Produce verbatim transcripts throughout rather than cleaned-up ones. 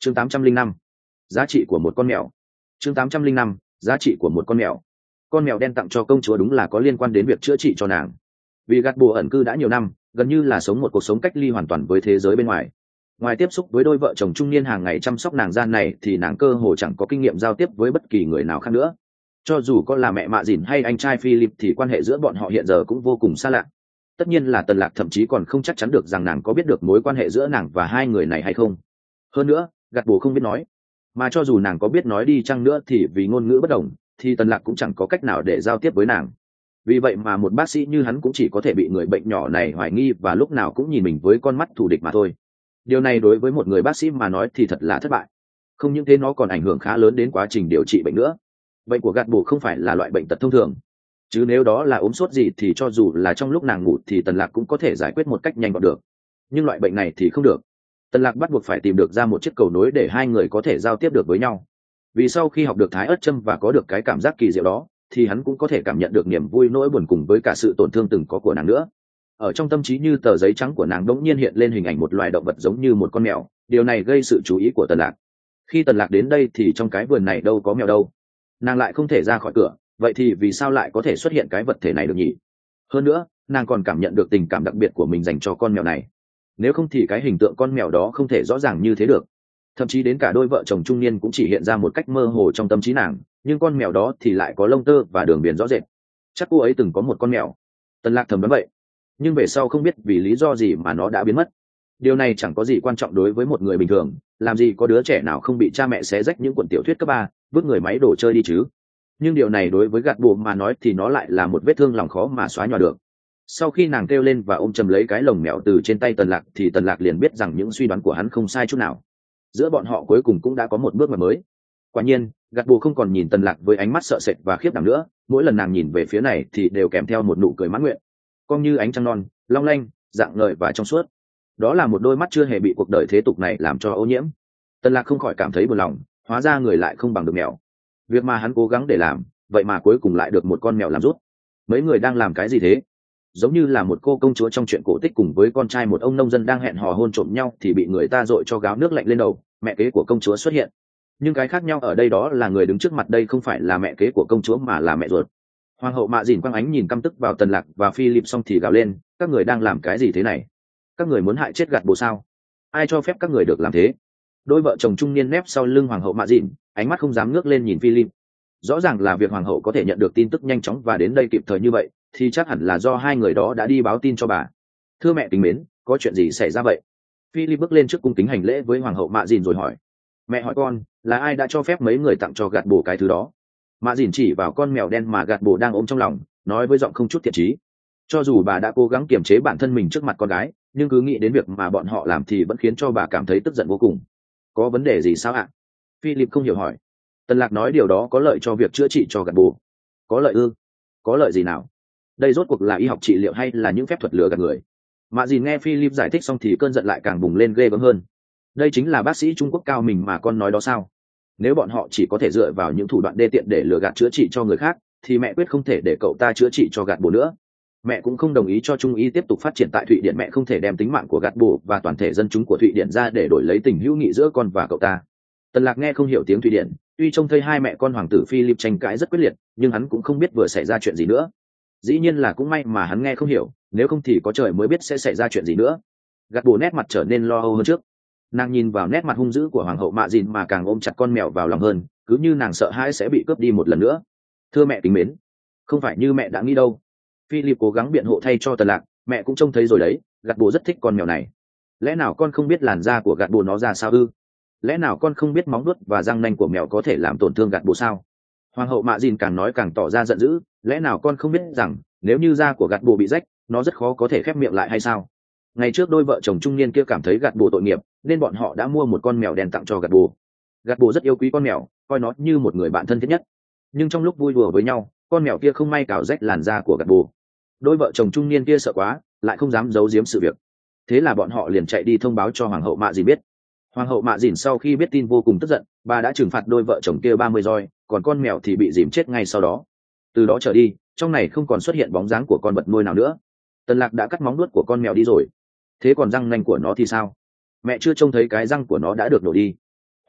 chương tám trăm linh năm giá trị của một con mèo. chương tám trăm linh năm giá trị của một con mèo. Con mèo đen tặng cho công chúa đúng là có liên quan đến việc chữa trị cho nàng. Vì gạt bồ ẩn cư đã nhiều năm, gần như là sống một cuộc sống cách ly hoàn toàn với thế giới bên ngoài. Ngoài tiếp xúc với đôi vợ chồng trung niên hàng ngày chăm sóc nàng gian này thì nàng cơ hồ chẳng có kinh nghiệm giao tiếp với bất kỳ người nào khác nữa. Cho dù có là mẹ Mạ Dìn hay anh trai Philip thì quan hệ giữa bọn họ hiện giờ cũng vô cùng xa lạ. Tất nhiên là Tần Lạc thậm chí còn không chắc chắn được rằng nàng có biết được mối quan hệ giữa nàng và hai người này hay không. Hơn nữa, gạt bồ không biết nói, mà cho dù nàng có biết nói đi chăng nữa thì vì ngôn ngữ bất đồng thì Tần Lạc cũng chẳng có cách nào để giao tiếp với nàng. Vì vậy mà một bác sĩ như hắn cũng chỉ có thể bị người bệnh nhỏ này hoài nghi và lúc nào cũng nhìn mình với con mắt thù địch mà thôi. Điều này đối với một người bác sĩ mà nói thì thật là thất bại. Không những thế nó còn ảnh hưởng khá lớn đến quá trình điều trị bệnh nữa. Bệnh của gạt bồ không phải là loại bệnh tật thông thường, chứ nếu đó là ốm sốt gì thì cho dù là trong lúc nàng ngủ thì Tần Lạc cũng có thể giải quyết một cách nhanh gọn được. Nhưng loại bệnh này thì không được. Tần Lạc bắt buộc phải tìm được ra một chiếc cầu nối để hai người có thể giao tiếp được với nhau. Vì sau khi học được thái ớt châm và có được cái cảm giác kỳ diệu đó thì hắn cũng có thể cảm nhận được niềm vui nỗi buồn cùng với cả sự tổn thương từng có của nàng nữa. Ở trong tâm trí như tờ giấy trắng của nàng đống nhiên hiện lên hình ảnh một loài động vật giống như một con mèo. Điều này gây sự chú ý của Tần Lạc. Khi Tần Lạc đến đây thì trong cái vườn này đâu có mèo đâu. Nàng lại không thể ra khỏi cửa, vậy thì vì sao lại có thể xuất hiện cái vật thể này được nhỉ? Hơn nữa, nàng còn cảm nhận được tình cảm đặc biệt của mình dành cho con mèo này. Nếu không thì cái hình tượng con mèo đó không thể rõ ràng như thế được. Thậm chí đến cả đôi vợ chồng trung niên cũng chỉ hiện ra một cách mơ hồ trong tâm trí nàng, nhưng con mèo đó thì lại có lông tơ và đường viền rõ rệt. Chắc cô ấy từng có một con mèo. Tần Lạc thầm đoán vậy. Nhưng về sau không biết vì lý do gì mà nó đã biến mất. Điều này chẳng có gì quan trọng đối với một người bình thường, làm gì có đứa trẻ nào không bị cha mẹ xé rách những cuốn tiểu thuyết cấp ba, vứt người máy đồ chơi đi chứ. Nhưng điều này đối với gạt bồ mà nói thì nó lại là một vết thương lòng khó mà xóa nhòa được. Sau khi nàng kêu lên và ôm chầm lấy cái lồng mèo từ trên tay Tần Lạc thì Tần Lạc liền biết rằng những suy đoán của hắn không sai chút nào. Giữa bọn họ cuối cùng cũng đã có một bước ngoặt mới. Quả nhiên, gạt bồ không còn nhìn Tần Lạc với ánh mắt sợ sệt và khiếp đảm nữa, mỗi lần nàng nhìn về phía này thì đều kèm theo một nụ cười mãn nguyện, cong như ánh trăng non, long lanh, rạng ngời và trong suốt. Đó là một đôi mắt chưa hề bị cuộc đời thế tục này làm cho ô nhiễm. Tần Lạc không khỏi cảm thấy buồn lòng, hóa ra người lại không bằng được mèo. Việc mà hắn cố gắng để làm, vậy mà cuối cùng lại được một con mèo làm rút. Mấy người đang làm cái gì thế? Giống như là một cô công chúa trong truyện cổ tích cùng với con trai một ông nông dân đang hẹn hò hôn trộm nhau thì bị người ta dội cho gáo nước lạnh lên đầu, mẹ kế của công chúa xuất hiện. Nhưng cái khác nhau ở đây đó là người đứng trước mặt đây không phải là mẹ kế của công chúa mà là mẹ ruột. Hoàng hậu Mạ Dìn quang ánh nhìn căm tức vào Tần Lạc và Philip xong thì gào lên, các người đang làm cái gì thế này? Các người muốn hại chết gạt bồ sao? Ai cho phép các người được làm thế? Đôi vợ chồng trung niên nép sau lưng hoàng hậu Mạ Dìn, ánh mắt không dám ngước lên nhìn Philip. Rõ ràng là việc hoàng hậu có thể nhận được tin tức nhanh chóng và đến đây kịp thời như vậy thì chắc hẳn là do hai người đó đã đi báo tin cho bà. Thưa mẹ kính mến, có chuyện gì xảy ra vậy? Philip bước lên trước cung kính hành lễ với hoàng hậu Mạ Dìn rồi hỏi. Mẹ hỏi con, là ai đã cho phép mấy người tặng cho gạt bồ cái thứ đó? Mạ Dìn chỉ vào con mèo đen mà gạt bồ đang ôm trong lòng, nói với giọng không chút thiện chí. Cho dù bà đã cố gắng kiềm chế bản thân mình trước mặt con gái, nhưng cứ nghĩ đến việc mà bọn họ làm thì vẫn khiến cho bà cảm thấy tức giận vô cùng. Có vấn đề gì sao ạ? Philip không hiểu hỏi. Tần Lạc nói điều đó có lợi cho việc chữa trị cho gạt bồ. Có lợi ư? Có lợi gì nào? Đây rốt cuộc là y học trị liệu hay là những phép thuật lừa gạt người? Mạ Dìn nghe Philip giải thích xong thì cơn giận lại càng bùng lên ghê gớm hơn. Đây chính là bác sĩ Trung Quốc cao mình mà con nói đó sao? Nếu bọn họ chỉ có thể dựa vào những thủ đoạn đê tiện để lừa gạt chữa trị cho người khác thì mẹ quyết không thể để cậu ta chữa trị cho gạt bồ nữa. Mẹ cũng không đồng ý cho Trung y tiếp tục phát triển tại Thụy Điển. Mẹ không thể đem tính mạng của gạt bồ và toàn thể dân chúng của Thụy Điển ra để đổi lấy tình hữu nghị giữa con và cậu ta. Tần Lạc nghe không hiểu tiếng Thụy Điển, tuy trông thấy hai mẹ con hoàng tử Philip tranh cãi rất quyết liệt, nhưng hắn cũng không biết vừa xảy ra chuyện gì nữa. Dĩ nhiên là cũng may mà hắn nghe không hiểu, nếu không thì có trời mới biết sẽ xảy ra chuyện gì nữa. Gạt bồ nét mặt trở nên lo âu hơn trước. Nàng nhìn vào nét mặt hung dữ của hoàng hậu Mạ Dìn mà càng ôm chặt con mèo vào lòng hơn, cứ như nàng sợ hãi sẽ bị cướp đi một lần nữa. Thưa mẹ kính mến, không phải như mẹ đã nghĩ đâu. Philip cố gắng biện hộ thay cho Tần Lạc, mẹ cũng trông thấy rồi đấy, gạt bồ rất thích con mèo này. Lẽ nào con không biết làn da của gạt bồ nó ra sao ư? Lẽ nào con không biết móng vuốt và răng nanh của mèo có thể làm tổn thương gạt bồ sao? Hoàng hậu Mạ Dìn càng nói càng tỏ ra giận dữ, lẽ nào con không biết rằng nếu như da của gạt bồ bị rách, nó rất khó có thể khép miệng lại hay sao? Ngày trước đôi vợ chồng trung niên kia cảm thấy gạt bồ tội nghiệp, nên bọn họ đã mua một con mèo đen tặng cho gạt bồ. Gạt bồ rất yêu quý con mèo, coi nó như một người bạn thân thiết nhất. Nhưng trong lúc vui đùa với nhau, con mèo kia không may cào rách làn da của gạt bồ. Đôi vợ chồng trung niên kia sợ quá, lại không dám giấu giếm sự việc. Thế là bọn họ liền chạy đi thông báo cho hoàng hậu Mạ Dìn biết. Hoàng hậu Mạ Dìn sau khi biết tin vô cùng tức giận, bà đã trừng phạt đôi vợ chồng kia ba mươi roi, còn con mèo thì bị dìm chết ngay sau đó. Từ đó trở đi, trong này không còn xuất hiện bóng dáng của con vật nuôi nào nữa. Tần Lạc đã cắt móng vuốt của con mèo đi rồi. Thế còn răng nanh của nó thì sao? Mẹ chưa trông thấy cái răng của nó đã được nổ đi.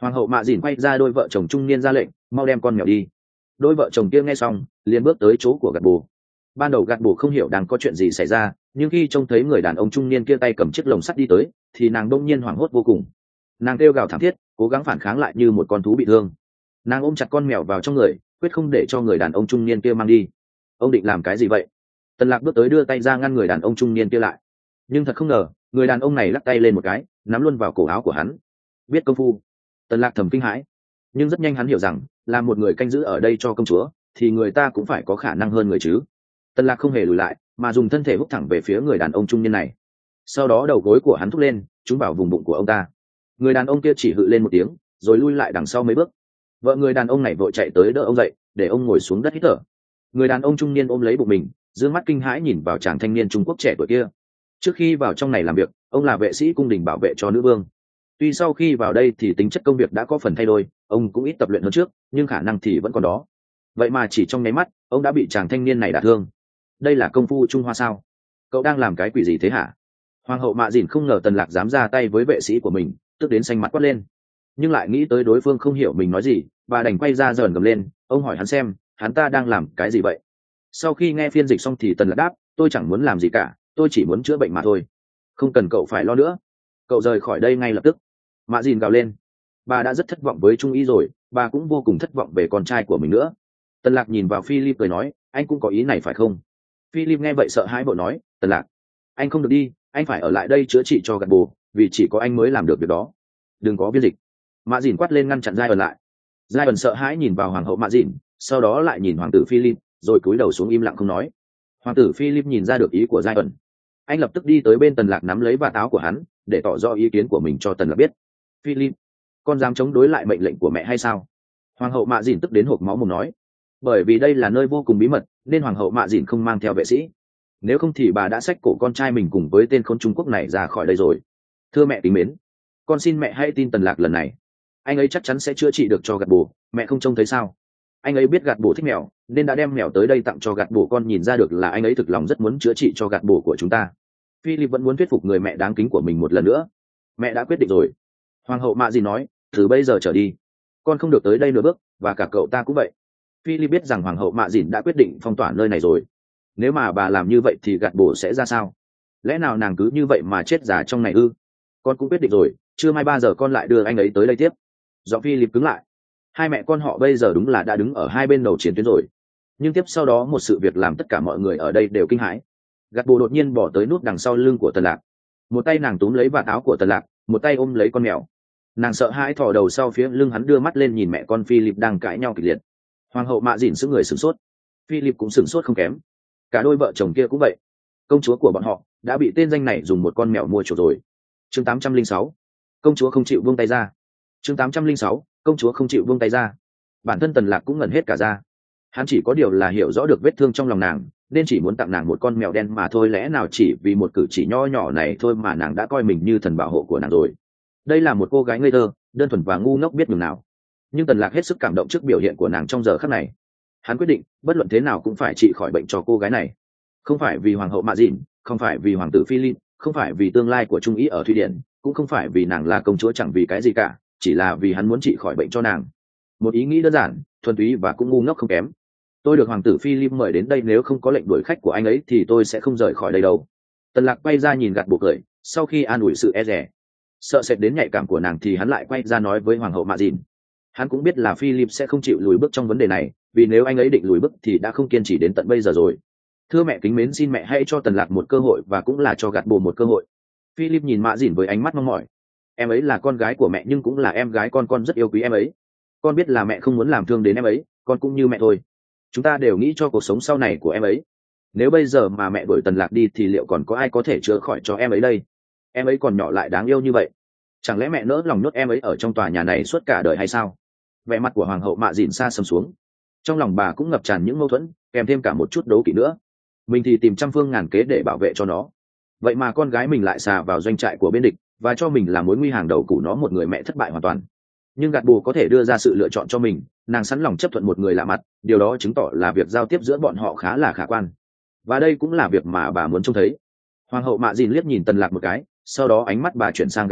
Hoàng hậu mạ dìn quay ra đôi vợ chồng trung niên ra lệnh, mau đem con mèo đi. Đôi vợ chồng kia nghe xong liền bước tới chỗ của gạt bồ. Ban đầu gạt bồ không hiểu đang có chuyện gì xảy ra, nhưng khi trông thấy người đàn ông trung niên kia tay cầm chiếc lồng sắt đi tới thì nàng đông nhiên hoảng hốt vô cùng. Nàng kêu gào thảm thiết, cố gắng phản kháng lại như một con thú bị thương. Nàng ôm chặt con mèo vào trong người, quyết không để cho người đàn ông trung niên kia mang đi. Ông định làm cái gì vậy? Tần Lạc bước tới đưa tay ra ngăn người đàn ông trung niên kia lại, nhưng thật không ngờ người đàn ông này lắc tay lên một cái, nắm luôn vào cổ áo của hắn. Biết công phu. Tần Lạc thầm kinh hãi, nhưng rất nhanh hắn hiểu rằng là một người canh giữ ở đây cho công chúa thì người ta cũng phải có khả năng hơn người chứ. Tần Lạc không hề lùi lại mà dùng thân thể húc thẳng về phía người đàn ông trung niên này. Sau đó đầu gối của hắn thúc lên, trúng vào vùng bụng của ông ta. Người đàn ông kia chỉ hự lên một tiếng rồi lui lại đằng sau mấy bước. Vợ người đàn ông này vội chạy tới đỡ ông dậy để ông ngồi xuống đất hít thở. Người đàn ông trung niên ôm lấy bụng mình, dương mắt kinh hãi nhìn vào chàng thanh niên Trung Quốc trẻ tuổi kia. Trước khi vào trong này làm việc, ông là vệ sĩ cung đình bảo vệ cho nữ vương. Tuy sau khi vào đây thì tính chất công việc đã có phần thay đổi, ông cũng ít tập luyện hơn trước, nhưng khả năng thì vẫn còn đó. Vậy mà chỉ trong nháy mắt, ông đã bị chàng thanh niên này đả thương. Đây là công phu Trung Hoa sao? Cậu đang làm cái quỷ gì thế hả? Hoàng hậu Mạ Dìn không ngờ Tần Lạc dám ra tay với vệ sĩ của mình, tức đến xanh mặt quát lên. Nhưng lại nghĩ tới đối phương không hiểu mình nói gì, bà đành quay ra giờn gầm lên. Ông hỏi hắn xem, hắn ta đang làm cái gì vậy? Sau khi nghe phiên dịch xong thì Tần Lạc đáp, tôi chẳng muốn làm gì cả, tôi chỉ muốn chữa bệnh mà thôi. Không cần cậu phải lo nữa, cậu rời khỏi đây ngay lập tức. Mạ Dìn gào lên. Bà đã rất thất vọng với Trung Y rồi, bà cũng vô cùng thất vọng về con trai của mình nữa. Tần Lạc nhìn vào Philip cười nói, anh cũng có ý này phải không? Philip nghe vậy sợ hãi vội nói, Tần Lạc, anh không được đi, anh phải ở lại đây chữa trị cho gạt bồ, vì chỉ có anh mới làm được việc đó. Đừng có biên dịch. Mạ Dìn quát lên ngăn chặn Giai ẩn lại. Giai ẩn sợ hãi nhìn vào hoàng hậu Mạ Dìn, sau đó lại nhìn hoàng tử Philip, rồi cúi đầu xuống im lặng không nói. Hoàng tử Philip nhìn ra được ý của Giai ẩn, anh lập tức đi tới bên Tần Lạc nắm lấy vạt áo của hắn để tỏ rõ ý kiến của mình cho Tần Lạc biết. Philip, con dám chống đối lại mệnh lệnh của mẹ hay sao? Hoàng hậu Mạ Dìn tức đến hộc máu mồm nói. Bởi vì đây là nơi vô cùng bí mật nên hoàng hậu Mạ Dìn không mang theo vệ sĩ, nếu không thì bà đã xách cổ con trai mình cùng với tên khốn Trung Quốc này ra khỏi đây rồi. Thưa mẹ kính mến, con xin mẹ hãy tin Tần Lạc lần này, anh ấy chắc chắn sẽ chữa trị được cho gạt bồ. Mẹ không trông thấy sao? Anh ấy biết gạt bồ thích mèo nên đã đem mèo tới đây tặng cho gạt bồ. Con nhìn ra được là anh ấy thực lòng rất muốn chữa trị cho gạt bồ của chúng ta. Philip vẫn muốn thuyết phục người mẹ đáng kính của mình một lần nữa. Mẹ đã quyết định rồi, hoàng hậu Mạ Dìn nói, từ bây giờ trở đi con không được tới đây nửa bước, và cả cậu ta cũng vậy. Philip biết rằng hoàng hậu Mạ Dìn đã quyết định phong tỏa nơi này rồi. Nếu mà bà làm như vậy thì gạt bồ sẽ ra sao? Lẽ nào nàng cứ như vậy mà chết già trong này ư? Con cũng quyết định rồi, trưa mai ba giờ con lại đưa anh ấy tới đây tiếp. Giọng Philip cứng lại. Hai mẹ con họ bây giờ đúng là đã đứng ở hai bên đầu chiến tuyến rồi. Nhưng tiếp sau đó một sự việc làm tất cả mọi người ở đây đều kinh hãi. Gạt bồ đột nhiên bỏ tới nút đằng sau lưng của Tần Lạc. Một tay nàng túm lấy vạt áo của Tần Lạc, một tay ôm lấy con mèo. Nàng sợ hãi thò đầu sau phía lưng hắn, đưa mắt lên nhìn mẹ con Philip đang cãi nhau kịch liệt. Hoàng hậu Mạ Dìn sững người sửng sốt, Philip cũng sửng sốt không kém. Cả đôi vợ chồng kia cũng vậy. Công chúa của bọn họ đã bị tên danh này dùng một con mèo mua chuộc rồi. Chương tám trăm lẻ sáu, công chúa không chịu buông tay ra. Chương tám trăm lẻ sáu, công chúa không chịu buông tay ra. Bản thân Tần Lạc cũng ngẩn hết cả ra. Hắn chỉ có điều là hiểu rõ được vết thương trong lòng nàng, nên chỉ muốn tặng nàng một con mèo đen mà thôi. Lẽ nào chỉ vì một cử chỉ nho nhỏ này thôi mà nàng đã coi mình như thần bảo hộ của nàng rồi? Đây là một cô gái ngây thơ, đơn thuần và ngu ngốc biết nhường nào. Nhưng Tần Lạc hết sức cảm động trước biểu hiện của nàng trong giờ khắc này. Hắn quyết định bất luận thế nào cũng phải trị khỏi bệnh cho cô gái này. Không phải vì hoàng hậu Mạ Dìn, không phải vì hoàng tử Philip, không phải vì tương lai của Trung Ý ở Thụy Điển, cũng không phải vì nàng là công chúa, chẳng vì cái gì cả, chỉ là vì hắn muốn trị khỏi bệnh cho nàng. Một ý nghĩ đơn giản, thuần túy và cũng ngu ngốc không kém. Tôi được hoàng tử Philip mời đến đây, nếu không có lệnh đuổi khách của anh ấy thì tôi sẽ không rời khỏi đây đâu. Tần Lạc quay ra nhìn gạt bộ cười, sau khi an ủi sự e dè, sợ sệt đến nhạy cảm của nàng thì hắn lại quay ra nói với hoàng hậu Mạ Dìn. Hắn cũng biết là Philip sẽ không chịu lùi bước trong vấn đề này, vì nếu anh ấy định lùi bước thì đã không kiên trì đến tận bây giờ rồi. Thưa mẹ kính mến, xin mẹ hãy cho Tần Lạc một cơ hội, và cũng là cho gạt bồ một cơ hội. Philip nhìn Mạ Dìn với ánh mắt mong mỏi. Em ấy là con gái của mẹ nhưng cũng là em gái con, con rất yêu quý em ấy. Con biết là mẹ không muốn làm thương đến em ấy, con cũng như mẹ thôi. Chúng ta đều nghĩ cho cuộc sống sau này của em ấy. Nếu bây giờ mà mẹ đuổi Tần Lạc đi thì liệu còn có ai có thể chữa khỏi cho em ấy đây? Em ấy còn nhỏ lại đáng yêu như vậy, chẳng lẽ mẹ nỡ lòng nhốt em ấy ở trong tòa nhà này suốt cả đời hay sao? Vẻ mặt của hoàng hậu Mạ Dìn xa sầm xuống. Trong lòng bà cũng ngập tràn những mâu thuẫn, kèm thêm cả một chút đấu kỵ nữa. Mình thì tìm trăm phương ngàn kế để bảo vệ cho nó, vậy mà con gái mình lại xà vào doanh trại của bên địch và cho mình là mối nguy hàng đầu của nó, một người mẹ thất bại hoàn toàn. Nhưng gạt bồ có thể đưa ra sự lựa chọn cho mình, nàng sẵn lòng chấp thuận một người lạ mặt, điều đó chứng tỏ là việc giao tiếp giữa bọn họ khá là khả quan, và đây cũng là việc mà bà muốn trông thấy. Hoàng hậu Mạ Dìn liếc nhìn Tần Lạc một cái, sau đó ánh mắt bà chuyển sang gạt bồ,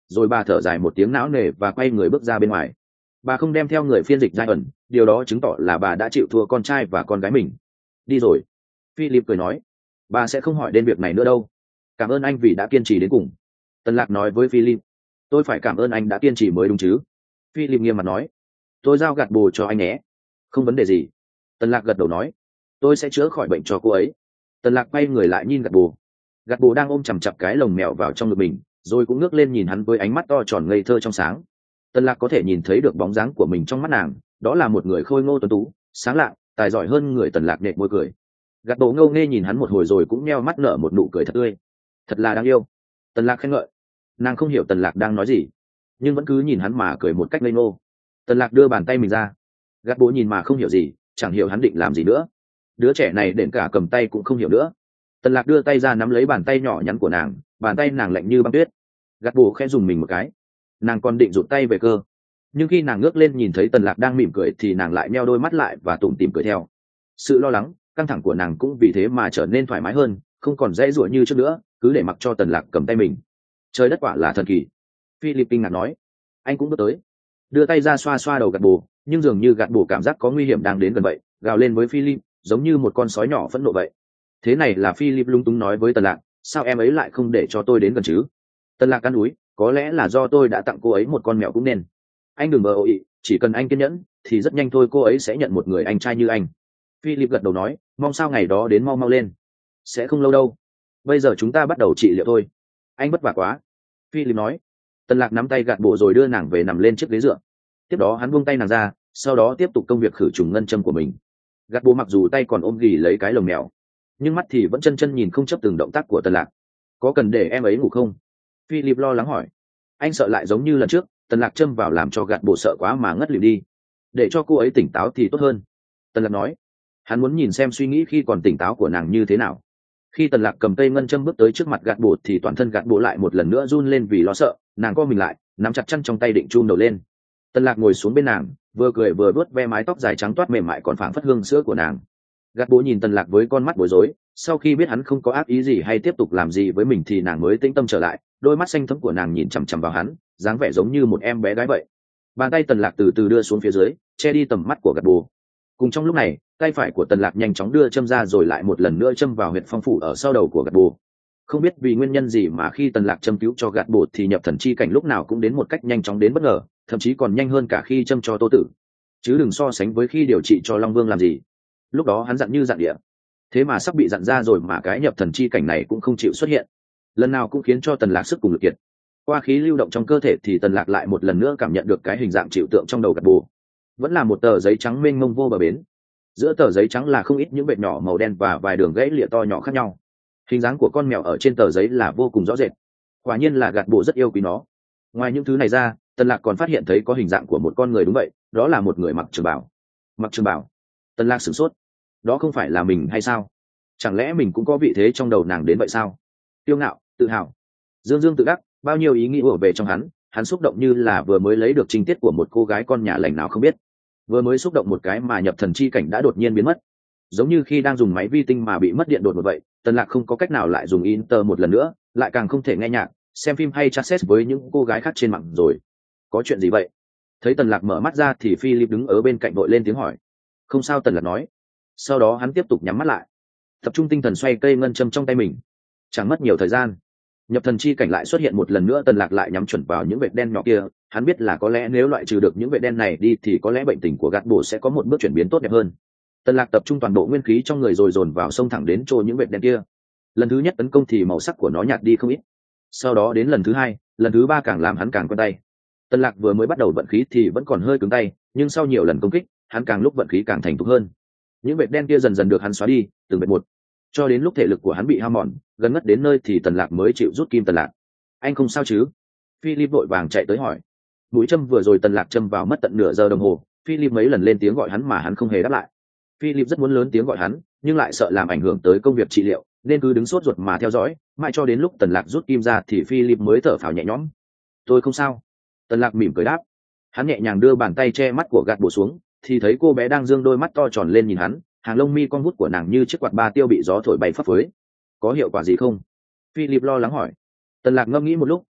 rồi bà thở dài một tiếng não nề và quay người bước ra bên ngoài. Bà không đem theo người phiên dịch giai ẩn, điều đó chứng tỏ là bà đã chịu thua con trai và con gái mình. Đi rồi. Philip cười nói. Bà sẽ không hỏi đến việc này nữa đâu. Cảm ơn anh vì đã kiên trì đến cùng. Tần Lạc nói với Philip. Tôi phải cảm ơn anh đã kiên trì mới đúng chứ. Philip nghiêm mặt nói. Tôi giao gạt bồ cho anh nhé. Không vấn đề gì. Tần Lạc gật đầu nói. Tôi sẽ chữa khỏi bệnh cho cô ấy. Tần Lạc quay người lại nhìn gạt bồ. Gạt bồ đang ôm chằm chặp cái lồng mèo vào trong ngực mình, rồi cũng ngước lên nhìn hắn với ánh mắt to tròn ngây thơ trong sáng. Tần Lạc có thể nhìn thấy được bóng dáng của mình trong mắt nàng, đó là một người khôi ngô tuấn tú, sáng lạng, tài giỏi hơn người. Tần Lạc nhếch môi cười. Gạt bồ ngâu nghê nhìn hắn một hồi rồi cũng nheo mắt nở một nụ cười thật tươi. Thật là đáng yêu. Tần Lạc khen ngợi. Nàng không hiểu Tần Lạc đang nói gì, nhưng vẫn cứ nhìn hắn mà cười một cách ngây ngô. Tần Lạc đưa bàn tay mình ra. Gạt bồ nhìn mà không hiểu gì, chẳng hiểu hắn định làm gì nữa. Đứa trẻ này đến cả cầm tay cũng không hiểu nữa. Tần Lạc đưa tay ra nắm lấy bàn tay nhỏ nhắn của nàng, bàn tay nàng lạnh như băng tuyết. Gạt bồ khẽ dùng mình một cái. Nàng còn định rụt tay về cơ, nhưng khi nàng ngước lên nhìn thấy Tần Lạc đang mỉm cười thì nàng lại nheo đôi mắt lại và tủm tỉm cười theo. Sự lo lắng, căng thẳng của nàng cũng vì thế mà trở nên thoải mái hơn, không còn dễ dụa như trước nữa, cứ để mặc cho Tần Lạc cầm tay mình. Trời đất quả là thần kỳ. Philip kinh ngạc nói. Anh cũng bước tới, đưa tay ra xoa xoa đầu gạt bồ, nhưng dường như gạt bồ cảm giác có nguy hiểm đang đến gần vậy, gào lên với Philip, giống như một con sói nhỏ phẫn nộ vậy. Thế này là Philip lung túng nói với Tần Lạc, sao em ấy lại không để cho tôi đến gần chứ? Tần Lạc cắn úi, có lẽ là do tôi đã tặng cô ấy một con mèo cũng nên. Anh đừng bờ ội, chỉ cần anh kiên nhẫn thì rất nhanh thôi cô ấy sẽ nhận một người anh trai như anh. Philip gật đầu nói, mong sao ngày đó đến mau mau lên. Sẽ không lâu đâu. Bây giờ chúng ta bắt đầu trị liệu thôi. Anh vất vả quá. Philip nói. Tần Lạc nắm tay gạt bộ rồi đưa nàng về nằm lên chiếc ghế dựa. Tiếp đó hắn buông tay nàng ra, sau đó tiếp tục công việc khử trùng ngân châm của mình. Gạt bộ mặc dù tay còn ôm ghì lấy cái lồng mèo, nhưng mắt thì vẫn chân chân nhìn không chấp từng động tác của Tần Lạc. Có cần để em ấy ngủ không? Philip lo lắng hỏi. Anh sợ lại giống như lần trước, Tần Lạc châm vào làm cho gạt bộ sợ quá mà ngất lịm đi. Để cho cô ấy tỉnh táo thì tốt hơn. Tần Lạc nói. Hắn muốn nhìn xem suy nghĩ khi còn tỉnh táo của nàng như thế nào. Khi Tần Lạc cầm cây ngân châm bước tới trước mặt gạt bộ thì toàn thân gạt bộ lại một lần nữa run lên vì lo sợ. Nàng co mình lại, nắm chặt chăn trong tay định chum đầu lên. Tần Lạc ngồi xuống bên nàng, vừa cười vừa vuốt ve mái tóc dài trắng toát mềm mại còn phảng phất hương sữa của nàng. Gạt bộ nhìn Tần Lạc với con mắt bối rối, sau khi biết hắn không có ác ý gì hay tiếp tục làm gì với mình thì nàng mới tĩnh tâm trở lại. Đôi mắt xanh thẫm của nàng nhìn chằm chằm vào hắn, dáng vẻ giống như một em bé gái vậy. Bàn tay Tần Lạc từ từ đưa xuống phía dưới, che đi tầm mắt của gạt bộ. Cùng trong lúc này, tay phải của Tần Lạc nhanh chóng đưa châm ra rồi lại một lần nữa châm vào huyệt phong phủ ở sau đầu của gạt bộ. Không biết vì nguyên nhân gì mà khi Tần Lạc châm cứu cho gạt bộ thì nhập thần chi cảnh lúc nào cũng đến một cách nhanh chóng đến bất ngờ, thậm chí còn nhanh hơn cả khi châm cho Tô Tử. Chứ đừng so sánh với khi điều trị cho Long Vương làm gì. Lúc đó hắn dặn như dặn địa, thế mà sắp bị dặn ra rồi mà cái nhập thần chi cảnh này cũng không chịu xuất hiện, lần nào cũng khiến cho Tần Lạc sức cùng lực kiệt. Qua khí lưu động trong cơ thể thì Tần Lạc lại một lần nữa cảm nhận được cái hình dạng chịu tượng trong đầu gạt bồ. Vẫn là một tờ giấy trắng mênh mông vô bờ bến. Giữa tờ giấy trắng là không ít những vệt nhỏ màu đen và vài đường gãy lịa to nhỏ khác nhau. Hình dáng của con mèo ở trên tờ giấy là vô cùng rõ rệt. Quả nhiên là gạt bồ rất yêu quý nó. Ngoài những thứ này ra, Tần Lạc còn phát hiện thấy có hình dạng của một con người. Đúng vậy, đó là một người mặc trường bào. Mặc trường bào? Tần Lạc sửng sốt. Đó không phải là mình hay sao? Chẳng lẽ mình cũng có vị thế trong đầu nàng đến vậy sao? Tiêu ngạo, tự hào, dương dương tự đắc, bao nhiêu ý nghĩ ùa về trong hắn. Hắn xúc động như là vừa mới lấy được trinh tiết của một cô gái con nhà lành nào không biết. Vừa mới xúc động một cái mà nhập thần chi cảnh đã đột nhiên biến mất, giống như khi đang dùng máy vi tinh mà bị mất điện đột ngột vậy. Tần Lạc không có cách nào lại dùng Inter một lần nữa, lại càng không thể nghe nhạc, xem phim hay chat xét với những cô gái khác trên mạng rồi. Có chuyện gì vậy? Thấy Tần Lạc mở mắt ra thì Philip đứng ở bên cạnh vội lên tiếng hỏi. Không sao, Tần Lạc nói. Sau đó hắn tiếp tục nhắm mắt lại, tập trung tinh thần xoay cây ngân châm trong tay mình. Chẳng mất nhiều thời gian, nhập thần chi cảnh lại xuất hiện một lần nữa. Tần Lạc lại nhắm chuẩn vào những vệt đen nhỏ kia. Hắn biết là có lẽ nếu loại trừ được những vệt đen này đi thì có lẽ bệnh tình của gạt bổ sẽ có một bước chuyển biến tốt đẹp hơn. Tần Lạc tập trung toàn bộ nguyên khí trong người rồi dồn vào sông thẳng đến chỗ những vệt đen kia. Lần thứ nhất tấn công thì màu sắc của nó nhạt đi không ít. Sau đó đến lần thứ hai, lần thứ ba càng làm hắn càng quen tay. Tần Lạc vừa mới bắt đầu vận khí thì vẫn còn hơi cứng tay, nhưng sau nhiều lần công kích, hắn càng lúc vận khí càng thành thục hơn. Những vệt đen kia dần dần được hắn xóa đi, từng vệt một, cho đến lúc thể lực của hắn bị hao mòn, gần ngất đến nơi thì Tần Lạc mới chịu rút kim. Tần Lạc, anh không sao chứ? Philip vội vàng chạy tới hỏi. Mũi châm vừa rồi Tần Lạc châm vào mất tận nửa giờ đồng hồ. Philip mấy lần lên tiếng gọi hắn mà hắn không hề đáp lại. Philip rất muốn lớn tiếng gọi hắn, nhưng lại sợ làm ảnh hưởng tới công việc trị liệu, nên cứ đứng sốt ruột mà theo dõi, mãi cho đến lúc Tần Lạc rút kim ra thì Philip mới thở phào nhẹ nhõm. Tôi không sao. Tần Lạc mỉm cười đáp. Hắn nhẹ nhàng đưa bàn tay che mắt của gạt bổ xuống, thì thấy cô bé đang dương đôi mắt to tròn lên nhìn hắn, hàng lông mi con vút của nàng như chiếc quạt ba tiêu bị gió thổi bay phấp phới. Có hiệu quả gì không? Philip lo lắng hỏi. Tần Lạc ngẫm nghĩ một lúc,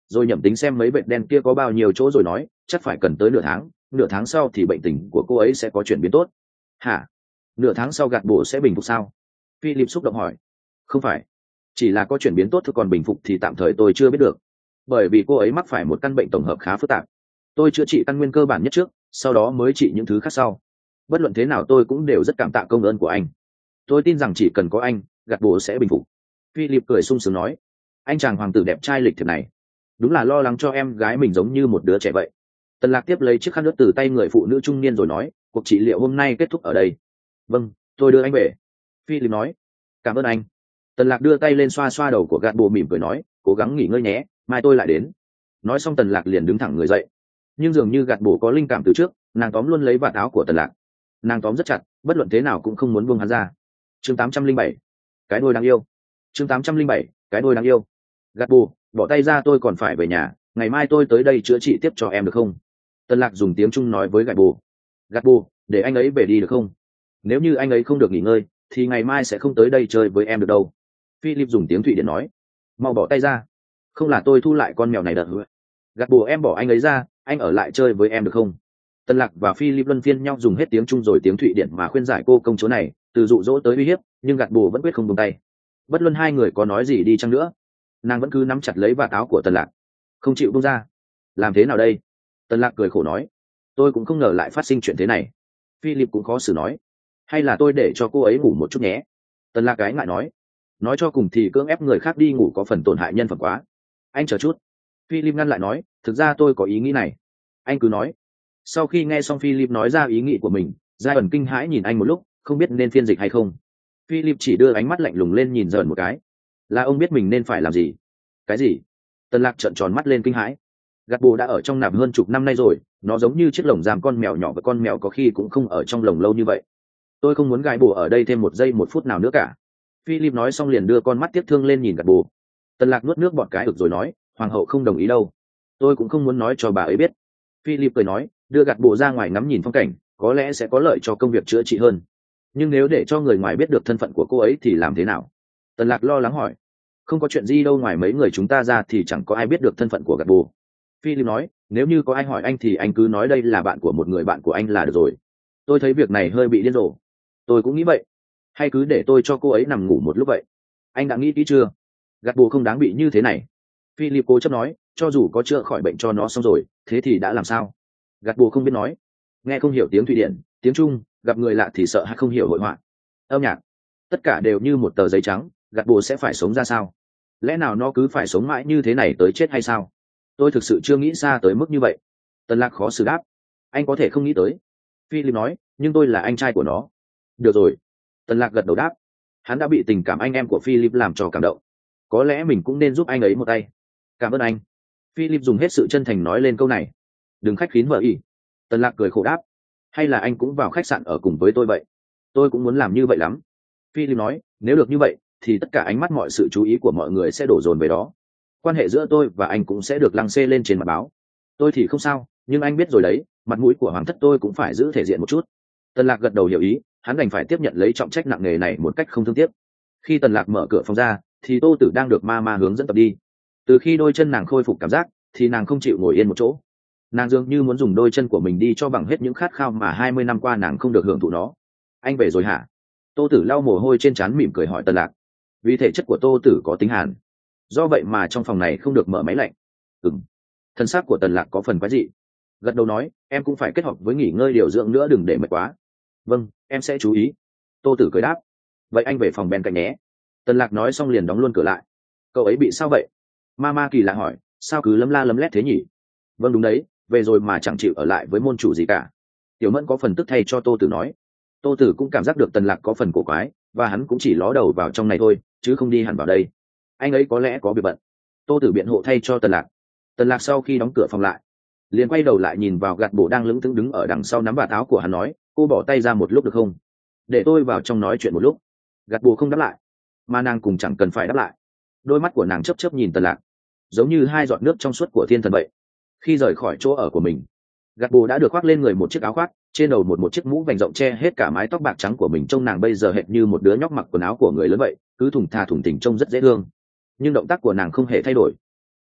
rồi nhẩm tính xem mấy vệt đen kia có bao nhiêu chỗ rồi nói chắc phải cần tới nửa tháng, nửa tháng sau thì bệnh tình của cô ấy sẽ có chuyển biến tốt. Hả? Nửa tháng sau gạt bổ sẽ bình phục sao? Philip xúc động hỏi. Không phải, chỉ là có chuyển biến tốt thôi, còn bình phục thì tạm thời tôi chưa biết được, bởi vì cô ấy mắc phải một căn bệnh tổng hợp khá phức tạp. Tôi chữa trị căn nguyên cơ bản nhất trước, sau đó mới trị những thứ khác sau. Bất luận thế nào tôi cũng đều rất cảm tạ công ơn của anh. Tôi tin rằng chỉ cần có anh, gạt bố sẽ bình phục. Philip cười sung sướng nói. Anh chàng hoàng tử đẹp trai lịch thiệp này đúng là lo lắng cho em gái mình giống như một đứa trẻ vậy. Tần Lạc tiếp lấy chiếc khăn nước từ tay người phụ nữ trung niên rồi nói, cuộc trị liệu hôm nay kết thúc ở đây. Vâng, tôi đưa anh về. Philip nói. Cảm ơn anh. Tần Lạc đưa tay lên xoa xoa đầu của gạt bồ, mỉm cười nói, cố gắng nghỉ ngơi nhé, mai tôi lại đến. Nói xong Tần Lạc liền đứng thẳng người dậy, nhưng dường như gạt bồ có linh cảm từ trước, nàng tóm luôn lấy vạt áo của Tần Lạc. Nàng tóm rất chặt, bất luận thế nào cũng không muốn buông hắn ra. Chương tám trăm linh bảy, cái đôi đáng yêu. Chương tám trăm linh bảy, cái đôi đáng yêu. Gạt bồ, bỏ tay ra, tôi còn phải về nhà, ngày mai tôi tới đây chữa trị tiếp cho em được không? Tần Lạc dùng tiếng Trung nói với gạt bồ. Gạt bồ, để anh ấy về đi được không? Nếu như anh ấy không được nghỉ ngơi thì ngày mai sẽ không tới đây chơi với em được đâu. Philip dùng tiếng Thụy Điển nói. Mau bỏ tay ra, không là tôi thu lại con mèo này đợt. Gạt bồ, em bỏ anh ấy ra, anh ở lại chơi với em được không? Tần Lạc và Philip luân phiên nhau dùng hết tiếng Trung rồi tiếng Thụy Điển mà khuyên giải cô công chúa này, từ dụ dỗ tới uy hiếp, nhưng gạt bồ vẫn quyết không buông tay. Bất luận hai người có nói gì đi chăng nữa, nàng vẫn cứ nắm chặt lấy vạt áo của Tần Lạc, không chịu buông ra. Làm thế nào đây? Tần Lạc cười khổ nói. Tôi cũng không ngờ lại phát sinh chuyện thế này. Philip cũng khó xử nói. Hay là tôi để cho cô ấy ngủ một chút nhé? Tần Lạc gái ngại nói. Nói cho cùng thì cưỡng ép người khác đi ngủ có phần tổn hại nhân phẩm quá. Anh chờ chút. Philip ngăn lại nói, thực ra tôi có ý nghĩ này. Anh cứ nói. Sau khi nghe xong Philip nói ra ý nghĩ của mình, Giai ẩn kinh hãi nhìn anh một lúc, không biết nên phiên dịch hay không. Philip chỉ đưa ánh mắt lạnh lùng lên nhìn Giai ẩn một cái. Là ông biết mình nên phải làm gì? Cái gì? Tần Lạc trợn tròn mắt lên kinh hãi. Gạt bồ đã ở trong nạp hơn chục năm nay rồi, nó giống như chiếc lồng giam con mèo nhỏ, và con mèo có khi cũng không ở trong lồng lâu như vậy. Tôi không muốn gài bồ ở đây thêm một giây một phút nào nữa cả. Philip nói xong liền đưa con mắt tiếc thương lên nhìn gạt bồ. Tần Lạc nuốt nước bọt cái ực rồi nói, hoàng hậu không đồng ý đâu. Tôi cũng không muốn nói cho bà ấy biết. Philip cười nói, đưa gạt bồ ra ngoài ngắm nhìn phong cảnh, có lẽ sẽ có lợi cho công việc chữa trị hơn. Nhưng nếu để cho người ngoài biết được thân phận của cô ấy thì làm thế nào? Tần Lạc lo lắng hỏi. Không có chuyện gì đâu, ngoài mấy người chúng ta ra thì chẳng có ai biết được thân phận của gạt bồ. Philip nói, nếu như có ai hỏi anh thì anh cứ nói đây là bạn của một người bạn của anh là được rồi. Tôi thấy việc này hơi bị điên rồ. Tôi cũng nghĩ vậy. Hay cứ để tôi cho cô ấy nằm ngủ một lúc vậy. Anh đã nghĩ kỹ chưa? Gạt bồ không đáng bị như thế này. Philip cố chấp nói, cho dù có chữa khỏi bệnh cho nó xong rồi, thế thì đã làm sao? Gạt bồ không biết nói. Nghe không hiểu tiếng Thụy Điển, tiếng Trung, gặp người lạ thì sợ hay không hiểu hội họa, âm nhạc, tất cả đều như một tờ giấy trắng. Gạt bồ sẽ phải sống ra sao? Lẽ nào nó cứ phải sống mãi như thế này tới chết hay sao? Tôi thực sự chưa nghĩ xa tới mức như vậy. Tần Lạc khó xử đáp. Anh có thể không nghĩ tới. Philip nói, nhưng tôi là anh trai của nó. Được rồi. Tần Lạc gật đầu đáp. Hắn đã bị tình cảm anh em của Philip làm cho cảm động. Có lẽ mình cũng nên giúp anh ấy một tay. Cảm ơn anh. Philip dùng hết sự chân thành nói lên câu này. Đừng khách khí vợ ỉ. Tần Lạc cười khổ đáp. Hay là anh cũng vào khách sạn ở cùng với tôi vậy? Tôi cũng muốn làm như vậy lắm. Philip nói, nếu được như vậy thì tất cả ánh mắt mọi sự chú ý của mọi người sẽ đổ dồn về đó. Quan hệ giữa tôi và anh cũng sẽ được lăng xê lên trên mặt báo. Tôi thì không sao, nhưng anh biết rồi đấy, mặt mũi của hoàng thất tôi cũng phải giữ thể diện một chút. Tần Lạc gật đầu hiểu ý, hắn đành phải tiếp nhận lấy trọng trách nặng nề này một cách không thương tiếc. Khi Tần Lạc mở cửa phòng ra thì Tô Tử đang được ma ma hướng dẫn tập đi. Từ khi đôi chân nàng khôi phục cảm giác thì nàng không chịu ngồi yên một chỗ. Nàng dường như muốn dùng đôi chân của mình đi cho bằng hết những khát khao mà hai mươi năm qua nàng không được hưởng thụ nó. Anh về rồi hả? Tô Tử lau mồ hôi trên trán mỉm cười hỏi Tần Lạc. Vì thể chất của Tô Tử có tính hàn, do vậy mà trong phòng này không được mở máy lạnh. Ừm. Thân xác của Tần Lạc có phần quái dị, gật đầu nói, em cũng phải kết hợp với nghỉ ngơi điều dưỡng nữa, đừng để mệt quá. Vâng, em sẽ chú ý. Tô Tử cười đáp. Vậy anh về phòng bên cạnh nhé. Tần Lạc nói xong liền đóng luôn cửa lại. Cậu ấy bị sao vậy? Mama kỳ lạ hỏi, sao cứ lấm la lấm lét thế nhỉ? Vâng đúng đấy, về rồi mà chẳng chịu ở lại với môn chủ gì cả. Tiểu Mẫn có phần tức thay cho Tô Tử nói. Tô Tử cũng cảm giác được Tần Lạc có phần cổ quái, và hắn cũng chỉ ló đầu vào trong này thôi, chứ không đi hẳn vào đây. Anh ấy có lẽ có việc bận. Tô Tử biện hộ thay cho Tần Lạc. Tần Lạc sau khi đóng cửa phòng lại liền quay đầu lại nhìn vào gạt bổ đang lững thững đứng ở đằng sau nắm vạt áo của hắn nói, cô bỏ tay ra một lúc được không? Để tôi vào trong nói chuyện một lúc. Gạt bổ không đáp lại, mà nàng cũng chẳng cần phải đáp lại. Đôi mắt của nàng chớp chớp nhìn Tần Lạc, giống như hai giọt nước trong suốt của thiên thần vậy. Khi rời khỏi chỗ ở của mình, gạt bổ đã được khoác lên người một chiếc áo khoác, trên đầu một một chiếc mũ vành rộng che hết cả mái tóc bạc trắng của mình, trông nàng bây giờ hệt như một đứa nhóc mặc quần áo của người lớn vậy, cứ thùng thà thùng tình trông rất dễ thương. Nhưng động tác của nàng không hề thay đổi.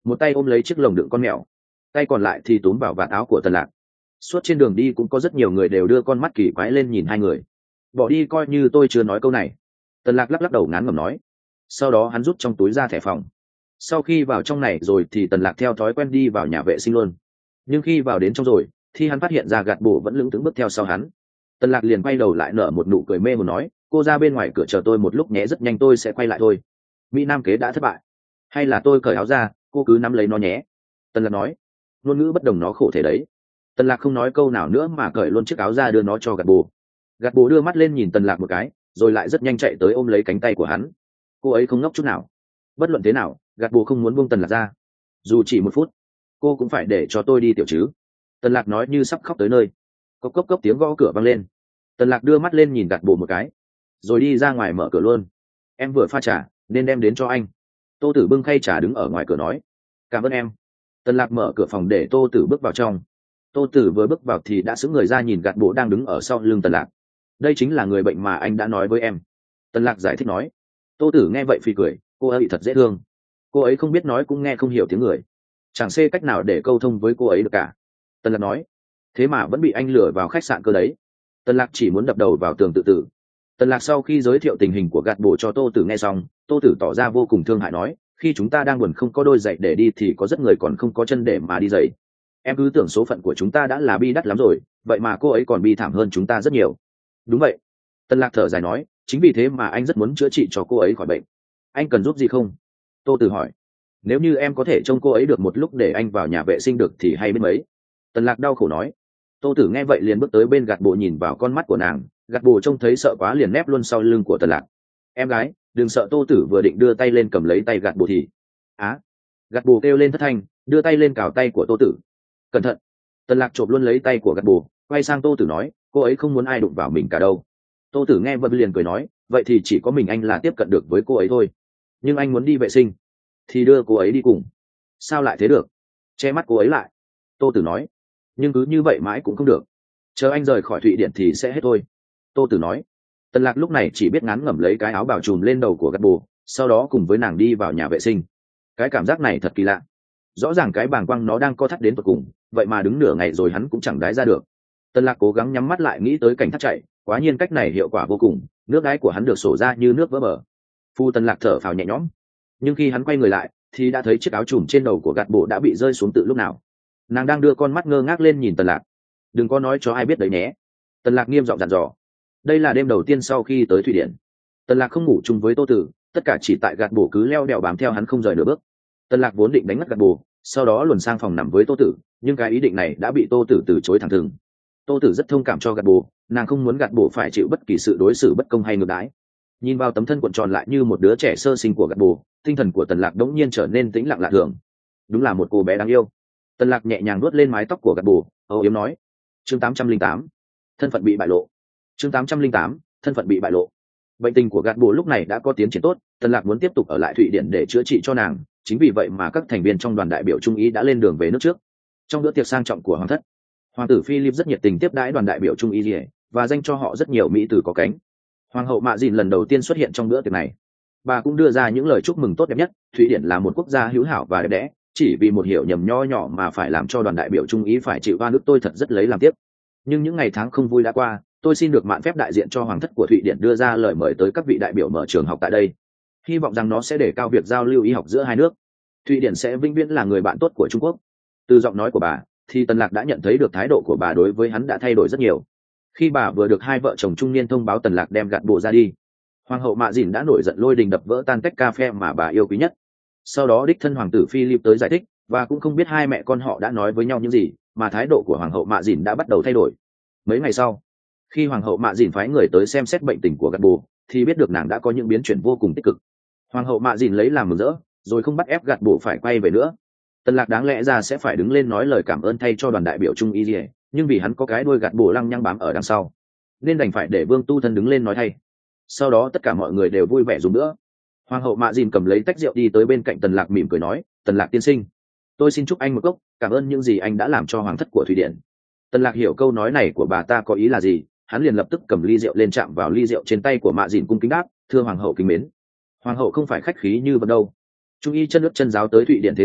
một tay ôm lấy chiếc lồng đựng con mèo, tay còn lại thì túm vào vạt áo của Tần Lạc. Suốt trên đường đi cũng có rất nhiều người đều đưa con mắt kỳ quái lên nhìn hai người. Bỏ đi coi như tôi chưa nói câu này. Tần Lạc lắc lắc đầu ngán ngẩm nói. Sau đó hắn rút trong túi ra thẻ phòng. Sau khi vào trong này rồi thì Tần Lạc theo thói quen đi vào nhà vệ sinh luôn. Nhưng khi vào đến trong rồi thì hắn phát hiện ra gạt bổ vẫn lững thững bước theo sau hắn. Tần Lạc liền quay đầu lại nở một nụ cười mê hồn nói, cô ra bên ngoài cửa chờ tôi một lúc nhé, rất nhanh tôi sẽ quay lại thôi. Mỹ Nam kế đã thất bại, hay là tôi cởi áo ra, cô cứ nắm lấy nó nhé. Tần Lạc nói. Ngôn ngữ bất đồng nó khổ thể đấy. Tần Lạc không nói câu nào nữa mà cởi luôn chiếc áo ra đưa nó cho gạt bồ. Gạt bồ đưa mắt lên nhìn Tần Lạc một cái rồi lại rất nhanh chạy tới ôm lấy cánh tay của hắn. Cô ấy không ngốc chút nào. Bất luận thế nào gạt bồ không muốn buông Tần Lạc ra, dù chỉ một phút. Cô cũng phải để cho tôi đi tiểu chứ. Tần Lạc nói như sắp khóc tới nơi. Cốc cốc cốc tiếng gõ cửa vang lên. Tần Lạc đưa mắt lên nhìn gạt bồ một cái rồi đi ra ngoài mở cửa luôn. Em vừa pha trà nên đem đến cho anh. Tô Tử bưng khay trà đứng ở ngoài cửa nói. Cảm ơn em. Tần Lạc mở cửa phòng để Tô Tử bước vào trong. Tô Tử vừa bước vào thì đã sững người ra nhìn gạt bồ đang đứng ở sau lưng Tần Lạc. Đây chính là người bệnh mà anh đã nói với em. Tần Lạc giải thích nói. Tô Tử nghe vậy phì cười, cô ấy thật dễ thương. Cô ấy không biết nói cũng nghe không hiểu tiếng người, chẳng xê cách nào để câu thông với cô ấy được cả. Tần Lạc nói. Thế mà vẫn bị anh lừa vào khách sạn cơ đấy. Tần Lạc chỉ muốn đập đầu vào tường tự tử. Tần Lạc sau khi giới thiệu tình hình của gạt bồ cho Tô Tử nghe xong, Tô Tử tỏ ra vô cùng thương hại nói, khi chúng ta đang buồn không có đôi giày để đi thì có rất người còn không có chân để mà đi giày. Em cứ tưởng số phận của chúng ta đã là bi đắt lắm rồi, vậy mà cô ấy còn bi thảm hơn chúng ta rất nhiều. Đúng vậy. Tần Lạc thở dài nói, chính vì thế mà anh rất muốn chữa trị cho cô ấy khỏi bệnh. Anh cần giúp gì không? Tô Tử hỏi. Nếu như em có thể trông cô ấy được một lúc để anh vào nhà vệ sinh được thì hay biết mấy. Tần Lạc đau khổ nói. Tô Tử nghe vậy liền bước tới bên gạt bồ nhìn vào con mắt của nàng, gạt bồ trông thấy sợ quá liền nép luôn sau lưng của Tần Lạc. Em gái, đừng sợ. Tô Tử vừa định đưa tay lên cầm lấy tay gạt bồ thì á, à, gạt bồ kêu lên thất thanh, đưa tay lên cào tay của Tô Tử. Cẩn thận. Tần Lạc chộp luôn lấy tay của gạt bồ, quay sang Tô Tử nói, cô ấy không muốn ai đụng vào mình cả đâu. Tô Tử nghe vậy liền cười nói, vậy thì chỉ có mình anh là tiếp cận được với cô ấy thôi. Nhưng anh muốn đi vệ sinh thì đưa cô ấy đi cùng. Sao lại thế được? Che mắt cô ấy lại. Tô Tử nói. Nhưng cứ như vậy mãi cũng không được, chờ anh rời khỏi Thụy Điển thì sẽ hết thôi. Tô Tử nói. Tần Lạc lúc này chỉ biết ngán ngẩm lấy cái áo bào trùm lên đầu của gạt bồ, sau đó cùng với nàng đi vào nhà vệ sinh. Cái cảm giác này thật kỳ lạ. Rõ ràng cái bàng quang nó đang co thắt đến tận cùng, vậy mà đứng nửa ngày rồi hắn cũng chẳng đái ra được. Tần Lạc cố gắng nhắm mắt lại nghĩ tới cảnh thắt chạy, quá nhiên cách này hiệu quả vô cùng, nước đái của hắn được sổ ra như nước vỡ bờ. Phu Tần Lạc thở phào nhẹ nhõm. Nhưng khi hắn quay người lại thì đã thấy chiếc áo trùm trên đầu của gạt bồ đã bị rơi xuống từ lúc nào. Nàng đang đưa con mắt ngơ ngác lên nhìn Tần Lạc. Đừng có nói cho ai biết đấy nhé. Tần Lạc nghiêm giọng dặn dò. Đây là đêm đầu tiên sau khi tới Thụy Điển. Tần Lạc không ngủ chung với Tô Tử, tất cả chỉ tại gạt bồ cứ leo đèo bám theo hắn không rời nửa bước. Tần Lạc vốn định đánh ngất gạt bồ, sau đó luồn sang phòng nằm với Tô Tử, nhưng cái ý định này đã bị Tô Tử từ chối thẳng thừng. Tô Tử rất thông cảm cho gạt bồ, nàng không muốn gạt bồ phải chịu bất kỳ sự đối xử bất công hay ngược đãi. Nhìn vào tấm thân cuộn tròn lại như một đứa trẻ sơ sinh của gạt bồ, tinh thần của Tần Lạc đống nhiên trở nên tĩnh lặng lạ thường. Đúng là một cô bé đáng yêu. Tần Lạc nhẹ nhàng vuốt lên mái tóc của gạt bồ, âu yếm nói. Chương tám trăm linh tám, thân phận bị bại lộ. Chương tám trăm linh tám, thân phận bị bại lộ. Bệnh tình của gạt bồ lúc này đã có tiến triển tốt, Tần Lạc muốn tiếp tục ở lại Thụy Điển để chữa trị cho nàng, chính vì vậy mà các thành viên trong đoàn đại biểu Trung Ý đã lên đường về nước trước. Trong bữa tiệc sang trọng của hoàng thất, hoàng tử Philip rất nhiệt tình tiếp đãi đoàn đại biểu Trung Ý và dành cho họ rất nhiều mỹ từ có cánh. Hoàng hậu Mạ Dìn lần đầu tiên xuất hiện trong bữa tiệc này, bà cũng đưa ra những lời chúc mừng tốt đẹp nhất. Thụy Điển là một quốc gia hữu hảo và đẹp đẽ, chỉ vì một hiểu nhầm nho nhỏ mà phải làm cho đoàn đại biểu Trung Ý phải chịu oan ức, tôi thật rất lấy làm tiếc. Nhưng những ngày tháng không vui đã qua, tôi xin được mạn phép đại diện cho hoàng thất của Thụy Điển đưa ra lời mời tới các vị đại biểu mở trường học tại đây. Hy vọng rằng nó sẽ đề cao việc giao lưu y học giữa hai nước. Thụy Điển sẽ vĩnh viễn là người bạn tốt của Trung Quốc. Từ giọng nói của bà thì Tần Lạc đã nhận thấy được thái độ của bà đối với hắn đã thay đổi rất nhiều. Khi bà vừa được hai vợ chồng trung niên thông báo Tần Lạc đem gạt bồ ra đi, hoàng hậu Mạ Dìn đã nổi giận lôi đình đập vỡ tan tách cà phê mà bà yêu quý nhất. Sau đó đích thân hoàng tử Philip tới giải thích, và cũng không biết hai mẹ con họ đã nói với nhau những gì, mà thái độ của hoàng hậu Mạ Dìn đã bắt đầu thay đổi. Mấy ngày sau, khi hoàng hậu Mạ Dìn phái người tới xem xét bệnh tình của gạt bồ, thì biết được nàng đã có những biến chuyển vô cùng tích cực. Hoàng hậu Mạ Dìn lấy làm mừng rỡ, rồi không bắt ép gạt bồ phải quay về nữa. Tần Lạc đáng lẽ ra sẽ phải đứng lên nói lời cảm ơn thay cho đoàn đại biểu Trung Y, nhưng vì hắn có cái đuôi gạt bồ lăng nhăng bám ở đằng sau, nên đành phải để Vương Tu Thân đứng lên nói thay. Sau đó tất cả mọi người đều vui vẻ dùng nữa. Hoàng hậu Mạ Dìn cầm lấy tách rượu đi tới bên cạnh Tần Lạc mỉm cười nói, Tần Lạc tiên sinh, tôi xin chúc anh một cốc, cảm ơn những gì anh đã làm cho hoàng thất của Thụy Điển. Tần Lạc hiểu câu nói này của bà ta có ý là gì, hắn liền lập tức cầm ly rượu lên chạm vào ly rượu trên tay của Mạ Dìn cung kính đáp, thưa hoàng hậu kính mến. Hoàng hậu không phải khách khí như vậy đâu. Trung Y chân nước chân giáo tới Thụy Điển thế này,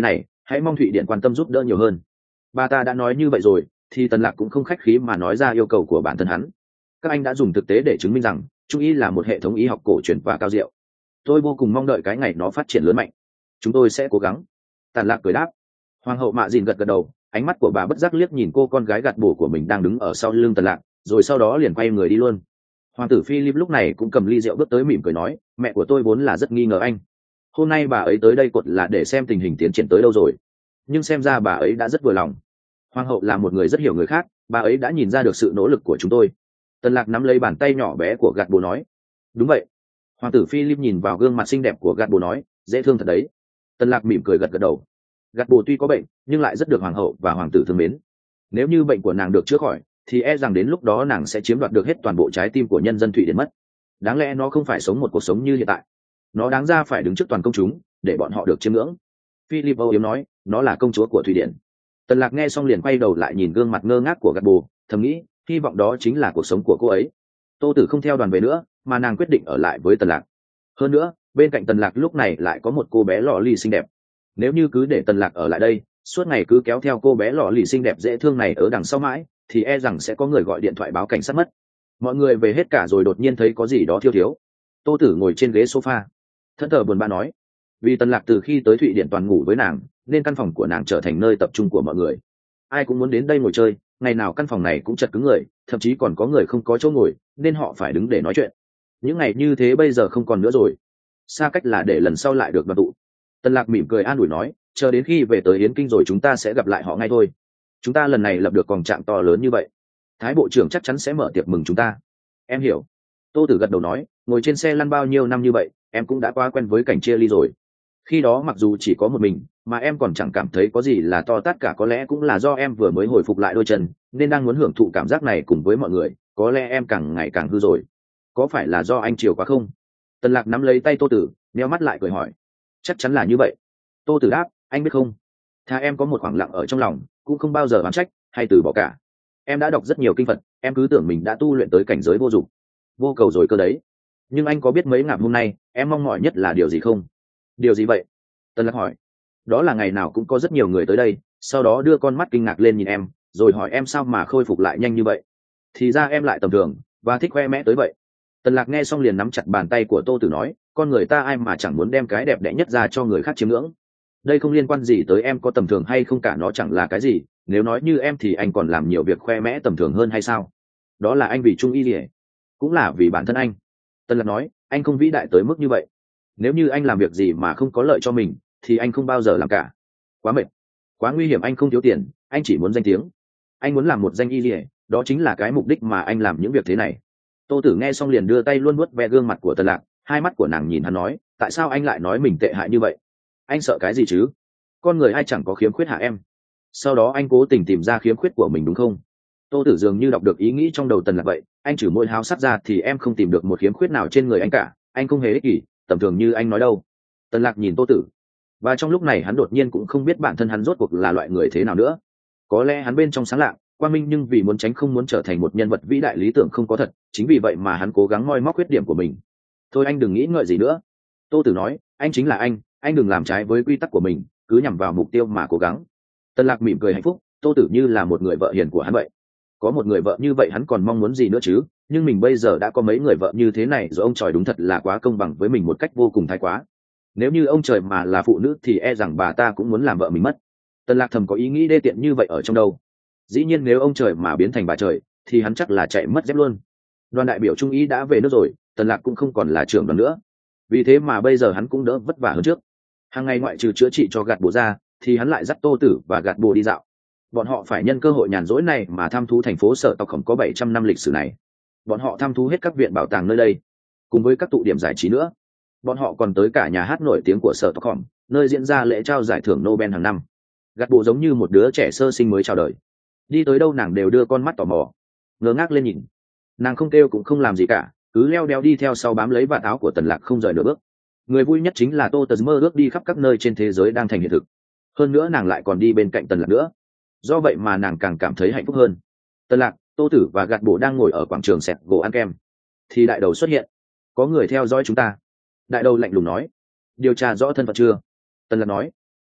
hãy mong thụy điển quan tâm giúp đỡ nhiều hơn. Bà ta đã nói như vậy rồi thì Tần Lạc cũng không khách khí mà nói ra yêu cầu của bản thân hắn. Các anh đã dùng thực tế để chứng minh rằng Trung y là một hệ thống y học cổ truyền và cao diệu. Tôi vô cùng mong đợi cái ngày nó phát triển lớn mạnh. Chúng tôi sẽ cố gắng. Tần Lạc cười đáp. Hoàng hậu Mạ Dìn gật gật đầu, ánh mắt của bà bất giác liếc nhìn cô con gái gạt bổ của mình đang đứng ở sau lưng Tần Lạc, rồi sau đó liền quay người đi luôn. Hoàng tử Philip lúc này cũng cầm ly rượu bước tới mỉm cười nói, mẹ của tôi vốn là rất nghi ngờ anh. Hôm nay bà ấy tới đây cột là để xem tình hình tiến triển tới đâu rồi. Nhưng xem ra bà ấy đã rất vừa lòng. Hoàng hậu là một người rất hiểu người khác, bà ấy đã nhìn ra được sự nỗ lực của chúng tôi. Tần Lạc nắm lấy bàn tay nhỏ bé của gạt bồ nói. Đúng vậy. Hoàng tử Philip nhìn vào gương mặt xinh đẹp của gạt bồ nói, dễ thương thật đấy. Tần Lạc mỉm cười gật gật đầu. Gạt bồ tuy có bệnh nhưng lại rất được hoàng hậu và hoàng tử thương mến. Nếu như bệnh của nàng được chữa khỏi thì e rằng đến lúc đó nàng sẽ chiếm đoạt được hết toàn bộ trái tim của nhân dân Thụy Điển mất. Đáng lẽ nó không phải sống một cuộc sống như hiện tại. Nó đáng ra phải đứng trước toàn công chúng để bọn họ được chiêm ngưỡng. Philip âu yếm nói, nó là công chúa của Thụy Điển. Tần Lạc nghe xong liền quay đầu lại nhìn gương mặt ngơ ngác của gạt bồ, thầm nghĩ hy vọng đó chính là cuộc sống của cô ấy. Tô Tử không theo đoàn về nữa mà nàng quyết định ở lại với Tần Lạc. Hơn nữa bên cạnh Tần Lạc lúc này lại có một cô bé lọ lì xinh đẹp. Nếu như cứ để Tần Lạc ở lại đây suốt ngày cứ kéo theo cô bé lọ lì xinh đẹp dễ thương này ở đằng sau mãi thì e rằng sẽ có người gọi điện thoại báo cảnh sát mất. Mọi người về hết cả rồi đột nhiên thấy có gì đó thiếu thiếu. Tô Tử ngồi trên ghế sofa thẫn thờ buồn bã nói, vì Tần Lạc từ khi tới Thụy Điển toàn ngủ với nàng nên căn phòng của nàng trở thành nơi tập trung của mọi người. Ai cũng muốn đến đây ngồi chơi, ngày nào căn phòng này cũng chật cứng người, thậm chí còn có người không có chỗ ngồi nên họ phải đứng để nói chuyện. Những ngày như thế bây giờ không còn nữa rồi, xa cách là để lần sau lại được đoàn tụ. Tần Lạc mỉm cười an ủi nói, chờ đến khi về tới Yến Kinh rồi chúng ta sẽ gặp lại họ ngay thôi. Chúng ta lần này lập được còng trạng to lớn như vậy, Thái bộ trưởng chắc chắn sẽ mở tiệc mừng chúng ta. Em hiểu. Tô Tử gật đầu nói, ngồi trên xe lăn bao nhiêu năm như vậy em cũng đã quá quen với cảnh chia ly rồi. Khi đó mặc dù chỉ có một mình mà em còn chẳng cảm thấy có gì là to tát cả, có lẽ cũng là do em vừa mới hồi phục lại đôi chân nên đang muốn hưởng thụ cảm giác này cùng với mọi người. Có lẽ em càng ngày càng hư rồi. Có phải là do anh chiều quá không? Tần Lạc nắm lấy tay Tô Tử, nheo mắt lại cười hỏi. Chắc chắn là như vậy. Tô Tử đáp, anh biết không, thà em có một khoảng lặng ở trong lòng cũng không bao giờ oán trách hay từ bỏ cả. Em đã đọc rất nhiều kinh Phật, em cứ tưởng mình đã tu luyện tới cảnh giới vô dụng vô cầu rồi cơ đấy. Nhưng anh có biết mấy ngày hôm nay em mong mỏi nhất là điều gì không? Điều gì vậy? Tần Lạc hỏi. Đó là ngày nào cũng có rất nhiều người tới đây, sau đó đưa con mắt kinh ngạc lên nhìn em, rồi hỏi em sao mà khôi phục lại nhanh như vậy. Thì ra em lại tầm thường và thích khoe mẽ tới vậy. Tần Lạc nghe xong liền nắm chặt bàn tay của Tô Tử nói, con người ta ai mà chẳng muốn đem cái đẹp đẽ nhất ra cho người khác chiêm ngưỡng. Đây không liên quan gì tới em có tầm thường hay không cả, nó chẳng là cái gì. Nếu nói như em thì anh còn làm nhiều việc khoe mẽ tầm thường hơn hay sao? Đó là anh vì Trung y gì, cũng là vì bản thân anh. Tần Lạc nói, anh không vĩ đại tới mức như vậy. Nếu như anh làm việc gì mà không có lợi cho mình thì anh không bao giờ làm cả. Quá mệt, quá nguy hiểm. Anh không thiếu tiền, anh chỉ muốn danh tiếng. Anh muốn làm một danh y lìa, đó chính là cái mục đích mà anh làm những việc thế này. Tô Tử nghe xong liền đưa tay luôn vuốt ve gương mặt của Tần Lạc, hai mắt của nàng nhìn hắn nói, tại sao anh lại nói mình tệ hại như vậy? Anh sợ cái gì chứ? Con người ai chẳng có khiếm khuyết hả em? Sau đó anh cố tình tìm ra khiếm khuyết của mình đúng không? Tô Tử dường như đọc được ý nghĩ trong đầu Tần Lạc vậy, anh trừ môi háo sắc ra thì em không tìm được một khiếm khuyết nào trên người anh cả. Anh không hề ích kỷ tầm thường như anh nói đâu. Tần Lạc nhìn Tô Tử, và trong lúc này hắn đột nhiên cũng không biết bản thân hắn rốt cuộc là loại người thế nào nữa. Có lẽ hắn bên trong sáng lạng quang minh, nhưng vì muốn tránh không muốn trở thành một nhân vật vĩ đại lý tưởng không có thật, chính vì vậy mà hắn cố gắng moi móc khuyết điểm của mình. Thôi anh đừng nghĩ ngợi gì nữa. Tô Tử nói, anh chính là anh anh đừng làm trái với quy tắc của mình, cứ nhằm vào mục tiêu mà cố gắng. Tần Lạc mỉm cười hạnh phúc, Tô Tử như là một người vợ hiền của hắn vậy. Có một người vợ như vậy hắn còn mong muốn gì nữa chứ? Nhưng mình bây giờ đã có mấy người vợ như thế này rồi, ông trời đúng thật là quá công bằng với mình một cách vô cùng thái quá. Nếu như ông trời mà là phụ nữ thì e rằng bà ta cũng muốn làm vợ mình mất. Tần Lạc thầm có ý nghĩ đê tiện như vậy ở trong đầu. Dĩ nhiên nếu ông trời mà biến thành bà trời thì hắn chắc là chạy mất dép luôn. Đoàn đại biểu Trung ý đã về nước rồi, Tần Lạc cũng không còn là trưởng đoàn nữa. Vì thế mà bây giờ hắn cũng đỡ vất vả hơn trước. Hàng ngày ngoại trừ chữa trị cho gạt bộ ra thì hắn lại dắt Tô Tử và gạt bộ đi dạo. Bọn họ phải nhân cơ hội nhàn rỗi này mà thăm thú thành phố Sở Tộc Khổng có bảy trăm năm lịch sử này. Bọn họ thăm thú hết các viện bảo tàng nơi đây, cùng với các tụ điểm giải trí nữa. Bọn họ còn tới cả nhà hát nổi tiếng của Sở Tộc Khổng, nơi diễn ra lễ trao giải thưởng Nobel hàng năm. Gạt bộ giống như một đứa trẻ sơ sinh mới chào đời. Đi tới đâu nàng đều đưa con mắt tò mò, ngơ ngác lên nhìn. Nàng không kêu cũng không làm gì cả, cứ leo đeo đi theo sau bám lấy vạt áo của Tần Lạc không rời nửa bước. Người vui nhất chính là Tô Tớ mơ ước đi khắp các nơi trên thế giới đang thành hiện thực. Hơn nữa nàng lại còn đi bên cạnh Tần Lạc nữa. Do vậy mà nàng càng cảm thấy hạnh phúc hơn. Tần Lạc, Tô Tử và gạt bộ đang ngồi ở quảng trường xẹt gỗ ăn kem thì đại đầu xuất hiện. Có người theo dõi chúng ta. Đại đầu lạnh lùng nói, điều tra rõ thân phận chưa? Tần Lạc nói,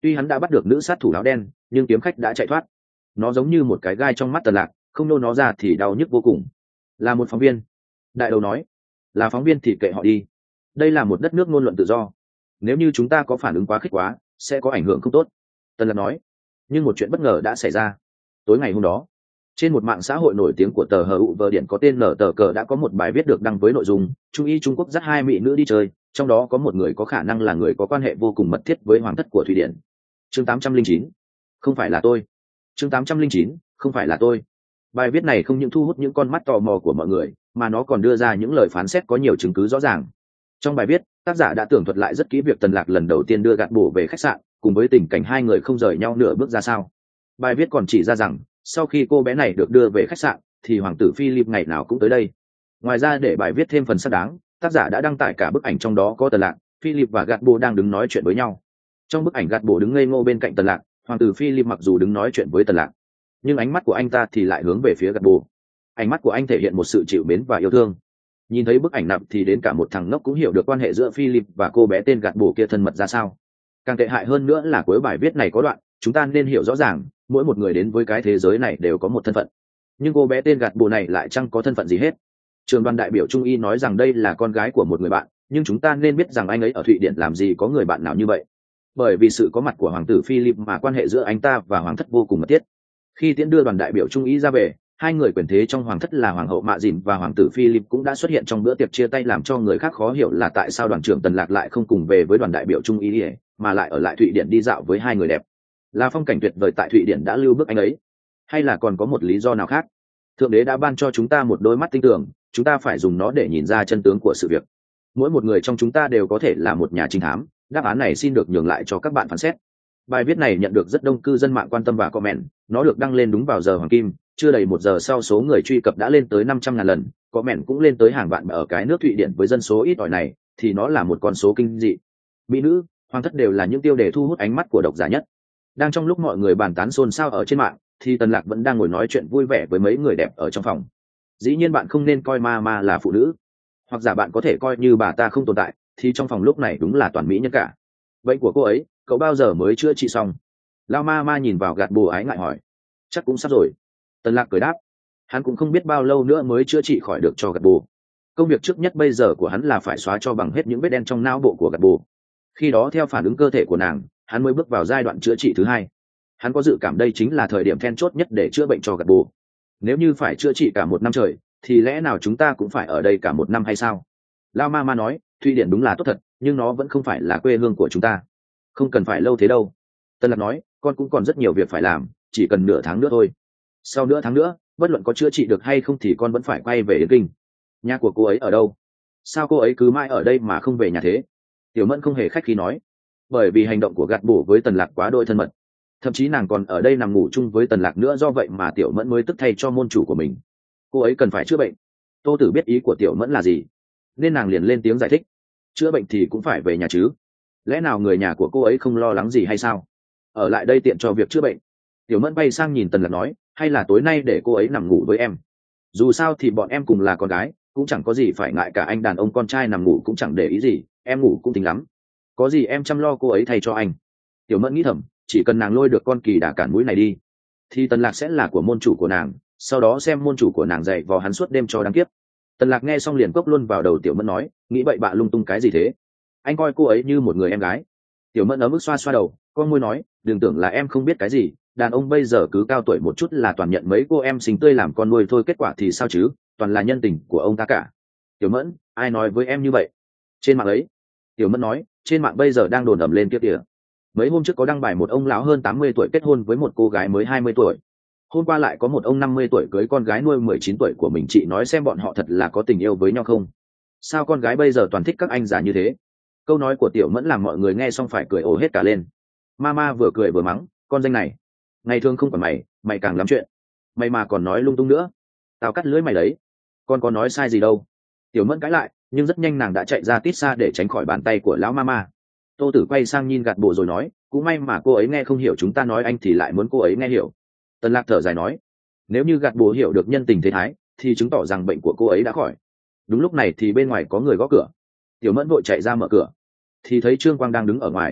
Tuy hắn đã bắt được nữ sát thủ áo đen, nhưng kiếm khách đã chạy thoát. Nó giống như một cái gai trong mắt Tần Lạc, không nô nó ra thì đau nhức vô cùng. Là một phóng viên. Đại đầu nói, là phóng viên thì kệ họ đi. Đây là một đất nước ngôn luận tự do. Nếu như chúng ta có phản ứng quá khích quá, sẽ có ảnh hưởng không tốt. Tần Lạc nói. Nhưng một chuyện bất ngờ đã xảy ra. Tối ngày hôm đó, trên một mạng xã hội nổi tiếng của tờ Hờ U Vờ Điện có tên Nở Tờ Cờ đã có một bài viết được đăng với nội dung Trung y Trung Quốc dắt hai mỹ nữ đi chơi, trong đó có một người có khả năng là người có quan hệ vô cùng mật thiết với hoàng thất của Thụy Điển. Chương tám trăm linh chín. Không phải là tôi. Chương tám trăm linh chín. Không phải là tôi. Bài viết này không những thu hút những con mắt tò mò của mọi người, mà nó còn đưa ra những lời phán xét có nhiều chứng cứ rõ ràng. Trong bài viết, tác giả đã tường thuật lại rất kỹ việc Tần Lạc lần đầu tiên đưa gạt bổ về khách sạn, cùng với tình cảnh hai người không rời nhau nửa bước ra sao. Bài viết còn chỉ ra rằng, sau khi cô bé này được đưa về khách sạn, thì hoàng tử Philip ngày nào cũng tới đây. Ngoài ra để bài viết thêm phần xác đáng, tác giả đã đăng tải cả bức ảnh trong đó có Tần Lạc, Philip và gạt bổ đang đứng nói chuyện với nhau. Trong bức ảnh gạt bổ đứng ngây ngô bên cạnh Tần Lạc, hoàng tử Philip mặc dù đứng nói chuyện với Tần Lạc, nhưng ánh mắt của anh ta thì lại hướng về phía gạt bổ. Ánh mắt của anh thể hiện một sự chịu mến và yêu thương. Nhìn thấy bức ảnh nặng thì đến cả một thằng ngốc cũng hiểu được quan hệ giữa Philip và cô bé tên gạt bổ kia thân mật ra sao. Càng tệ hại hơn nữa là cuối bài viết này có đoạn, chúng ta nên hiểu rõ ràng, mỗi một người đến với cái thế giới này đều có một thân phận. Nhưng cô bé tên gạt bổ này lại chẳng có thân phận gì hết. Trường đoàn đại biểu Trung y nói rằng đây là con gái của một người bạn, nhưng chúng ta nên biết rằng anh ấy ở Thụy Điển làm gì có người bạn nào như vậy. Bởi vì sự có mặt của hoàng tử Philip mà quan hệ giữa anh ta và hoàng thất vô cùng mật thiết. Khi tiễn đưa đoàn đại biểu Trung y ra về, hai người quyền thế trong hoàng thất là hoàng hậu Mạ Dìn và hoàng tử Philip cũng đã xuất hiện trong bữa tiệc chia tay, làm cho người khác khó hiểu là tại sao đoàn trưởng Tần Lạc lại không cùng về với đoàn đại biểu Trung y mà lại ở lại Thụy Điển đi dạo với hai người đẹp. Là phong cảnh tuyệt vời tại Thụy Điển đã lưu bước anh ấy, hay là còn có một lý do nào khác? Thượng đế đã ban cho chúng ta một đôi mắt tinh tường, chúng ta phải dùng nó để nhìn ra chân tướng của sự việc. Mỗi một người trong chúng ta đều có thể là một nhà trinh thám, đáp án này xin được nhường lại cho các bạn phán xét. Bài viết này nhận được rất đông cư dân mạng quan tâm và comment, nó được đăng lên đúng vào giờ hoàng kim, chưa đầy một giờ sau số người truy cập đã lên tới năm trăm ngàn lần, comment cũng lên tới hàng vạn. Ở cái nước Thụy Điển với dân số ít ỏi này thì nó là một con số kinh dị. Mỹ nữ, hoàng thất đều là những tiêu đề thu hút ánh mắt của độc giả nhất. Đang trong lúc mọi người bàn tán xôn xao ở trên mạng thì Tần Lạc vẫn đang ngồi nói chuyện vui vẻ với mấy người đẹp ở trong phòng. Dĩ nhiên bạn không nên coi ma ma là phụ nữ, hoặc giả bạn có thể coi như bà ta không tồn tại, thì trong phòng lúc này đúng là toàn mỹ nhân cả. Bệnh của cô ấy, cậu bao giờ mới chữa trị xong? Lao ma ma nhìn vào gạt bồ ái ngại hỏi. Chắc cũng sắp rồi. Tần Lạc cười đáp. Hắn cũng không biết bao lâu nữa mới chữa trị khỏi được cho gạt bồ. Công việc trước nhất bây giờ của hắn là phải xóa cho bằng hết những vết đen trong não bộ của gạt bồ. Khi đó theo phản ứng cơ thể của nàng, hắn mới bước vào giai đoạn chữa trị thứ hai. Hắn có dự cảm đây chính là thời điểm then chốt nhất để chữa bệnh cho gạt bồ. Nếu như phải chữa trị cả một năm trời, thì lẽ nào chúng ta cũng phải ở đây cả một năm hay sao? Lao ma ma nói, Thụy Điển đúng là tốt thật, nhưng nó vẫn không phải là quê hương của chúng ta. Không cần phải lâu thế đâu. Tân Lạc nói, con cũng còn rất nhiều việc phải làm, chỉ cần nửa tháng nữa thôi. Sau nửa tháng nữa, bất luận có chữa trị được hay không thì con vẫn phải quay về Yến Kinh. Nhà của cô ấy ở đâu? Sao cô ấy cứ mãi ở đây mà không về nhà thế? Tiểu Mẫn không hề khách khí nói. Bởi vì hành động của gạt bổ với Tần Lạc quá đôi thân mật, thậm chí nàng còn ở đây nằm ngủ chung với Tần Lạc nữa, do vậy mà Tiểu Mẫn mới tức thay cho môn chủ của mình. Cô ấy cần phải chữa bệnh. Tô Tử biết ý của Tiểu Mẫn là gì, nên nàng liền lên tiếng giải thích. Chữa bệnh thì cũng phải về nhà chứ, lẽ nào người nhà của cô ấy không lo lắng gì hay sao? Ở lại đây tiện cho việc chữa bệnh. Tiểu Mẫn bay sang nhìn Tần Lạc nói, hay là tối nay để cô ấy nằm ngủ với em. Dù sao thì bọn em cùng là con gái, cũng chẳng có gì phải ngại cả, anh đàn ông con trai nằm ngủ cũng chẳng để ý gì, em ngủ cũng tính lắm. Có gì em chăm lo cô ấy thay cho anh. Tiểu Mẫn nghĩ thầm, chỉ cần nàng lôi được con kỳ đà cản mũi này đi, thì Tần Lạc sẽ là của môn chủ của nàng, sau đó xem môn chủ của nàng dạy vò hắn suốt đêm cho đáng kiếp. Tần Lạc nghe xong liền cốc luôn vào đầu Tiểu Mẫn nói, nghĩ bậy bạ lung tung cái gì thế? Anh coi cô ấy như một người em gái. Tiểu Mẫn ở mức xoa xoa đầu, con môi nói, đừng tưởng là em không biết cái gì, đàn ông bây giờ cứ cao tuổi một chút là toàn nhận mấy cô em xinh tươi làm con nuôi thôi, kết quả thì sao chứ, toàn là nhân tình của ông ta cả. Tiểu Mẫn, ai nói với em như vậy? Trên mạng ấy. Tiểu Mẫn nói, trên mạng bây giờ đang đồn ầm lên kia kìa. Mấy hôm trước có đăng bài một ông lão hơn tám mươi tuổi kết hôn với một cô gái mới hai mươi tuổi. Hôm qua lại có một ông năm mươi tuổi cưới con gái nuôi mười chín tuổi của mình, chị nói xem bọn họ thật là có tình yêu với nhau không? Sao con gái bây giờ toàn thích các anh già như thế? Câu nói của Tiểu Mẫn làm mọi người nghe xong phải cười ồ hết cả lên. Mama vừa cười vừa mắng, con danh này, ngày thường không phải mày, mày càng lắm chuyện. Mày mà còn nói lung tung nữa, tao cắt lưỡi mày đấy. Con có nói sai gì đâu. Tiểu Mẫn cãi lại, nhưng rất nhanh nàng đã chạy ra tít xa để tránh khỏi bàn tay của lão Mama. Tô Tử quay sang nhìn gạt bộ rồi nói, cũng may mà cô ấy nghe không hiểu chúng ta nói, anh thì lại muốn cô ấy nghe hiểu. Tần Lạc thở dài nói, nếu như gạt bộ hiểu được nhân tình thế thái thì chứng tỏ rằng bệnh của cô ấy đã khỏi. Đúng lúc này thì bên ngoài có người gõ cửa. Tiểu Mẫn vội chạy ra mở cửa, thì thấy Trương Quang đang đứng ở ngoài.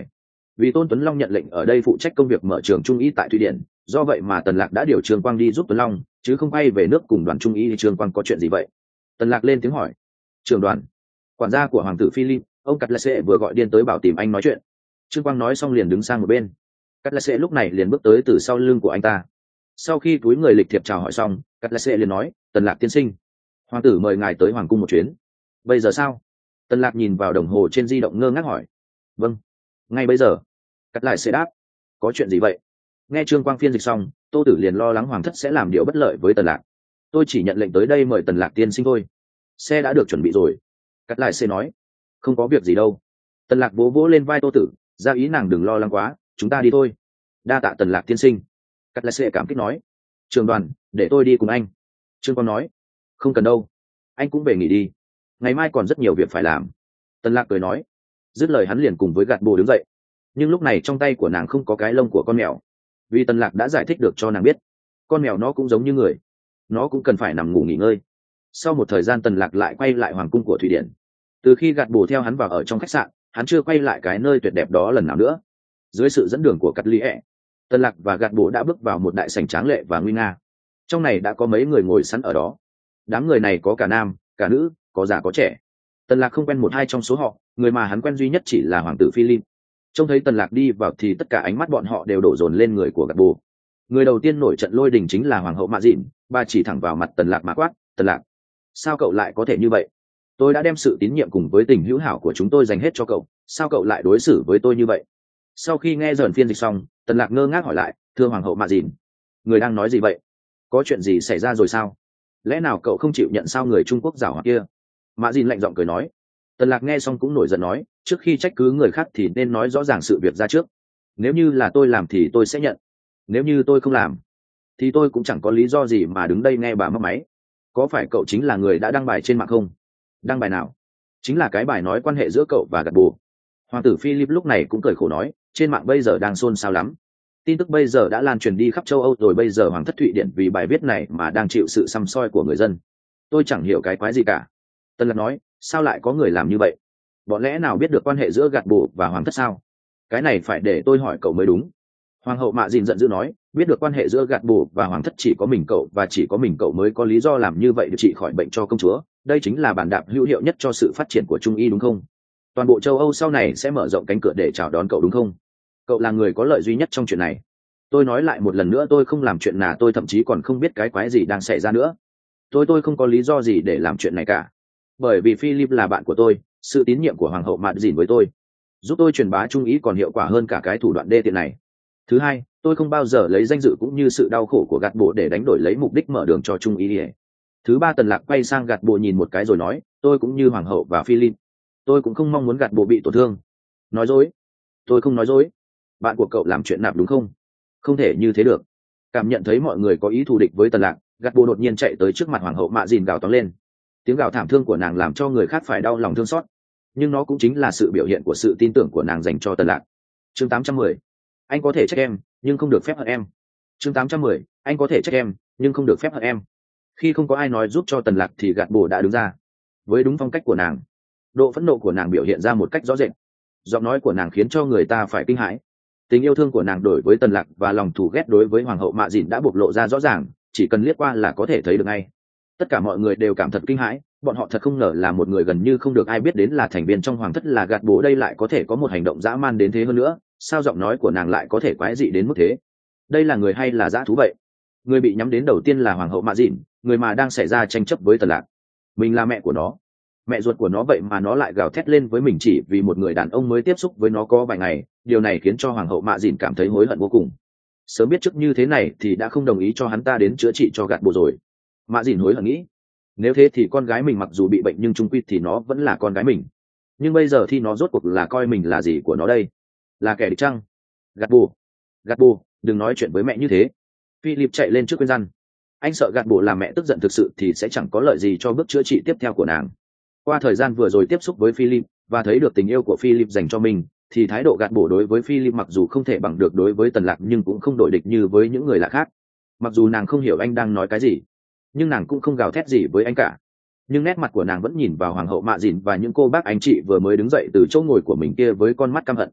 Vì Tôn Tuấn Long nhận lệnh ở đây phụ trách công việc mở trường trung y tại Thụy Điển, do vậy mà Tần Lạc đã điều Trương Quang đi giúp Tuấn Long, chứ không bay về nước cùng đoàn trung y. Trương Quang có chuyện gì vậy? Tần Lạc lên tiếng hỏi. Trưởng đoàn, quản gia của hoàng tử Philip, ông Cắt Lệ Sệ vừa gọi điện tới bảo tìm anh nói chuyện. Trương Quang nói xong liền đứng sang một bên. Cắt Lệ Sệ lúc này liền bước tới từ sau lưng của anh ta. Sau khi túi người lịch thiệp chào hỏi xong, Cắt Lệ Sệ liền nói, Tần Lạc tiên sinh, hoàng tử mời ngài tới hoàng cung một chuyến. Bây giờ sao? Tần Lạc nhìn vào đồng hồ trên di động ngơ ngác hỏi. Vâng, ngay bây giờ. Cắt Lệ Sệ đáp. Có chuyện gì vậy? Nghe Trương Quang phiên dịch xong, Tô Tử liền lo lắng hoàng thất sẽ làm điều bất lợi với Tần Lạc. Tôi chỉ nhận lệnh tới đây mời Tần Lạc tiên sinh thôi. Xe đã được chuẩn bị rồi. Cắt Lệ Sệ nói. Không có việc gì đâu. Tần Lạc vỗ vỗ lên vai Tô Tử, ra ý nàng đừng lo lắng quá, chúng ta đi thôi. Đa tạ Tần Lạc tiên sinh. Cắt Lệ Sệ cảm kích nói. Trường đoàn, để tôi đi cùng anh. Trương Quang nói. Không cần đâu, anh cũng về nghỉ đi, ngày mai còn rất nhiều việc phải làm. Tần Lạc cười nói. Dứt lời hắn liền cùng với gạt bồ đứng dậy, nhưng lúc này trong tay của nàng không có cái lông của con mèo, vì Tần Lạc đã giải thích được cho nàng biết con mèo nó cũng giống như người, nó cũng cần phải nằm ngủ nghỉ ngơi. Sau một thời gian Tần Lạc lại quay lại hoàng cung của Thụy Điển. Từ khi gạt bồ theo hắn vào ở trong khách sạn, hắn chưa quay lại cái nơi tuyệt đẹp đó lần nào nữa. Dưới sự dẫn đường của Cắt Lý ẹ, Tần Lạc và gạt bồ đã bước vào một đại sảnh tráng lệ và nguy nga. Trong này đã có mấy người ngồi sẵn ở đó. Đám người này có cả nam cả nữ, có già có trẻ. Tần Lạc không quen một hai trong số họ, người mà hắn quen duy nhất chỉ là hoàng tử Philip. Trông thấy Tần Lạc đi vào thì tất cả ánh mắt bọn họ đều đổ dồn lên người của gạt bồ. Người đầu tiên nổi trận lôi đình chính là hoàng hậu Mạ Dịn, bà chỉ thẳng vào mặt Tần Lạc mà quát, Tần Lạc, sao cậu lại có thể như vậy? Tôi đã đem sự tín nhiệm cùng với tình hữu hảo của chúng tôi dành hết cho cậu, sao cậu lại đối xử với tôi như vậy? Sau khi nghe dần phiên dịch xong, Tần Lạc ngơ ngác hỏi lại, thưa hoàng hậu Mạ Dịn, người đang nói gì vậy? Có chuyện gì xảy ra rồi sao? Lẽ nào cậu không chịu nhận sao người Trung Quốc giảo hoạt kia? Mạ Dịn lạnh giọng cười nói. Tần Lạc nghe xong cũng nổi giận nói, trước khi trách cứ người khác thì nên nói rõ ràng sự việc ra trước. Nếu như là tôi làm thì tôi sẽ nhận, nếu như tôi không làm thì tôi cũng chẳng có lý do gì mà đứng đây nghe bà mắc máy. Có phải cậu chính là người đã đăng bài trên mạng không? Đăng bài nào? Chính là cái bài nói quan hệ giữa cậu và gạt bồ. Hoàng tử Philip lúc này cũng cười khổ nói, trên mạng bây giờ đang xôn xao lắm, tin tức bây giờ đã lan truyền đi khắp châu Âu rồi, bây giờ hoàng thất Thụy Điển vì bài viết này mà đang chịu sự săm soi của người dân. Tôi chẳng hiểu cái quái gì cả. Tần Lạc nói, sao lại có người làm như vậy? Bọn lẽ nào biết được quan hệ giữa gạt bồ và hoàng thất sao? Cái này phải để tôi hỏi cậu mới đúng. Hoàng hậu Mạ Dịn giận dữ nói, biết được quan hệ giữa gạt bồ và hoàng thất chỉ có mình cậu, và chỉ có mình cậu mới có lý do làm như vậy để trị khỏi bệnh cho công chúa. Đây chính là bàn đạp hữu hiệu nhất cho sự phát triển của Trung y đúng không? Toàn bộ châu Âu sau này sẽ mở rộng cánh cửa để chào đón cậu đúng không? Cậu là người có lợi duy nhất trong chuyện này. Tôi nói lại một lần nữa, tôi không làm chuyện nào, tôi thậm chí còn không biết cái quái gì đang xảy ra nữa. Tôi tôi không có lý do gì để làm chuyện này cả. Bởi vì Philip là bạn của tôi, sự tín nhiệm của hoàng hậu Mạ Dịn với tôi giúp tôi truyền bá Trung ý còn hiệu quả hơn cả cái thủ đoạn đê tiện này. Thứ hai, tôi không bao giờ lấy danh dự cũng như sự đau khổ của gạt bộ để đánh đổi lấy mục đích mở đường cho Trung ý. Thứ ba, Tần Lạc quay sang gạt bộ nhìn một cái rồi nói, tôi cũng như hoàng hậu và Philip, tôi cũng không mong muốn gạt bộ bị tổn thương. Nói dối? Tôi không nói dối. Bạn của cậu làm chuyện nạp đúng không? Không thể như thế được. Cảm nhận thấy mọi người có ý thù địch với Tần Lạc, gạt bộ đột nhiên chạy tới trước mặt hoàng hậu Mạ Dịn gào toáng lên. Tiếng gào thảm thương của nàng làm cho người khác phải đau lòng thương xót, nhưng nó cũng chính là sự biểu hiện của sự tin tưởng của nàng dành cho Tần Lạc. Chương tám trăm mười, anh có thể trách em nhưng không được phép hận em. Chương tám trăm mười, anh có thể trách em nhưng không được phép hận em. Khi không có ai nói giúp cho Tần Lạc thì gạt bồ đã đứng ra. Với đúng phong cách của nàng, độ phẫn nộ của nàng biểu hiện ra một cách rõ rệt. Giọng nói của nàng khiến cho người ta phải kinh hãi. Tình yêu thương của nàng đối với Tần Lạc và lòng thù ghét đối với hoàng hậu Mạ Dịn đã bộc lộ ra rõ ràng, chỉ cần liếc qua là có thể thấy được ngay. Tất cả mọi người đều cảm thật kinh hãi, bọn họ thật không ngờ là một người gần như không được ai biết đến là thành viên trong hoàng thất là gạt bố đây lại có thể có một hành động dã man đến thế hơn nữa. Sao giọng nói của nàng lại có thể quái dị đến mức thế? Đây là người hay là dã thú vậy? Người bị nhắm đến đầu tiên là hoàng hậu Mạ Dịn, người mà đang xảy ra tranh chấp với Tần Lạc. Mình là mẹ của nó, mẹ ruột của nó, vậy mà nó lại gào thét lên với mình chỉ vì một người đàn ông mới tiếp xúc với nó có vài ngày. Điều này khiến cho hoàng hậu Mạ Dịn cảm thấy hối hận vô cùng. Sớm biết trước như thế này thì đã không đồng ý cho hắn ta đến chữa trị cho gạt bồ rồi. Mạ Dịn hối hận nghĩ, nếu thế thì con gái mình mặc dù bị bệnh nhưng chung quy thì nó vẫn là con gái mình. Nhưng bây giờ thì nó rốt cuộc là coi mình là gì của nó đây? Là kẻ địch chăng? Gạt bồ, gạt bồ, đừng nói chuyện với mẹ như thế. Philip chạy lên trước khuyên răn. Anh sợ gạt bồ làm mẹ tức giận thực sự thì sẽ chẳng có lợi gì cho bước chữa trị tiếp theo của nàng. Qua thời gian vừa rồi tiếp xúc với Philip và thấy được tình yêu của Philip dành cho mình, thì thái độ gạt bồ đối với Philip mặc dù không thể bằng được đối với Tần Lạc nhưng cũng không đổi địch như với những người lạ khác. Mặc dù nàng không hiểu anh đang nói cái gì, nhưng nàng cũng không gào thét gì với anh cả. Nhưng nét mặt của nàng vẫn nhìn vào hoàng hậu Mạ Dịn và những cô bác anh chị vừa mới đứng dậy từ chỗ ngồi của mình kia với con mắt căm hận.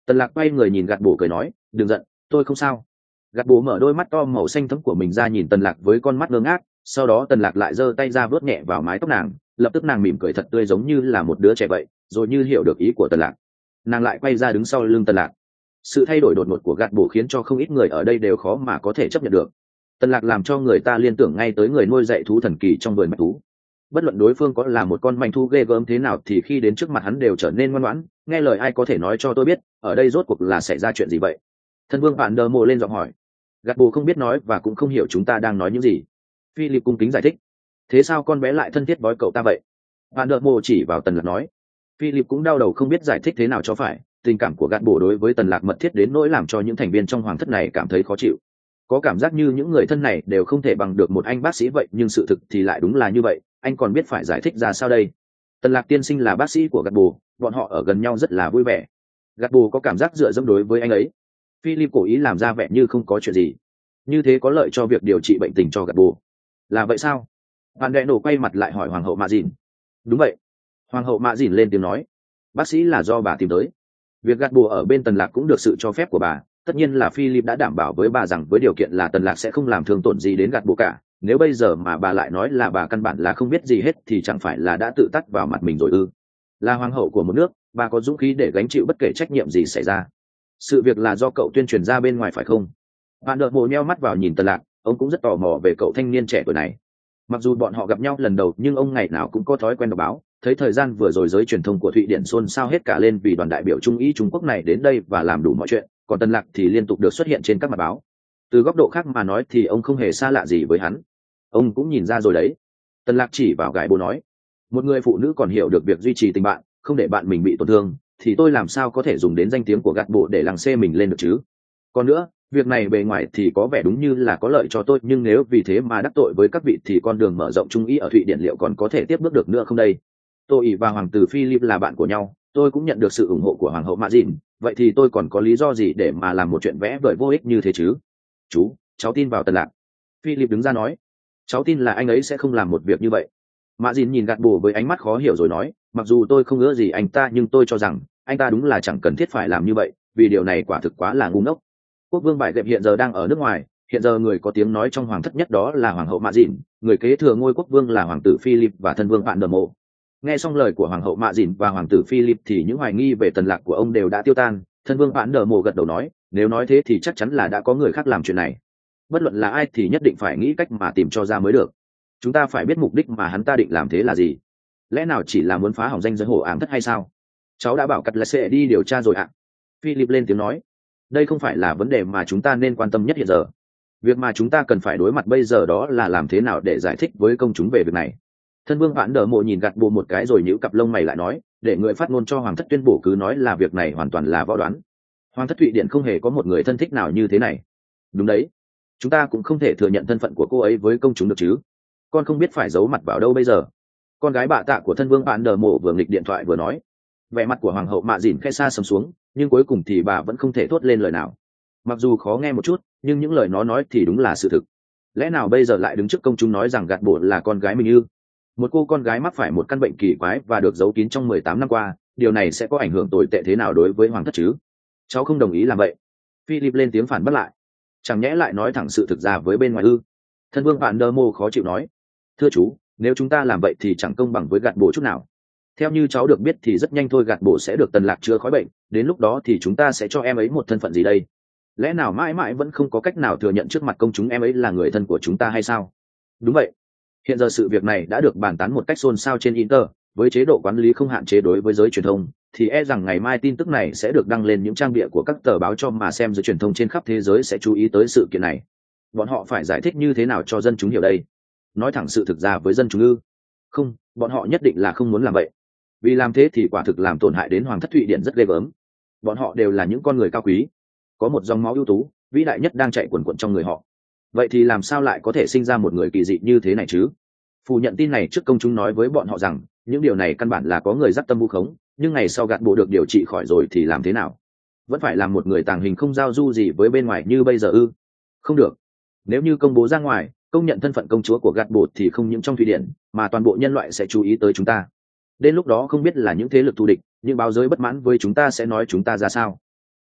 Tần Lạc quay người nhìn gạt bổ cười nói, đừng giận, tôi không sao. Gạt bổ mở đôi mắt to màu xanh thẫm của mình ra nhìn Tần Lạc với con mắt ngơ ngác, sau đó Tần Lạc lại giơ tay ra vớt nhẹ vào mái tóc nàng, lập tức nàng mỉm cười thật tươi giống như là một đứa trẻ vậy, rồi như hiểu được ý của Tần Lạc, nàng lại quay ra đứng sau lưng Tần Lạc. Sự thay đổi đột ngột của gạt bổ khiến cho không ít người ở đây đều khó mà có thể chấp nhận được. Tần Lạc làm cho người ta liên tưởng ngay tới người nuôi dạy thú thần kỳ trong vườn bạch thú. Bất luận đối phương có là một con manh thú ghê gớm thế nào thì khi đến trước mặt hắn đều trở nên ngoan ngoãn, nghe lời ai có thể nói cho tôi biết, ở đây rốt cuộc là xảy ra chuyện gì vậy? Thân vương bạn đờ mồ lên giọng hỏi. Gạt bồ không biết nói và cũng không hiểu chúng ta đang nói những gì. Philip cung kính giải thích. Thế sao con bé lại thân thiết với cậu ta vậy? Bạn đờ mồ chỉ vào Tần Lạc nói. Philip cũng đau đầu không biết giải thích thế nào cho phải, tình cảm của gạt bồ đối với Tần Lạc mật thiết đến nỗi làm cho những thành viên trong hoàng thất này cảm thấy khó chịu. Có cảm giác như những người thân này đều không thể bằng được một anh bác sĩ vậy, nhưng sự thực thì lại đúng là như vậy, anh còn biết phải giải thích ra sao đây? Tần Lạc tiên sinh là bác sĩ của gạt bồ, bọn họ ở gần nhau rất là vui vẻ. Gạt bồ có cảm giác dựa dẫm đối với anh ấy. Philip cố ý làm ra vẻ như không có chuyện gì, như thế có lợi cho việc điều trị bệnh tình cho gạt bồ. Là vậy sao? Bạn đệ nổ quay mặt lại hỏi hoàng hậu Mạ Dìn. Đúng vậy. Hoàng hậu Mạ Dìn lên tiếng nói. Bác sĩ là do bà tìm tới. Việc gạt bồ ở bên Tần Lạc cũng được sự cho phép của bà. Tất nhiên là Philip đã đảm bảo với bà rằng với điều kiện là Tần Lạc sẽ không làm thương tổn gì đến gạt bồ cả. Nếu bây giờ mà bà lại nói là bà căn bản là không biết gì hết thì chẳng phải là đã tự tắt vào mặt mình rồi ư? Là hoàng hậu của một nước, bà có dũng khí để gánh chịu bất kể trách nhiệm gì xảy ra. Sự việc là do cậu tuyên truyền ra bên ngoài phải không? Bạn đợt mồ nheo mắt vào nhìn Tần Lạc, ông cũng rất tò mò về cậu thanh niên trẻ tuổi này. Mặc dù bọn họ gặp nhau lần đầu nhưng ông ngày nào cũng có thói quen đọc báo, thấy thời gian vừa rồi giới truyền thông của Thụy Điển xôn xao hết cả lên vì đoàn đại biểu Trung Ý Trung Quốc này đến đây và làm đủ mọi chuyện, còn Tần Lạc thì liên tục được xuất hiện trên các mặt báo. Từ góc độ khác mà nói thì ông không hề xa lạ gì với hắn. Ông cũng nhìn ra rồi đấy. Tần Lạc chỉ vào gái bố nói, một người phụ nữ còn hiểu được việc duy trì tình bạn, không để bạn mình bị tổn thương, thì tôi làm sao có thể dùng đến danh tiếng của gạt bộ để lằng xê mình lên được chứ? Còn nữa, việc này bề ngoài thì có vẻ đúng như là có lợi cho tôi, nhưng nếu vì thế mà đắc tội với các vị thì con đường mở rộng Trung Ý ở Thụy Điển liệu còn có thể tiếp bước được nữa không đây? Tôi và hoàng tử Philip là bạn của nhau, tôi cũng nhận được sự ủng hộ của hoàng hậu Mạ Dìn, vậy thì tôi còn có lý do gì để mà làm một chuyện vẽ vời vô ích như thế chứ? Chú, cháu tin vào Tần Lạc. Philip đứng ra nói, cháu tin là anh ấy sẽ không làm một việc như vậy. Mạ Dìn nhìn gạt bồ với ánh mắt khó hiểu rồi nói, mặc dù tôi không ưa gì anh ta nhưng tôi cho rằng anh ta đúng là chẳng cần thiết phải làm như vậy, vì điều này quả thực quá là ngu ngốc. Quốc vương Bại Gệp hiện giờ đang ở nước ngoài, hiện giờ người có tiếng nói trong hoàng thất nhất đó là hoàng hậu Mạ Dìn, người kế thừa ngôi quốc vương là hoàng tử Philip và thân vương Bạn Đờ Mộ. Nghe xong lời của hoàng hậu Mạ Dìn và hoàng tử Philip thì những hoài nghi về Tần Lạc của ông đều đã tiêu tan. Thân vương Bạn Đờ Mộ gật đầu nói, nếu nói thế thì chắc chắn là đã có người khác làm chuyện này. Bất luận là ai thì nhất định phải nghĩ cách mà tìm cho ra mới được. Chúng ta phải biết mục đích mà hắn ta định làm thế là gì. Lẽ nào chỉ là muốn phá hỏng danh giới hổ ám thất hay sao? Cháu đã bảo cắt là sẽ đi điều tra rồi ạ. Philip lên tiếng nói, đây không phải là vấn đề mà chúng ta nên quan tâm nhất hiện giờ. Việc mà chúng ta cần phải đối mặt bây giờ đó là làm thế nào để giải thích với công chúng về việc này. Thân vương Vãn Đờ Mộ nhìn gạt bộ một cái rồi nhíu cặp lông mày lại nói, để người phát ngôn cho hoàng thất tuyên bố cứ nói là việc này hoàn toàn là võ đoán. Hoàng thất Thụy Điển không hề có một người thân thích nào như thế này. Đúng đấy, chúng ta cũng không thể thừa nhận thân phận của cô ấy với công chúng được chứ. Con không biết phải giấu mặt vào đâu bây giờ. Con gái bạ tạ của thân vương Vãn Đờ Mộ vừa nghịch điện thoại vừa nói. Vẻ mặt của hoàng hậu Mạ Dìn khẽ xa sầm xuống, nhưng cuối cùng thì bà vẫn không thể thốt lên lời nào. Mặc dù khó nghe một chút, nhưng những lời nó nói thì đúng là sự thực. Lẽ nào bây giờ lại đứng trước công chúng nói rằng gạt bộ là con gái mình ư? Một cô con gái mắc phải một căn bệnh kỳ quái và được giấu kín trong mười tám năm qua, điều này sẽ có ảnh hưởng tồi tệ thế nào đối với hoàng thất chứ? Cháu không đồng ý làm vậy. Philip lên tiếng phản bác lại. Chẳng nhẽ lại nói thẳng sự thực ra với bên ngoài ư? Thân vương Vạn Đơ Mô khó chịu nói. Thưa chú, nếu chúng ta làm vậy thì chẳng công bằng với gạt bộ chút nào. Theo như cháu được biết thì rất nhanh thôi gạt bộ sẽ được Tần Lạc chữa khỏi bệnh, đến lúc đó thì chúng ta sẽ cho em ấy một thân phận gì đây? Lẽ nào mãi mãi vẫn không có cách nào thừa nhận trước mặt công chúng em ấy là người thân của chúng ta hay sao? Đúng vậy. Hiện giờ sự việc này đã được bàn tán một cách xôn xao trên Inter, với chế độ quản lý không hạn chế đối với giới truyền thông, thì e rằng ngày mai tin tức này sẽ được đăng lên những trang bìa của các tờ báo cho mà xem giới truyền thông trên khắp thế giới sẽ chú ý tới sự kiện này. Bọn họ phải giải thích như thế nào cho dân chúng hiểu đây? Nói thẳng sự thực ra với dân chúng ư? Không, bọn họ nhất định là không muốn làm vậy. Vì làm thế thì quả thực làm tổn hại đến hoàng thất Thụy Điển rất ghê gớm. Bọn họ đều là những con người cao quý, có một dòng máu ưu tú, vĩ đại nhất đang chạy quần quần trong người họ. Vậy thì làm sao lại có thể sinh ra một người kỳ dị như thế này chứ? Phủ nhận tin này trước công chúng nói với bọn họ rằng những điều này căn bản là có người dắt tâm vu khống, nhưng ngày sau gạt bộ được điều trị khỏi rồi thì làm thế nào? Vẫn phải làm một người tàng hình không giao du gì với bên ngoài như bây giờ ư? Không được. Nếu như công bố ra ngoài, công nhận thân phận công chúa của gạt bộ thì không những trong Thụy Điển mà toàn bộ nhân loại sẽ chú ý tới chúng ta. Đến lúc đó không biết là những thế lực thù địch, những báo giới bất mãn với chúng ta sẽ nói chúng ta ra sao.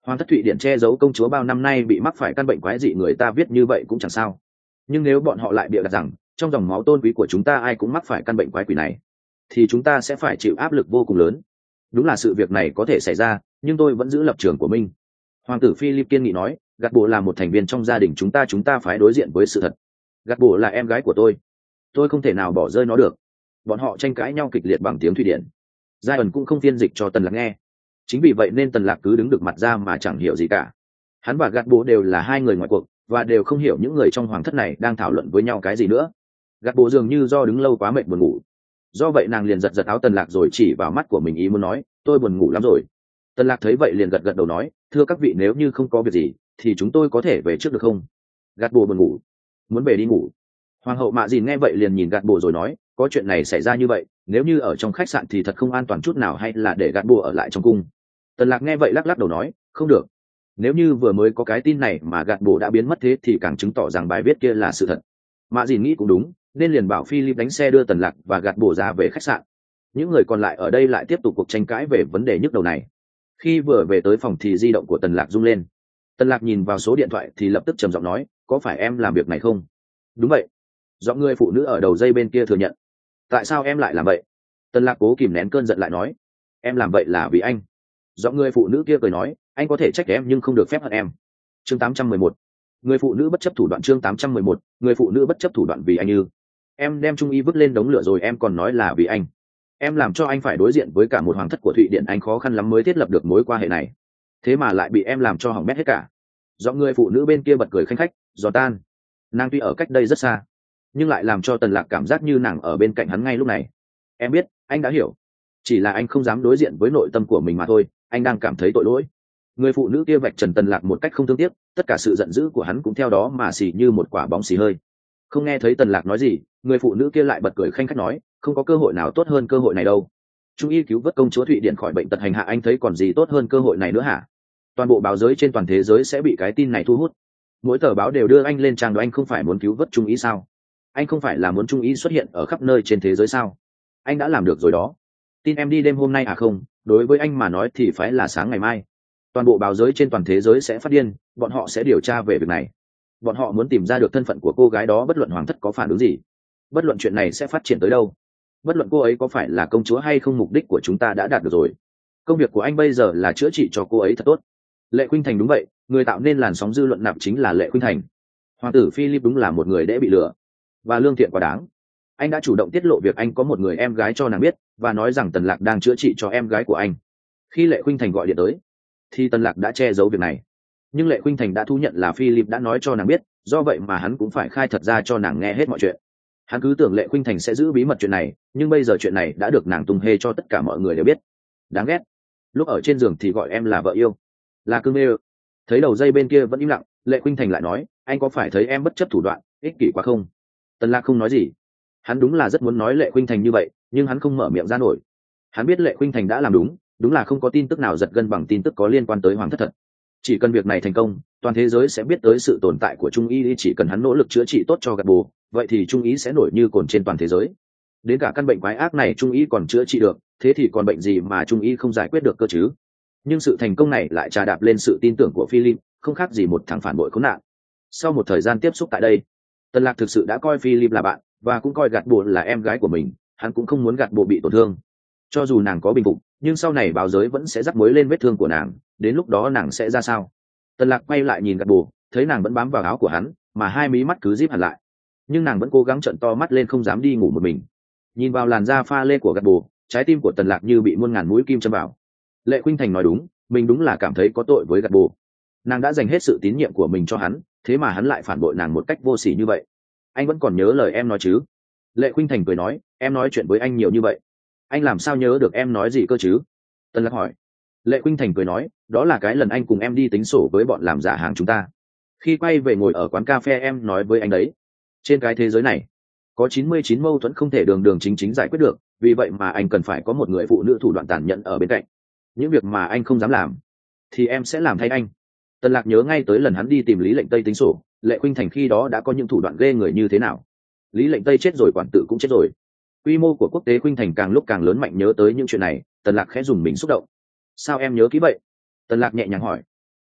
Hoàng thất Thụy Điển che giấu công chúa bao năm nay bị mắc phải căn bệnh quái dị, người ta viết như vậy cũng chẳng sao, nhưng nếu bọn họ lại bịa đặt rằng trong dòng máu tôn quý của chúng ta ai cũng mắc phải căn bệnh quái quỷ này, thì chúng ta sẽ phải chịu áp lực vô cùng lớn. Đúng là sự việc này có thể xảy ra, nhưng tôi vẫn giữ lập trường của mình. Hoàng tử Philip kiên nghị nói, gạt bộ là một thành viên trong gia đình chúng ta, chúng ta phải đối diện với sự thật. Gạt bộ là em gái của tôi, tôi không thể nào bỏ rơi nó được. Bọn họ tranh cãi nhau kịch liệt bằng tiếng Thụy Điển. Giai ẩn cũng không phiên dịch cho Tần Lạc nghe. Chính vì vậy nên Tần Lạc cứ đứng được mặt ra mà chẳng hiểu gì cả. Hắn và gạt bộ đều là hai người ngoài cuộc, và đều không hiểu những người trong hoàng thất này đang thảo luận với nhau cái gì nữa. Gạt bộ dường như do đứng lâu quá mệt buồn ngủ. Do vậy nàng liền giật giật áo Tần Lạc rồi chỉ vào mắt của mình, ý muốn nói, tôi buồn ngủ lắm rồi. Tần Lạc thấy vậy liền gật gật đầu nói, thưa các vị, nếu như không có việc gì thì chúng tôi có thể về trước được không? Gạt bộ buồn ngủ, muốn về đi ngủ. Hoàng hậu Mạ Dìn nghe vậy liền nhìn gạt bộ rồi nói, có chuyện này xảy ra như vậy, nếu như ở trong khách sạn thì thật không an toàn chút nào, hay là để gạt bộ ở lại trong cung? Tần Lạc nghe vậy lắc lắc đầu nói, không được. Nếu như vừa mới có cái tin này mà gạt bộ đã biến mất thế thì càng chứng tỏ rằng bài viết kia là sự thật. Mạ Dìn nghĩ cũng đúng, nên liền bảo Philip đánh xe đưa Tần Lạc và gạt bộ ra về khách sạn. Những người còn lại ở đây lại tiếp tục cuộc tranh cãi về vấn đề nhức đầu này. Khi vừa về tới phòng thì di động của Tần Lạc rung lên. Tần Lạc nhìn vào số điện thoại thì lập tức trầm giọng nói, có phải em làm việc này không? Đúng vậy. Giọng người phụ nữ ở đầu dây bên kia thừa nhận. Tại sao em lại làm vậy? Tần Lạc cố kìm nén cơn giận lại nói, em làm vậy là vì anh. Giọng người phụ nữ kia cười nói, anh có thể trách em nhưng không được phép hận em. Chương tám trăm mười một. Người phụ nữ bất chấp thủ đoạn. Chương tám trăm mười một. Người phụ nữ bất chấp thủ đoạn vì anh ư? Em đem Trung Y vứt lên đống lửa rồi em còn nói là vì anh. Em làm cho anh phải đối diện với cả một hoàng thất của Thụy Điển, anh khó khăn lắm mới thiết lập được mối quan hệ này, thế mà lại bị em làm cho hỏng bét hết cả. Do người phụ nữ bên kia bật cười khanh khách, giò tan. Nàng tuy ở cách đây rất xa, nhưng lại làm cho Tần Lạc cảm giác như nàng ở bên cạnh hắn ngay lúc này. Em biết, anh đã hiểu. Chỉ là anh không dám đối diện với nội tâm của mình mà thôi, anh đang cảm thấy tội lỗi. Người phụ nữ kia vạch trần Tần Lạc một cách không thương tiếc, tất cả sự giận dữ của hắn cũng theo đó mà xì như một quả bóng xì hơi. Không nghe thấy Tần Lạc nói gì, người phụ nữ kia lại bật cười khanh khách nói, không có cơ hội nào tốt hơn cơ hội này đâu. Trung Y cứu vớt công chúa Thụy Điển khỏi bệnh tật hành hạ, anh thấy còn gì tốt hơn cơ hội này nữa hả? Toàn bộ báo giới trên toàn thế giới sẽ bị cái tin này thu hút. Mỗi tờ báo đều đưa anh lên trang, đó anh không phải muốn cứu vớt Trung Y sao? Anh không phải là muốn Trung Y xuất hiện ở khắp nơi trên thế giới sao? Anh đã làm được rồi đó. Tin em đi đêm hôm nay à? Không, đối với anh mà nói thì phải là sáng ngày mai. Toàn bộ báo giới trên toàn thế giới sẽ phát điên, bọn họ sẽ điều tra về việc này. Bọn họ muốn tìm ra được thân phận của cô gái đó, bất luận hoàng thất có phản ứng gì, bất luận chuyện này sẽ phát triển tới đâu, bất luận cô ấy có phải là công chúa hay không, mục đích của chúng ta đã đạt được rồi. Công việc của anh bây giờ là chữa trị cho cô ấy thật tốt. Lệ Khuynh Thành đúng vậy, người tạo nên làn sóng dư luận nạp chính là Lệ Khuynh Thành. Hoàng tử Philip đúng là một người dễ bị lừa và lương thiện quá đáng. Anh đã chủ động tiết lộ việc anh có một người em gái cho nàng biết, và nói rằng Tần Lạc đang chữa trị cho em gái của anh. Khi Lệ Khuynh Thành gọi điện tới thì Tần Lạc đã che giấu việc này, nhưng Lệ Khuynh Thành đã thú nhận là Philip đã nói cho nàng biết, do vậy mà hắn cũng phải khai thật ra cho nàng nghe hết mọi chuyện. Hắn cứ tưởng Lệ Khuynh Thành sẽ giữ bí mật chuyện này, nhưng bây giờ chuyện này đã được nàng tung hê cho tất cả mọi người đều biết. Đáng ghét. Lúc ở trên giường thì gọi em là vợ yêu, là cưng mê. Thấy đầu dây bên kia vẫn im lặng, Lệ Khuynh Thành lại nói, anh có phải thấy em bất chấp thủ đoạn, ích kỷ quá không? Tần Lạc không nói gì. Hắn đúng là rất muốn nói Lệ Khuynh Thành như vậy, nhưng hắn không mở miệng ra nổi. Hắn biết Lệ Khuynh Thành đã làm đúng, đúng là không có tin tức nào giật gân bằng tin tức có liên quan tới hoàng thất thật. Chỉ cần việc này thành công, toàn thế giới sẽ biết tới sự tồn tại của Trung Y, chỉ cần hắn nỗ lực chữa trị tốt cho gạt bồ, vậy thì Trung Y sẽ nổi như cồn trên toàn thế giới. Đến cả căn bệnh quái ác này Trung Y còn chữa trị được, thế thì còn bệnh gì mà Trung Y không giải quyết được cơ chứ? Nhưng sự thành công này lại trà đạp lên sự tin tưởng của Philip, không khác gì một thằng phản bội khốn nạn. Sau một thời gian tiếp xúc tại đây, Tần Lạc thực sự đã coi Philip là bạn, và cũng coi gạt bồ là em gái của mình. Hắn cũng không muốn gạt bồ bị tổn thương. Cho dù nàng có bình phục, nhưng sau này báo giới vẫn sẽ rắc muối lên vết thương của nàng, đến lúc đó nàng sẽ ra sao? Tần Lạc quay lại nhìn gạt bồ, thấy nàng vẫn bám vào áo của hắn, mà hai mí mắt cứ díp hẳn lại, nhưng nàng vẫn cố gắng trợn to mắt lên, không dám đi ngủ một mình. Nhìn vào làn da pha lê của gạt bồ, trái tim của Tần Lạc như bị muôn ngàn mũi kim châm vào. Lệ Khuynh Thành nói đúng, mình đúng là cảm thấy có tội với gạt bồ. Nàng đã dành hết sự tín nhiệm của mình cho hắn, thế mà hắn lại phản bội nàng một cách vô sỉ như vậy. Anh vẫn còn nhớ lời em nói chứ? Lệ Khuynh Thành cười nói, em nói chuyện với anh nhiều như vậy, anh làm sao nhớ được em nói gì cơ chứ? Tần Lạc hỏi. Lệ Khuynh Thành cười nói, đó là cái lần anh cùng em đi tính sổ với bọn làm giả hàng chúng ta. Khi quay về ngồi ở quán cà phê em nói với anh đấy, trên cái thế giới này có chín mươi chín mâu thuẫn không thể đường đường chính chính giải quyết được, vì vậy mà anh cần phải có một người phụ nữ thủ đoạn tàn nhẫn ở bên cạnh. Những việc mà anh không dám làm thì em sẽ làm thay anh. Tần Lạc nhớ ngay tới lần hắn đi tìm Lý Lệnh Tây tính sổ, Lệ Khuynh Thành khi đó đã có những thủ đoạn ghê người như thế nào. Lý Lệnh Tây chết rồi, quản tự cũng chết rồi, quy mô của quốc tế Khuynh Thành càng lúc càng lớn mạnh. Nhớ tới những chuyện này, Tần Lạc khẽ dùng mình xúc động. Sao em nhớ kỹ vậy? Tần Lạc nhẹ nhàng hỏi.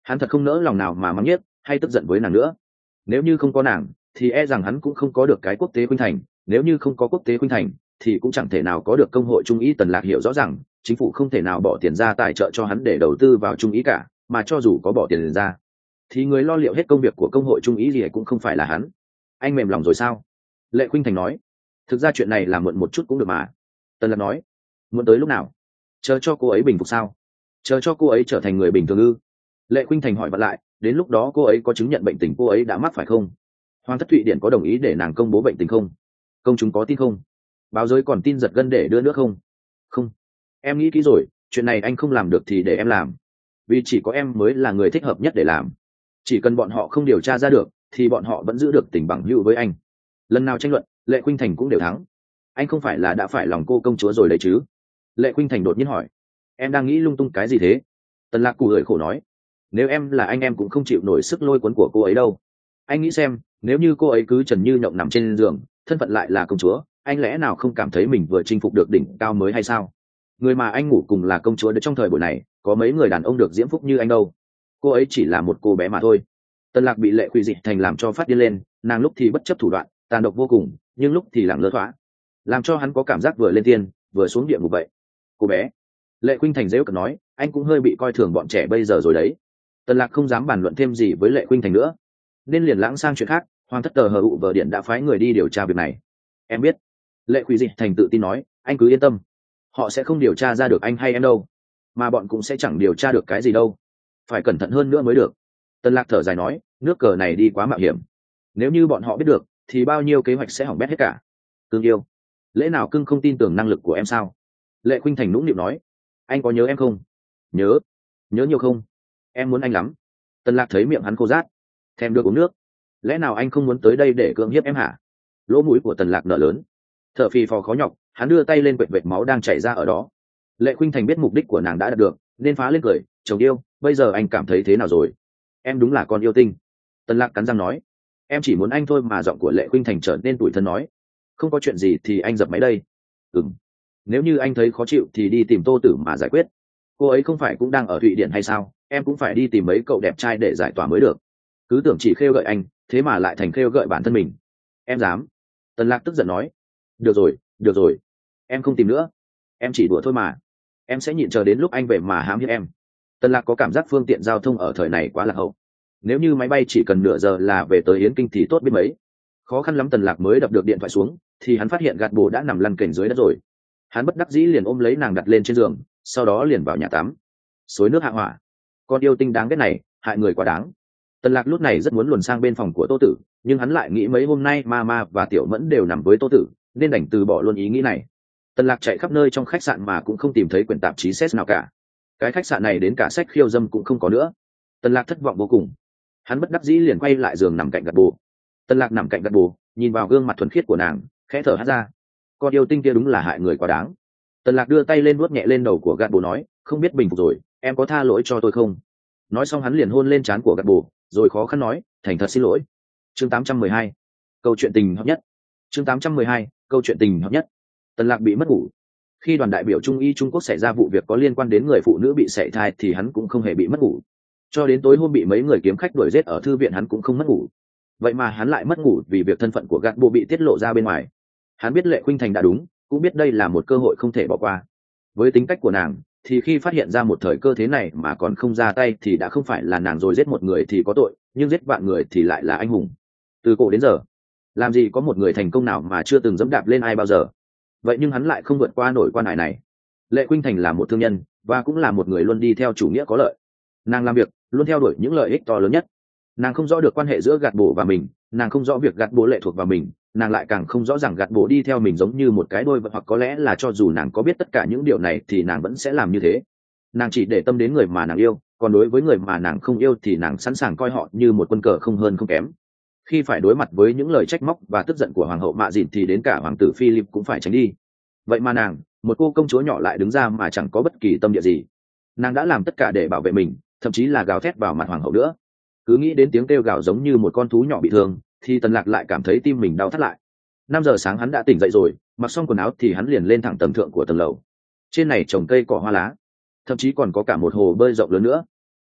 Hắn thật không nỡ lòng nào mà mắng nhiếc hay tức giận với nàng nữa. Nếu như không có nàng thì e rằng hắn cũng không có được cái quốc tế khuynh thành, nếu như không có quốc tế khuynh thành thì cũng chẳng thể nào có được công hội trung ý. Tần Lạc hiểu rõ rằng chính phủ không thể nào bỏ tiền ra tài trợ cho hắn để đầu tư vào trung ý cả, mà cho dù có bỏ tiền ra thì người lo liệu hết công việc của công hội trung ý gì cũng không phải là hắn. Anh mềm lòng rồi sao? Lệ Khuynh Thành nói. Thực ra chuyện này là muộn một chút cũng được mà. Tần Lạc nói. Muộn tới lúc nào? Chờ cho cô ấy bình phục sao? Chờ cho cô ấy trở thành người bình thường ư? Lệ Khuynh Thành hỏi vặn lại, đến lúc đó cô ấy có chứng nhận bệnh tình cô ấy đã mắc phải không? Hoàng thất Thụy Điển có đồng ý để nàng công bố bệnh tình không? Công chúng có tin không? Báo giới còn tin giật gân để đưa nước không? Không. Em nghĩ kỹ rồi, chuyện này anh không làm được thì để em làm, vì chỉ có em mới là người thích hợp nhất để làm. Chỉ cần bọn họ không điều tra ra được thì bọn họ vẫn giữ được tình bằng hữu với anh. Lần nào tranh luận, Lệ Khuynh Thành cũng đều thắng. Anh không phải là đã phải lòng cô công chúa rồi đấy chứ? Lệ Khuynh Thành đột nhiên hỏi. Em đang nghĩ lung tung cái gì thế? Tần Lạc cười khổ nói. Nếu em là anh em cũng không chịu nổi sức lôi cuốn của cô ấy đâu. Anh nghĩ xem, nếu như cô ấy cứ trần như nhộng nằm trên giường, thân phận lại là công chúa, anh lẽ nào không cảm thấy mình vừa chinh phục được đỉnh cao mới hay sao? Người mà anh ngủ cùng là công chúa trong thời buổi này, có mấy người đàn ông được diễm phúc như anh đâu. Cô ấy chỉ là một cô bé mà thôi. Tần Lạc bị Lệ Khuynh Thành làm cho phát điên lên, nàng lúc thì bất chấp thủ đoạn tàn độc vô cùng, nhưng lúc thì lẳng lơ thỏa, làm cho hắn có cảm giác vừa lên tiên vừa xuống địa ngục vậy. Cô bé. Lệ Khuynh Thành giễu cợt nói, anh cũng hơi bị coi thường bọn trẻ bây giờ rồi đấy. Tần Lạc không dám bàn luận thêm gì với Lệ Khuynh Thành nữa, nên liền lãng sang chuyện khác. Hoàng thất tờ hờ ụ vợ điện đã phái người đi điều tra việc này. Em biết. Lệ Khuynh Thành tự tin nói, anh cứ yên tâm, họ sẽ không điều tra ra được anh hay em đâu, mà bọn cũng sẽ chẳng điều tra được cái gì đâu. Phải cẩn thận hơn nữa mới được. Tần Lạc thở dài nói, nước cờ này đi quá mạo hiểm, nếu như bọn họ biết được thì bao nhiêu kế hoạch sẽ hỏng bét hết cả. Cưng yêu, lẽ nào cưng không tin tưởng năng lực của em sao? Lệ Khuynh Thành nũng nịu nói. Anh có nhớ em không? Nhớ. Nhớ nhiều không? Em muốn anh lắm. Tần Lạc thấy miệng hắn khô rát, thèm được uống nước. Lẽ nào anh không muốn tới đây để cưỡng hiếp em hả? Lỗ mũi của Tần Lạc nở lớn, thở phì phò khó nhọc, hắn đưa tay lên quệt vệt máu đang chảy ra ở đó. Lệ Khuynh Thành biết mục đích của nàng đã đạt được nên phá lên cười, chồng yêu, bây giờ anh cảm thấy thế nào rồi? Em đúng là con yêu tinh. Tần Lạc cắn răng nói. Em chỉ muốn anh thôi mà. Giọng của Lệ Khuynh Thành trở nên tủi thân nói. Không có chuyện gì thì anh dập máy đây. Ừm. Nếu như anh thấy khó chịu thì đi tìm Tô Tử mà giải quyết. Cô ấy không phải cũng đang ở Thụy Điển hay sao? Em cũng phải đi tìm mấy cậu đẹp trai để giải tỏa mới được. Cứ tưởng chỉ khêu gợi anh, thế mà lại thành khêu gợi bản thân mình. Em dám? Tần Lạc tức giận nói. Được rồi, được rồi, em không tìm nữa, em chỉ đùa thôi mà. Em sẽ nhịn chờ đến lúc anh về mà hãm hiếp em. Tần Lạc có cảm giác phương tiện giao thông ở thời này quá lạc hậu. Nếu như máy bay chỉ cần nửa giờ là về tới Yến Kinh thì tốt biết mấy. Khó khăn lắm Tần Lạc mới đập được điện thoại xuống thì hắn phát hiện gạt bồ đã nằm lăn kềnh dưới đất rồi. Hắn bất đắc dĩ liền ôm lấy nàng đặt lên trên giường, sau đó liền vào nhà tắm. Xối nước hạ hỏa. Con yêu tinh đáng ghét này, hại người quá đáng. Tần Lạc lúc này rất muốn luồn sang bên phòng của Tô Tử, nhưng hắn lại nghĩ mấy hôm nay Mama và Tiểu Mẫn đều nằm với Tô Tử, nên đành từ bỏ luôn ý nghĩ này. Tần Lạc chạy khắp nơi trong khách sạn mà cũng không tìm thấy quyển tạp chí Sex nào cả. Cái khách sạn này đến cả sách khiêu dâm cũng không có nữa. Tần Lạc thất vọng vô cùng. Hắn bất đắc dĩ liền quay lại giường nằm cạnh gạt bồ. Tần Lạc nằm cạnh gạt bồ, nhìn vào gương mặt thuần khiết của nàng, khẽ thở hắt ra. Con yêu tinh kia đúng là hại người quá đáng. Tần Lạc đưa tay lên vuốt nhẹ lên đầu của gạt bồ nói, không biết bình phục rồi, em có tha lỗi cho tôi không? Nói xong hắn liền hôn lên trán của gạt bồ, rồi khó khăn nói, thành thật xin lỗi. Chương tám trăm mười hai, câu chuyện tình hợp nhất. Chương tám trăm mười hai, câu chuyện tình hợp nhất. Tần Lạc bị mất ngủ. Khi đoàn đại biểu Trung y Trung Quốc xảy ra vụ việc có liên quan đến người phụ nữ bị sảy thai thì hắn cũng không hề bị mất ngủ. Cho đến tối hôm bị mấy người kiếm khách đuổi giết ở thư viện hắn cũng không mất ngủ. Vậy mà hắn lại mất ngủ vì việc thân phận của gạt bồ bị tiết lộ ra bên ngoài. Hắn biết Lệ Khuynh Thành đã đúng, cũng biết đây là một cơ hội không thể bỏ qua. Với tính cách của nàng thì khi phát hiện ra một thời cơ thế này mà còn không ra tay thì đã không phải là nàng rồi. Giết một người thì có tội, nhưng giết vạn người thì lại là anh hùng. Từ cổ đến giờ, làm gì có một người thành công nào mà chưa từng dẫm đạp lên ai bao giờ. Vậy nhưng hắn lại không vượt qua nổi quan hải này. Lệ Khuynh Thành là một thương nhân và cũng là một người luôn đi theo chủ nghĩa có lợi. Nàng làm việc luôn theo đuổi những lợi ích to lớn nhất. Nàng không rõ được quan hệ giữa gạt bồ và mình, nàng không rõ việc gạt bồ lệ thuộc vào mình, nàng lại càng không rõ rằng gạt bồ đi theo mình giống như một cái đôi, hoặc có lẽ là cho dù nàng có biết tất cả những điều này thì nàng vẫn sẽ làm như thế. Nàng chỉ để tâm đến người mà nàng yêu, còn đối với người mà nàng không yêu thì nàng sẵn sàng coi họ như một quân cờ không hơn không kém. Khi phải đối mặt với những lời trách móc và tức giận của hoàng hậu Mạ Dìn thì đến cả hoàng tử Philip cũng phải tránh đi. Vậy mà nàng, một cô công chúa nhỏ lại đứng ra mà chẳng có bất kỳ tâm địa gì. Nàng đã làm tất cả để bảo vệ mình, thậm chí là gào thét vào mặt hoàng hậu nữa. Cứ nghĩ đến tiếng kêu gào giống như một con thú nhỏ bị thương thì Tần Lạc lại cảm thấy tim mình đau thắt lại. Năm giờ sáng hắn đã tỉnh dậy rồi, mặc xong quần áo thì hắn liền lên thẳng tầng thượng của tầng lầu. Trên này trồng cây cỏ hoa lá, thậm chí còn có cả một hồ bơi rộng lớn nữa.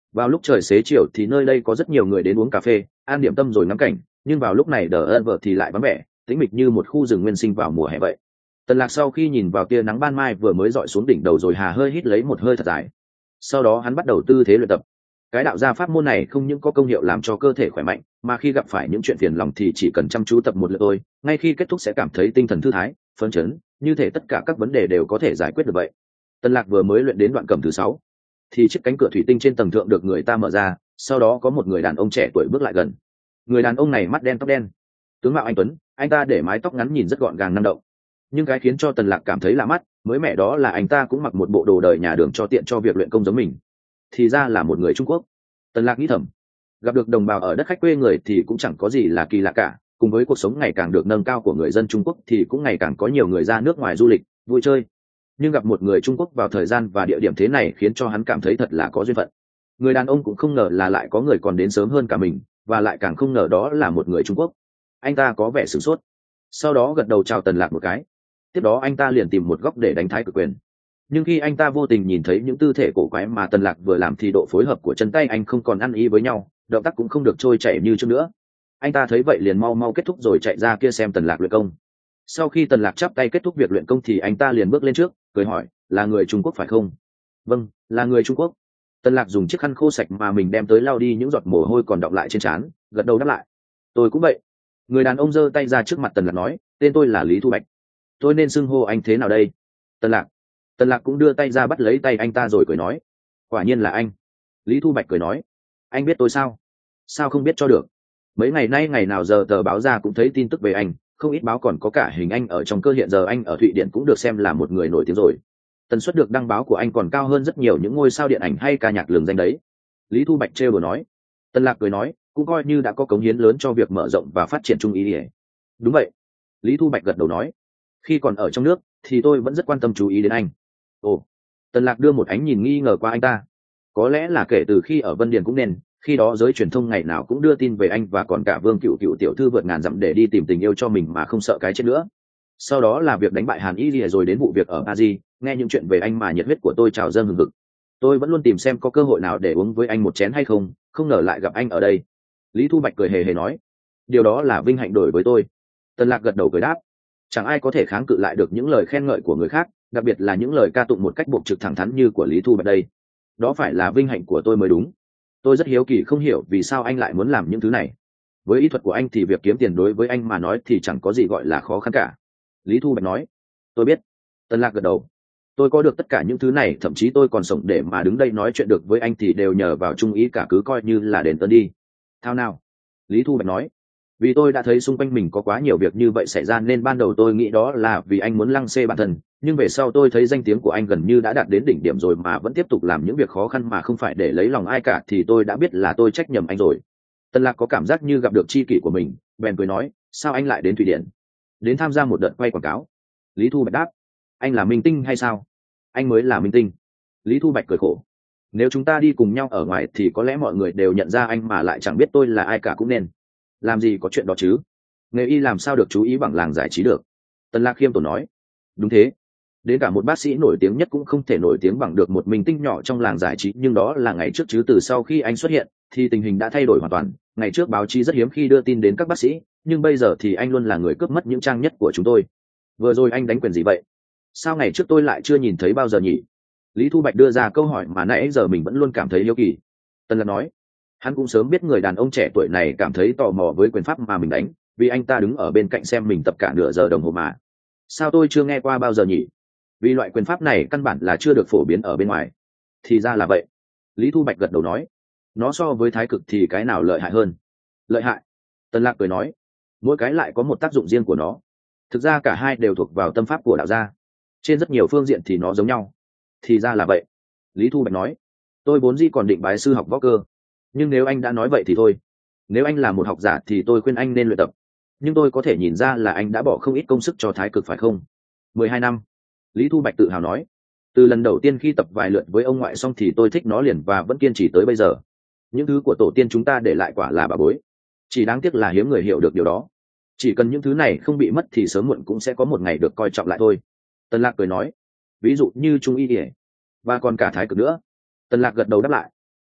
Vào lúc trời xế chiều thì nơi đây có rất nhiều người đến uống cà phê ăn điểm tâm rồi ngắm cảnh, nhưng vào lúc này đờ ân vợ thì lại vắng vẻ tĩnh mịch như một khu rừng nguyên sinh vào mùa hè vậy. Tần Lạc sau khi nhìn vào tia nắng ban mai vừa mới dọi xuống đỉnh đầu rồi hà hơi hít lấy một hơi thật dài. Sau đó hắn bắt đầu tư thế luyện tập. Cái đạo gia pháp môn này không những có công hiệu làm cho cơ thể khỏe mạnh, mà khi gặp phải những chuyện phiền lòng thì chỉ cần chăm chú tập một lượt thôi, ngay khi kết thúc sẽ cảm thấy tinh thần thư thái, phấn chấn, như thể tất cả các vấn đề đều có thể giải quyết được vậy. Tần Lạc vừa mới luyện đến đoạn cầm thứ sáu, thì chiếc cánh cửa thủy tinh trên tầng thượng được người ta mở ra, sau đó có một người đàn ông trẻ tuổi bước lại gần. Người đàn ông này mắt đen tóc đen, tướng mạo anh tuấn, anh ta để mái tóc ngắn nhìn rất gọn gàng năng động. Nhưng cái khiến cho Tần Lạc cảm thấy lạ mắt, mới mẻ đó là anh ta cũng mặc một bộ đồ đời nhà đường cho tiện cho việc luyện công giống mình. Thì ra là một người Trung Quốc. Tần Lạc nghĩ thầm, gặp được đồng bào ở đất khách quê người thì cũng chẳng có gì là kỳ lạ cả, cùng với cuộc sống ngày càng được nâng cao của người dân Trung Quốc thì cũng ngày càng có nhiều người ra nước ngoài du lịch, vui chơi. Nhưng gặp một người Trung Quốc vào thời gian và địa điểm thế này khiến cho hắn cảm thấy thật là có duyên phận. Người đàn ông cũng không ngờ là lại có người còn đến sớm hơn cả mình, và lại càng không ngờ đó là một người Trung Quốc. Anh ta có vẻ sửng sốt, sau đó gật đầu chào Tần Lạc một cái. Tiếp đó anh ta liền tìm một góc để đánh thái cực quyền. Nhưng khi anh ta vô tình nhìn thấy những tư thể cổ quái mà Tần Lạc vừa làm thì độ phối hợp của chân tay anh không còn ăn ý với nhau, động tác cũng không được trôi chảy như trước nữa. Anh ta thấy vậy liền mau mau kết thúc rồi chạy ra kia xem Tần Lạc luyện công. Sau khi Tần Lạc chắp tay kết thúc việc luyện công thì anh ta liền bước lên trước, cười hỏi, là người Trung Quốc phải không? Vâng, là người Trung Quốc. Tần Lạc dùng chiếc khăn khô sạch mà mình đem tới lau đi những giọt mồ hôi còn đọng lại trên trán, gật đầu đáp lại. Tôi cũng vậy. Người đàn ông giơ tay ra trước mặt Tần Lạc nói, tên tôi là Lý Thu Bạch. Tôi nên xưng hô anh thế nào đây? Tần Lạc. Tần Lạc cũng đưa tay ra bắt lấy tay anh ta rồi cười nói, quả nhiên là anh. Lý Thu Bạch cười nói, anh biết tôi sao? Sao không biết cho được? Mấy ngày nay ngày nào giờ tờ báo ra cũng thấy tin tức về anh, không ít báo còn có cả hình anh ở trong cơ, hiện giờ anh ở Thụy Điển cũng được xem là một người nổi tiếng rồi. Tần suất được đăng báo của anh còn cao hơn rất nhiều những ngôi sao điện ảnh hay ca nhạc lừng danh đấy. Lý Thu Bạch trêu đùa nói. Tần Lạc cười nói, cũng coi như đã có cống hiến lớn cho việc mở rộng và phát triển Trung y. Đúng vậy. Lý Thu Bạch gật đầu nói, khi còn ở trong nước thì tôi vẫn rất quan tâm chú ý đến anh. Ồ. Tần Lạc đưa một ánh nhìn nghi ngờ qua anh ta. Có lẽ là kể từ khi ở Vân Điền cũng nên, khi đó giới truyền thông ngày nào cũng đưa tin về anh, và còn cả Vương Cựu Cựu tiểu thư vượt ngàn dặm để đi tìm tình yêu cho mình mà không sợ cái chết nữa. Sau đó là việc đánh bại Hàn Y Lìa, rồi đến vụ việc ở Paris, nghe những chuyện về anh mà nhiệt huyết của tôi trào dâng hừng hực. Tôi vẫn luôn tìm xem có cơ hội nào để uống với anh một chén hay không, không ngờ lại gặp anh ở đây. Lý Thu Bạch cười hề hề nói, điều đó là vinh hạnh đổi với tôi. Tần Lạc gật đầu cười đáp, chẳng ai có thể kháng cự lại được những lời khen ngợi của người khác, đặc biệt là những lời ca tụng một cách buộc trực thẳng thắn như của Lý Thu Bạch đây. Đó phải là vinh hạnh của tôi mới đúng. Tôi rất hiếu kỳ không hiểu vì sao anh lại muốn làm những thứ này. Với ý thuật của anh thì việc kiếm tiền đối với anh mà nói thì chẳng có gì gọi là khó khăn cả. Lý Thu Bạch nói. Tôi biết. Tần Lạc gật đầu. Tôi có được tất cả những thứ này, thậm chí tôi còn sống để mà đứng đây nói chuyện được với anh thì đều nhờ vào trung ý cả, cứ coi như là đền ơn đi. Thao nào? Lý Thu Bạch nói. Vì tôi đã thấy xung quanh mình có quá nhiều việc như vậy xảy ra, nên ban đầu tôi nghĩ đó là vì anh muốn lăng xê bản thân, nhưng về sau tôi thấy danh tiếng của anh gần như đã đạt đến đỉnh điểm rồi mà vẫn tiếp tục làm những việc khó khăn mà không phải để lấy lòng ai cả, thì tôi đã biết là tôi trách nhầm anh rồi. Tần Lạc có cảm giác như gặp được tri kỷ của mình, bèn cười nói, sao anh lại đến Thụy Điển? Đến tham gia một đợt quay quảng cáo. Lý Thu Bạch đáp. Anh là minh tinh hay sao? Anh mới là minh tinh. Lý Thu Bạch cười khổ. Nếu chúng ta đi cùng nhau ở ngoài thì có lẽ mọi người đều nhận ra anh mà lại chẳng biết tôi là ai cả cũng nên. Làm gì có chuyện đó chứ? Nghề y làm sao được chú ý bằng làng giải trí được? Tần Lạc khiêm tốn nói. Đúng thế. Đến cả một bác sĩ nổi tiếng nhất cũng không thể nổi tiếng bằng được một minh tinh nhỏ trong làng giải trí, nhưng đó là ngày trước chứ từ sau khi anh xuất hiện thì tình hình đã thay đổi hoàn toàn. Ngày trước báo chí rất hiếm khi đưa tin đến các bác sĩ, nhưng bây giờ thì anh luôn là người cướp mất những trang nhất của chúng tôi. Vừa rồi anh đánh quyền gì vậy? Sao ngày trước tôi lại chưa nhìn thấy bao giờ nhỉ? Lý Thu Bạch đưa ra câu hỏi mà nãy giờ mình vẫn luôn cảm thấy hiếu kỳ. Tần Lạc nói. Hắn cũng sớm biết người đàn ông trẻ tuổi này cảm thấy tò mò với quyền pháp mà mình đánh, vì anh ta đứng ở bên cạnh xem mình tập cả nửa giờ đồng hồ mà. Sao tôi chưa nghe qua bao giờ nhỉ? Vì loại quyền pháp này căn bản là chưa được phổ biến ở bên ngoài. Thì ra là vậy. Lý Thu Bạch gật đầu nói. Nó so với thái cực thì cái nào lợi hại hơn? Lợi hại. Tần Lạc cười nói. Mỗi cái lại có một tác dụng riêng của nó. Thực ra cả hai đều thuộc vào tâm pháp của đạo gia. Trên rất nhiều phương diện thì nó giống nhau. Thì ra là vậy. Lý Thu Bạch nói. Tôi vốn dĩ còn định bái sư học võ cơ, nhưng nếu anh đã nói vậy thì thôi. Nếu anh là một học giả thì tôi khuyên anh nên luyện tập. Nhưng tôi có thể nhìn ra là anh đã bỏ không ít công sức cho thái cực phải không? Mười hai năm. Lý Thu Bạch tự hào nói. Từ lần đầu tiên khi tập vài lượt với ông ngoại xong thì tôi thích nó liền và vẫn kiên trì tới bây giờ. Những thứ của tổ tiên chúng ta để lại quả là bảo bối. Chỉ đáng tiếc là hiếm người hiểu được điều đó. Chỉ cần những thứ này không bị mất thì sớm muộn cũng sẽ có một ngày được coi trọng lại thôi. Tần Lạc cười nói. Ví dụ như trung y y và còn cả thái cực nữa. Tần Lạc gật đầu đáp lại.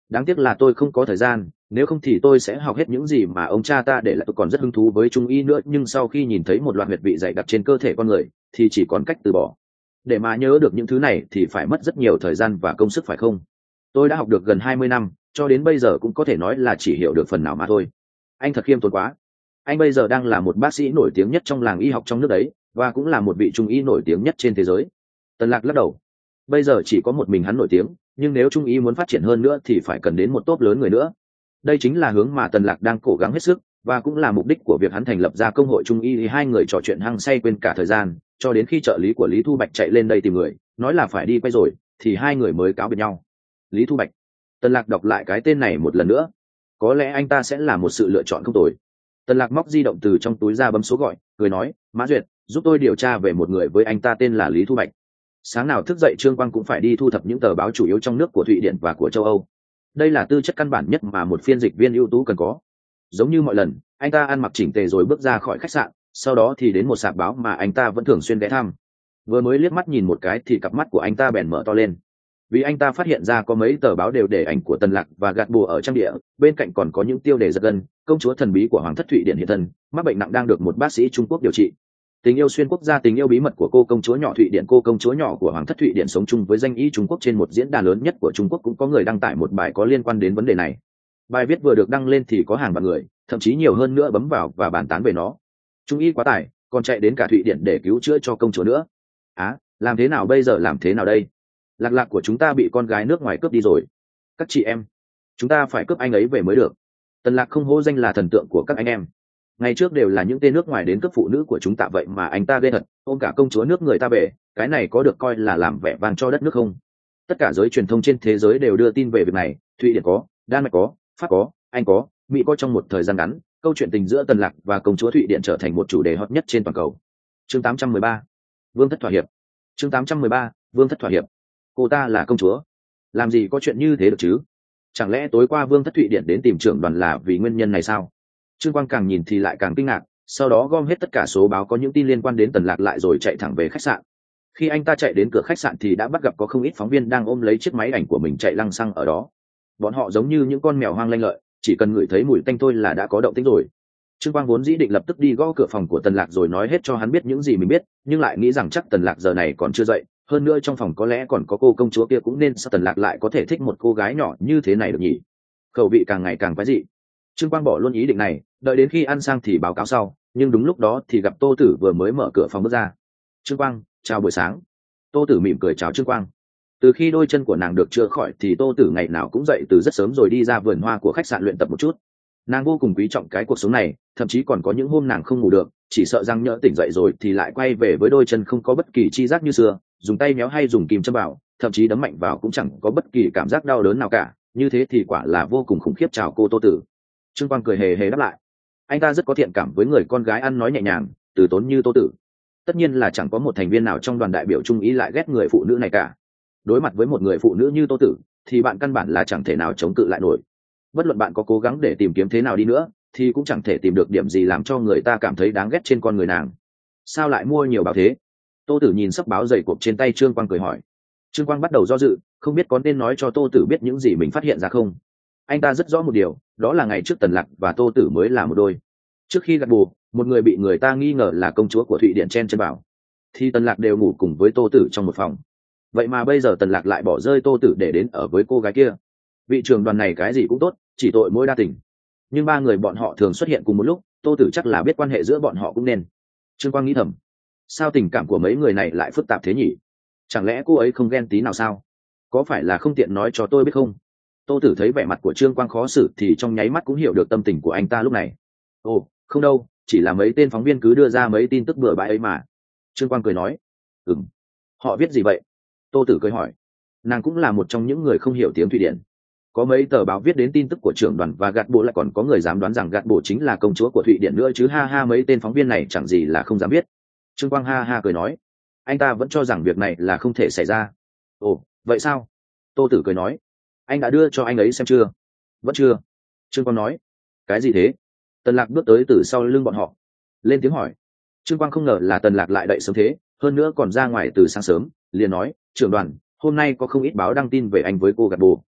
Đáng tiếc là tôi không có thời gian, nếu không thì tôi sẽ học hết những gì mà ông cha ta để lại. Tôi còn rất hứng thú với trung y nữa, nhưng sau khi nhìn thấy một loạt huyệt vị dày đặc trên cơ thể con người thì chỉ còn cách từ bỏ. Để mà nhớ được những thứ này thì phải mất rất nhiều thời gian và công sức phải không? Tôi đã học được gần hai mươi năm, cho đến bây giờ cũng có thể nói là chỉ hiểu được phần nào mà thôi. Anh thật khiêm tốn quá. Anh bây giờ đang là một bác sĩ nổi tiếng nhất trong làng y học trong nước đấy, và cũng là một vị trung y nổi tiếng nhất trên thế giới. Tần Lạc lắc đầu. Bây giờ chỉ có một mình hắn nổi tiếng, nhưng nếu trung y muốn phát triển hơn nữa thì phải cần đến một tốp lớn người nữa. Đây chính là hướng mà Tần Lạc đang cố gắng hết sức, và cũng là mục đích của việc hắn thành lập ra công hội trung y. Hai người trò chuyện hăng say quên cả thời gian, cho đến khi trợ lý của Lý Thu Bạch chạy lên đây tìm người, nói là phải đi quay rồi, thì hai người mới cáo biệt nhau. Lý Thu Bạch. Tần Lạc đọc lại cái tên này một lần nữa. Có lẽ anh ta sẽ là một sự lựa chọn không tồi. Tần Lạc móc di động từ trong túi ra bấm số gọi, cười nói, Mã Duyệt, giúp tôi điều tra về một người với anh ta tên là Lý Thu Bạch. Sáng nào thức dậy Trương Quang cũng phải đi thu thập những tờ báo chủ yếu trong nước của Thụy Điển và của châu Âu. Đây là tư chất căn bản nhất mà một phiên dịch viên ưu tú cần có. Giống như mọi lần, anh ta ăn mặc chỉnh tề rồi bước ra khỏi khách sạn, sau đó thì đến một sạp báo mà anh ta vẫn thường xuyên ghé thăm. Vừa mới liếc mắt nhìn một cái thì cặp mắt của anh ta bèn mở to lên, vì anh ta phát hiện ra có mấy tờ báo đều để ảnh của Tần Lạc và gạt bùa ở trang địa, bên cạnh còn có những tiêu đề giật gân, công chúa thần bí của Hoàng thất Thụy Điển hiện thân, mắc bệnh nặng đang được một bác sĩ Trung Quốc điều trị. Tình yêu xuyên quốc gia, tình yêu bí mật của cô công chúa nhỏ Thụy Điển. Cô công chúa nhỏ của Hoàng thất Thụy Điển sống chung với danh y Trung Quốc trên một diễn đàn lớn nhất của Trung Quốc. Cũng có người đăng tải một bài có liên quan đến vấn đề này. Bài viết vừa được đăng lên thì có hàng vạn người, thậm chí nhiều hơn nữa bấm vào và bàn tán về nó. Trung y quá tải, còn chạy đến cả Thụy Điển để cứu chữa cho công chúa nữa. Á, à, làm thế nào bây giờ, làm thế nào đây? Lạc Lạc của chúng ta bị con gái nước ngoài cướp đi rồi. Các chị em, chúng ta phải cướp anh ấy về mới được. Tần Lạc không hô danh là thần tượng của các anh em. Ngày trước đều là những tên nước ngoài đến cướp phụ nữ của chúng ta, vậy mà anh ta ghê thật, ôm cả công chúa nước người ta về, cái này có được coi là làm vẻ vang cho đất nước không? Tất cả giới truyền thông trên thế giới đều đưa tin về việc này, Thụy Điển có, Đan Mạch có, Pháp có, Anh có, Mỹ có. Trong một thời gian ngắn, câu chuyện tình giữa Tần Lạc và công chúa Thụy Điển trở thành một chủ đề hot nhất trên toàn cầu. Chương tám trăm mười ba, Vương thất thỏa hiệp. Chương tám trăm mười ba, Vương thất thỏa hiệp. Cô ta là công chúa, làm gì có chuyện như thế được chứ? Chẳng lẽ tối qua Vương thất Thụy Điển đến tìm trưởng đoàn là vì nguyên nhân này sao? Trương Quang càng nhìn thì lại càng kinh ngạc, sau đó gom hết tất cả số báo có những tin liên quan đến Tần Lạc lại rồi chạy thẳng về khách sạn. Khi anh ta chạy đến cửa khách sạn thì đã bắt gặp có không ít phóng viên đang ôm lấy chiếc máy ảnh của mình chạy lăng xăng ở đó. Bọn họ giống như những con mèo hoang lanh lợi, chỉ cần ngửi thấy mùi tanh thôi là đã có động tĩnh rồi. Trương Quang vốn dĩ định lập tức đi gõ cửa phòng của Tần Lạc rồi nói hết cho hắn biết những gì mình biết, nhưng lại nghĩ rằng chắc Tần Lạc giờ này còn chưa dậy, hơn nữa trong phòng có lẽ còn có cô công chúa kia, cũng nên sao Tần Lạc lại có thể thích một cô gái nhỏ như thế này được nhỉ? Khẩu vị càng ngày càng quái dị. Trương Quang bỏ luôn ý định này, đợi đến khi ăn sang thì báo cáo sau, nhưng đúng lúc đó thì gặp Tô Tử vừa mới mở cửa phòng bước ra. Trương Quang, chào buổi sáng. Tô Tử mỉm cười chào Trương Quang. Từ khi đôi chân của nàng được chữa khỏi thì Tô Tử ngày nào cũng dậy từ rất sớm rồi đi ra vườn hoa của khách sạn luyện tập một chút. Nàng vô cùng quý trọng cái cuộc sống này, thậm chí còn có những hôm nàng không ngủ được, chỉ sợ rằng nhỡ tỉnh dậy rồi thì lại quay về với đôi chân không có bất kỳ chi giác như xưa, dùng tay méo hay dùng kìm châm vào, thậm chí đấm mạnh vào cũng chẳng có bất kỳ cảm giác đau đớn nào cả, như thế thì quả là vô cùng khủng khiếp. Chào cô Tô Tử. Trương Quang cười hề hề đáp lại. Anh ta rất có thiện cảm với người con gái ăn nói nhẹ nhàng, từ tốn như Tô Tử. Tất nhiên là chẳng có một thành viên nào trong đoàn đại biểu trung ý lại ghét người phụ nữ này cả. Đối mặt với một người phụ nữ như Tô Tử thì bạn căn bản là chẳng thể nào chống cự lại nổi. Bất luận bạn có cố gắng để tìm kiếm thế nào đi nữa thì cũng chẳng thể tìm được điểm gì làm cho người ta cảm thấy đáng ghét trên con người nàng. Sao lại mua nhiều báo thế? Tô Tử nhìn sấp báo dày cộp trên tay Trương Quang cười hỏi. Trương Quang bắt đầu do dự, không biết có nên nói cho Tô Tử biết những gì mình phát hiện ra không. Anh ta rất rõ một điều, đó là ngày trước Tần Lạc và Tô Tử mới là một đôi. Trước khi gặt bù, một người bị người ta nghi ngờ là công chúa của Thụy Điển chen chân vào, thì Tần Lạc đều ngủ cùng với Tô Tử trong một phòng. Vậy mà bây giờ Tần Lạc lại bỏ rơi Tô Tử để đến ở với cô gái kia. Vị trưởng đoàn này cái gì cũng tốt, chỉ tội mỗi đa tình. Nhưng ba người bọn họ thường xuất hiện cùng một lúc, Tô Tử chắc là biết quan hệ giữa bọn họ cũng nên. Trương Quang nghĩ thầm, sao tình cảm của mấy người này lại phức tạp thế nhỉ? Chẳng lẽ cô ấy không ghen tí nào sao? Có phải là không tiện nói cho tôi biết không? Tô Tử thấy vẻ mặt của Trương Quang khó xử thì trong nháy mắt cũng hiểu được tâm tình của anh ta lúc này. Ồ, không đâu, chỉ là mấy tên phóng viên cứ đưa ra mấy tin tức bừa bãi ấy mà. Trương Quang cười nói. Ừm, họ viết gì vậy? Tô Tử cười hỏi. Nàng cũng là một trong những người không hiểu tiếng Thụy Điển. Có mấy tờ báo viết đến tin tức của trưởng đoàn và gạt bộ, lại còn có người dám đoán rằng gạt bộ chính là công chúa của Thụy Điển nữa chứ. Ha ha, mấy tên phóng viên này chẳng gì là không dám biết. Trương Quang ha ha cười nói. Anh ta vẫn cho rằng việc này là không thể xảy ra. Ồ, vậy sao? Tô Tử cười nói. Anh đã đưa cho anh ấy xem chưa? Vẫn chưa. Trương Quang nói. Cái gì thế? Tần Lạc bước tới từ sau lưng bọn họ, lên tiếng hỏi. Trương Quang không ngờ là Tần Lạc lại đậy sớm thế, hơn nữa còn ra ngoài từ sáng sớm, liền nói, trưởng đoàn, hôm nay có không ít báo đăng tin về anh với cô gạt bồ.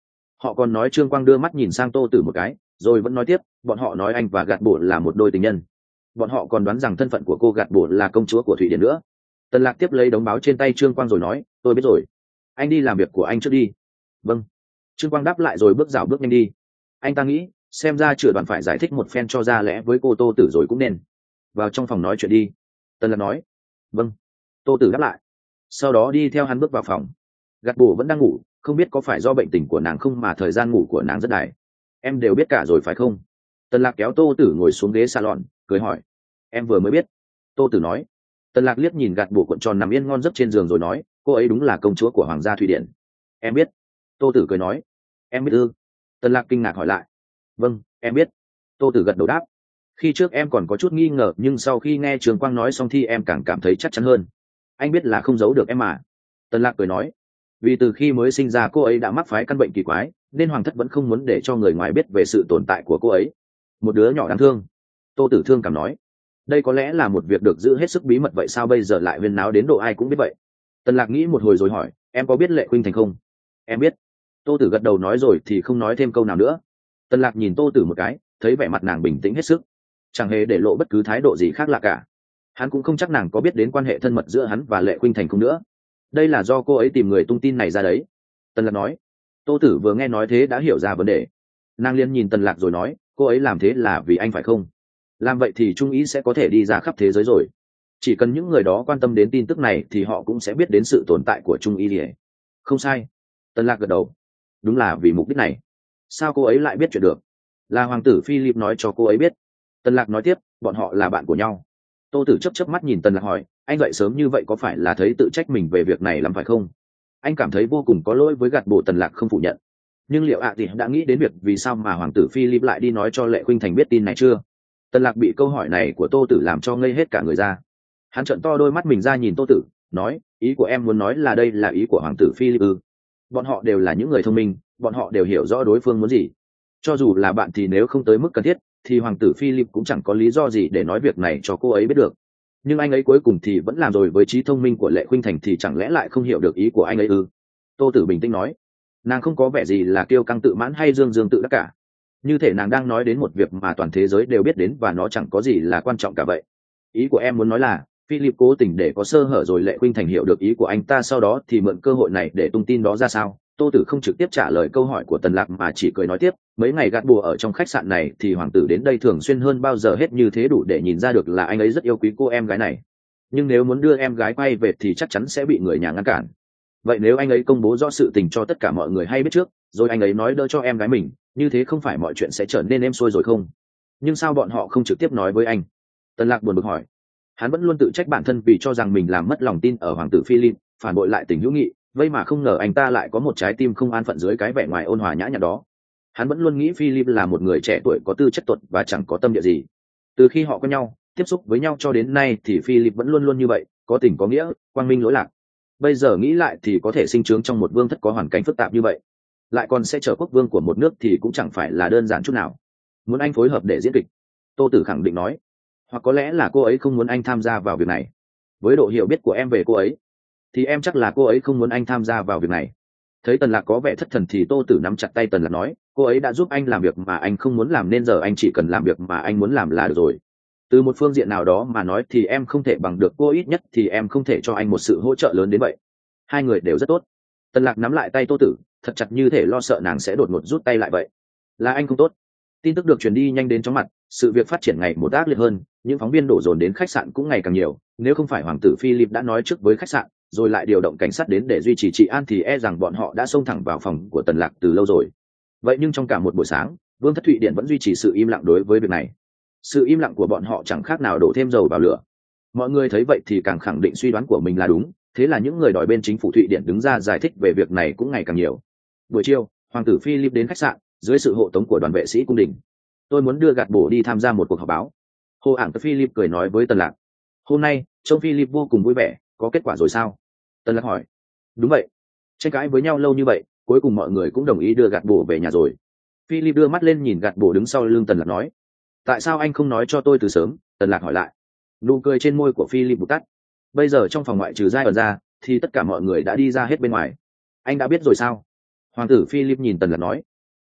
Họ còn nói Trương Quang đưa mắt nhìn sang Tô Tử một cái, rồi vẫn nói tiếp, bọn họ nói anh và Gạt Bộ là một đôi tình nhân. Bọn họ còn đoán rằng thân phận của cô Gạt Bộ là công chúa của Thụy Điển nữa. Tần Lạc tiếp lấy đống báo trên tay Trương Quang rồi nói, tôi biết rồi, anh đi làm việc của anh trước đi. Vâng. Trương Quang đáp lại rồi bước rảo bước nhanh đi. Anh ta nghĩ, xem ra chữa đoàn phải giải thích một phen cho ra lẽ với cô Tô Tử rồi cũng nên. Vào trong phòng nói chuyện đi. Tần Lạc nói. Vâng. Tô Tử đáp lại. Sau đó đi theo hắn bước vào phòng. Gạt Bộ vẫn đang ngủ, không biết có phải do bệnh tình của nàng không mà thời gian ngủ của nàng rất dài. Em đều biết cả rồi phải không? Tần Lạc kéo Tô Tử ngồi xuống ghế salon, cười hỏi. Em vừa mới biết. Tô Tử nói. Tần Lạc liếc nhìn Gạt Bộ cuộn tròn nằm yên ngon giấc trên giường rồi nói, cô ấy đúng là công chúa của hoàng gia Thụy Điển. Em biết. Tô Tử cười nói. Em biết ư? Tần Lạc kinh ngạc hỏi lại. Vâng, em biết. Tô Tử gật đầu đáp. Khi trước em còn có chút nghi ngờ, nhưng sau khi nghe Trường Quang nói xong thì em càng cảm thấy chắc chắn hơn. Anh biết là không giấu được em mà. Tần Lạc cười nói. Vì từ khi mới sinh ra cô ấy đã mắc phải căn bệnh kỳ quái, nên hoàng thất vẫn không muốn để cho người ngoài biết về sự tồn tại của cô ấy. Một đứa nhỏ đáng thương. Tô Tử thương cảm nói. Đây có lẽ là một việc được giữ hết sức bí mật, vậy sao bây giờ lại huyên náo đến độ ai cũng biết vậy? Tần Lạc nghĩ một hồi rồi hỏi, em có biết Lệ Khuynh Thành không? Em biết. Tô Tử gật đầu nói rồi thì không nói thêm câu nào nữa. Tần Lạc nhìn Tô Tử một cái, thấy vẻ mặt nàng bình tĩnh hết sức, chẳng hề để lộ bất cứ thái độ gì khác lạ cả. Hắn cũng không chắc nàng có biết đến quan hệ thân mật giữa hắn và Lệ Khuynh Thành không nữa. Đây là do cô ấy tìm người tung tin này ra đấy. Tần Lạc nói. Tô Tử vừa nghe nói thế đã hiểu ra vấn đề. Nàng liền nhìn Tần Lạc rồi nói, cô ấy làm thế là vì anh phải không? Làm vậy thì Trung Ý sẽ có thể đi ra khắp thế giới rồi. Chỉ cần những người đó quan tâm đến tin tức này thì họ cũng sẽ biết đến sự tồn tại của Trung Y. Không sai. Tần Lạc gật đầu. Đúng là vì mục đích này. Sao cô ấy lại biết chuyện được? Là hoàng tử Philip nói cho cô ấy biết. Tần Lạc nói tiếp, bọn họ là bạn của nhau. Tô Tử chớp chớp mắt nhìn Tần Lạc hỏi, anh dậy sớm như vậy có phải là thấy tự trách mình về việc này lắm phải không? Anh cảm thấy vô cùng có lỗi với Gạt Bộ. Tần Lạc không phủ nhận. Nhưng liệu ạ thì đã nghĩ đến việc vì sao mà hoàng tử Philip lại đi nói cho Lệ Khuynh Thành biết tin này chưa? Tần Lạc bị câu hỏi này của Tô Tử làm cho ngây hết cả người ra. Hắn trợn to đôi mắt mình ra nhìn Tô Tử, nói, ý của em muốn nói là đây là ý của hoàng tử Philip ư? Bọn họ đều là những người thông minh, bọn họ đều hiểu rõ đối phương muốn gì. Cho dù là bạn thì nếu không tới mức cần thiết, thì hoàng tử Philip cũng chẳng có lý do gì để nói việc này cho cô ấy biết được. Nhưng anh ấy cuối cùng thì vẫn làm rồi, với trí thông minh của Lệ Khuynh Thành thì chẳng lẽ lại không hiểu được ý của anh ấy ư? Tô Tử bình tĩnh nói. Nàng không có vẻ gì là kiêu căng tự mãn hay dương dương tự đắc cả. Như thể nàng đang nói đến một việc mà toàn thế giới đều biết đến và nó chẳng có gì là quan trọng cả vậy. Ý của em muốn nói là Philip cố tình để có sơ hở rồi Lệ Khuynh Thành hiểu được ý của anh ta, sau đó thì mượn cơ hội này để tung tin đó ra sao? Tô Tử không trực tiếp trả lời câu hỏi của Tần Lạc mà chỉ cười nói tiếp, mấy ngày Gạt Bùa ở trong khách sạn này thì hoàng tử đến đây thường xuyên hơn bao giờ hết, như thế đủ để nhìn ra được là anh ấy rất yêu quý cô em gái này. Nhưng nếu muốn đưa em gái quay về thì chắc chắn sẽ bị người nhà ngăn cản. Vậy nếu anh ấy công bố rõ sự tình cho tất cả mọi người hay biết trước, rồi anh ấy nói đỡ cho em gái mình, như thế không phải mọi chuyện sẽ trở nên êm xuôi rồi không? Nhưng sao bọn họ không trực tiếp nói với anh? Tần Lạc buồn bực hỏi. Hắn vẫn luôn tự trách bản thân vì cho rằng mình làm mất lòng tin ở hoàng tử Philip, phản bội lại tình hữu nghị, vậy mà không ngờ anh ta lại có một trái tim không an phận dưới cái vẻ ngoài ôn hòa nhã nhặn đó. Hắn vẫn luôn nghĩ Philip là một người trẻ tuổi có tư chất tuột và chẳng có tâm địa gì. Từ khi họ quen nhau, tiếp xúc với nhau cho đến nay thì Philip vẫn luôn luôn như vậy, có tình có nghĩa, quang minh lỗi lạc. Bây giờ nghĩ lại thì có thể sinh trưởng trong một vương thất có hoàn cảnh phức tạp như vậy, lại còn sẽ trở quốc vương của một nước thì cũng chẳng phải là đơn giản chút nào. Muốn anh phối hợp để diễn kịch? Tô Tử khẳng định nói. Hoặc có lẽ là cô ấy không muốn anh tham gia vào việc này. Với độ hiểu biết của em về cô ấy thì em chắc là cô ấy không muốn anh tham gia vào việc này. Thấy Tần Lạc có vẻ thất thần thì Tô Tử nắm chặt tay Tần Lạc nói, cô ấy đã giúp anh làm việc mà anh không muốn làm, nên giờ anh chỉ cần làm việc mà anh muốn làm là được rồi. Từ một phương diện nào đó mà nói thì em không thể bằng được cô, ít nhất thì em không thể cho anh một sự hỗ trợ lớn đến vậy. Hai người đều rất tốt. Tần Lạc nắm lại tay Tô Tử thật chặt, như thể lo sợ nàng sẽ đột ngột rút tay lại vậy. Là anh không tốt. Tin tức được truyền đi nhanh đến chóng mặt, sự việc phát triển ngày một ác liệt hơn, những phóng viên đổ dồn đến khách sạn cũng ngày càng nhiều. Nếu không phải hoàng tử Philip đã nói trước với khách sạn, rồi lại điều động cảnh sát đến để duy trì trị an thì e rằng bọn họ đã xông thẳng vào phòng của Tần Lạc từ lâu rồi. Vậy nhưng trong cả một buổi sáng, Vương thất Thụy Điển vẫn duy trì sự im lặng đối với việc này. Sự im lặng của bọn họ chẳng khác nào đổ thêm dầu vào lửa. Mọi người thấy vậy thì càng khẳng định suy đoán của mình là đúng, thế là những người đòi bên chính phủ Thụy Điển đứng ra giải thích về việc này cũng ngày càng nhiều. Buổi chiều, hoàng tử Philip đến khách sạn dưới sự hộ tống của đoàn vệ sĩ cung đình. Tôi muốn đưa Gạt Bổ đi tham gia một cuộc họp báo. Hồ ảng Philip cười nói với Tần Lạc. Hôm nay trông Philip vô cùng vui vẻ, có kết quả rồi sao? Tần Lạc hỏi. Đúng vậy, tranh cãi với nhau lâu như vậy, cuối cùng mọi người cũng đồng ý đưa Gạt Bổ về nhà rồi. Philip đưa mắt lên nhìn Gạt Bổ đứng sau lưng Tần Lạc nói. Tại sao anh không nói cho tôi từ sớm? Tần Lạc hỏi lại. Nụ cười trên môi của Philip bụt tắt. Bây giờ trong phòng ngoại trừ Giai ẩn ra thì tất cả mọi người đã đi ra hết bên ngoài. Anh đã biết rồi sao? Hoàng tử Philip nhìn Tần Lạc nói.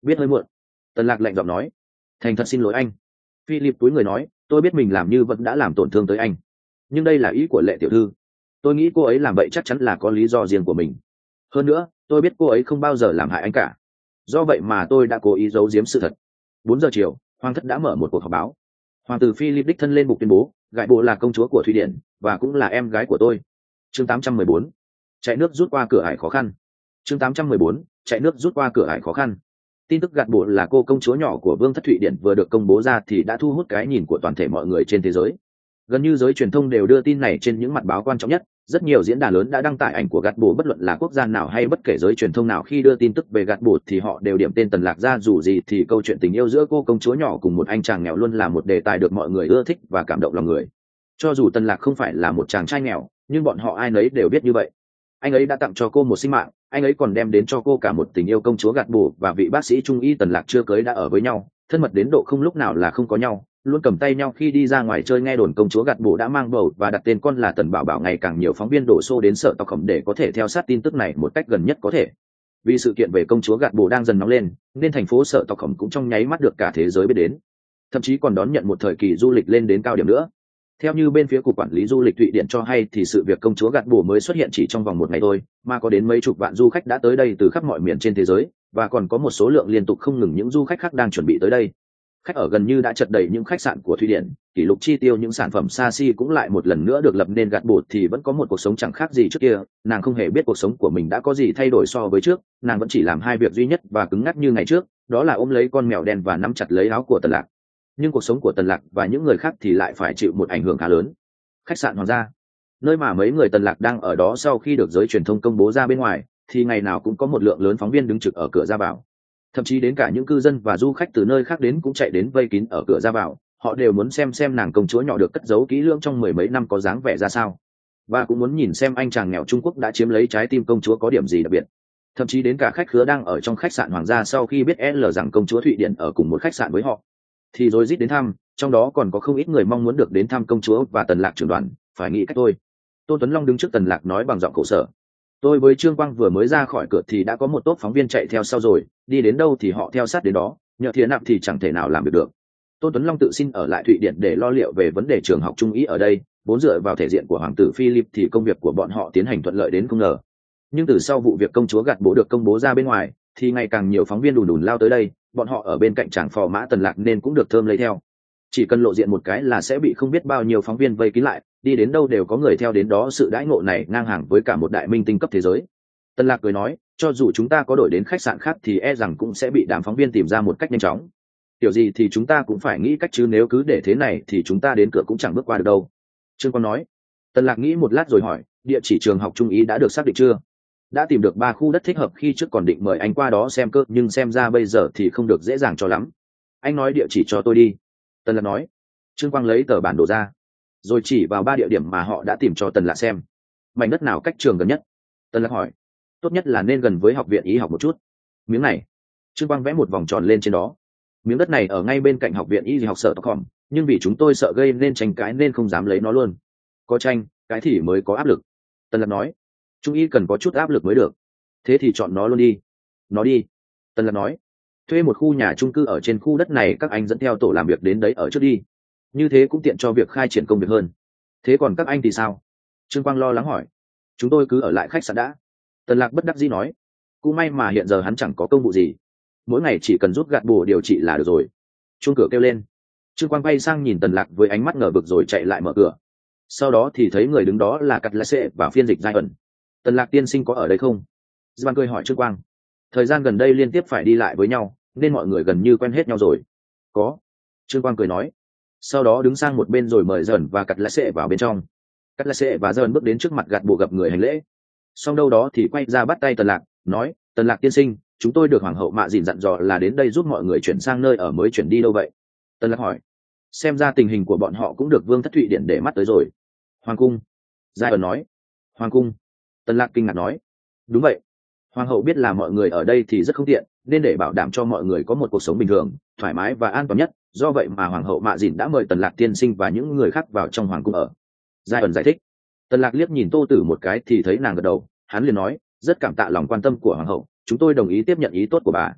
biết hơi muộn. Tần Lạc lạnh giọng nói. Thành thật xin lỗi anh. Philip túi người nói, tôi biết mình làm như vẫn đã làm tổn thương tới anh, nhưng đây là ý của Lệ tiểu thư. Tôi nghĩ cô ấy làm vậy chắc chắn là có lý do riêng của mình. Hơn nữa, tôi biết cô ấy không bao giờ làm hại anh cả. Do vậy mà tôi đã cố ý giấu giếm sự thật. Bốn giờ chiều, hoàng thất đã mở một cuộc họp báo. Hoàng tử Philip đích thân lên bục tuyên bố, Gại Bộ là công chúa của Thụy Điển và cũng là em gái của tôi. Chương tám trăm mười bốn, chạy nước rút qua cửa ải khó khăn. Chương tám trăm mười bốn, chạy nước rút qua cửa ải khó khăn. Tin tức Gạt Bộ là cô công chúa nhỏ của Vương thất Thụy Điển vừa được công bố ra thì đã thu hút cái nhìn của toàn thể mọi người trên thế giới. Gần như giới truyền thông đều đưa tin này trên những mặt báo quan trọng nhất. Rất nhiều diễn đàn lớn đã đăng tải ảnh của Gạt Bộ, bất luận là quốc gia nào hay bất kể giới truyền thông nào khi đưa tin tức về Gạt Bộ thì họ đều điểm tên Tần Lạc ra, dù gì thì câu chuyện tình yêu giữa cô công chúa nhỏ cùng một anh chàng nghèo luôn là một đề tài được mọi người ưa thích và cảm động lòng người. Cho dù Tần Lạc không phải là một chàng trai nghèo, nhưng bọn họ ai nấy đều biết như vậy. Anh ấy đã tặng cho cô một sinh mạng, anh ấy còn đem đến cho cô cả một tình yêu công chúa Gạt Bộ, và vị bác sĩ trung y Tần Lạc chưa cưới đã ở với nhau, thân mật đến độ không lúc nào là không có nhau, luôn cầm tay nhau khi đi ra ngoài chơi. Nghe đồn công chúa Gạt Bộ đã mang bầu và đặt tên con là Tần Bảo Bảo. Ngày càng nhiều phóng viên đổ xô đến Sở Tộc Khổng để có thể theo sát tin tức này một cách gần nhất có thể. Vì sự kiện về công chúa Gạt Bộ đang dần nóng lên, nên thành phố Sở Tộc Khổng cũng trong nháy mắt được cả thế giới biết đến, thậm chí còn đón nhận một thời kỳ du lịch lên đến cao điểm nữa. Theo như bên phía cục quản lý du lịch Thụy Điển cho hay thì sự việc công chúa Gạt Bộ mới xuất hiện chỉ trong vòng một ngày thôi, mà có đến mấy chục vạn du khách đã tới đây từ khắp mọi miền trên thế giới, và còn có một số lượng liên tục không ngừng những du khách khác đang chuẩn bị tới đây. Khách ở gần như đã chật đầy những khách sạn của Thụy Điển, kỷ lục chi tiêu những sản phẩm xa xỉ cũng lại một lần nữa được lập nên. Gạt Bộ thì vẫn có một cuộc sống chẳng khác gì trước kia, nàng không hề biết cuộc sống của mình đã có gì thay đổi so với trước. Nàng vẫn chỉ làm hai việc duy nhất và cứng ngắc như ngày trước, đó là ôm lấy con mèo đen và nắm chặt lấy áo của Tần Lạc. Nhưng cuộc sống của Tần Lạc và những người khác thì lại phải chịu một ảnh hưởng khá lớn. Khách sạn Hoàng gia, nơi mà mấy người Tần Lạc đang ở đó sau khi được giới truyền thông công bố ra bên ngoài, thì ngày nào cũng có một lượng lớn phóng viên đứng trực ở cửa ra vào. Thậm chí đến cả những cư dân và du khách từ nơi khác đến cũng chạy đến vây kín ở cửa ra vào. Họ đều muốn xem xem nàng công chúa nhỏ được cất giấu kỹ lưỡng trong mười mấy năm có dáng vẻ ra sao, và cũng muốn nhìn xem anh chàng nghèo Trung Quốc đã chiếm lấy trái tim công chúa có điểm gì đặc biệt. Thậm chí đến cả khách khứa đang ở trong khách sạn Hoàng gia sau khi biết L rằng công chúa Thụy Điển ở cùng một khách sạn với họ thì rồi rít đến thăm, trong đó còn có không ít người mong muốn được đến thăm công chúa và Tần Lạc trưởng đoàn. Phải nghĩ cách thôi. Tôn Tuấn Long đứng trước Tần Lạc nói bằng giọng khổ sở. Tôi với Trương Quang vừa mới ra khỏi cửa thì đã có một tốp phóng viên chạy theo sau rồi, đi đến đâu thì họ theo sát đến đó, nhờ thiện nặng thì chẳng thể nào làm được được. Tôn Tuấn Long tự xin ở lại Thụy Điển để lo liệu về vấn đề trường học trung ý ở đây, vốn dựa vào thể diện của hoàng tử Philip thì công việc của bọn họ tiến hành thuận lợi đến không ngờ. Nhưng từ sau vụ việc công chúa Gạt Bộ được công bố ra bên ngoài thì ngày càng nhiều phóng viên đùn đùn lao tới đây, bọn họ ở bên cạnh chàng phò mã Tần Lạc nên cũng được thơm lấy theo. Chỉ cần lộ diện một cái là sẽ bị không biết bao nhiêu phóng viên vây kín lại, đi đến đâu đều có người theo đến đó. Sự đãi ngộ này ngang hàng với cả một đại minh tinh cấp thế giới. Tần Lạc cười nói, cho dù chúng ta có đổi đến khách sạn khác thì e rằng cũng sẽ bị đám phóng viên tìm ra một cách nhanh chóng. Kiểu gì thì chúng ta cũng phải nghĩ cách chứ, nếu cứ để thế này thì chúng ta đến cửa cũng chẳng bước qua được đâu. Trương Quang nói. Tần Lạc nghĩ một lát rồi hỏi, địa chỉ trường học trung ý đã được xác định chưa? Đã tìm được ba khu đất thích hợp, khi trước còn định mời anh qua đó xem cơ, nhưng xem ra bây giờ thì không được dễ dàng cho lắm. Anh nói địa chỉ cho tôi đi. Tần Lạc nói. Trương Quang lấy tờ bản đồ ra, rồi chỉ vào ba địa điểm mà họ đã tìm cho Tần Lạc xem. Mảnh đất nào cách trường gần nhất? Tần Lạc hỏi. Tốt nhất là nên gần với học viện y học một chút. Miếng này. Trương Quang vẽ một vòng tròn lên trên đó. Miếng đất này ở ngay bên cạnh học viện y học Sở Tộc Khổng, nhưng vì chúng tôi sợ gây nên tranh cãi nên không dám lấy nó luôn. Có tranh cái thì mới có áp lực. Tần Lạc nói. Trung y cần có chút áp lực mới được. Thế thì chọn nó luôn đi. Nó đi. Tần Lạc nói. Thuê một khu nhà chung cư ở trên khu đất này, các anh dẫn theo tổ làm việc đến đấy ở trước đi. Như thế cũng tiện cho việc khai triển công việc hơn. Thế còn các anh thì sao? Trương Quang lo lắng hỏi. Chúng tôi cứ ở lại khách sạn đã. Tần Lạc bất đắc dĩ nói. Cũng may mà hiện giờ hắn chẳng có công vụ gì, mỗi ngày chỉ cần rút Gạt Bộ điều trị là được rồi. Chuông cửa kêu lên. Trương Quang bay sang nhìn Tần Lạc với ánh mắt ngờ vực rồi chạy lại mở cửa. Sau đó thì thấy người đứng đó là Cắt Lái Xệ và phiên dịch Giai ẩn. Tần Lạc tiên sinh có ở đây không? Giang cười hỏi Trương Quang. Thời gian gần đây liên tiếp phải đi lại với nhau nên mọi người gần như quen hết nhau rồi. Có. Trương Quang cười nói. Sau đó đứng sang một bên rồi mời Dần và Cắt Lái Xệ vào bên trong. Cắt Lái Xệ và Dần bước đến trước mặt Gạt Bộ gặp người hành lễ. Xong đâu đó thì quay ra bắt tay Tần Lạc, nói, Tần Lạc tiên sinh, chúng tôi được hoàng hậu Mạ Dìn dặn dò là đến đây giúp mọi người chuyển sang nơi ở mới. Chuyển đi đâu vậy? Tần Lạc hỏi. Xem ra tình hình của bọn họ cũng được Vương thất Thụy Điển để mắt tới rồi. Hoàng cung. Giai ẩn nói. Hoàng cung. Tần Lạc kinh ngạc nói. Đúng vậy. Hoàng hậu biết là mọi người ở đây thì rất không tiện, nên để bảo đảm cho mọi người có một cuộc sống bình thường, thoải mái và an toàn nhất, do vậy mà hoàng hậu Mạ Dìn đã mời Tần Lạc tiên sinh và những người khác vào trong hoàng cung ở. Giai ẩn giải thích. Tần Lạc liếc nhìn Tô Tử một cái thì thấy nàng gật đầu, hắn liền nói, rất cảm tạ lòng quan tâm của hoàng hậu, chúng tôi đồng ý tiếp nhận ý tốt của bà.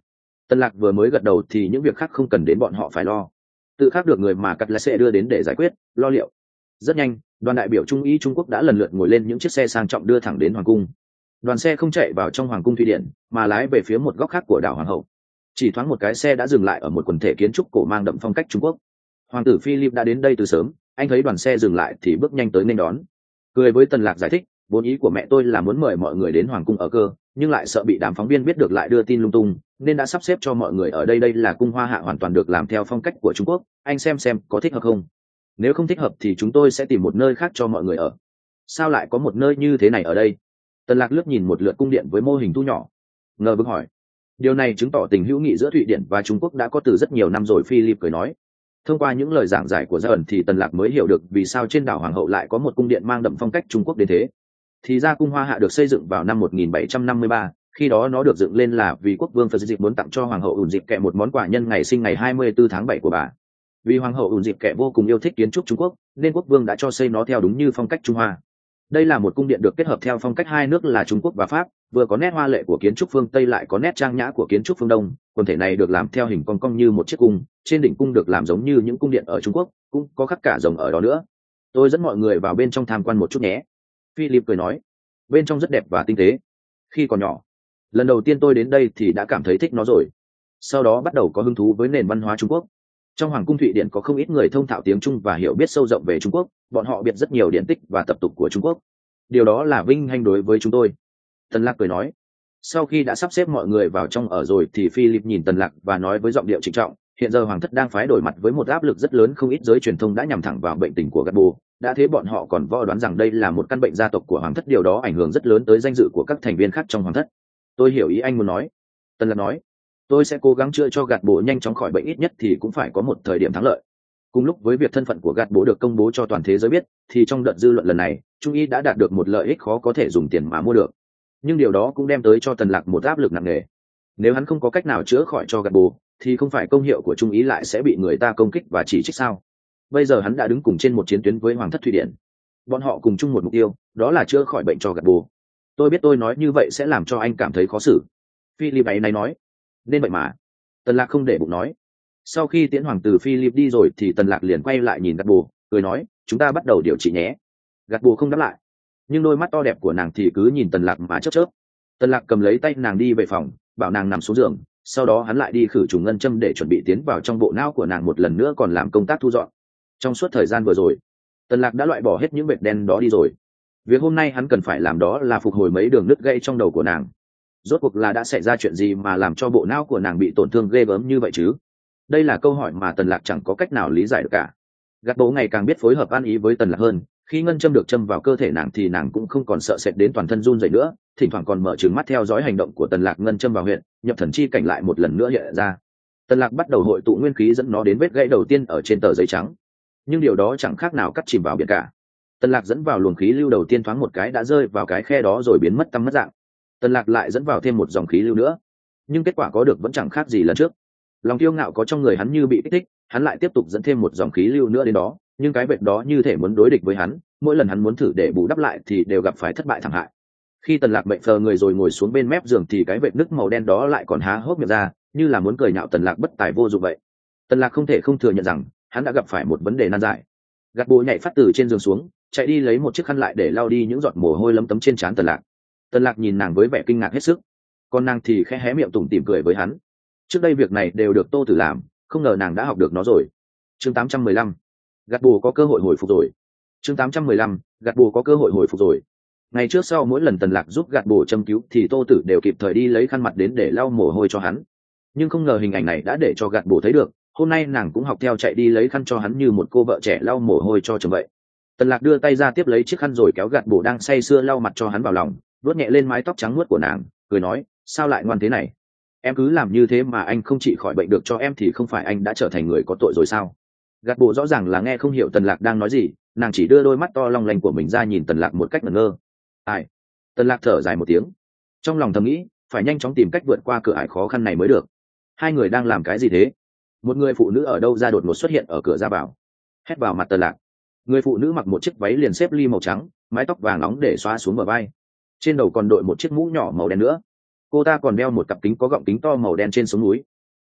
Tần Lạc vừa mới gật đầu thì những việc khác không cần đến bọn họ phải lo, tự khắc được người mà cắt lái sẽ đưa đến để giải quyết lo liệu. Rất nhanh, đoàn đại biểu trung ý Trung Quốc đã lần lượt ngồi lên những chiếc xe sang trọng đưa thẳng đến hoàng cung. Đoàn xe không chạy vào trong hoàng cung Thụy Điển mà lái về phía một góc khác của đảo Hoàng hậu. Chỉ thoáng một cái xe đã dừng lại ở một quần thể kiến trúc cổ mang đậm phong cách Trung Quốc. Hoàng tử Philip đã đến đây từ sớm, anh thấy đoàn xe dừng lại thì bước nhanh tới nên đón. Cười với Tần Lạc giải thích, vốn ý của mẹ tôi là muốn mời mọi người đến hoàng cung ở cơ, nhưng lại sợ bị đám phóng viên biết được lại đưa tin lung tung, nên đã sắp xếp cho mọi người ở đây. Đây là cung Hoa Hạ hoàn toàn được làm theo phong cách của Trung Quốc, anh xem xem có thích hợp không? Nếu không thích hợp thì chúng tôi sẽ tìm một nơi khác cho mọi người ở. Sao lại có một nơi như thế này ở đây? Tần Lạc lướt nhìn một lượt cung điện với mô hình thu nhỏ, ngờ vực hỏi. Điều này chứng tỏ tình hữu nghị giữa Thụy Điển và Trung Quốc đã có từ rất nhiều năm rồi, Philip cười nói. Thông qua những lời giảng giải của Gia ẩn thì Tần Lạc mới hiểu được vì sao trên đảo Hoàng hậu lại có một cung điện mang đậm phong cách Trung Quốc đến thế. Thì ra cung Hoa Hạ được xây dựng vào năm một nghìn bảy trăm năm mươi ba, khi đó nó được dựng lên là vì quốc vương Phật Dịp muốn tặng cho hoàng hậu ủn dịp kệ một món quà nhân ngày sinh ngày hai mươi tư tháng bảy của bà. Vì hoàng hậu ủn dịp kệ vô cùng yêu thích kiến trúc Trung Quốc, nên quốc vương đã cho xây nó theo đúng như phong cách Trung Hoa. Đây là một cung điện được kết hợp theo phong cách hai nước là Trung Quốc và Pháp, vừa có nét hoa lệ của kiến trúc phương Tây lại có nét trang nhã của kiến trúc phương Đông. Quần thể này được làm theo hình cong cong như một chiếc cung, trên đỉnh cung được làm giống như những cung điện ở Trung Quốc, cũng có khắc cả rồng ở đó nữa. Tôi dẫn mọi người vào bên trong tham quan một chút nhé. Philip cười nói. Bên trong rất đẹp và tinh tế. Khi còn nhỏ, lần đầu tiên tôi đến đây thì đã cảm thấy thích nó rồi. Sau đó bắt đầu có hứng thú với nền văn hóa Trung Quốc. Trong hoàng cung Thụy Điển có không ít người thông thạo tiếng Trung và hiểu biết sâu rộng về Trung Quốc, bọn họ biết rất nhiều điển tích và tập tục của Trung Quốc. Điều đó là vinh hạnh đối với chúng tôi. Tần Lạc cười nói. Sau khi đã sắp xếp mọi người vào trong ở rồi thì Philip nhìn Tần Lạc và nói với giọng điệu trịnh trọng, hiện giờ hoàng thất đang phái đổi mặt với một áp lực rất lớn, không ít giới truyền thông đã nhằm thẳng vào bệnh tình của Gạt Bồ, đã thế bọn họ còn vò đoán rằng đây là một căn bệnh gia tộc của hoàng thất, điều đó ảnh hưởng rất lớn tới danh dự của các thành viên khác trong hoàng thất. Tôi hiểu ý anh muốn nói. Tần Lạc nói. Tôi sẽ cố gắng chữa cho Gạt Bồ nhanh chóng khỏi bệnh, ít nhất thì cũng phải có một thời điểm thắng lợi. Cùng lúc với việc thân phận của Gạt Bồ được công bố cho toàn thế giới biết, thì trong đợt dư luận lần này, Trung y đã đạt được một lợi ích khó có thể dùng tiền mà mua được. Nhưng điều đó cũng đem tới cho Tần Lạc một áp lực nặng nề. Nếu hắn không có cách nào chữa khỏi cho Gạt Bồ, thì không phải công hiệu của Trung y lại sẽ bị người ta công kích và chỉ trích sao? Bây giờ hắn đã đứng cùng trên một chiến tuyến với hoàng thất Thụy Điển. Bọn họ cùng chung một mục tiêu, đó là chữa khỏi bệnh cho Gạt Bồ. Tôi biết tôi nói như vậy sẽ làm cho anh cảm thấy khó xử. Philip ấy này nói. Nên vậy mà. Tần Lạc không để bụng nói. Sau khi tiễn hoàng tử Philip đi rồi thì Tần Lạc liền quay lại nhìn Gạt Bồ, cười nói, chúng ta bắt đầu điều trị nhé. Gạt Bồ không đáp lại, nhưng đôi mắt to đẹp của nàng thì cứ nhìn Tần Lạc mà chớp chớp. Tần Lạc cầm lấy tay nàng đi về phòng, bảo nàng nằm xuống giường, sau đó hắn lại đi khử trùng ngân châm để chuẩn bị tiến vào trong bộ não của nàng một lần nữa, còn làm công tác thu dọn. Trong suốt thời gian vừa rồi, Tần Lạc đã loại bỏ hết những vệt đen đó đi rồi. Việc hôm nay hắn cần phải làm đó là phục hồi mấy đường nứt gãy trong đầu của nàng. Rốt cuộc là đã xảy ra chuyện gì mà làm cho bộ não của nàng bị tổn thương ghê gớm như vậy chứ? Đây là câu hỏi mà Tần Lạc chẳng có cách nào lý giải được cả. Gạt Bồ ngày càng biết phối hợp ăn ý với Tần Lạc hơn, khi ngân châm được châm vào cơ thể nàng thì nàng cũng không còn sợ sệt đến toàn thân run rẩy nữa, thỉnh thoảng còn mở trừng mắt theo dõi hành động của Tần Lạc. Ngân châm vào huyệt, nhập thần chi cảnh lại một lần nữa hiện ra. Tần Lạc bắt đầu hội tụ nguyên khí dẫn nó đến vết gãy đầu tiên ở trên tờ giấy trắng, nhưng điều đó chẳng khác nào cắt chìm vào biển cả. Tần Lạc dẫn vào luồng khí lưu đầu tiên thoáng một cái đã rơi vào cái khe đó rồi biến mất tăm mất dạng. Tần Lạc lại dẫn vào thêm một dòng khí lưu nữa, nhưng kết quả có được vẫn chẳng khác gì lần trước. Lòng kiêu ngạo có trong người hắn như bị kích thích, hắn lại tiếp tục dẫn thêm một dòng khí lưu nữa đến đó, nhưng cái vệt đó như thể muốn đối địch với hắn, mỗi lần hắn muốn thử để bù đắp lại thì đều gặp phải thất bại thảm hại. Khi Tần Lạc bệnh phờ người rồi ngồi xuống bên mép giường thì cái vệt nứt màu đen đó lại còn há hốc miệng ra, như là muốn cười nhạo Tần Lạc bất tài vô dụng vậy. Tần Lạc không thể không thừa nhận rằng hắn đã gặp phải một vấn đề nan giải. Gạt Bồ nhảy phát từ trên giường xuống, chạy đi lấy một chiếc khăn lại để lau đi những giọt mồ hôi lấm tấm trên trán Tần Lạc. Tần Lạc nhìn nàng với vẻ kinh ngạc hết sức, còn nàng thì khẽ hé miệng tủm tỉm cười với hắn. Trước đây việc này đều được Tô Tử làm, không ngờ nàng đã học được nó rồi. Chương tám trăm mười lăm, Gạt Bồ có cơ hội hồi phục rồi. Chương tám trăm mười lăm, Gạt Bồ có cơ hội hồi phục rồi. Ngày trước sau mỗi lần Tần Lạc giúp Gạt Bồ châm cứu thì Tô Tử đều kịp thời đi lấy khăn mặt đến để lau mồ hôi cho hắn. Nhưng không ngờ hình ảnh này đã để cho Gạt Bồ thấy được, hôm nay nàng cũng học theo chạy đi lấy khăn cho hắn như một cô vợ trẻ lau mồ hôi cho chồng vậy. Tần Lạc đưa tay ra tiếp lấy chiếc khăn rồi kéo Gạt Bồ đang say sưa lau mặt cho hắn vào lòng, vuốt nhẹ lên mái tóc trắng muốt của nàng, cười nói, sao lại ngoan thế này? Em cứ làm như thế mà anh không trị khỏi bệnh được cho em thì không phải anh đã trở thành người có tội rồi sao? Gạt Bồ rõ ràng là nghe không hiểu Tần Lạc đang nói gì, nàng chỉ đưa đôi mắt to long lanh của mình ra nhìn Tần Lạc một cách ngẩn ngơ. Ai? Tần Lạc thở dài một tiếng, trong lòng thầm nghĩ, phải nhanh chóng tìm cách vượt qua cửa ải khó khăn này mới được. Hai người đang làm cái gì thế? Một người phụ nữ ở đâu ra đột ngột xuất hiện ở cửa ra vào, hét vào mặt Tần Lạc. Người phụ nữ mặc một chiếc váy liền xếp ly màu trắng, mái tóc vàng nóng để xóa xuống bờ vai, trên đầu còn đội một chiếc mũ nhỏ màu đen nữa. Cô ta còn đeo một cặp kính có gọng kính to màu đen trên sống núi,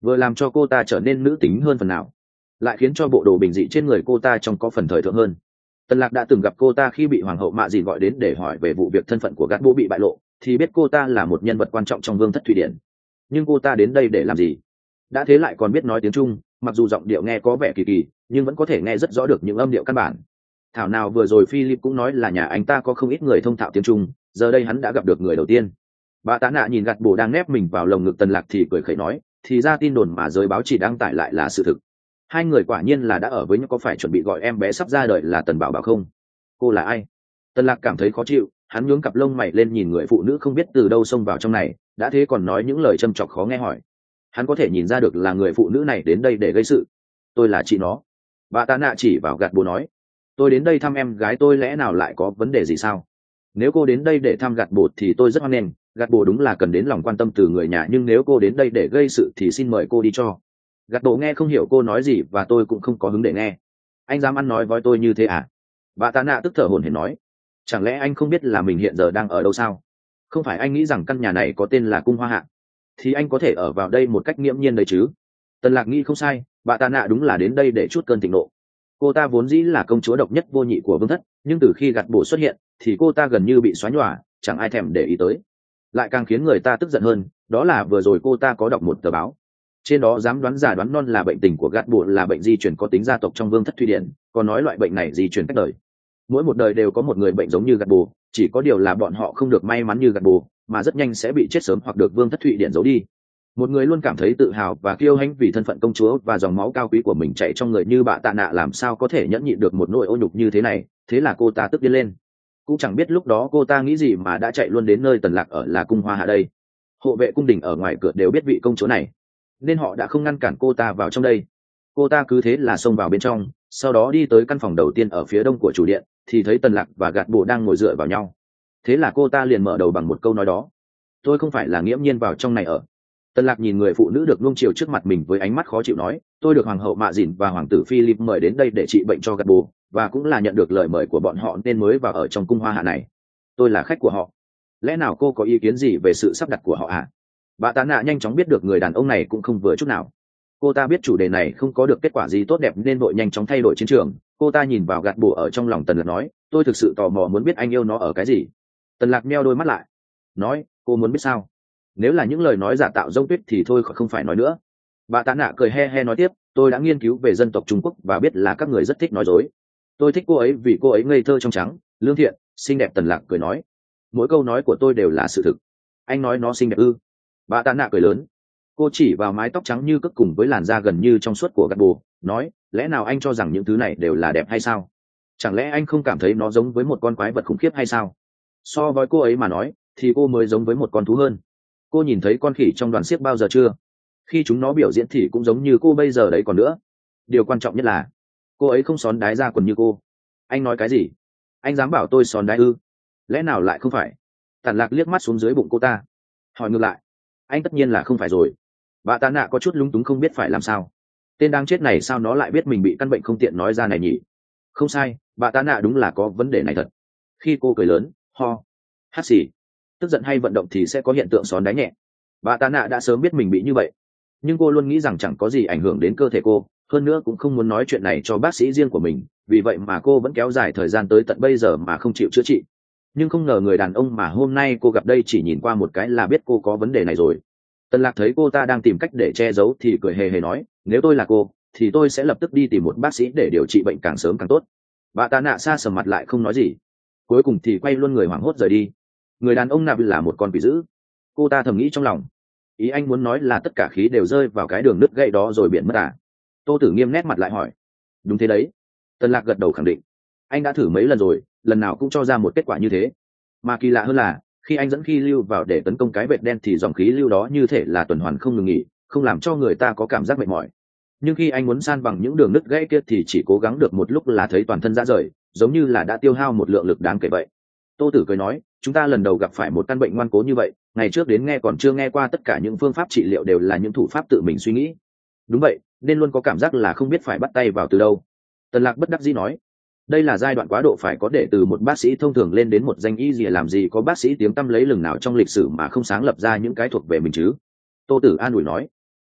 vừa làm cho cô ta trở nên nữ tính hơn phần nào, lại khiến cho bộ đồ bình dị trên người cô ta trông có phần thời thượng hơn. Tần Lạc đã từng gặp cô ta khi bị hoàng hậu Mạ Dìn gọi đến để hỏi về vụ việc thân phận của Gạt Bố bị bại lộ, thì biết cô ta là một nhân vật quan trọng trong vương thất Thụy Điển. Nhưng cô ta đến đây để làm gì? Đã thế lại còn biết nói tiếng Trung, mặc dù giọng điệu nghe có vẻ kỳ kỳ, nhưng vẫn có thể nghe rất rõ được những âm điệu căn bản. Thảo nào vừa rồi Philip cũng nói là nhà anh ta có không ít người thông thạo tiếng Trung, giờ đây hắn đã gặp được người đầu tiên. Bà Tá Nạ nhìn Gạt Bố đang nép mình vào lồng ngực Tần Lạc thì cười khẩy nói, thì ra tin đồn mà giới báo chỉ đăng tải lại là sự thực. Hai người quả nhiên là đã ở với nhau. Có phải chuẩn bị gọi em bé sắp ra đời là Tần Bảo Bảo không? Cô là ai? Tần Lạc cảm thấy khó chịu, hắn nhướng cặp lông mày lên nhìn người phụ nữ không biết từ đâu xông vào trong này, đã thế còn nói những lời châm chọc khó nghe hỏi. Hắn có thể nhìn ra được là người phụ nữ này đến đây để gây sự. Tôi là chị nó. Bà Tá Nạ chỉ vào Gạt Bố nói, tôi đến đây thăm em gái tôi, lẽ nào lại có vấn đề gì sao? Nếu cô đến đây để thăm Gạt Bố thì tôi rất hoan nghênh, Gạt Bố đúng là cần đến lòng quan tâm từ người nhà, nhưng nếu cô đến đây để gây sự thì xin mời cô đi cho. Gạt Bố nghe không hiểu cô nói gì và tôi cũng không có hứng để nghe. Anh dám ăn nói với tôi như thế à? Bà Tá Nạ tức thở hổn hển nói, chẳng lẽ anh không biết là mình hiện giờ đang ở đâu sao? Không phải anh nghĩ rằng căn nhà này có tên là Cung Hoa Hạ thì anh có thể ở vào đây một cách nghiễm nhiên đấy chứ? Tần Lạc nghĩ không sai, bà Tá Nạ đúng là đến đây để chút cơn thịnh nộ. Cô ta vốn dĩ là công chúa độc nhất vô nhị của vương thất, nhưng từ khi Gạt Bố xuất hiện thì cô ta gần như bị xóa nhòa, chẳng ai thèm để ý tới. Lại càng khiến người ta tức giận hơn, đó là vừa rồi cô ta có đọc một tờ báo, trên đó dám đoán giả đoán non là bệnh tình của Gạt Bố là bệnh di truyền có tính gia tộc trong vương thất Thụy Điển, còn nói loại bệnh này di truyền cách đời. Mỗi một đời đều có một người bệnh giống như Gạt Bố, chỉ có điều là bọn họ không được may mắn như Gạt Bố, mà rất nhanh sẽ bị chết sớm hoặc được vương thất Thụy Điển giấu đi. Một người luôn cảm thấy tự hào và kiêu hãnh vì thân phận công chúa và dòng máu cao quý của mình chạy trong người như bà Tạ Nạ làm sao có thể nhẫn nhịn được một nỗi ô nhục như thế này, thế là cô ta tức điên lên. Cũng chẳng biết lúc đó cô ta nghĩ gì mà đã chạy luôn đến nơi Tần Lạc ở là Cung Hoa Hạ đây. Hộ vệ cung đình ở ngoài cửa đều biết vị công chúa này, nên họ đã không ngăn cản cô ta vào trong đây. Cô ta cứ thế là xông vào bên trong, sau đó đi tới căn phòng đầu tiên ở phía đông của chủ điện, thì thấy Tần Lạc và Gạt Bố đang ngồi dựa vào nhau. Thế là cô ta liền mở đầu bằng một câu nói đó, tôi không phải là nghiễm nhiên vào trong này ở. Tần Lạc nhìn người phụ nữ được nuông chiều trước mặt mình với ánh mắt khó chịu nói, tôi được hoàng hậu Mạ Dìn và hoàng tử Philip mời đến đây để trị bệnh cho Gạt Bố, và cũng là nhận được lời mời của bọn họ nên mới vào ở trong Cung Hoa Hạ này. Tôi là khách của họ. Lẽ nào cô có ý kiến gì về sự sắp đặt của họ à? Bà Tá Nạ nhanh chóng biết được người đàn ông này cũng không vừa chút nào. Cô ta biết chủ đề này không có được kết quả gì tốt đẹp nên vội nhanh chóng thay đổi chiến trường. Cô ta nhìn vào Gạt Bố ở trong lòng Tần Lạc nói, tôi thực sự tò mò muốn biết anh yêu nó ở cái gì. Tần Lạc meo đôi mắt lại, nói, cô muốn biết sao? Nếu là những lời nói giả tạo rông tuyết thì thôi không phải nói nữa. Bà Tá Nạ cười he he nói tiếp, tôi đã nghiên cứu về dân tộc Trung Quốc và biết là các người rất thích nói dối. Tôi thích cô ấy vì cô ấy ngây thơ trong trắng, lương thiện, xinh đẹp. Tần Lạc cười nói, mỗi câu nói của tôi đều là sự thực. Anh nói nó xinh đẹp ư? Bà Tá Nạ cười lớn, cô chỉ vào mái tóc trắng như cước cùng với làn da gần như trong suốt của Gạt Bố, nói, lẽ nào anh cho rằng những thứ này đều là đẹp hay sao? Chẳng lẽ anh không cảm thấy nó giống với một con quái vật khủng khiếp hay sao? So với cô ấy mà nói thì cô mới giống với một con thú hơn. Cô nhìn thấy con khỉ trong đoàn xiếc bao giờ chưa? Khi chúng nó biểu diễn thì cũng giống như cô bây giờ đấy. Còn nữa, điều quan trọng nhất là cô ấy không xón đái ra quần như cô. Anh nói cái gì? Anh dám bảo tôi xón đái ư? Lẽ nào lại không phải? Tần Lạc liếc mắt xuống dưới bụng cô ta, hỏi ngược lại, anh tất nhiên là không phải rồi. Bà Tá Nạ có chút lúng túng không biết phải làm sao. Tên đáng chết này sao nó lại biết mình bị căn bệnh không tiện nói ra này nhỉ? Không sai, bà Tá Nạ đúng là có vấn đề này thật. Khi cô cười lớn, ho, hắt xì, tức giận hay vận động thì sẽ có hiện tượng xón đáy nhẹ. Bà Tá Nạ đã sớm biết mình bị như vậy, nhưng cô luôn nghĩ rằng chẳng có gì ảnh hưởng đến cơ thể cô, hơn nữa cũng không muốn nói chuyện này cho bác sĩ riêng của mình, vì vậy mà cô vẫn kéo dài thời gian tới tận bây giờ mà không chịu chữa trị. Nhưng không ngờ người đàn ông mà hôm nay cô gặp đây chỉ nhìn qua một cái là biết cô có vấn đề này rồi. Tần Lạc thấy cô ta đang tìm cách để che giấu thì cười hề hề nói, nếu tôi là cô thì tôi sẽ lập tức đi tìm một bác sĩ để điều trị bệnh càng sớm càng tốt. Bà Tá Nạ xa sầm mặt lại không nói gì, cuối cùng thì quay luôn người hoảng hốt rời đi. Người đàn ông nào là một con quỷ dữ. Cô ta thầm nghĩ trong lòng, ý anh muốn nói là tất cả khí đều rơi vào cái đường nứt gãy đó rồi biển mất à? Tô Tử Nghiêm nét mặt lại hỏi, đúng thế đấy. Tần Lạc gật đầu khẳng định, anh đã thử mấy lần rồi, lần nào cũng cho ra một kết quả như thế. Mà kỳ lạ hơn là khi anh dẫn khí lưu vào để tấn công cái vệt đen thì dòng khí lưu đó như thể là tuần hoàn không ngừng nghỉ, không làm cho người ta có cảm giác mệt mỏi. Nhưng khi anh muốn san bằng những đường nứt gãy kia thì chỉ cố gắng được một lúc là thấy toàn thân rã rời, giống như là đã tiêu hao một lượng lực đáng kể vậy. Tô Tử cười nói, chúng ta lần đầu gặp phải một căn bệnh ngoan cố như vậy, ngày trước đến nghe còn chưa nghe qua, tất cả những phương pháp trị liệu đều là những thủ pháp tự mình suy nghĩ. Đúng vậy, nên luôn có cảm giác là không biết phải bắt tay vào từ đâu. Tần Lạc bất đắc dĩ nói, đây là giai đoạn quá độ phải có để từ một bác sĩ thông thường lên đến một danh y gì, làm gì có bác sĩ tiếng tăm lấy lừng nào trong lịch sử mà không sáng lập ra những cái thuộc về mình chứ. Tô Tử an ủi nói,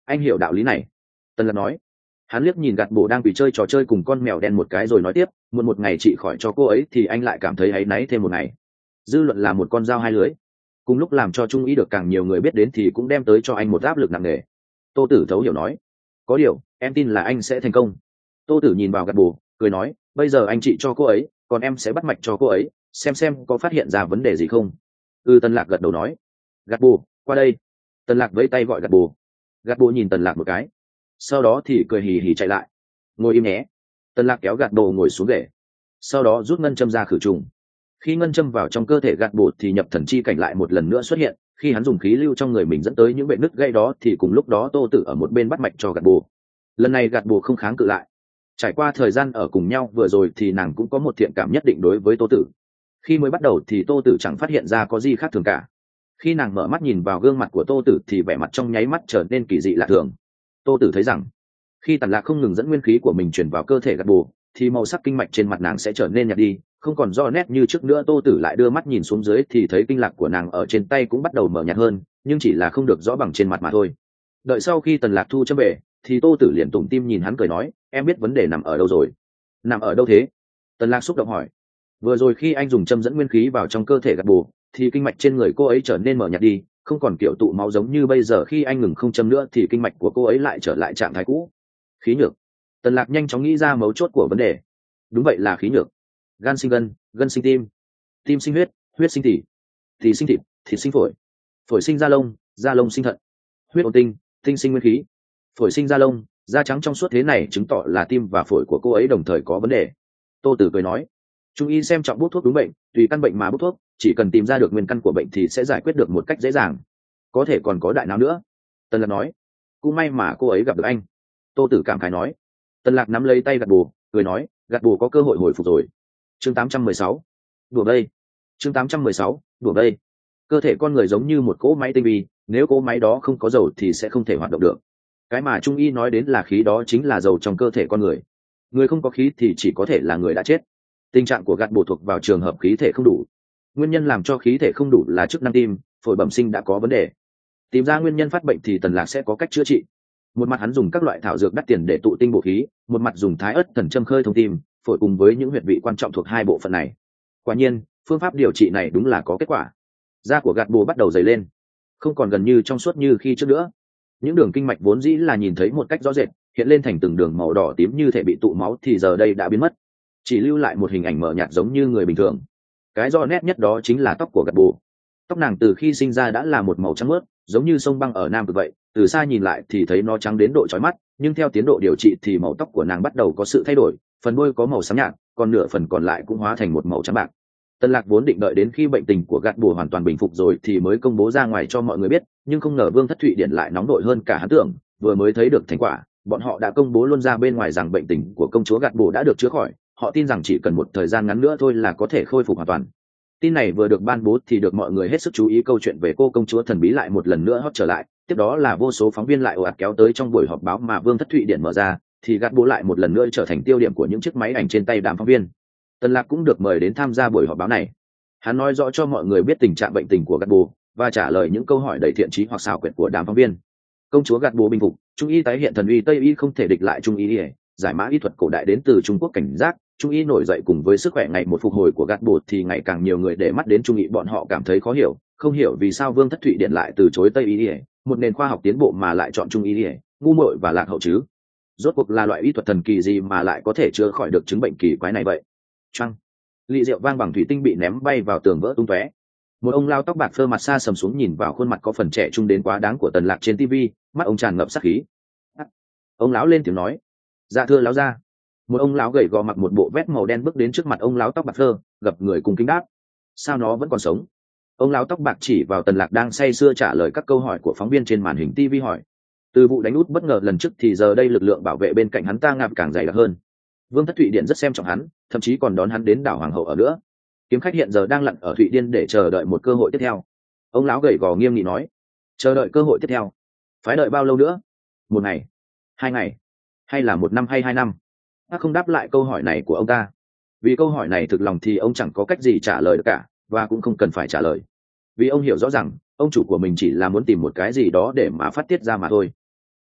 Anh hiểu đạo lý này. Tần Lạc nói. Hắn liếc nhìn gạt bồ đang bị chơi trò chơi cùng con mèo đen một cái rồi nói tiếp, một một ngày chị khỏi cho cô ấy thì anh lại cảm thấy áy náy thêm một ngày. Dư luận là một con dao hai lưới, cùng lúc làm cho Trung ý được càng nhiều người biết đến thì cũng đem tới cho anh một áp lực nặng nề. Tô Tử thấu hiểu nói. Có điều em tin là anh sẽ thành công. Tô Tử nhìn vào gạt bồ cười nói, bây giờ anh trị cho cô ấy, còn em sẽ bắt mạch cho cô ấy, xem xem có phát hiện ra vấn đề gì không. Ừ. Tần Lạc gật đầu nói. Gạt bồ, qua đây. Tần Lạc vẫy tay gọi gạt bồ. Gạt bồ nhìn Tần Lạc một cái, sau đó thì cười hì hì chạy lại. Ngồi im nhé. Tần Lạc kéo gạt bồ ngồi xuống ghế, sau đó rút ngân châm ra khử trùng. Khi ngân châm vào trong cơ thể gạt bồ thì nhập thần chi cảnh lại một lần nữa xuất hiện. Khi hắn dùng khí lưu trong người mình dẫn tới những vết nứt gây đó thì cùng lúc đó Tô Tử ở một bên bắt mạch cho gạt bồ. Lần này gạt bồ không kháng cự lại. Trải qua thời gian ở cùng nhau vừa rồi thì nàng cũng có một thiện cảm nhất định đối với Tô Tử. Khi mới bắt đầu thì Tô Tử chẳng phát hiện ra có gì khác thường cả. Khi nàng mở mắt nhìn vào gương mặt của Tô Tử thì vẻ mặt trong nháy mắt trở nên kỳ dị lạ thường. Tô Tử thấy rằng khi Tần Lạc không ngừng dẫn nguyên khí của mình truyền vào cơ thể gạt bồ thì màu sắc kinh mạch trên mặt nàng sẽ trở nên nhạt đi, không còn rõ nét như trước nữa. Tô Tử lại đưa mắt nhìn xuống dưới thì thấy kinh lạc của nàng ở trên tay cũng bắt đầu mở nhạt hơn, nhưng chỉ là không được rõ bằng trên mặt mà thôi. Đợi sau khi Tần Lạc thu châm về thì Tô Tử liền tủm tỉm nhìn hắn cười nói, em biết vấn đề nằm ở đâu rồi. Nằm ở đâu thế? Tần Lạc xúc động hỏi. Vừa rồi khi anh dùng châm dẫn nguyên khí vào trong cơ thể gạt bồ thì kinh mạch trên người cô ấy trở nên mở nhạt đi, không còn kiểu tụ máu giống như bây giờ. Khi anh ngừng không châm nữa thì kinh mạch của cô ấy lại trở lại trạng thái cũ. Khí nhược. Tần Lạc nhanh chóng nghĩ ra mấu chốt của vấn đề. Đúng vậy, là khí nhược. Gan sinh gân, gân sinh tim, tim sinh huyết, huyết sinh tỳ, tỳ sinh thịt, thịt sinh phổi, phổi sinh da lông, da lông sinh thận, huyết ôn tinh, tinh sinh nguyên khí, phổi sinh da lông, da trắng trong suốt. Thế này chứng tỏ là tim và phổi của cô ấy đồng thời có vấn đề. Tô Tử cười nói. Trung y xem trọng bút thuốc đúng bệnh, tùy căn bệnh mà bút thuốc, chỉ cần tìm ra được nguyên căn của bệnh thì sẽ giải quyết được một cách dễ dàng. Có thể còn có đại não nữa. Tần Lạc nói. Cũng may mà cô ấy gặp được anh. Tô Tử cảm khái nói. Tần Lạc nắm lấy tay gạt bồ cười nói, gạt bồ có cơ hội hồi phục rồi. Chương tám trăm mười sáu. Đùa đây. Chương tám trăm mười sáu. Đùa đây. Cơ thể con người giống như một cỗ máy tinh vi, nếu cỗ máy đó không có dầu thì sẽ không thể hoạt động được. Cái mà Trung y nói đến là khí, đó chính là dầu trong cơ thể con người. Người không có khí thì chỉ có thể là người đã chết. Tình trạng của gạt bồ thuộc vào trường hợp khí thể không đủ. Nguyên nhân làm cho khí thể không đủ là chức năng tim, phổi bẩm sinh đã có vấn đề. Tìm ra nguyên nhân phát bệnh thì Tần Lạc sẽ có cách chữa trị. Một mặt hắn dùng các loại thảo dược đắt tiền để tụ tinh bổ khí, một mặt dùng thái ớt thần châm khơi thông tim, phổi cùng với những huyệt vị quan trọng thuộc hai bộ phận này. Quả nhiên, phương pháp điều trị này đúng là có kết quả. Da của gạt bồ bắt đầu dày lên, không còn gần như trong suốt như khi trước nữa. Những đường kinh mạch vốn dĩ là nhìn thấy một cách rõ rệt, hiện lên thành từng đường màu đỏ tím như thể bị tụ máu thì giờ đây đã biến mất, chỉ lưu lại một hình ảnh mờ nhạt giống như người bình thường. Cái rõ nét nhất đó chính là tóc của gạt bồ. Tóc nàng từ khi sinh ra đã là một màu trắng mướt, giống như sông băng ở Nam Cực vậy. Từ xa nhìn lại thì thấy nó trắng đến độ chói mắt, nhưng theo tiến độ điều trị thì màu tóc của nàng bắt đầu có sự thay đổi, phần đuôi có màu xám nhạt, còn nửa phần còn lại cũng hóa thành một màu trắng bạc. Tần Lạc vốn định đợi đến khi bệnh tình của gạt bồ hoàn toàn bình phục rồi thì mới công bố ra ngoài cho mọi người biết, nhưng không ngờ Vương Thất Thụy Điển lại nóng đội hơn cả hắn tưởng. Vừa mới thấy được thành quả, bọn họ đã công bố luôn ra bên ngoài rằng bệnh tình của công chúa gạt bồ đã được chữa khỏi. Họ tin rằng chỉ cần một thời gian ngắn nữa thôi là có thể khôi phục hoàn toàn. Tin này vừa được ban bố thì được mọi người hết sức chú ý. Câu chuyện về cô công chúa thần bí lại một lần nữa hot trở lại. Tiếp đó là vô số phóng viên lại ồ ạt kéo tới. Trong buổi họp báo mà Vương Thất Thụy Điển mở ra thì gạt bồ lại một lần nữa trở thành tiêu điểm của những chiếc máy ảnh trên tay đám phóng viên. Tần Lạc cũng được mời đến tham gia buổi họp báo này. Hắn nói rõ cho mọi người biết tình trạng bệnh tình của gạt bồ và trả lời những câu hỏi đầy thiện chí hoặc xảo quyệt của đám phóng viên. Công chúa gạt bồ bình phục, Trung y tái hiện thần uy, Tây y không thể địch lại Trung y. Giải mã y thuật cổ đại đến từ Trung Quốc cảnh giác, Trung y nổi dậy cùng với sức khỏe ngày một phục hồi của gạt bồ thì ngày càng nhiều người để mắt đến Trung y. Bọn họ cảm thấy khó hiểu, không hiểu vì sao Vương Thất Thụy Điển lại từ chối Tây y, một nền khoa học tiến bộ mà lại chọn Trung y, ngu muội và lạc hậu chứ. Rốt cuộc là loại y thuật thần kỳ gì mà lại có thể chữa khỏi được chứng bệnh kỳ quái này vậy? Chăng ly rượu vang bằng thủy tinh bị ném bay vào tường vỡ tung tóe. Một ông lao tóc bạc phơ mặt xa sầm xuống nhìn vào khuôn mặt có phần trẻ trung đến quá đáng của Tần Lạc trên tivi, mắt ông tràn ngập sát khí. Ông lão lên tiếng nói, dạ thưa lão gia. Một ông lão gầy gò mặc một bộ vest màu đen bước đến trước mặt ông lão tóc bạc phơ, gập người cùng kính đáp, sao nó vẫn còn sống? Ông lão tóc bạc chỉ vào Tần Lạc đang say sưa trả lời các câu hỏi của phóng viên trên màn hình tivi hỏi. Từ vụ đánh út bất ngờ lần trước thì giờ đây lực lượng bảo vệ bên cạnh hắn ta ngập càng dày đặc hơn. Vương Thất Thụy Điển rất xem trọng hắn, thậm chí còn đón hắn đến đảo Hoàng hậu ở nữa. Kiếm khách hiện giờ đang lặn ở Thụy Điển để chờ đợi một cơ hội tiếp theo. Ông lão gầy gò nghiêm nghị nói, chờ đợi cơ hội tiếp theo? Phải đợi bao lâu nữa? Một ngày, hai ngày, hay là một năm hay hai năm? Ta không đáp lại câu hỏi này của ông ta. Vì câu hỏi này thực lòng thì ông chẳng có cách gì trả lời được cả, và cũng không cần phải trả lời. Vì ông hiểu rõ rằng ông chủ của mình chỉ là muốn tìm một cái gì đó để mà phát tiết ra mà thôi.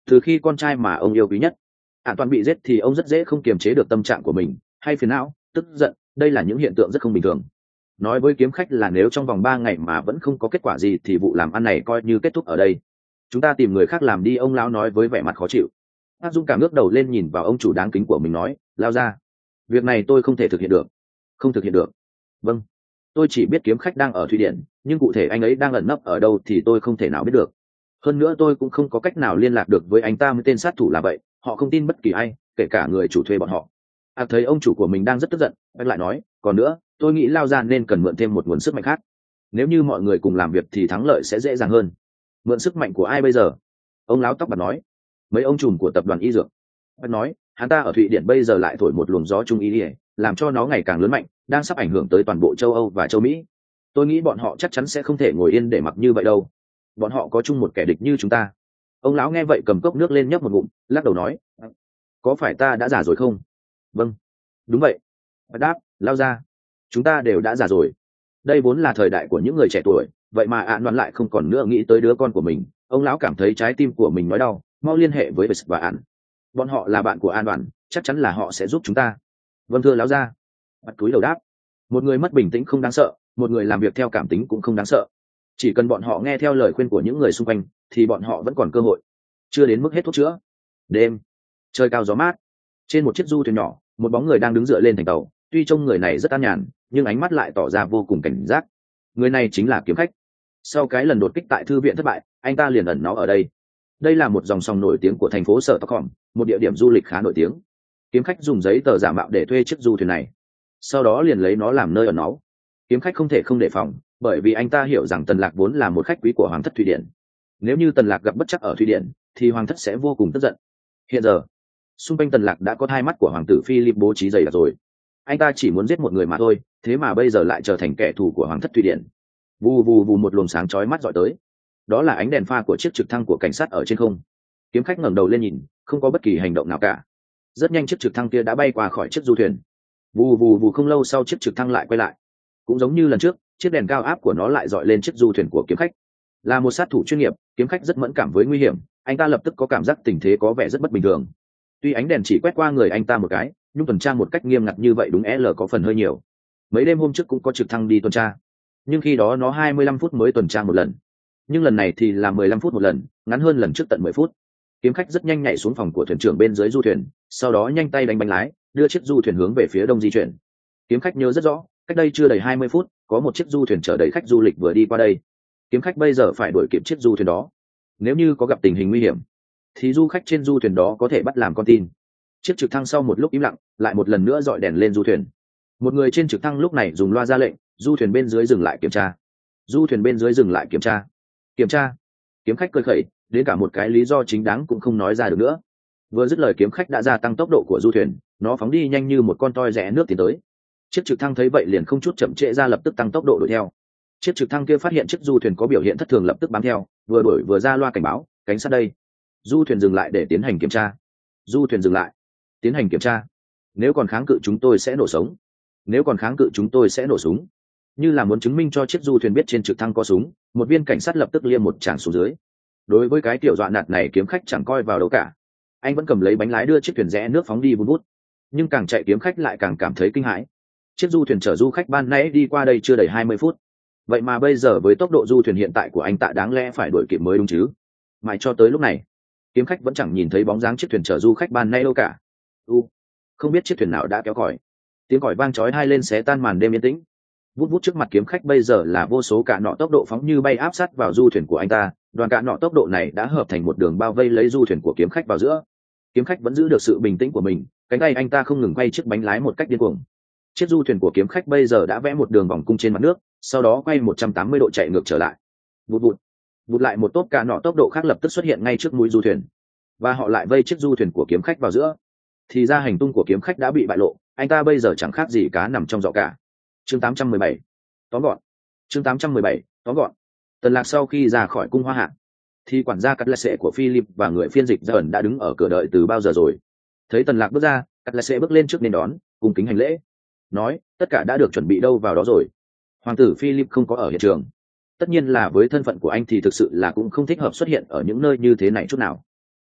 từ khi con trai mà ông yêu quý nhất an toàn bị giết thì ông rất dễ không kiềm chế được tâm trạng của mình, hay phiền não, tức giận. Đây là những hiện tượng rất không bình thường. Nói với kiếm khách là nếu trong vòng ba ngày mà vẫn không có kết quả gì thì vụ làm ăn này coi như kết thúc ở đây. Chúng ta tìm người khác làm đi, ông lão nói với vẻ mặt khó chịu. Ác Dung cảm ngước đầu lên nhìn vào ông chủ đáng kính của mình nói, lao ra, việc này tôi không thể thực hiện được. Không thực hiện được? Vâng, tôi chỉ biết kiếm khách đang ở Thụy Điển, nhưng cụ thể anh ấy đang ẩn nấp ở đâu thì tôi không thể nào biết được. Hơn nữa tôi cũng không có cách nào liên lạc được với anh ta, với tên sát thủ là vậy, họ không tin bất kỳ ai, kể cả người chủ thuê bọn họ. Ác thấy ông chủ của mình đang rất tức giận, anh lại nói, còn nữa, tôi nghĩ lao ra nên cần mượn thêm một nguồn sức mạnh khác. Nếu như mọi người cùng làm việc thì thắng lợi sẽ dễ dàng hơn. Mượn sức mạnh của ai bây giờ? Ông láo tóc bạc nói, mấy ông trùm của tập đoàn y dược. Bác nói, hắn ta ở Thụy Điển bây giờ lại thổi một luồng gió trung y, làm cho nó ngày càng lớn mạnh, đang sắp ảnh hưởng tới toàn bộ châu Âu và châu Mỹ. Tôi nghĩ bọn họ chắc chắn sẽ không thể ngồi yên để mặc như vậy đâu. Bọn họ có chung một kẻ địch như chúng ta. Ông lão nghe vậy cầm cốc nước lên nhấp một ngụm, lắc đầu nói, có phải ta đã già rồi không? Vâng, đúng vậy. Bác đáp, lao ra, chúng ta đều đã già rồi. Đây vốn là thời đại của những người trẻ tuổi, vậy mà An Đoan lại không còn nữa nghĩ tới đứa con của mình. Ông lão cảm thấy trái tim của mình nói đau, mau liên hệ với Bess và An. Bọn họ là bạn của An Đoan, chắc chắn là họ sẽ giúp chúng ta. Vâng thưa lão gia. Bắt cúi đầu đáp. Một người mất bình tĩnh không đáng sợ, một người làm việc theo cảm tính cũng không đáng sợ. Chỉ cần bọn họ nghe theo lời khuyên của những người xung quanh thì bọn họ vẫn còn cơ hội. Chưa đến mức hết thuốc chữa. Đêm, trời cao gió mát. Trên một chiếc du thuyền nhỏ, một bóng người đang đứng dựa lên thành tàu. Tuy trông người này rất an nhàn, nhưng ánh mắt lại tỏ ra vô cùng cảnh giác. Người này chính là kiếm khách. Sau cái lần đột kích tại thư viện thất bại, anh ta liền ẩn náu ở đây. Đây là một dòng sông nổi tiếng của thành phố Sở Stockholm, một địa điểm du lịch khá nổi tiếng. Kiếm khách dùng giấy tờ giả mạo để thuê chiếc du thuyền này, sau đó liền lấy nó làm nơi ẩn náu. Kiếm khách không thể không đề phòng, bởi vì anh ta hiểu rằng Tần Lạc vốn là một khách quý của Hoàng thất Thụy Điển. Nếu như Tần Lạc gặp bất trắc ở Thụy Điển, thì Hoàng thất sẽ vô cùng tức giận. Hiện giờ, xung quanh Tần Lạc đã có hai mắt của Hoàng tử Philip bố trí dày đặc rồi. Anh ta chỉ muốn giết một người mà thôi, thế mà bây giờ lại trở thành kẻ thù của Hoàng thất Thụy Điển. Vù vù vù, một luồng sáng chói mắt dọi tới. Đó là ánh đèn pha của chiếc trực thăng của cảnh sát ở trên không. Kiếm khách ngẩng đầu lên nhìn, không có bất kỳ hành động nào cả. Rất nhanh chiếc trực thăng kia đã bay qua khỏi chiếc du thuyền. Vù vù vù, không lâu sau chiếc trực thăng lại quay lại. Cũng giống như lần trước, chiếc đèn cao áp của nó lại dọi lên chiếc du thuyền của kiếm khách. Là một sát thủ chuyên nghiệp, kiếm khách rất mẫn cảm với nguy hiểm, anh ta lập tức có cảm giác tình thế có vẻ rất bất bình thường. Tuy ánh đèn chỉ quét qua người anh ta một cái, nhưng tuần tra một cách nghiêm ngặt như vậy đúng L có phần hơi nhiều. Mấy đêm hôm trước cũng có trực thăng đi tuần tra, nhưng khi đó nó hai mươi lăm phút mới tuần tra một lần. Nhưng lần này thì là mười lăm phút một lần, ngắn hơn lần trước tận mười phút. Kiếm khách rất nhanh nhảy xuống phòng của thuyền trưởng bên dưới du thuyền, sau đó nhanh tay đánh bánh lái, đưa chiếc du thuyền hướng về phía đông di chuyển. Kiếm khách nhớ rất rõ, cách đây chưa đầy hai mươi phút, có một chiếc du thuyền chở đầy khách du lịch vừa đi qua đây. Kiếm khách bây giờ phải đuổi kịp chiếc du thuyền đó. Nếu như có gặp tình hình nguy hiểm, thì du khách trên du thuyền đó có thể bắt làm con tin. Chiếc trực thăng sau một lúc im lặng, lại một lần nữa dọi đèn lên du thuyền. Một người trên trực thăng lúc này dùng loa ra lệnh, du thuyền bên dưới dừng lại kiểm tra. Du thuyền bên dưới dừng lại kiểm tra. Kiểm tra. Kiếm khách cười khẩy, đến cả một cái lý do chính đáng cũng không nói ra được nữa. Vừa dứt lời kiếm khách đã gia tăng tốc độ của du thuyền, nó phóng đi nhanh như một con toi rẽ nước tiến tới. Chiếc trực thăng thấy vậy liền không chút chậm trễ ra lập tức tăng tốc độ đuổi theo. Chiếc trực thăng kia phát hiện chiếc du thuyền có biểu hiện thất thường lập tức bám theo, vừa đuổi vừa ra loa cảnh báo, cảnh sát đây. Du thuyền dừng lại để tiến hành kiểm tra. Du thuyền dừng lại, tiến hành kiểm tra. Nếu còn kháng cự chúng tôi sẽ nổ súng. Nếu còn kháng cự chúng tôi sẽ nổ súng. Như là muốn chứng minh cho chiếc du thuyền biết trên trực thăng có súng, một viên cảnh sát lập tức liêm một tràng xuống dưới. Đối với cái tiểu dọa nạt này kiếm khách chẳng coi vào đâu cả. Anh vẫn cầm lấy bánh lái đưa chiếc thuyền rẽ nước phóng đi vun vút. Nhưng càng chạy kiếm khách lại càng cảm thấy kinh hãi. Chiếc du thuyền chở du khách ban nãy đi qua đây chưa đầy hai mươi phút. Vậy mà bây giờ với tốc độ du thuyền hiện tại của anh ta đáng lẽ phải đuổi kịp mới đúng chứ. Mãi cho tới lúc này, kiếm khách vẫn chẳng nhìn thấy bóng dáng chiếc thuyền chở du khách ban nãy đâu cả. U, không biết chiếc thuyền nào đã kéo còi. Tiếng còi vang chói tai lên xé tan màn đêm yên tĩnh. Vút vút trước mặt kiếm khách bây giờ là vô số cạ nọ tốc độ phóng như bay áp sát vào du thuyền của anh ta. Đoàn cạ nọ tốc độ này đã hợp thành một đường bao vây lấy du thuyền của kiếm khách vào giữa. Kiếm khách vẫn giữ được sự bình tĩnh của mình, cánh tay anh ta không ngừng quay chiếc bánh lái một cách điên cuồng. Chiếc du thuyền của kiếm khách bây giờ đã vẽ một đường vòng cung trên mặt nước, sau đó quay một trăm tám mươi độ chạy ngược trở lại. Vụt vụt, vụt lại một tốp cạ nọ tốc độ khác lập tức xuất hiện ngay trước mũi du thuyền, và họ lại vây chiếc du thuyền của kiếm khách vào giữa. Thì ra hành tung của kiếm khách đã bị bại lộ, anh ta bây giờ chẳng khác gì cá nằm trong giỏ cả. Chương tám trăm mười bảy, tóm gọn. Chương tám trăm mười bảy, tóm gọn. Tần Lạc sau khi ra khỏi cung Hoa Hạ, thì quản gia cắt lệ sệ của Philip và người phiên dịch dần đã đứng ở cửa đợi từ bao giờ rồi. Thấy Tần Lạc bước ra, cắt lệ sệ bước lên trước nên đón, cung kính hành lễ, nói tất cả đã được chuẩn bị đâu vào đó rồi. Hoàng tử Philip không có ở hiện trường. Tất nhiên là với thân phận của anh thì thực sự là cũng không thích hợp xuất hiện ở những nơi như thế này chút nào.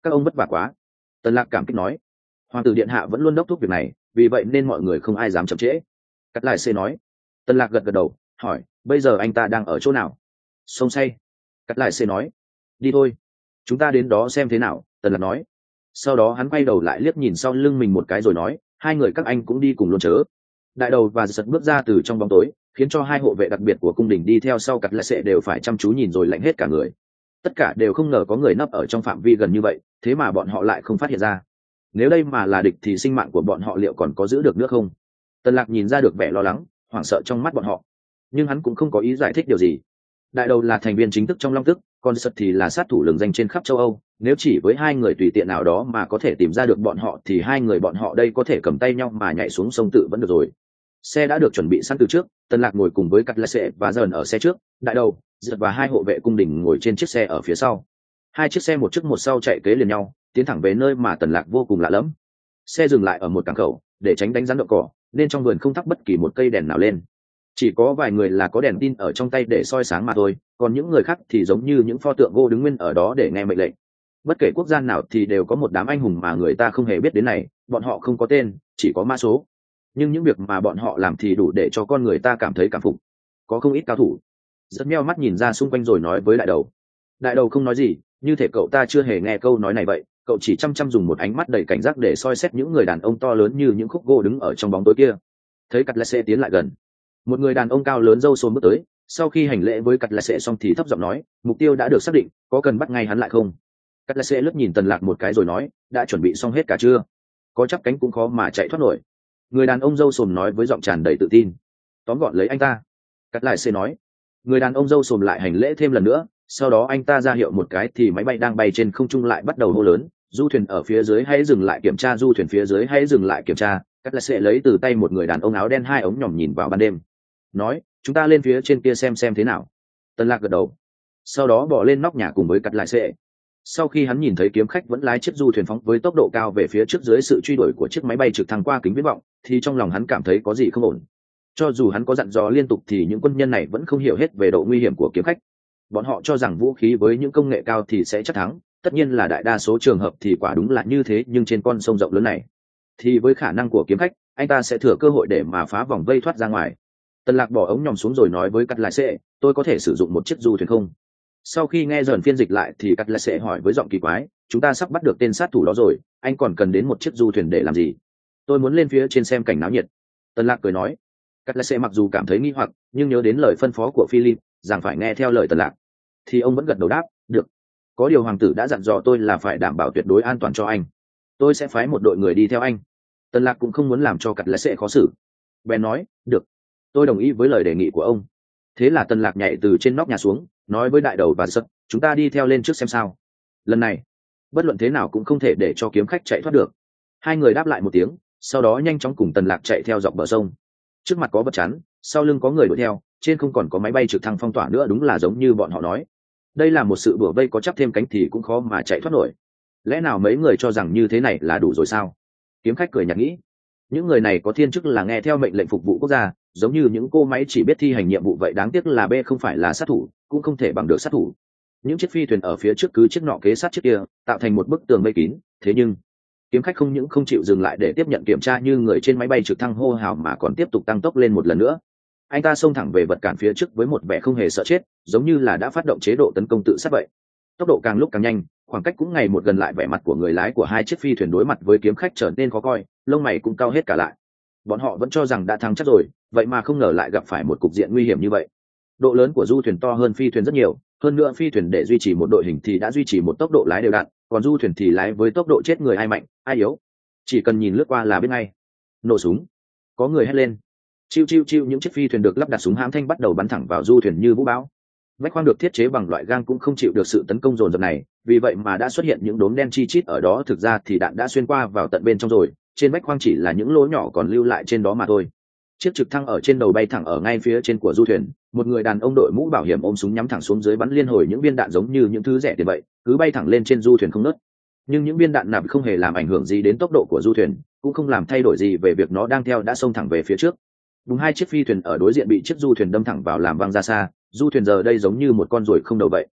các ông vất vả quá. Tần Lạc cảm kích nói. Hoàng tử điện hạ vẫn luôn đốc thúc việc này, vì vậy nên mọi người không ai dám chậm trễ. Cắt lại xê nói. Tần Lạc gật gật đầu, hỏi, bây giờ anh ta đang ở chỗ nào? Sông say. Cắt lại xê nói. Đi thôi, chúng ta đến đó xem thế nào. Tần Lạc nói. Sau đó hắn quay đầu lại liếc nhìn sau lưng mình một cái rồi nói, hai người các anh cũng đi cùng luôn chớ. Đại đầu và giật bước ra từ trong bóng tối, khiến cho hai hộ vệ đặc biệt của cung đình đi theo sau Cắt lại xê đều phải chăm chú nhìn rồi lạnh hết cả người. Tất cả đều không ngờ có người nấp ở trong phạm vi gần như vậy, thế mà bọn họ lại không phát hiện ra. Nếu đây mà là địch thì sinh mạng của bọn họ liệu còn có giữ được nữa không? Tần Lạc nhìn ra được vẻ lo lắng, hoảng sợ trong mắt bọn họ, nhưng hắn cũng không có ý giải thích điều gì. Đại đầu là thành viên chính thức trong Long Tức, còn Sật thì là sát thủ lừng danh trên khắp châu Âu. Nếu chỉ với hai người tùy tiện nào đó mà có thể tìm ra được bọn họ thì hai người bọn họ đây có thể cầm tay nhau mà nhảy xuống sông tự vẫn được rồi. Xe đã được chuẩn bị sẵn từ trước, Tần Lạc ngồi cùng với Cắt Lệ Sệ và Dần ở xe trước, đại đầu, Giật và hai hộ vệ cung đình ngồi trên chiếc xe ở phía sau. Hai chiếc xe một trước một sau chạy kế liền nhau, tiến thẳng về nơi mà Tần Lạc vô cùng lạ lẫm. Xe dừng lại ở một cảng khẩu, để tránh đánh rắn động cỏ, nên trong vườn không thắp bất kỳ một cây đèn nào lên. Chỉ có vài người là có đèn tin ở trong tay để soi sáng mà thôi, còn những người khác thì giống như những pho tượng gỗ đứng nguyên ở đó để nghe mệnh lệnh. Bất kể quốc gia nào thì đều có một đám anh hùng mà người ta không hề biết đến này, bọn họ không có tên, chỉ có mã số. Nhưng những việc mà bọn họ làm thì đủ để cho con người ta cảm thấy cảm phục. Có không ít cao thủ. Rất meo mắt nhìn ra xung quanh rồi nói với đại đầu. Đại đầu không nói gì, như thể cậu ta chưa hề nghe câu nói này vậy. Cậu chỉ chăm chăm dùng một ánh mắt đầy cảnh giác để soi xét những người đàn ông to lớn như những khúc gỗ đứng ở trong bóng tối kia. Thấy Cắt Lệ Sệ tiến lại gần, một người đàn ông cao lớn râu xồm bước tới. Sau khi hành lễ với Cắt Lệ Sệ xong thì thấp giọng nói, mục tiêu đã được xác định, có cần bắt ngay hắn lại không? Cắt Lệ Sệ lướt nhìn Tần Lạc một cái rồi nói, đã chuẩn bị xong hết cả chưa? Có chắp cánh cũng khó mà chạy thoát nổi. Người đàn ông râu xồm nói với giọng tràn đầy tự tin. Tóm gọn lấy anh ta. Cắt Lệ Sệ nói. Người đàn ông râu xồm lại hành lễ thêm lần nữa, sau đó anh ta ra hiệu một cái thì máy bay đang bay trên không trung lại bắt đầu hô lớn, du thuyền ở phía dưới hãy dừng lại kiểm tra, du thuyền phía dưới hãy dừng lại kiểm tra. Cắt Lệ Sệ lấy từ tay một người đàn ông áo đen hai ống nhòm nhìn vào ban đêm, nói, chúng ta lên phía trên kia xem xem thế nào. Tần Lạc gật đầu, sau đó bỏ lên nóc nhà cùng với Cắt Lệ Sệ. Sau khi hắn nhìn thấy kiếm khách vẫn lái chiếc du thuyền phóng với tốc độ cao về phía trước dưới sự truy đuổi của chiếc máy bay trực thăng qua kính viễn vọng, thì trong lòng hắn cảm thấy có gì không ổn. Cho dù hắn có dặn dò liên tục thì những quân nhân này vẫn không hiểu hết về độ nguy hiểm của kiếm khách. Bọn họ cho rằng vũ khí với những công nghệ cao thì sẽ chắc thắng, tất nhiên là đại đa số trường hợp thì quả đúng là như thế, nhưng trên con sông rộng lớn này thì với khả năng của kiếm khách, anh ta sẽ thừa cơ hội để mà phá vòng vây thoát ra ngoài. Tần Lạc bỏ ống nhòm xuống rồi nói với Cắt Lệ Sệ, tôi có thể sử dụng một chiếc du thuyền không? Sau khi nghe dần phiên dịch lại thì Cắt Lệ Sệ hỏi với giọng kỳ quái, chúng ta sắp bắt được tên sát thủ đó rồi, anh còn cần đến một chiếc du thuyền để làm gì? Tôi muốn lên phía trên xem cảnh náo nhiệt. Tần Lạc cười nói. Cắt Lệ Sệ mặc dù cảm thấy nghi hoặc, nhưng nhớ đến lời phân phó của Philip rằng phải nghe theo lời Tần Lạc, thì ông vẫn gật đầu đáp, được. Có điều hoàng tử đã dặn dò tôi là phải đảm bảo tuyệt đối an toàn cho anh. Tôi sẽ phái một đội người đi theo anh. Tần Lạc cũng không muốn làm cho Cắt Lệ Sệ khó xử, bèn nói, được, tôi đồng ý với lời đề nghị của ông. Thế là Tần Lạc nhảy từ trên nóc nhà xuống, nói với đại đầu và Sật, chúng ta đi theo lên trước xem sao. Lần này, bất luận thế nào cũng không thể để cho kiếm khách chạy thoát được. Hai người đáp lại một tiếng, sau đó nhanh chóng cùng Tần Lạc chạy theo dọc bờ sông. Trước mặt có vật chắn, sau lưng có người đuổi theo, trên không còn có máy bay trực thăng phong tỏa nữa, đúng là giống như bọn họ nói. Đây là một sự bủa vây có chắp thêm cánh thì cũng khó mà chạy thoát nổi. Lẽ nào mấy người cho rằng như thế này là đủ rồi sao? Kiếm khách cười nhạt nghĩ. Những người này có thiên chức là nghe theo mệnh lệnh phục vụ quốc gia, giống như những cô máy chỉ biết thi hành nhiệm vụ vậy. Đáng tiếc là B không phải là sát thủ, cũng không thể bằng được sát thủ. Những chiếc phi thuyền ở phía trước cứ chiếc nọ kế sát chiếc kia, tạo thành một bức tường vây kín. Thế nhưng kiếm khách không những không chịu dừng lại để tiếp nhận kiểm tra như người trên máy bay trực thăng hô hào, mà còn tiếp tục tăng tốc lên một lần nữa. Anh ta xông thẳng về vật cản phía trước với một vẻ không hề sợ chết, giống như là đã phát động chế độ tấn công tự sát vậy. Tốc độ càng lúc càng nhanh, khoảng cách cũng ngày một gần lại. Vẻ mặt của người lái của hai chiếc phi thuyền đối mặt với kiếm khách trở nên khó coi, lông mày cũng cao hết cả lại. Bọn họ vẫn cho rằng đã thắng chắc rồi, vậy mà không ngờ lại gặp phải một cục diện nguy hiểm như vậy. Độ lớn của du thuyền to hơn phi thuyền rất nhiều, hơn nữa phi thuyền để duy trì một đội hình thì đã duy trì một tốc độ lái đều đặn, còn du thuyền thì lái với tốc độ chết người, ai mạnh ai yếu chỉ cần nhìn lướt qua là biết ngay. Nổ súng, có người hét lên. Chiu chiu chiu, những chiếc phi thuyền được lắp đặt súng hãm thanh bắt đầu bắn thẳng vào du thuyền như vũ bão. Vách khoang được thiết chế bằng loại gang cũng không chịu được sự tấn công dồn dập này, vì vậy mà đã xuất hiện những đốm đen chi chít ở đó. Thực ra thì đạn đã xuyên qua vào tận bên trong rồi, trên vách khoang chỉ là những lỗ nhỏ còn lưu lại trên đó mà thôi. Chiếc trực thăng ở trên đầu bay thẳng ở ngay phía trên của du thuyền, một người đàn ông đội mũ bảo hiểm ôm súng nhắm thẳng xuống dưới, bắn liên hồi những viên đạn giống như những thứ rẻ tiền vậy, cứ bay thẳng lên trên du thuyền không ngớt. Nhưng những viên đạn nạp không hề làm ảnh hưởng gì đến tốc độ của du thuyền, cũng không làm thay đổi gì về việc nó đang theo đã xông thẳng về phía trước. Đúng, hai chiếc phi thuyền ở đối diện bị chiếc du thuyền đâm thẳng vào làm văng ra xa, du thuyền giờ đây giống như một con ruồi không đầu vậy.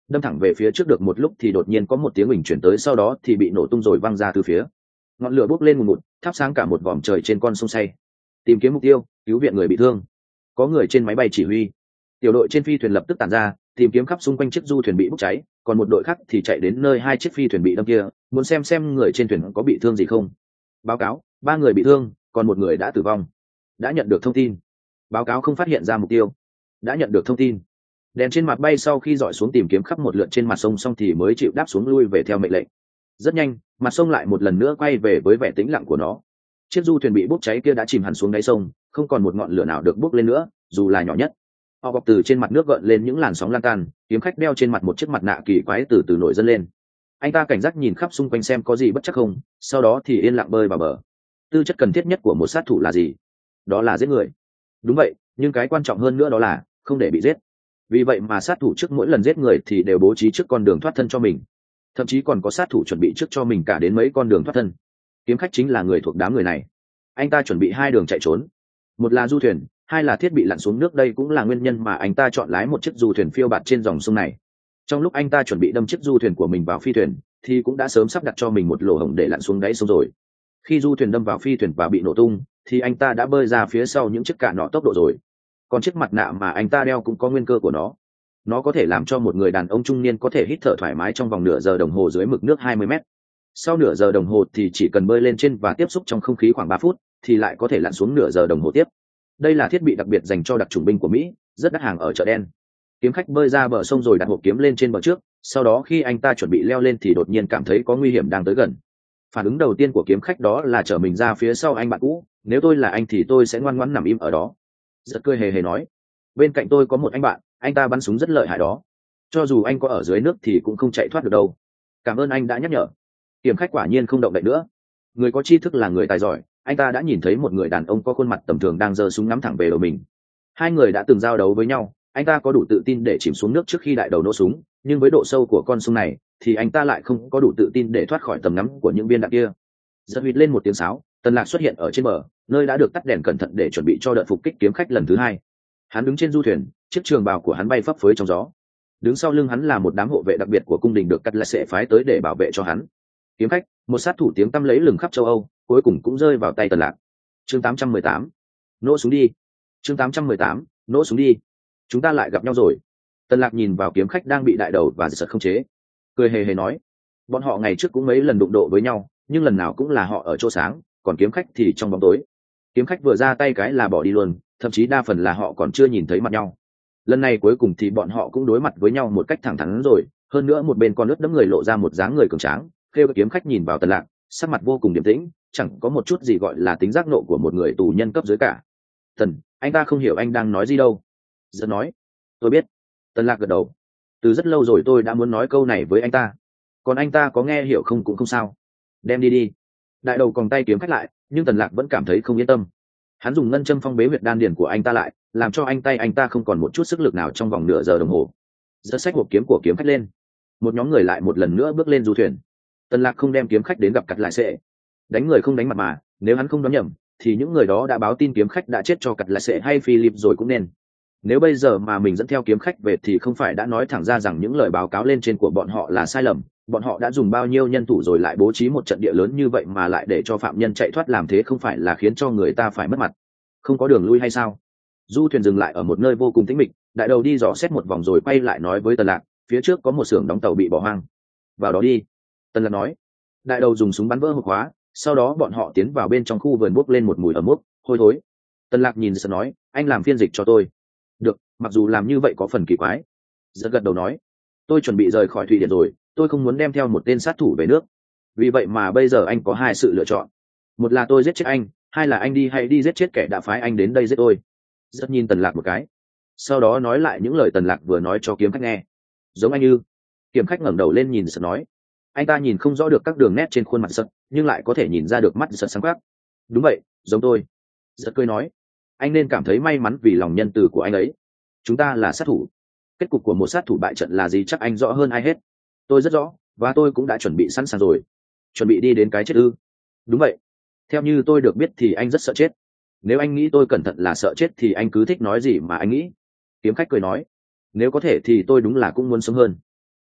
đâm thẳng về phía trước được một lúc thì đột nhiên có một tiếng bình chuyển tới, sau đó thì bị nổ tung rồi văng ra từ phía. Ngọn lửa bốc lên ngùn ngụt, thắp sáng cả một vòm trời trên con sông say. Tìm kiếm mục tiêu, cứu viện người bị thương. Có người trên máy bay chỉ huy. Tiểu đội trên phi thuyền lập tức tản ra, tìm kiếm khắp xung quanh chiếc du thuyền bị bốc cháy, còn một đội khác thì chạy đến nơi hai chiếc phi thuyền bị đâm kia, muốn xem xem người trên thuyền có bị thương gì không. Báo cáo, ba người bị thương, còn một người đã tử vong. Đã nhận được thông tin. Báo cáo không phát hiện ra mục tiêu. Đã nhận được thông tin. Đèn trên mặt bay sau khi dọi xuống tìm kiếm khắp một lượt trên mặt sông xong thì mới chịu đáp xuống lui về theo mệnh lệnh. Rất nhanh, mặt sông lại một lần nữa quay về với vẻ tĩnh lặng của nó. Chiếc du thuyền bị bốc cháy kia đã chìm hẳn xuống đáy sông, không còn một ngọn lửa nào được bốc lên nữa, dù là nhỏ nhất. Họ bọc từ trên mặt nước gợn lên những làn sóng lan tan, kiếm khách đeo trên mặt một chiếc mặt nạ kỳ quái từ từ nổi dâng lên. Anh ta cảnh giác nhìn khắp xung quanh xem có gì bất chắc không, sau đó thì yên lặng bơi vào bờ. Tư chất cần thiết nhất của một sát thủ là gì? Đó là giết người. Đúng vậy, nhưng cái quan trọng hơn nữa đó là không để bị giết. Vì vậy mà sát thủ trước mỗi lần giết người thì đều bố trí trước con đường thoát thân cho mình, thậm chí còn có sát thủ chuẩn bị trước cho mình cả đến mấy con đường thoát thân. Kiếm khách chính là người thuộc đám người này. Anh ta chuẩn bị hai đường chạy trốn, một là du thuyền, hai là thiết bị lặn xuống nước. Đây cũng là nguyên nhân mà anh ta chọn lái một chiếc du thuyền phiêu bạt trên dòng sông này. Trong lúc anh ta chuẩn bị đâm chiếc du thuyền của mình vào phi thuyền thì cũng đã sớm sắp đặt cho mình một lỗ hổng để lặn xuống đáy sông rồi. Khi du thuyền đâm vào phi thuyền và bị nổ tung thì anh ta đã bơi ra phía sau những chiếc cạn nọ tốc độ rồi. Còn chiếc mặt nạ mà anh ta đeo cũng có nguyên cơ của nó. Nó có thể làm cho một người đàn ông trung niên có thể hít thở thoải mái trong vòng nửa giờ đồng hồ dưới mực nước hai mươi mét. Sau nửa giờ đồng hồ thì chỉ cần bơi lên trên và tiếp xúc trong không khí khoảng ba phút thì lại có thể lặn xuống nửa giờ đồng hồ tiếp. Đây là thiết bị đặc biệt dành cho đặc chủng binh của Mỹ, rất đắt hàng ở chợ đen. Kiếm khách bơi ra bờ sông rồi đặt hộp kiếm lên trên bờ trước, sau đó khi anh ta chuẩn bị leo lên thì đột nhiên cảm thấy có nguy hiểm đang tới gần. Phản ứng đầu tiên của kiếm khách đó là chở mình ra phía sau anh bạn cũ. Nếu tôi là anh thì tôi sẽ ngoan ngoãn nằm im ở đó. Giật cười hề hề nói, bên cạnh tôi có một anh bạn, anh ta bắn súng rất lợi hại đó. Cho dù anh có ở dưới nước thì cũng không chạy thoát được đâu. Cảm ơn anh đã nhắc nhở. Kiếm khách quả nhiên không động đậy nữa. Người có tri thức là người tài giỏi. Anh ta đã nhìn thấy một người đàn ông có khuôn mặt tầm thường đang giơ súng ngắm thẳng về đầu mình. Hai người đã từng giao đấu với nhau. Anh ta có đủ tự tin để chìm xuống nước trước khi đại đầu nổ súng, nhưng với độ sâu của con sông này thì anh ta lại không có đủ tự tin để thoát khỏi tầm ngắm của những viên đạn kia. Giật huýt lên một tiếng sáo, Tần Lạc xuất hiện ở trên bờ, nơi đã được tắt đèn cẩn thận để chuẩn bị cho đợt phục kích kiếm khách lần thứ hai. Hắn đứng trên du thuyền, chiếc trường bào của hắn bay phấp phới trong gió. Đứng sau lưng hắn là một đám hộ vệ đặc biệt của cung đình được cắt lại sẽ phái tới để bảo vệ cho hắn. Kiếm khách, một sát thủ tiếng tăm lấy lừng khắp châu Âu, cuối cùng cũng rơi vào tay Tần Lạc. Chương tám trăm mười tám, nổ súng đi. Chương tám trăm mười tám, nổ súng đi. Chúng ta lại gặp nhau rồi. Tần Lạc nhìn vào kiếm khách đang bị đại đầu và giật không chế, cười hề hề nói, bọn họ ngày trước cũng mấy lần đụng độ với nhau, nhưng lần nào cũng là họ ở chỗ sáng, còn kiếm khách thì trong bóng tối. Kiếm khách vừa ra tay cái là bỏ đi luôn, thậm chí đa phần là họ còn chưa nhìn thấy mặt nhau. Lần này cuối cùng thì bọn họ cũng đối mặt với nhau một cách thẳng thắn rồi, hơn nữa một bên còn ướt đẫm người lộ ra một dáng người cường tráng. Kêu kiếm khách nhìn vào Tần Lạc, sắc mặt vô cùng điềm tĩnh, chẳng có một chút gì gọi là tính giác nộ của một người tù nhân cấp dưới cả. Tần, anh ta không hiểu anh đang nói gì đâu. Giật nói, tôi biết. Tần Lạc gật đầu, từ rất lâu rồi tôi đã muốn nói câu này với anh ta, còn anh ta có nghe hiểu không cũng không sao. Đem đi đi. Đại đầu còng tay kiếm khách lại, nhưng Tần Lạc vẫn cảm thấy không yên tâm. Hắn dùng ngân châm phong bế huyệt đan điền của anh ta lại, làm cho anh tay anh ta không còn một chút sức lực nào trong vòng nửa giờ đồng hồ. Giật xách hộp kiếm của kiếm khách lên, một nhóm người lại một lần nữa bước lên du thuyền. Tần Lạc không đem kiếm khách đến gặp cặt lại sẽ đánh người không đánh mặt mà, nếu hắn không đoán nhầm thì những người đó đã báo tin kiếm khách đã chết cho cặt lại sẽ hay Philip rồi cũng nên. Nếu bây giờ mà mình dẫn theo kiếm khách về thì không phải đã nói thẳng ra rằng những lời báo cáo lên trên của bọn họ là sai lầm. Bọn họ đã dùng bao nhiêu nhân thủ rồi lại bố trí một trận địa lớn như vậy mà lại để cho phạm nhân chạy thoát, làm thế không phải là khiến cho người ta phải mất mặt. Không có đường lui hay sao? Du thuyền dừng lại ở một nơi vô cùng tĩnh mịch. Đại đầu đi dò xét một vòng rồi quay lại nói với Tần Lạc, phía trước có một xưởng đóng tàu bị bỏ hoang, vào đó đi. Tần Lạc nói. Đại đầu dùng súng bắn vỡ hộp khóa, sau đó bọn họ tiến vào bên trong khu vườn, bốc lên một mùi ẩm mốc hôi thối. Tần Lạc nhìn Giật nói, anh làm phiên dịch cho tôi. Được, mặc dù làm như vậy có phần kỳ quái. Giật gật đầu nói, tôi chuẩn bị rời khỏi Thụy Điển rồi, tôi không muốn đem theo một tên sát thủ về nước. Vì vậy mà bây giờ anh có hai sự lựa chọn, một là tôi giết chết anh, hai là anh đi hay đi giết chết kẻ đã phái anh đến đây giết tôi. Giật nhìn Tần Lạc một cái, sau đó nói lại những lời Tần Lạc vừa nói cho kiếm khách nghe. Giống anh ư? Kiếm khách ngẩng đầu lên nhìn Giật nói. Anh ta nhìn không rõ được các đường nét trên khuôn mặt Giật, nhưng lại có thể nhìn ra được mắt Giật sáng quắc. Đúng vậy, giống tôi. Giật cười nói, anh nên cảm thấy may mắn vì lòng nhân từ của anh ấy. Chúng ta là sát thủ, kết cục của một sát thủ bại trận là gì chắc anh rõ hơn ai hết. Tôi rất rõ, và tôi cũng đã chuẩn bị sẵn sàng rồi. Chuẩn bị đi đến cái chết ư? Đúng vậy. Theo như tôi được biết thì anh rất sợ chết. Nếu anh nghĩ tôi cẩn thận là sợ chết thì anh cứ thích nói gì mà anh nghĩ. Kiếm khách cười nói, nếu có thể thì tôi đúng là cũng muốn sống hơn.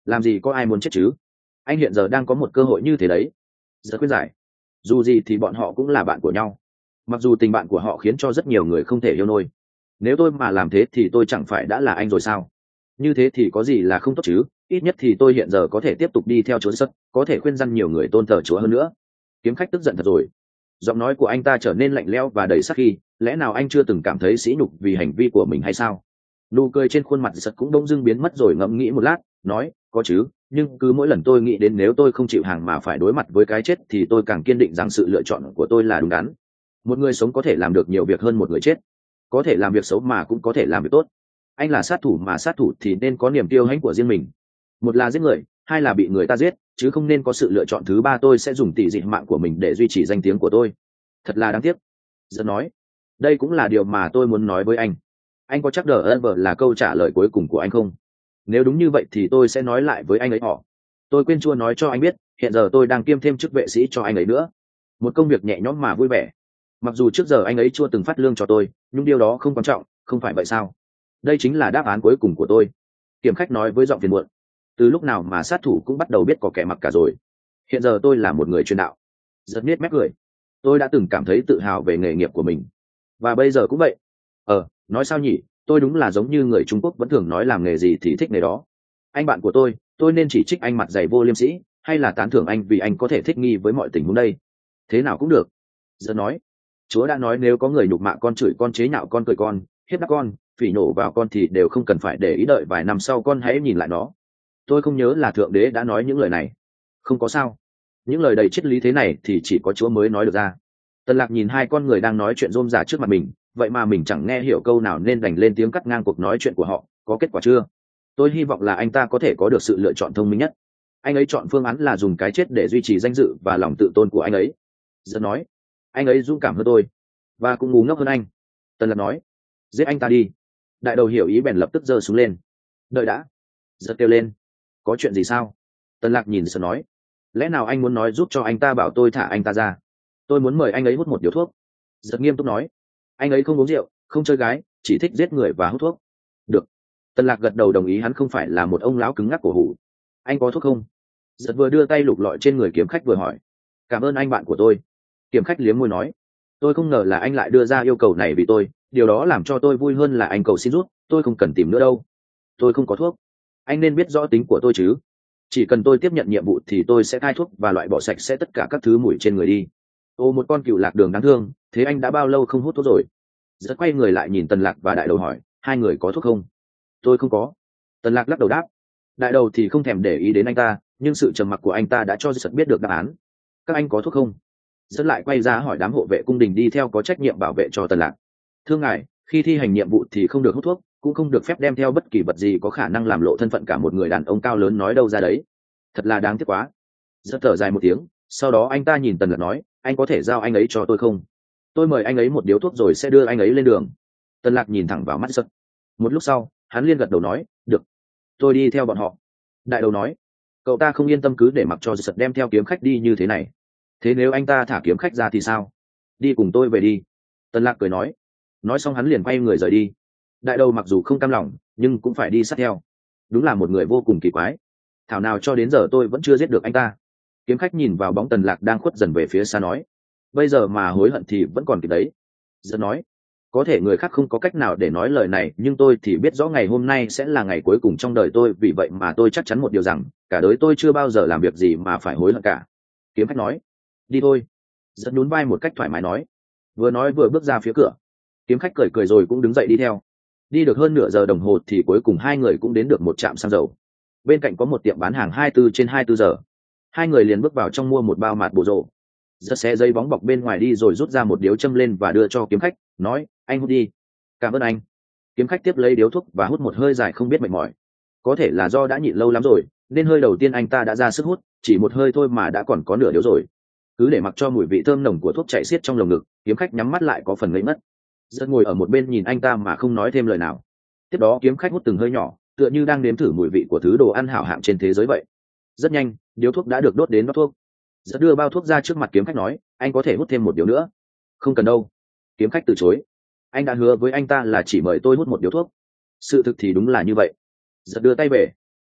làm gì có ai muốn chết chứ, anh hiện giờ đang có một cơ hội như thế đấy. Rất khuyên giải, dù gì thì bọn họ cũng là bạn của nhau, mặc dù tình bạn của họ khiến cho rất nhiều người không thể yêu nôi. Nếu tôi mà làm thế thì tôi chẳng phải đã là anh rồi sao? Như thế thì có gì là không tốt chứ, ít nhất thì tôi hiện giờ có thể tiếp tục đi theo chúa sất, có thể khuyên răn nhiều người tôn thờ chúa hơn nữa. Kiếm khách tức giận thật rồi, giọng nói của anh ta trở nên lạnh lẽo và đầy sắc khí. Lẽ nào anh chưa từng cảm thấy sỉ nhục vì hành vi của mình hay sao? Nụ cười trên khuôn mặt sật cũng đông dưng biến mất rồi ngẫm nghĩ một lát, nói, có chứ, nhưng cứ mỗi lần tôi nghĩ đến nếu tôi không chịu hàng mà phải đối mặt với cái chết thì tôi càng kiên định rằng sự lựa chọn của tôi là đúng đắn. Một người sống có thể làm được nhiều việc hơn một người chết, có thể làm việc xấu mà cũng có thể làm việc tốt. Anh là sát thủ mà sát thủ thì nên có niềm kiêu hãnh của riêng mình, một là giết người, hai là bị người ta giết, chứ không nên có sự lựa chọn thứ ba. Tôi sẽ dùng tỷ dị mạng của mình để duy trì danh tiếng của tôi. Thật là đáng tiếc. Giật nói, đây cũng là điều mà tôi muốn nói với anh. Anh có chắc đờ ân vợ là câu trả lời cuối cùng của anh không? Nếu đúng như vậy thì tôi sẽ nói lại với anh ấy họ. Tôi quên chưa nói cho anh biết, hiện giờ tôi đang kiêm thêm chức vệ sĩ cho anh ấy nữa. Một công việc nhẹ nhõm mà vui vẻ. Mặc dù trước giờ anh ấy chưa từng phát lương cho tôi, nhưng điều đó không quan trọng, không phải vậy sao? Đây chính là đáp án cuối cùng của tôi. Kiếm khách nói với giọng phiền muộn. Từ lúc nào mà sát thủ cũng bắt đầu biết có kẻ mặc cả rồi. Hiện giờ tôi là một người truyền đạo. Giật nết mép cười. Tôi đã từng cảm thấy tự hào về nghề nghiệp của mình, và bây giờ cũng vậy. Ờ, nói sao nhỉ, tôi đúng là giống như người Trung Quốc vẫn thường nói làm nghề gì thì thích nghề đó. Anh bạn của tôi, tôi nên chỉ trích anh mặt dày vô liêm sĩ, hay là tán thưởng anh vì anh có thể thích nghi với mọi tình huống đây? Thế nào cũng được. Giờ nói, Chúa đã nói nếu có người nhục mạ con, chửi con, chế nhạo con, cười con, hiếp đáp con, phỉ nhổ vào con thì đều không cần phải để ý, đợi vài năm sau con hãy nhìn lại nó. Tôi không nhớ là Thượng Đế đã nói những lời này. Không có sao. Những lời đầy triết lý thế này thì chỉ có Chúa mới nói được ra. Tần Lạc nhìn hai con người đang nói chuyện rôm rả trước mặt mình, vậy mà mình chẳng nghe hiểu câu nào nên đành lên tiếng cắt ngang cuộc nói chuyện của họ. Có kết quả chưa? Tôi hy vọng là anh ta có thể có được sự lựa chọn thông minh nhất. Anh ấy chọn phương án là dùng cái chết để duy trì danh dự và lòng tự tôn của anh ấy. Giật nói, anh ấy dũng cảm hơn tôi, và cũng ngu ngốc hơn anh. Tần Lạc nói, giết anh ta đi. Đại đầu hiểu ý bèn lập tức giơ súng lên. Đợi đã. Giật kêu lên, có chuyện gì sao? Tần Lạc nhìn Giật nói, lẽ nào anh muốn nói giúp cho anh ta bảo tôi thả anh ta ra? Tôi muốn mời anh ấy hút một điếu thuốc. Giật nghiêm túc nói, anh ấy không uống rượu, không chơi gái, chỉ thích giết người và hút thuốc. Được. Tần Lạc gật đầu đồng ý, hắn không phải là một ông lão cứng ngắc cổ hủ. Anh có thuốc không? Giật vừa đưa tay lục lọi trên người kiếm khách vừa hỏi. Cảm ơn anh bạn của tôi. Kiếm khách liếm môi nói, tôi không ngờ là anh lại đưa ra yêu cầu này vì tôi, điều đó làm cho tôi vui hơn là anh cầu xin rút, tôi không cần tìm nữa đâu. Tôi không có thuốc. Anh nên biết rõ tính của tôi chứ. Chỉ cần tôi tiếp nhận nhiệm vụ thì tôi sẽ khai thuốc và loại bỏ sạch sẽ tất cả các thứ mùi trên người đi. Ô, một con cừu lạc đường đáng thương, thế anh đã bao lâu không hút thuốc rồi? Giật quay người lại nhìn Tần Lạc và Đại đầu hỏi, hai người có thuốc không? Tôi không có. Tần Lạc lắc đầu đáp. Đại đầu thì không thèm để ý đến anh ta, nhưng sự trầm mặc của anh ta đã cho Giật biết được đáp án. Các anh có thuốc không? Giật lại quay ra hỏi đám hộ vệ cung đình đi theo có trách nhiệm bảo vệ cho Tần Lạc. Thưa ngài, khi thi hành nhiệm vụ thì không được hút thuốc, cũng không được phép đem theo bất kỳ vật gì có khả năng làm lộ thân phận cả. Một người đàn ông cao lớn nói đâu ra đấy. Thật là đáng tiếc quá. Giật thở dài một tiếng, sau đó anh ta nhìn Tần Lạc nói, anh có thể giao anh ấy cho tôi không? Tôi mời anh ấy một điếu thuốc rồi sẽ đưa anh ấy lên đường. Tần Lạc nhìn thẳng vào mắt Giật. Một lúc sau, hắn liên gật đầu nói, được, tôi đi theo bọn họ. Đại đầu nói, cậu ta không yên tâm cứ để mặc cho Giật đem theo kiếm khách đi như thế này. Thế nếu anh ta thả kiếm khách ra thì sao? Đi cùng tôi về đi. Tần Lạc cười nói. Nói xong hắn liền quay người rời đi. Đại đầu mặc dù không cam lòng, nhưng cũng phải đi sát theo. Đúng là một người vô cùng kỳ quái. Thảo nào cho đến giờ tôi vẫn chưa giết được anh ta. Kiếm khách nhìn vào bóng Tần Lạc đang khuất dần về phía xa nói, bây giờ mà hối hận thì vẫn còn kịp đấy. Giật nói, có thể người khác không có cách nào để nói lời này, nhưng tôi thì biết rõ ngày hôm nay sẽ là ngày cuối cùng trong đời tôi, vì vậy mà tôi chắc chắn một điều rằng cả đời tôi chưa bao giờ làm việc gì mà phải hối hận cả. Kiếm khách nói, đi thôi. Giật nhún vai một cách thoải mái nói. Vừa nói vừa bước ra phía cửa. Kiếm khách cười cười rồi cũng đứng dậy đi theo. Đi được hơn nửa giờ đồng hồ thì cuối cùng hai người cũng đến được một trạm xăng dầu. Bên cạnh có một tiệm bán hàng hai mươi bốn trên hai mươi bốn giờ. Hai người liền bước vào trong mua một bao mạt bồ rộ. Giật xe dây bóng bọc bên ngoài đi rồi rút ra một điếu châm lên và đưa cho kiếm khách, nói, anh hút đi. Cảm ơn anh. Kiếm khách tiếp lấy điếu thuốc và hút một hơi dài không biết mệt mỏi. Có thể là do đã nhịn lâu lắm rồi, nên hơi đầu tiên anh ta đã ra sức hút, chỉ một hơi thôi mà đã còn có nửa điếu rồi. Cứ để mặc cho mùi vị thơm nồng của thuốc chạy xiết trong lồng ngực, kiếm khách nhắm mắt lại có phần ngây ngất. Giật ngồi ở một bên nhìn anh ta mà không nói thêm lời nào. Tiếp đó kiếm khách hút từng hơi nhỏ, tựa như đang nếm thử mùi vị của thứ đồ ăn hảo hạng trên thế giới vậy. Rất nhanh, điếu thuốc đã được đốt đến đốt thuốc. Giật đưa bao thuốc ra trước mặt kiếm khách nói, anh có thể hút thêm một điếu nữa. Không cần đâu. Kiếm khách từ chối. Anh đã hứa với anh ta là chỉ mời tôi hút một điếu thuốc. Sự thực thì đúng là như vậy. Giật đưa tay về.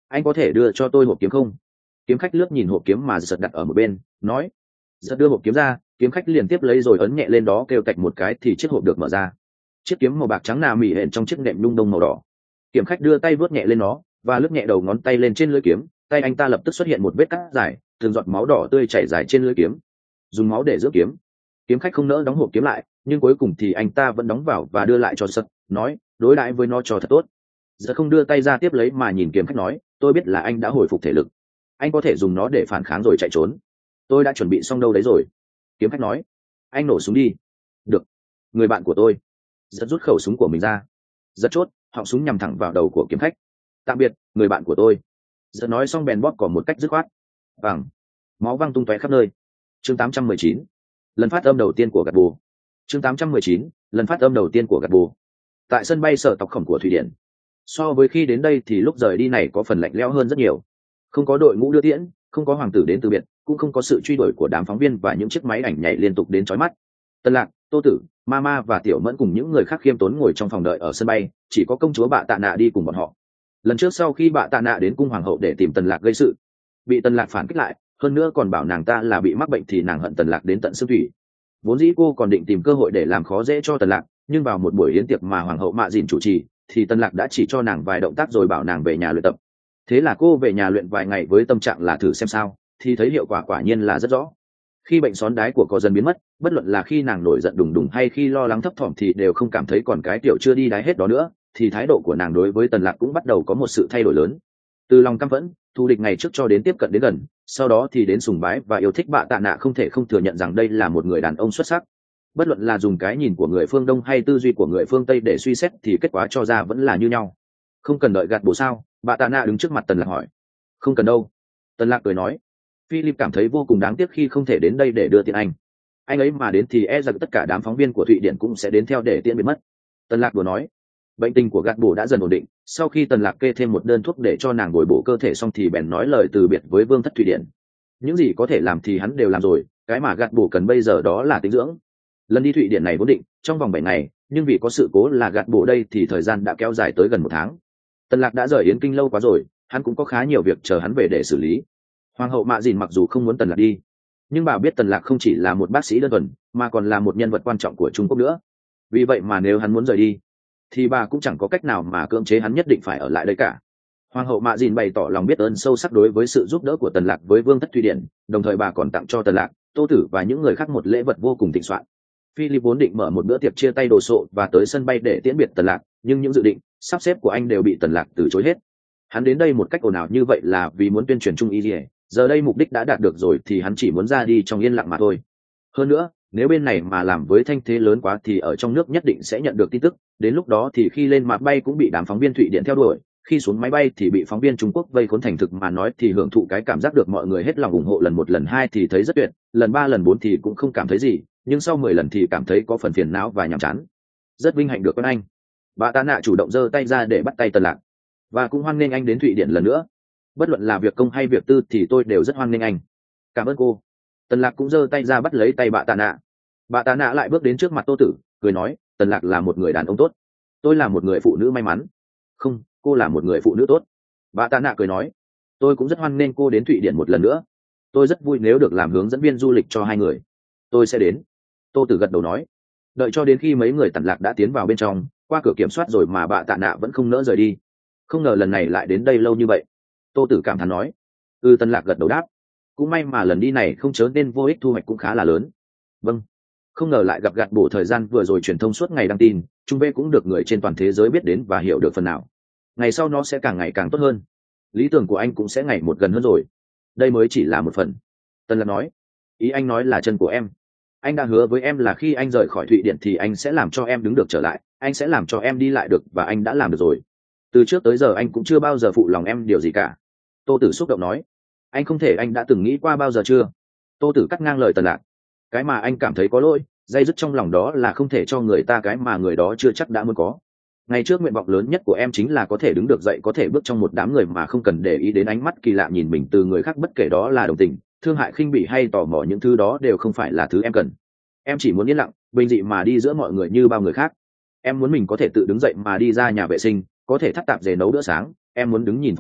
anh có thể đưa cho tôi hộp kiếm không? Kiếm khách lướt nhìn hộp kiếm mà giật đặt ở một bên, nói. Giật đưa hộp kiếm ra, kiếm khách liền tiếp lấy rồi ấn nhẹ lên đó, kêu cạch một cái thì chiếc hộp được mở ra. Chiếc kiếm màu bạc trắng nà mỉ hện trong chiếc nệm nhung đông màu đỏ. Kiếm khách đưa tay vuốt nhẹ lên nó và lướt nhẹ đầu ngón tay lên trên lưỡi kiếm, tay anh ta lập tức xuất hiện một vết cắt dài, từng giọt máu đỏ tươi chảy dài trên lưỡi kiếm. Dùng máu để dưỡng kiếm. Kiếm khách không nỡ đóng hộp kiếm lại, nhưng cuối cùng thì anh ta vẫn đóng vào và đưa lại cho Giật, nói, đối đãi với nó cho thật tốt. Giật không đưa tay ra tiếp lấy mà nhìn kiếm khách nói, tôi biết là anh đã hồi phục thể lực, anh có thể dùng nó để phản kháng rồi chạy trốn. Tôi đã chuẩn bị xong đâu đấy rồi. Kiếm khách nói. Anh nổ súng đi. Được. Người bạn của tôi. Giật rút khẩu súng của mình ra. Giật chốt, họng súng nhằm thẳng vào đầu của kiếm khách. Tạm biệt, người bạn của tôi. Giật nói xong bèn bóp cỏ một cách dứt khoát. Vàng. Máu văng tung tóe khắp nơi. Chương tám trăm mười chín. Lần phát âm đầu tiên của gạt bù. Chương tám trăm mười chín. Lần phát âm đầu tiên của gạt bù. Tại sân bay sở tộc khổng của Thụy Điển. So với khi đến đây thì lúc rời đi này có phần lạnh lẽo hơn rất nhiều. Không có đội ngũ đưa tiễn, không có hoàng tử đến từ biệt, cũng không có sự truy đuổi của đám phóng viên và những chiếc máy ảnh nhảy liên tục đến chói mắt. Tân Lạc, Tô Tử, Mama và Tiểu Mẫn cùng những người khác khiêm tốn ngồi trong phòng đợi ở sân bay, chỉ có công chúa Bạ Tạ Nạ đi cùng bọn họ. Lần trước sau khi Bạ Tạ Nạ đến cung hoàng hậu để tìm Tần Lạc gây sự, bị Tần Lạc phản kích lại, hơn nữa còn bảo nàng ta là bị mắc bệnh thì nàng hận Tần Lạc đến tận xương thủy. Vốn dĩ cô còn định tìm cơ hội để làm khó dễ cho Tần Lạc, nhưng vào một buổi yến tiệc mà hoàng hậu Mạ Dìn chủ trì, thì Tần Lạc đã chỉ cho nàng vài động tác rồi bảo nàng về nhà luyện tập. Thế là cô về nhà luyện vài ngày với tâm trạng là thử xem sao, thì thấy hiệu quả quả nhiên là rất rõ. Khi bệnh xón đái của cô dần biến mất, bất luận là khi nàng nổi giận đùng đùng hay khi lo lắng thấp thỏm thì đều không cảm thấy còn cái tiểu chưa đi đái hết đó nữa, thì thái độ của nàng đối với Tần Lạc cũng bắt đầu có một sự thay đổi lớn. Từ lòng căm phẫn, thù địch ngày trước cho đến tiếp cận đến gần, sau đó thì đến sùng bái và yêu thích Bạ Tạ Nạ, không thể không thừa nhận rằng đây là một người đàn ông xuất sắc. Bất luận là dùng cái nhìn của người phương Đông hay tư duy của người phương Tây để suy xét thì kết quả cho ra vẫn là như nhau. Không cần đợi gạt bổ sao? Bạ Tạ Nạ đứng trước mặt Tần Lạc hỏi. Không cần đâu. Tần Lạc cười nói. Philip cảm thấy vô cùng đáng tiếc khi không thể đến đây để đưa tiễn anh. Anh ấy mà đến thì e rằng tất cả đám phóng viên của Thụy Điển cũng sẽ đến theo để tiễn biệt mất. Tần Lạc đùa nói. Bệnh tình của gạt bổ đã dần ổn định, sau khi Tần Lạc kê thêm một đơn thuốc để cho nàng bồi bổ cơ thể xong thì bèn nói lời từ biệt với vương thất Thụy Điển. Những gì có thể làm thì hắn đều làm rồi, cái mà gạt bổ cần bây giờ đó là tĩnh dưỡng. Lần đi Thụy Điển này vốn định trong vòng bảy ngày, nhưng vì có sự cố là gạt bổ đây thì thời gian đã kéo dài tới gần một tháng. Tần Lạc đã rời Yến Kinh lâu quá rồi, hắn cũng có khá nhiều việc chờ hắn về để xử lý. Hoàng hậu Mạ Dìn mặc dù không muốn Tần Lạc đi, nhưng bà biết Tần Lạc không chỉ là một bác sĩ đơn thuần, mà còn là một nhân vật quan trọng của Trung Quốc nữa. Vì vậy mà nếu hắn muốn rời đi, thì bà cũng chẳng có cách nào mà cưỡng chế hắn nhất định phải ở lại đây cả. Hoàng hậu Mạ Dìn bày tỏ lòng biết ơn sâu sắc đối với sự giúp đỡ của Tần Lạc với vương thất Thụy Điển, đồng thời bà còn tặng cho Tần Lạc, Tô Tử và những người khác một lễ vật vô cùng thịnh soạn. Philip vốn định mở một bữa tiệc chia tay đồ sộ và tới sân bay để tiễn biệt Tần Lạc, nhưng những dự định, sắp xếp của anh đều bị Tần Lạc từ chối hết. Hắn đến đây một cách ồn ào như vậy là vì muốn tuyên truyền Trung Y, giờ đây mục đích đã đạt được rồi thì hắn chỉ muốn ra đi trong yên lặng mà thôi. Hơn nữa, nếu bên này mà làm với thanh thế lớn quá thì ở trong nước nhất định sẽ nhận được tin tức, đến lúc đó thì khi lên máy bay cũng bị đám phóng viên Thụy Điển theo đuổi, khi xuống máy bay thì bị phóng viên Trung Quốc vây khốn. Thành thực mà nói thì hưởng thụ cái cảm giác được mọi người hết lòng ủng hộ lần một lần hai thì thấy rất tuyệt, lần ba lần bốn thì cũng không cảm thấy gì, nhưng sau mười lần thì cảm thấy có phần phiền não và nhàm chán. Rất vinh hạnh được quen anh. Bạ Tạ Nạ chủ động giơ tay ra để bắt tay Tần Lạc, và cũng hoan nghênh anh đến Thụy Điển lần nữa. Bất luận là việc công hay việc tư thì tôi đều rất hoan nghênh anh. Cảm ơn cô. Tần Lạc cũng giơ tay ra bắt lấy tay Bạ Tạ Nạ. Bạ Tạ Nạ lại bước đến trước mặt Tô Tử, cười nói, Tần Lạc là một người đàn ông tốt, tôi là một người phụ nữ may mắn. Không, cô là một người phụ nữ tốt. Bạ Tạ Nạ cười nói, tôi cũng rất hoan nghênh cô đến Thụy Điển một lần nữa. Tôi rất vui nếu được làm hướng dẫn viên du lịch cho hai người. Tôi sẽ đến. Tô Tử gật đầu nói. Đợi cho đến khi mấy người Tần Lạc đã tiến vào bên trong, qua cửa kiểm soát rồi mà Bạ Tạ Nạ vẫn không nỡ rời đi. Không ngờ lần này lại đến đây lâu như vậy. Tô Tử cảm thán nói. Ừ, Tần Lạc gật đầu đáp. Cũng may mà lần đi này không chớ nên vô ích, thu hoạch cũng khá là lớn. Vâng. Không ngờ lại gặp gạt bổ thời gian vừa rồi truyền thông suốt ngày đăng tin, Trung Bê cũng được người trên toàn thế giới biết đến và hiểu được phần nào. Ngày sau nó sẽ càng ngày càng tốt hơn. Lý tưởng của anh cũng sẽ ngày một gần hơn rồi. Đây mới chỉ là một phần. Tần Lạc nói. Ý anh nói là chân của em. Anh đã hứa với em là khi anh rời khỏi Thụy Điển thì anh sẽ làm cho em đứng được trở lại, anh sẽ làm cho em đi lại được, và anh đã làm được rồi. Từ trước tới giờ anh cũng chưa bao giờ phụ lòng em điều gì cả. Tô Tử xúc động nói. Anh không thể, anh đã từng nghĩ qua bao giờ chưa? Tô Tử cắt ngang lời Tần Lạc. Cái mà anh cảm thấy có lỗi, dây dứt trong lòng đó là không thể cho người ta cái mà người đó chưa chắc đã muốn có. Ngày trước nguyện vọng lớn nhất của em chính là có thể đứng được dậy, có thể bước trong một đám người mà không cần để ý đến ánh mắt kỳ lạ nhìn mình từ người khác, bất kể đó là đồng tình, thương hại, khinh bỉ hay tò mò, những thứ đó đều không phải là thứ em cần. Em chỉ muốn yên lặng, bình dị mà đi giữa mọi người như bao người khác. Em muốn mình có thể tự đứng dậy mà đi ra nhà vệ sinh, có thể thắt tạp dề nấu bữa sáng, em muốn đứng nhìn phong cảnh,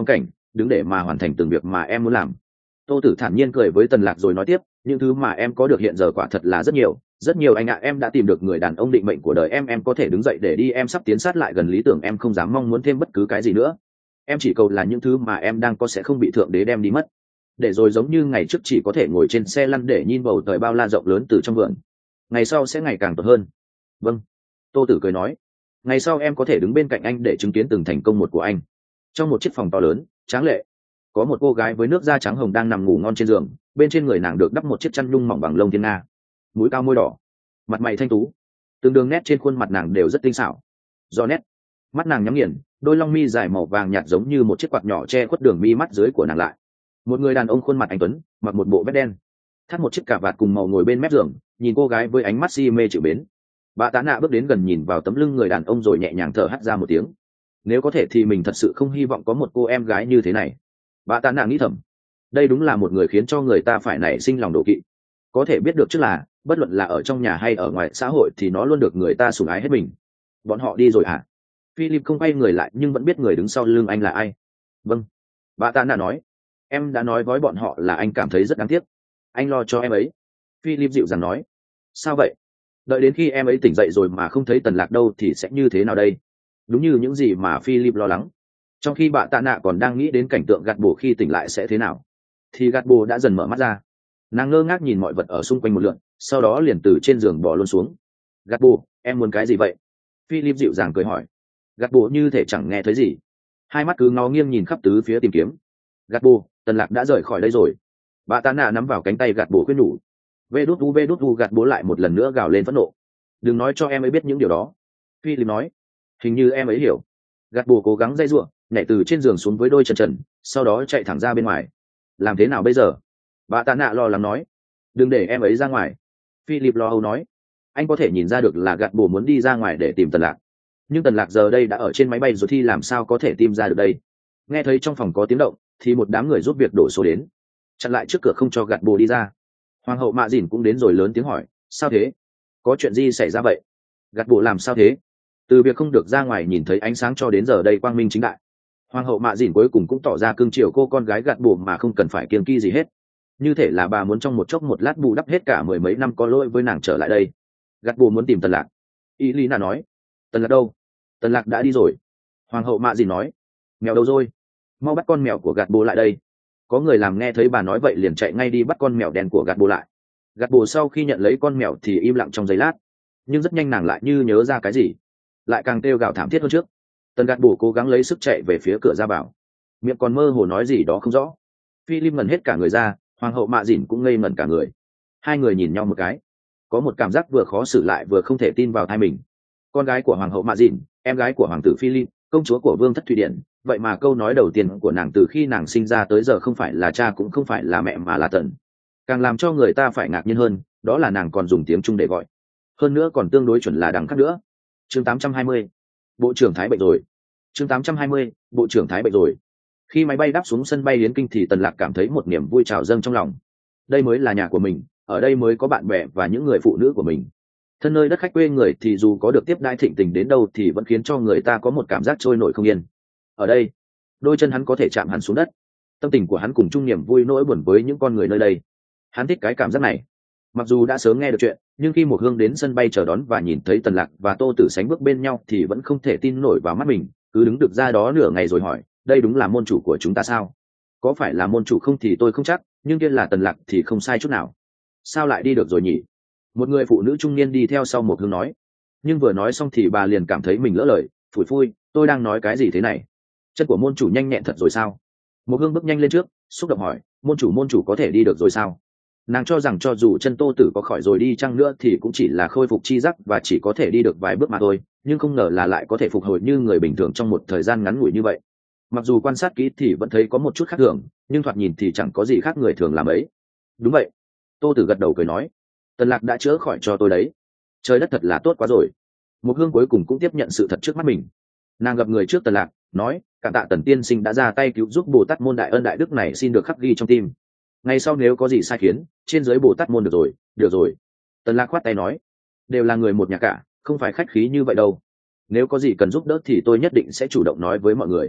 đừng để mà hoàn thành từng việc mà em muốn làm. Tô Tử thản nhiên cười với Tần Lạc rồi nói tiếp, những thứ mà em có được hiện giờ quả thật là rất nhiều, rất nhiều anh ạ. Em đã tìm được người đàn ông định mệnh của đời em em có thể đứng dậy để đi, em sắp tiến sát lại gần lý tưởng, em không dám mong muốn thêm bất cứ cái gì nữa. Em chỉ cầu là những thứ mà em đang có sẽ không bị thượng đế đem đi mất, để rồi giống như ngày trước chỉ có thể ngồi trên xe lăn để nhìn bầu trời bao la rộng lớn từ trong vườn, ngày sau sẽ ngày càng tốt hơn. Vâng, Tô Tử cười nói, ngày sau em có thể đứng bên cạnh anh để chứng kiến từng thành công một của anh. Trong một chiếc phòng to lớn tráng lệ, có một cô gái với nước da trắng hồng đang nằm ngủ ngon trên giường, bên trên người nàng được đắp một chiếc chăn nhung mỏng bằng lông thiên nga, mũi cao môi đỏ, mặt mày thanh tú, từng đường nét trên khuôn mặt nàng đều rất tinh xảo do nét. Mắt nàng nhắm nghiền, đôi lông mi dài màu vàng nhạt giống như một chiếc quạt nhỏ che khuất đường mi mắt dưới của nàng lại. Một người đàn ông khuôn mặt anh tuấn, mặc một bộ vest đen, thắt một chiếc cà vạt cùng màu ngồi bên mép giường, nhìn cô gái với ánh mắt si mê chịu mến. Bà Tạ Nạ bước đến gần nhìn vào tấm lưng người đàn ông rồi nhẹ nhàng thở hắt ra một tiếng. Nếu có thể thì mình thật sự không hy vọng có một cô em gái như thế này. Bà Tạ Nạ nghĩ thầm, đây đúng là một người khiến cho người ta phải nảy sinh lòng đố kỵ. Có thể biết được chứ là bất luận là ở trong nhà hay ở ngoài xã hội thì nó luôn được người ta sủng ái hết mình. Bọn họ đi rồi à? Philip không quay người lại nhưng vẫn biết người đứng sau lưng anh là ai. Vâng, bà Tạ Nạ nói, em đã nói với bọn họ là anh cảm thấy rất đáng tiếc. Anh lo cho em ấy. Philip dịu dàng nói. Sao vậy? Đợi đến khi em ấy tỉnh dậy rồi mà không thấy Tần Lạc đâu thì sẽ như thế nào đây? Đúng như những gì mà Philip lo lắng. Trong khi bà Tạ Nạ còn đang nghĩ đến cảnh tượng gạt bồ khi tỉnh lại sẽ thế nào, thì gạt bồ đã dần mở mắt ra. Nàng ngơ ngác nhìn mọi vật ở xung quanh một lượt, sau đó liền từ trên giường bò luôn xuống. Gạt bồ, em muốn cái gì vậy? Philip dịu dàng cười hỏi. Gạt bồ như thể chẳng nghe thấy gì, hai mắt cứ ngó nghiêng nhìn khắp tứ phía tìm kiếm. Gạt bồ, Tần Lạc đã rời khỏi đây rồi. Bà Tạ Nạ nắm vào cánh tay gạt bồ khuyên nhủ. Vê đút u vê đút u, gạt bố lại một lần nữa gào lên phẫn nộ. Đừng nói cho em ấy biết những điều đó. Philip nói. Hình như em ấy hiểu. Gạt bồ cố gắng dây giụa, nhảy từ trên giường xuống với đôi chân trần, sau đó chạy thẳng ra bên ngoài. Làm thế nào bây giờ? Bà Tạ Nạ lo lắng nói. Đừng để em ấy ra ngoài. Philip lo âu nói. Anh có thể nhìn ra được là gạt bồ muốn đi ra ngoài để tìm Tần Lạc, nhưng Tần Lạc giờ đây đã ở trên máy bay rồi thì làm sao có thể tìm ra được đây? Nghe thấy trong phòng có tiếng động thì một đám người giúp việc đổ số đến, chặn lại trước cửa không cho gạt bồ đi ra. Hoàng hậu Mạ Dìn cũng đến rồi lớn tiếng hỏi, sao thế? Có chuyện gì xảy ra vậy? Gạt bồ làm sao thế? Từ việc không được ra ngoài nhìn thấy ánh sáng cho đến giờ đây quang minh chính đại. Hoàng hậu Mạ Dìn cuối cùng cũng tỏ ra cưng chiều cô con gái gạt bồ mà không cần phải kiêng kỵ gì hết. Như thể là bà muốn trong một chốc một lát bù đắp hết cả mười mấy năm có lỗi với nàng trở lại đây. Gạt bồ muốn tìm Tần Lạc. Y Lý Nà nói. Tần Lạc đâu? Tần Lạc đã đi rồi. Hoàng hậu Mạ Dìn nói. Mèo đâu rồi? Mau bắt con mèo của gạt bồ lại đây. Có người làm nghe thấy bà nói vậy liền chạy ngay đi bắt con mèo đen của gạt bồ lại. Gạt bồ sau khi nhận lấy con mèo thì im lặng trong giây lát, nhưng rất nhanh nàng lại như nhớ ra cái gì, lại càng kêu gào thảm thiết hơn trước. Tần gạt bồ cố gắng lấy sức chạy về phía cửa ra vào, miệng còn mơ hồ nói gì đó không rõ. Philip ngẩn hết cả người ra, Hoàng hậu Mạ Dìn cũng ngây ngẩn cả người. Hai người nhìn nhau một cái, có một cảm giác vừa khó xử lại vừa không thể tin vào tai mình. Con gái của Hoàng hậu Mạ Dìn, em gái của hoàng tử Philip, công chúa của vương thất Thụy Điển, vậy mà câu nói đầu tiên của nàng từ khi nàng sinh ra tới giờ không phải là cha cũng không phải là mẹ mà là Tần. Càng làm cho người ta phải ngạc nhiên hơn, đó là nàng còn dùng tiếng Trung để gọi, hơn nữa còn tương đối chuẩn là đằng khác nữa. Chương tám trăm hai mươi, bộ trưởng Thái bệnh rồi. Chương tám trăm hai mươi, bộ trưởng Thái bệnh rồi. Khi máy bay đáp xuống sân bay Yến Kinh thì Tần Lạc cảm thấy một niềm vui trào dâng trong lòng. Đây mới là nhà của mình, ở đây mới có bạn bè và những người phụ nữ của mình. Thân nơi đất khách quê người thì dù có được tiếp đãi thịnh tình đến đâu thì vẫn khiến cho người ta có một cảm giác trôi nổi không yên. Ở đây, đôi chân hắn có thể chạm hẳn xuống đất. Tâm tình của hắn cùng chung niềm vui nỗi buồn với những con người nơi đây. Hắn thích cái cảm giác này. Mặc dù đã sớm nghe được chuyện, nhưng khi một hương đến sân bay chờ đón và nhìn thấy Tần Lạc và Tô Tử sánh bước bên nhau thì vẫn không thể tin nổi vào mắt mình, cứ đứng được ra đó nửa ngày rồi hỏi, đây đúng là môn chủ của chúng ta sao? Có phải là môn chủ không thì tôi không chắc, nhưng kia là Tần Lạc thì không sai chút nào. Sao lại đi được rồi nhỉ? Một người phụ nữ trung niên đi theo sau một hương nói. Nhưng vừa nói xong thì bà liền cảm thấy mình lỡ lời, phủi phui, tôi đang nói cái gì thế này? Chân của môn chủ nhanh nhẹn thật rồi sao? Một hương bước nhanh lên trước, xúc động hỏi, môn chủ môn chủ có thể đi được rồi sao? Nàng cho rằng cho dù chân Tô Tử có khỏi rồi đi chăng nữa thì cũng chỉ là khôi phục chi giác và chỉ có thể đi được vài bước mà thôi, nhưng không ngờ là lại có thể phục hồi như người bình thường trong một thời gian ngắn ngủi như vậy. Mặc dù quan sát kỹ thì vẫn thấy có một chút khác thường, nhưng thoạt nhìn thì chẳng có gì khác người thường làm ấy. Đúng vậy. Tô Tử gật đầu cười nói, Tần Lạc đã chữa khỏi cho tôi đấy. Trời đất thật là tốt quá rồi. Một hương cuối cùng cũng tiếp nhận sự thật trước mắt mình. Nàng gặp người trước Tần Lạc, nói, cảm tạ Tần tiên sinh đã ra tay cứu giúp Bồ Tát môn đại ân đại đức này xin được khắc ghi trong tim. Ngày sau nếu có gì sai khiến, trên dưới Bồ Tát môn được rồi, được rồi. Tần Lạc khoát tay nói, đều là người một nhà cả, không phải khách khí như vậy đâu. Nếu có gì cần giúp đỡ thì tôi nhất định sẽ chủ động nói với mọi người.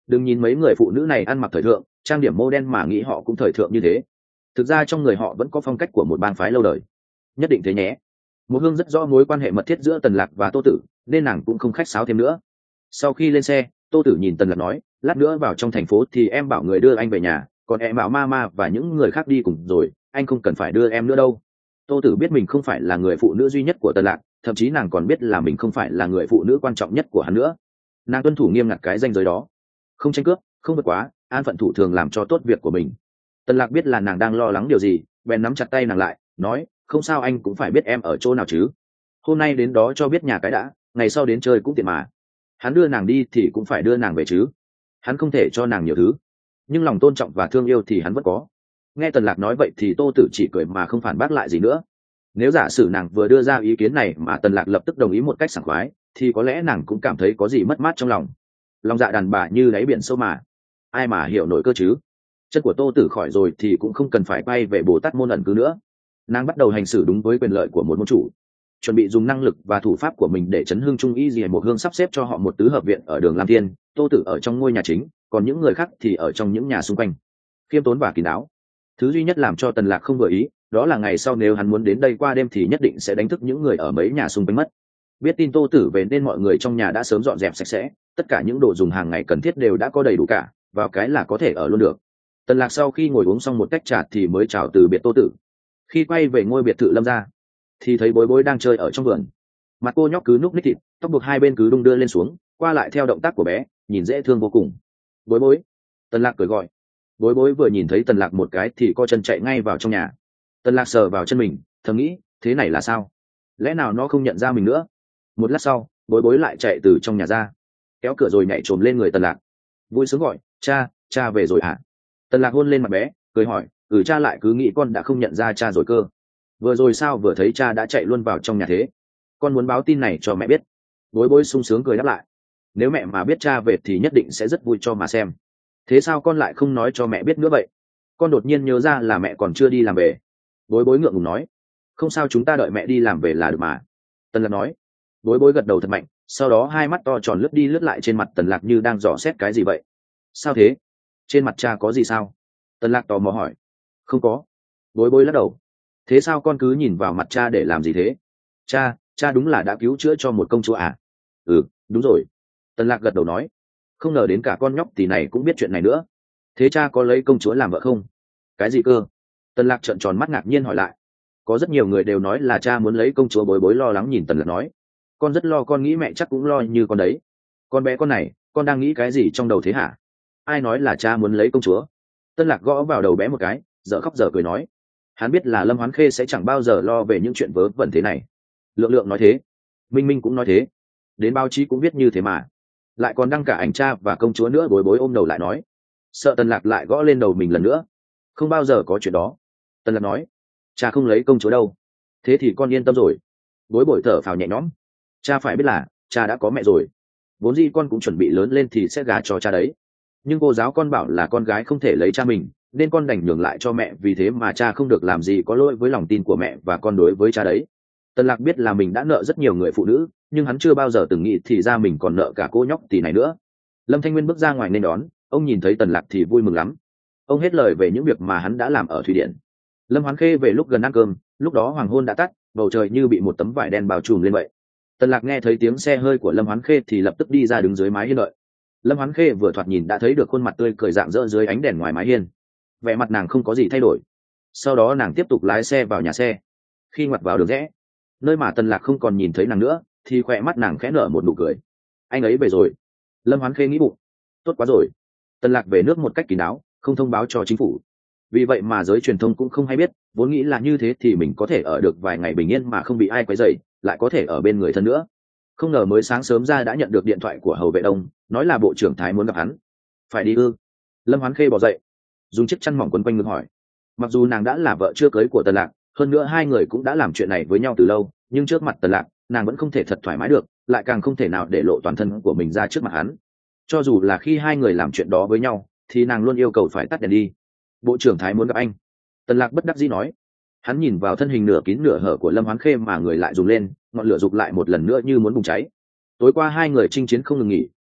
Đừng nhìn mấy người phụ nữ này ăn mặc thời thượng, trang điểm mô đen mà nghĩ họ cũng thời thượng như thế, thực ra trong người họ vẫn có phong cách của một bang phái lâu đời. Nhất định thế nhé. Một hương rất rõ mối quan hệ mật thiết giữa Tần Lạc và Tô Tử, nên nàng cũng không khách sáo thêm nữa. Sau khi lên xe, Tô Tử nhìn Tần Lạc nói, lát nữa vào trong thành phố thì em bảo người đưa anh về nhà, còn em bảo mama và những người khác đi cùng rồi, anh không cần phải đưa em nữa đâu. Tô Tử biết mình không phải là người phụ nữ duy nhất của Tần Lạc, thậm chí nàng còn biết là mình không phải là người phụ nữ quan trọng nhất của hắn nữa. Nàng tuân thủ nghiêm ngặt cái ranh giới đó, không tranh cướp, không vượt quá, an phận thủ thường làm cho tốt việc của mình. Tần Lạc biết là nàng đang lo lắng điều gì, bèn nắm chặt tay nàng lại, nói, không sao, anh cũng phải biết em ở chỗ nào chứ. Hôm nay đến đó cho biết nhà cái đã, ngày sau đến chơi cũng tiện mà. Hắn đưa nàng đi thì cũng phải đưa nàng về chứ. Hắn không thể cho nàng nhiều thứ, nhưng lòng tôn trọng và thương yêu thì hắn vẫn có. Nghe Tần Lạc nói vậy thì Tô Tử chỉ cười mà không phản bác lại gì nữa. Nếu giả sử nàng vừa đưa ra ý kiến này mà Tần Lạc lập tức đồng ý một cách sảng khoái, thì có lẽ nàng cũng cảm thấy có gì mất mát trong lòng. Lòng dạ đàn bà như đáy biển sâu mà, ai mà hiểu nổi cơ chứ. Chân của Tô Tử khỏi rồi thì cũng không cần phải quay về Bồ Tát môn ẩn cư nữa. Nàng bắt đầu hành xử đúng với quyền lợi của một môn chủ, chuẩn bị dùng năng lực và thủ pháp của mình để chấn hưng trung y gì một hương sắp xếp cho họ một tứ hợp viện ở đường Lam Thiên. Tô Tử ở trong ngôi nhà chính, còn những người khác thì ở trong những nhà xung quanh, khiêm tốn và kín đáo. Thứ duy nhất làm cho Tần Lạc không vừa ý, đó là ngày sau nếu hắn muốn đến đây qua đêm thì nhất định sẽ đánh thức những người ở mấy nhà xung quanh mất. Biết tin Tô Tử về nên mọi người trong nhà đã sớm dọn dẹp sạch sẽ, tất cả những đồ dùng hàng ngày cần thiết đều đã có đầy đủ cả, vào cái là có thể ở luôn được. Tần Lạc sau khi ngồi uống xong một tách trà thì mới chào từ biệt Tô Tử. Khi quay về ngôi biệt thự Lâm gia thì thấy Bối Bối đang chơi ở trong vườn. Mặt cô nhóc cứ núc ních thịt, tóc buộc hai bên cứ đung đưa lên xuống, qua lại theo động tác của bé, nhìn dễ thương vô cùng. Bối Bối. Tần Lạc cười gọi. Bối Bối vừa nhìn thấy Tần Lạc một cái thì co chân chạy ngay vào trong nhà. Tần Lạc sờ vào chân mình, thầm nghĩ, thế này là sao? Lẽ nào nó không nhận ra mình nữa? Một lát sau, Bối Bối lại chạy từ trong nhà ra, kéo cửa rồi nhảy trồm lên người Tần Lạc, vui sướng gọi, cha, cha về rồi hả? Tần Lạc hôn lên mặt bé, cười hỏi, ừ, cha lại cứ nghĩ con đã không nhận ra cha rồi cơ. Vừa rồi sao vừa thấy cha đã chạy luôn vào trong nhà thế? Con muốn báo tin này cho mẹ biết. Bối Bối sung sướng cười đáp lại, nếu mẹ mà biết cha về thì nhất định sẽ rất vui cho mà xem. Thế sao con lại không nói cho mẹ biết nữa vậy? Con đột nhiên nhớ ra là mẹ còn chưa đi làm về. Bối Bối ngượng ngùng nói, không sao, chúng ta đợi mẹ đi làm về là được mà. Tần Lạc nói. Bối Bối gật đầu thật mạnh, sau đó hai mắt to tròn lướt đi lướt lại trên mặt Tần Lạc như đang dò xét cái gì vậy. Sao thế? Trên mặt cha có gì sao? Tần Lạc tò mò hỏi. Không có. Bối Bối lắc đầu. Thế sao con cứ nhìn vào mặt cha để làm gì thế? Cha, cha đúng là đã cứu chữa cho một công chúa à? Ừ, đúng rồi. Tần Lạc gật đầu nói. Không ngờ đến cả con nhóc tí này cũng biết chuyện này nữa. Thế cha có lấy công chúa làm vợ không? Cái gì cơ? Tần Lạc trợn tròn mắt ngạc nhiên hỏi lại. Có rất nhiều người đều nói là cha muốn lấy công chúa. Bối Bối lo lắng nhìn Tần Lạc nói. Con rất lo, con nghĩ mẹ chắc cũng lo như con đấy. Con bé con này, con đang nghĩ cái gì trong đầu thế hả? Ai nói là cha muốn lấy công chúa? Tân Lạc gõ vào đầu bé một cái, dở khóc dở cười nói. Hắn biết là Lâm Hoán Khê sẽ chẳng bao giờ lo về những chuyện vớ vẩn thế này. Lượng Lượng nói thế, Minh Minh cũng nói thế, đến báo chí cũng viết như thế mà, lại còn đăng cả ảnh cha và công chúa nữa. Bối Bối ôm đầu lại nói, sợ Tân Lạc lại gõ lên đầu mình lần nữa. Không bao giờ có chuyện đó. Tân Lạc nói, cha không lấy công chúa đâu. Thế thì con yên tâm rồi. Bối Bối thở phào nhẹ nhõm. Cha phải biết là cha đã có mẹ rồi, vốn dĩ con cũng chuẩn bị lớn lên thì sẽ gả cho cha đấy, nhưng cô giáo con bảo là con gái không thể lấy cha mình, nên con đành nhường lại cho mẹ, vì thế mà cha không được làm gì có lỗi với lòng tin của mẹ và con đối với cha đấy. Tần Lạc biết là mình đã nợ rất nhiều người phụ nữ, nhưng hắn chưa bao giờ từng nghĩ thì ra mình còn nợ cả cô nhóc tỷ này nữa. Lâm Thanh Nguyên bước ra ngoài nên đón, ông nhìn thấy Tần Lạc thì vui mừng lắm. Ông hết lời về những việc mà hắn đã làm ở Thủy Điện. Lâm Hoán Khê về lúc gần ăn cơm, lúc đó hoàng hôn đã tắt, bầu trời như bị một tấm vải đen bao trùm lên vậy. Tần Lạc nghe thấy tiếng xe hơi của Lâm Hoán Khê thì lập tức đi ra đứng dưới mái hiên đợi. Lâm Hoán Khê vừa thoạt nhìn đã thấy được khuôn mặt tươi cười rạng rỡ dưới ánh đèn ngoài mái hiên. Vẻ mặt nàng không có gì thay đổi. Sau đó nàng tiếp tục lái xe vào nhà xe. Khi ngoặt vào đường rẽ, nơi mà Tần Lạc không còn nhìn thấy nàng nữa, thì khỏe mắt nàng khẽ nở một nụ cười. Anh ấy về rồi. Lâm Hoán Khê nghĩ bụng, tốt quá rồi. Tần Lạc về nước một cách kín đáo, không thông báo cho chính phủ. Vì vậy mà giới truyền thông cũng không hay biết, vốn nghĩ là như thế thì mình có thể ở được vài ngày bình yên mà không bị ai quấy rầy, lại có thể ở bên người thân nữa. Không ngờ mới sáng sớm ra đã nhận được điện thoại của hầu vệ đông, nói là bộ trưởng Thái muốn gặp hắn. Phải đi ư? Lâm Hoán Khê bò dậy, dùng chiếc chăn mỏng quấn quanh ngực hỏi. Mặc dù nàng đã là vợ chưa cưới của Tần Lạc, hơn nữa hai người cũng đã làm chuyện này với nhau từ lâu, nhưng trước mặt Tần Lạc, nàng vẫn không thể thật thoải mái được, lại càng không thể nào để lộ toàn thân của mình ra trước mặt hắn. Cho dù là khi hai người làm chuyện đó với nhau, thì nàng luôn yêu cầu phải tắt đèn đi. Bộ trưởng Thái muốn gặp anh. Tần Lạc bất đắc dĩ nói. Hắn nhìn vào thân hình nửa kín nửa hở của Lâm Hoán Khê mà người lại rùng lên, ngọn lửa rục lại một lần nữa như muốn bùng cháy. Tối qua hai người chinh chiến không ngừng nghỉ,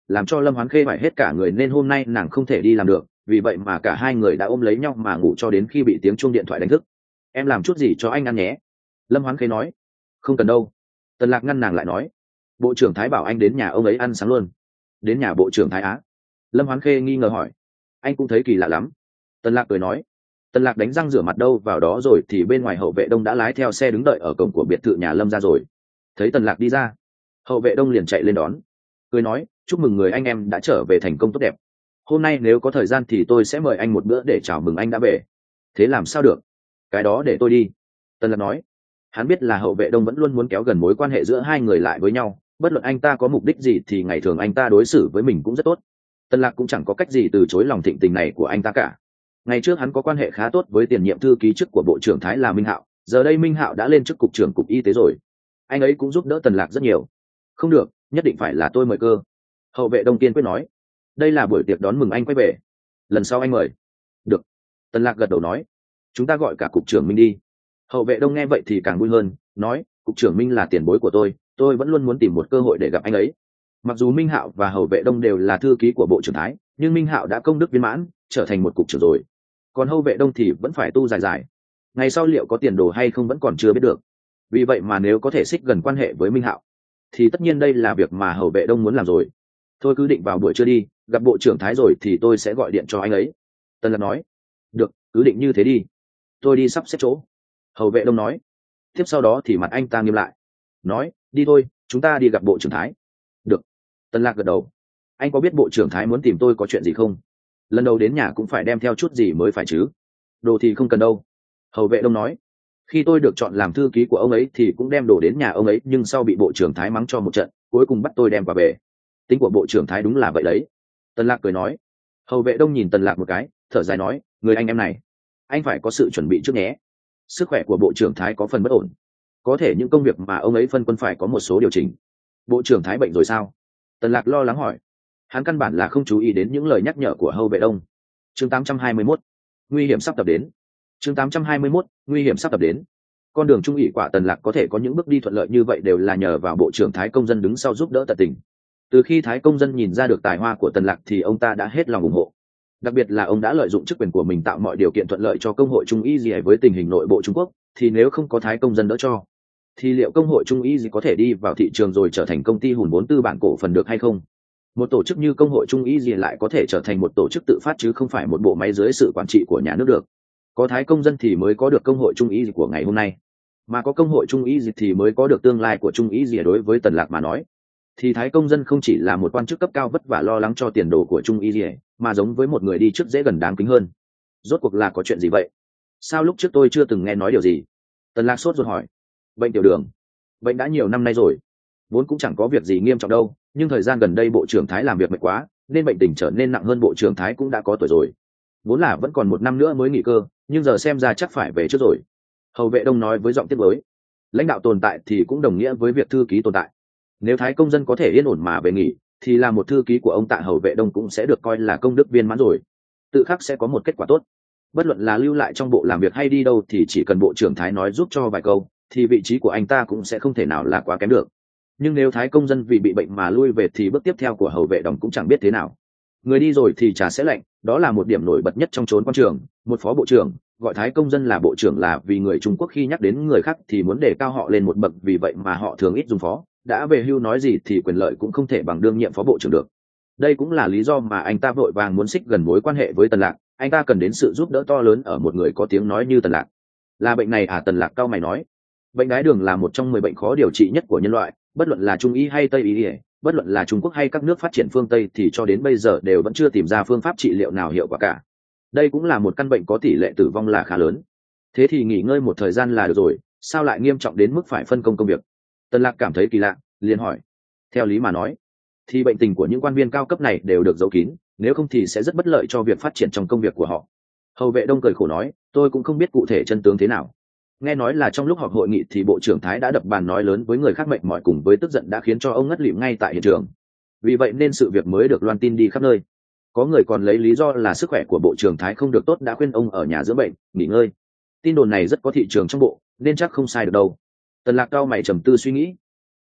làm cho Lâm Hoán Khê phải hết cả người, nên hôm nay nàng không thể đi làm được, vì vậy mà cả hai người đã ôm lấy nhau mà ngủ cho đến khi bị tiếng chuông điện thoại đánh thức. Em làm chút gì cho anh ăn nhé, Lâm Hoán Khê nói. Không cần đâu, Tần Lạc ngăn nàng lại nói. Bộ trưởng Thái bảo anh đến nhà ông ấy ăn sáng luôn. Đến nhà bộ trưởng Thái á? Lâm Hoán Khê nghi ngờ hỏi. Anh cũng thấy kỳ lạ lắm, Tần Lạc cười nói. Tần Lạc đánh răng rửa mặt đâu vào đó rồi thì bên ngoài hậu vệ Đông đã lái theo xe đứng đợi ở cổng của biệt thự nhà Lâm ra rồi. Thấy Tần Lạc đi ra, hậu vệ Đông liền chạy lên đón, cười nói, chúc mừng người anh em đã trở về thành công tốt đẹp. Hôm nay nếu có thời gian thì tôi sẽ mời anh một bữa để chào mừng anh đã về. Thế làm sao được, cái đó để tôi đi, Tần Lạc nói. Hắn biết là hậu vệ Đông vẫn luôn muốn kéo gần mối quan hệ giữa hai người lại với nhau, bất luận anh ta có mục đích gì thì ngày thường anh ta đối xử với mình cũng rất tốt. Tần Lạc cũng chẳng có cách gì từ chối lòng thịnh tình này của anh ta cả. Ngày trước hắn có quan hệ khá tốt với tiền nhiệm thư ký chức của bộ trưởng Thái là Minh Hạo, giờ đây Minh Hạo đã lên chức cục trưởng cục y tế rồi, anh ấy cũng giúp đỡ Tần Lạc rất nhiều. Không được, nhất định phải là tôi mời cơ, hậu vệ Đông kiên quyết nói. Đây là buổi tiệc đón mừng anh quay về, lần sau anh mời. Được, Tần Lạc gật đầu nói. Chúng ta gọi cả cục trưởng Minh đi. Hậu vệ Đông nghe vậy thì càng vui hơn, nói, cục trưởng Minh là tiền bối của tôi, tôi vẫn luôn muốn tìm một cơ hội để gặp anh ấy. Mặc dù Minh Hạo và hậu vệ Đông đều là thư ký của bộ trưởng Thái, nhưng Minh Hạo đã công đức viên mãn, trở thành một cục trưởng rồi, còn hậu vệ Đông thì vẫn phải tu dài dài. Ngày sau liệu có tiền đồ hay không vẫn còn chưa biết được, vì vậy mà nếu có thể xích gần quan hệ với Minh Hạo thì tất nhiên đây là việc mà hậu vệ Đông muốn làm rồi. Thôi cứ định vào buổi trưa đi, gặp bộ trưởng Thái rồi thì tôi sẽ gọi điện cho anh ấy, Tần Lạc nói. Được, cứ định như thế đi, tôi đi sắp xếp chỗ, hậu vệ Đông nói. Tiếp sau đó thì mặt anh ta nghiêm lại, nói, đi thôi, chúng ta đi gặp bộ trưởng Thái. Được, Tần Lạc gật đầu. Anh có biết bộ trưởng Thái muốn tìm tôi có chuyện gì không? Lần đầu đến nhà cũng phải đem theo chút gì mới phải chứ. Đồ thì không cần đâu, hậu vệ Đông nói. Khi tôi được chọn làm thư ký của ông ấy thì cũng đem đồ đến nhà ông ấy, nhưng sau bị bộ trưởng Thái mắng cho một trận, cuối cùng bắt tôi đem qua về. Tính của bộ trưởng Thái đúng là vậy đấy, Tần Lạc cười nói. Hậu vệ Đông nhìn Tần Lạc một cái, thở dài nói, người anh em này, anh phải có sự chuẩn bị trước nhé. Sức khỏe của bộ trưởng Thái có phần bất ổn, có thể những công việc mà ông ấy phân quân phải có một số điều chỉnh. Bộ trưởng Thái bệnh rồi sao? Tần Lạc lo lắng hỏi. Hắn căn bản là không chú ý đến những lời nhắc nhở của hậu vệ Đông. Chương tám trăm hai mươi mốt, nguy hiểm sắp tập đến. Chương tám trăm hai mươi mốt, nguy hiểm sắp tập đến. Con đường trung ủy quả Tần Lạc có thể có những bước đi thuận lợi như vậy đều là nhờ vào bộ trưởng Thái Công Dân đứng sau giúp đỡ tận tình. Từ khi Thái Công Dân nhìn ra được tài hoa của Tần Lạc thì ông ta đã hết lòng ủng hộ. Đặc biệt là ông đã lợi dụng chức quyền của mình tạo mọi điều kiện thuận lợi cho công hội Trung y gì với tình hình nội bộ Trung Quốc, thì nếu không có Thái Công Dân đỡ cho thì liệu công hội Trung y gì có thể đi vào thị trường rồi trở thành công ty hùn vốn tư bản cổ phần được hay không? Một tổ chức như công hội Trung y gì lại có thể trở thành một tổ chức tự phát chứ không phải một bộ máy dưới sự quản trị của nhà nước được. Có Thái Công Dân thì mới có được công hội Trung y gì của ngày hôm nay, mà có công hội Trung y gì thì mới có được tương lai của Trung y gì. Đối với Tần Lạc mà nói thì Thái Công Dân không chỉ là một quan chức cấp cao vất vả lo lắng cho tiền đồ của Trung y gì, mà giống với một người đi trước dễ gần đáng kính hơn. Rốt cuộc là có chuyện gì vậy? Sao lúc trước tôi chưa từng nghe nói điều gì? Tần Lạc sốt ruột hỏi. Bệnh tiểu đường. Bệnh đã nhiều năm nay rồi, vốn cũng chẳng có việc gì nghiêm trọng đâu, nhưng thời gian gần đây bộ trưởng Thái làm việc mệt quá nên bệnh tình trở nên nặng hơn. Bộ trưởng Thái cũng đã có tuổi rồi, vốn là vẫn còn một năm nữa mới nghỉ cơ, nhưng giờ xem ra chắc phải về trước rồi, hậu vệ Đông nói với giọng tiếc nuối. Lãnh đạo tồn tại thì cũng đồng nghĩa với việc thư ký tồn tại. Nếu Thái Công Dân có thể yên ổn mà về nghỉ thì là một thư ký của ông Tạ, hậu vệ Đông cũng sẽ được coi là công đức viên mãn rồi, tự khắc sẽ có một kết quả tốt. Bất luận là lưu lại trong bộ làm việc hay đi đâu thì chỉ cần bộ trưởng Thái nói giúp cho vài câu thì vị trí của anh ta cũng sẽ không thể nào là quá kém được. Nhưng nếu Thái Công Dân vì bị bệnh mà lui về thì bước tiếp theo của hậu vệ Đông cũng chẳng biết thế nào. Người đi rồi thì trà sẽ lạnh, đó là một điểm nổi bật nhất trong chốn quan trường. Một phó bộ trưởng gọi Thái Công Dân là bộ trưởng là vì người Trung Quốc khi nhắc đến người khác thì muốn đề cao họ lên một bậc, vì vậy mà họ thường ít dùng phó. Đã về hưu nói gì thì quyền lợi cũng không thể bằng đương nhiệm phó bộ trưởng được. Đây cũng là lý do mà anh ta vội vàng muốn xích gần mối quan hệ với Tần Lạc. Anh ta cần đến sự giúp đỡ to lớn ở một người có tiếng nói như Tần Lạc. Là bệnh này à? Tần Lạc cau mày nói. Bệnh đái đường là một trong mười bệnh khó điều trị nhất của nhân loại, bất luận là Trung y hay Tây y, bất luận là Trung Quốc hay các nước phát triển phương Tây thì cho đến bây giờ đều vẫn chưa tìm ra phương pháp trị liệu nào hiệu quả cả. Đây cũng là một căn bệnh có tỷ lệ tử vong là khá lớn. Thế thì nghỉ ngơi một thời gian là được rồi, sao lại nghiêm trọng đến mức phải phân công công việc? Tần Lạc cảm thấy kỳ lạ, liền hỏi. Theo lý mà nói thì bệnh tình của những quan viên cao cấp này đều được giấu kín, nếu không thì sẽ rất bất lợi cho việc phát triển trong công việc của họ. Hậu vệ Đông cười khổ nói, tôi cũng không biết cụ thể chân tướng thế nào. Nghe nói là trong lúc họp hội nghị thì bộ trưởng Thái đã đập bàn nói lớn với người khác, mệt mỏi cùng với tức giận đã khiến cho ông ngất lịm ngay tại hiện trường. Vì vậy nên sự việc mới được loan tin đi khắp nơi. Có người còn lấy lý do là sức khỏe của bộ trưởng Thái không được tốt đã khuyên ông ở nhà dưỡng bệnh, nghỉ ngơi. Tin đồn này rất có thị trường trong bộ nên chắc không sai được đâu. Tần Lạc cao mày trầm tư suy nghĩ.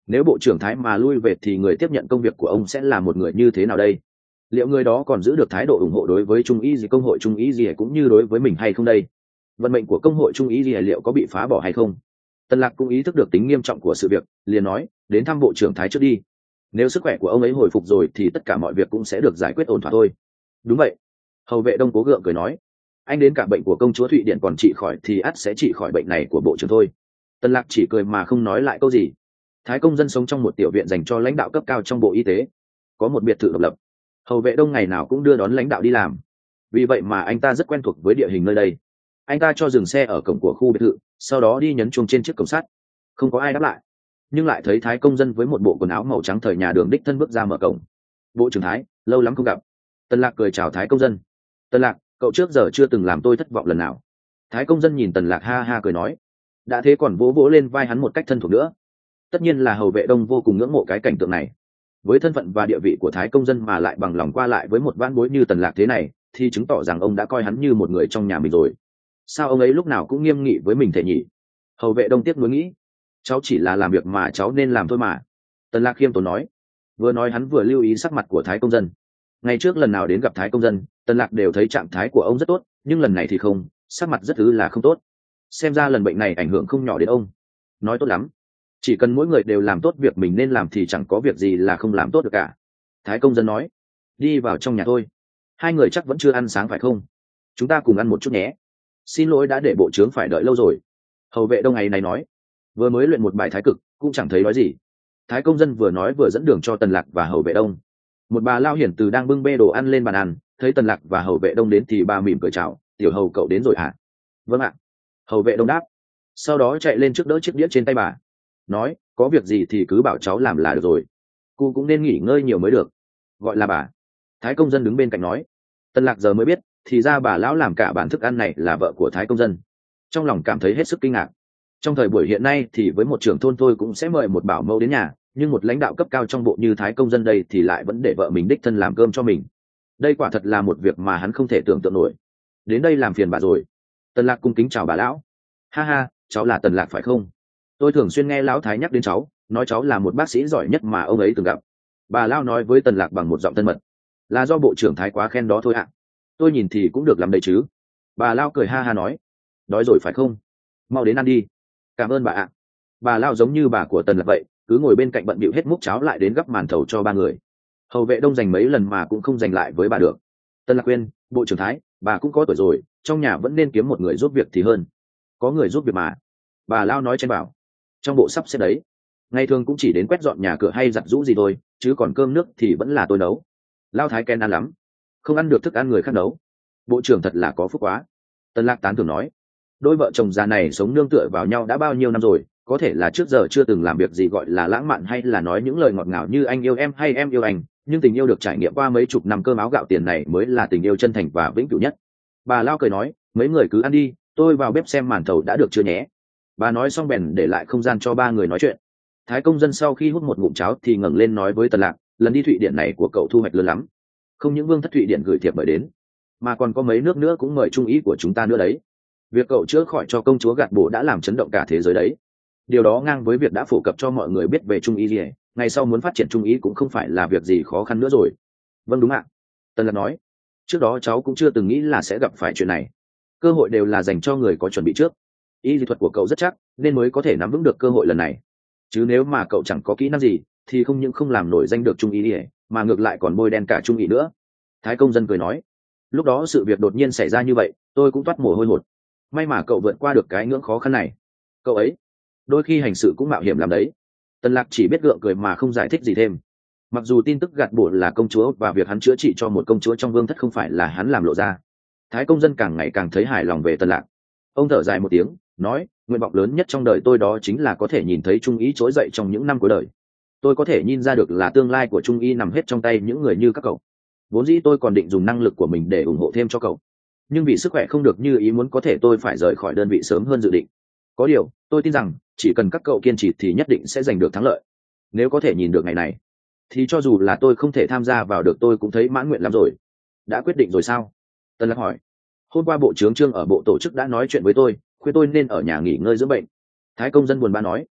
Nếu bộ trưởng Thái mà lui về thì người tiếp nhận công việc của ông sẽ là một người như thế nào đây? Liệu người đó còn giữ được thái độ ủng hộ đối với Trung y gì công hội Trung y gì cũng như đối với mình hay không đây? Vận mệnh của công hội Trung y gì liệu có bị phá bỏ hay không? Tần Lạc cũng ý thức được tính nghiêm trọng của sự việc, liền nói, đến thăm bộ trưởng Thái trước đi. Nếu sức khỏe của ông ấy hồi phục rồi thì tất cả mọi việc cũng sẽ được giải quyết ổn thỏa thôi. Đúng vậy. Hầu vệ Đông Cố gượng cười nói, anh đến cả bệnh của công chúa Thụy Điển còn trị khỏi thì ắt sẽ trị khỏi bệnh này của bộ trưởng thôi. Tần Lạc chỉ cười mà không nói lại câu gì. Thái công dân sống trong một tiểu viện dành cho lãnh đạo cấp cao trong bộ y tế, có một biệt thự độc lập. Hầu vệ Đông ngày nào cũng đưa đón lãnh đạo đi làm, vì vậy mà anh ta rất quen thuộc với địa hình nơi đây. Anh ta cho dừng xe ở cổng của khu biệt thự, sau đó đi nhấn chuông trên chiếc cổng sắt. Không có ai đáp lại, nhưng lại thấy Thái công dân với một bộ quần áo màu trắng thời nhà Đường đích thân bước ra mở cổng. Bộ trưởng Thái, lâu lắm không gặp. Tần Lạc cười chào Thái công dân. Tần Lạc, cậu trước giờ chưa từng làm tôi thất vọng lần nào. Thái công dân nhìn Tần Lạc ha ha cười nói, đã thế còn vỗ vỗ lên vai hắn một cách thân thuộc nữa. Tất nhiên là Hầu vệ Đông vô cùng ngưỡng mộ cái cảnh tượng này. Với thân phận và địa vị của Thái công dân mà lại bằng lòng qua lại với một vãn bối như Tần Lạc thế này, thì chứng tỏ rằng ông đã coi hắn như một người trong nhà mình rồi. Sao ông ấy lúc nào cũng nghiêm nghị với mình thế nhỉ? Hầu vệ Đông tiếc nuối nghĩ, cháu chỉ là làm việc mà cháu nên làm thôi mà. Tần Lạc khiêm tốn nói. Vừa nói hắn vừa lưu ý sắc mặt của Thái công dân. Ngày trước lần nào đến gặp Thái công dân, Tần Lạc đều thấy trạng thái của ông rất tốt, nhưng lần này thì không, sắc mặt rất thứ là không tốt. Xem ra lần bệnh này ảnh hưởng không nhỏ đến ông. Nói tốt lắm, chỉ cần mỗi người đều làm tốt việc mình nên làm thì chẳng có việc gì là không làm tốt được cả. Thái công dân nói. Đi vào trong nhà thôi. Hai người chắc vẫn chưa ăn sáng phải không? Chúng ta cùng ăn một chút nhé. Xin lỗi đã để bộ trưởng phải đợi lâu rồi. Hầu vệ Đông ngày này nói. Vừa mới luyện một bài thái cực, cũng chẳng thấy nói gì. Thái công dân vừa nói vừa dẫn đường cho Tần Lạc và Hầu vệ Đông. Một bà lao hiển từ đang bưng bê đồ ăn lên bàn ăn, thấy Tần Lạc và Hầu vệ Đông đến thì bà mỉm cười chào, tiểu Hầu cậu đến rồi hả? Vâng ạ. Hầu vệ Đông đáp. Sau đó chạy lên trước đỡ chiếc đĩa trên tay bà, nói, có việc gì thì cứ bảo cháu làm là được rồi. Cô cũng nên nghỉ ngơi nhiều mới được. Gọi là bà. Thái công dân đứng bên cạnh nói. Tần Lạc giờ mới biết, thì ra bà lão làm cả bản thức ăn này là vợ của Thái công dân. Trong lòng cảm thấy hết sức kinh ngạc. Trong thời buổi hiện nay thì với một trưởng thôn thôi cũng sẽ mời một bảo mẫu đến nhà, nhưng một lãnh đạo cấp cao trong bộ như Thái công dân đây thì lại vẫn để vợ mình đích thân làm cơm cho mình. Đây quả thật là một việc mà hắn không thể tưởng tượng nổi. Đến đây làm phiền bà rồi. Tần Lạc cung kính chào bà lão. Ha ha, cháu là Tần Lạc phải không? Tôi thường xuyên nghe lão Thái nhắc đến cháu, nói cháu là một bác sĩ giỏi nhất mà ông ấy từng gặp. Bà lão nói với Tần Lạc bằng một giọng thân mật. Là do bộ trưởng Thái quá khen đó thôi ạ. Tôi nhìn thì cũng được lắm đấy chứ. Bà lão cười ha ha nói. Đói rồi phải không? Mau đến ăn đi. Cảm ơn bà ạ. Bà lão giống như bà của Tần Lạc vậy, cứ ngồi bên cạnh bận bịu hết múc cháo lại đến gắp màn thầu cho ba người. Hầu vệ Đông dành mấy lần mà cũng không dành lại với bà được. Tần Lạc khuyên, bộ trưởng Thái, bà cũng có tuổi rồi, trong nhà vẫn nên kiếm một người giúp việc thì hơn. Có người giúp việc mà. Bà lão nói chen bảo. Trong bộ sắp xếp đấy, ngày thường cũng chỉ đến quét dọn nhà cửa hay giặt giũ gì thôi, chứ còn cơm nước thì vẫn là tôi nấu. Lão Thái kén ăn lắm, không ăn được thức ăn người khác nấu. Bộ trưởng thật là có phúc quá. Tần Lạc tán thưởng nói. Đôi vợ chồng già này sống nương tựa vào nhau đã bao nhiêu năm rồi, có thể là trước giờ chưa từng làm việc gì gọi là lãng mạn hay là nói những lời ngọt ngào như anh yêu em hay em yêu anh, nhưng tình yêu được trải nghiệm qua mấy chục năm cơm áo gạo tiền này mới là tình yêu chân thành và vĩnh cửu nhất. Bà lao cười nói, mấy người cứ ăn đi, tôi vào bếp xem màn thầu đã được chưa nhé. Bà nói xong bèn để lại không gian cho ba người nói chuyện. Thái công dân sau khi hút một ngụm cháo thì ngẩng lên nói với Tần Lạc, lần đi Thụy Điển này của cậu thu hoạch lớn lắm. Không những vương thất Thụy Điển gửi thiệp mời đến, mà còn có mấy nước nữa cũng mời trung ý của chúng ta nữa đấy. Việc cậu chữa khỏi cho công chúa gạt bổ đã làm chấn động cả thế giới đấy. Điều đó ngang với việc đã phổ cập cho mọi người biết về trung ý gì. Ngày sau muốn phát triển trung ý cũng không phải là việc gì khó khăn nữa rồi. Vâng đúng ạ. Tần Lạc nói. Trước đó cháu cũng chưa từng nghĩ là sẽ gặp phải chuyện này. Cơ hội đều là dành cho người có chuẩn bị trước. Y dị thuật của cậu rất chắc, nên mới có thể nắm vững được cơ hội lần này. Chứ nếu mà cậu chẳng có kỹ năng gì, thì không những không làm nổi danh được trung ý gì, mà ngược lại còn bôi đen cả trung ý nữa. Thái công dân cười nói. Lúc đó sự việc đột nhiên xảy ra như vậy, tôi cũng toát mồ hôi hột. May mà cậu vượt qua được cái ngưỡng khó khăn này. Cậu ấy đôi khi hành sự cũng mạo hiểm làm đấy. Tần Lạc chỉ biết gượng cười mà không giải thích gì thêm. Mặc dù tin tức gạt bổ là công chúa và việc hắn chữa trị cho một công chúa trong vương thất không phải là hắn làm lộ ra, Thái công dân càng ngày càng thấy hài lòng về Tần Lạc. Ông thở dài một tiếng, nói, nguyện vọng lớn nhất trong đời tôi đó chính là có thể nhìn thấy trung ý trỗi dậy trong những năm cuối đời. Tôi có thể nhìn ra được là tương lai của trung ý nằm hết trong tay những người như các cậu. Vốn dĩ tôi còn định dùng năng lực của mình để ủng hộ thêm cho cậu, nhưng vì sức khỏe không được như ý muốn có thể tôi phải rời khỏi đơn vị sớm hơn dự định. Có điều tôi tin rằng chỉ cần các cậu kiên trì thì nhất định sẽ giành được thắng lợi. Nếu có thể nhìn được ngày này thì cho dù là tôi không thể tham gia vào được tôi cũng thấy mãn nguyện lắm rồi. Đã quyết định rồi sao? Tần Lạc hỏi. Hôm qua bộ trưởng Trương ở bộ tổ chức đã nói chuyện với tôi, khuyên tôi nên ở nhà nghỉ ngơi dưỡng bệnh. Thái công dân buồn bã nói.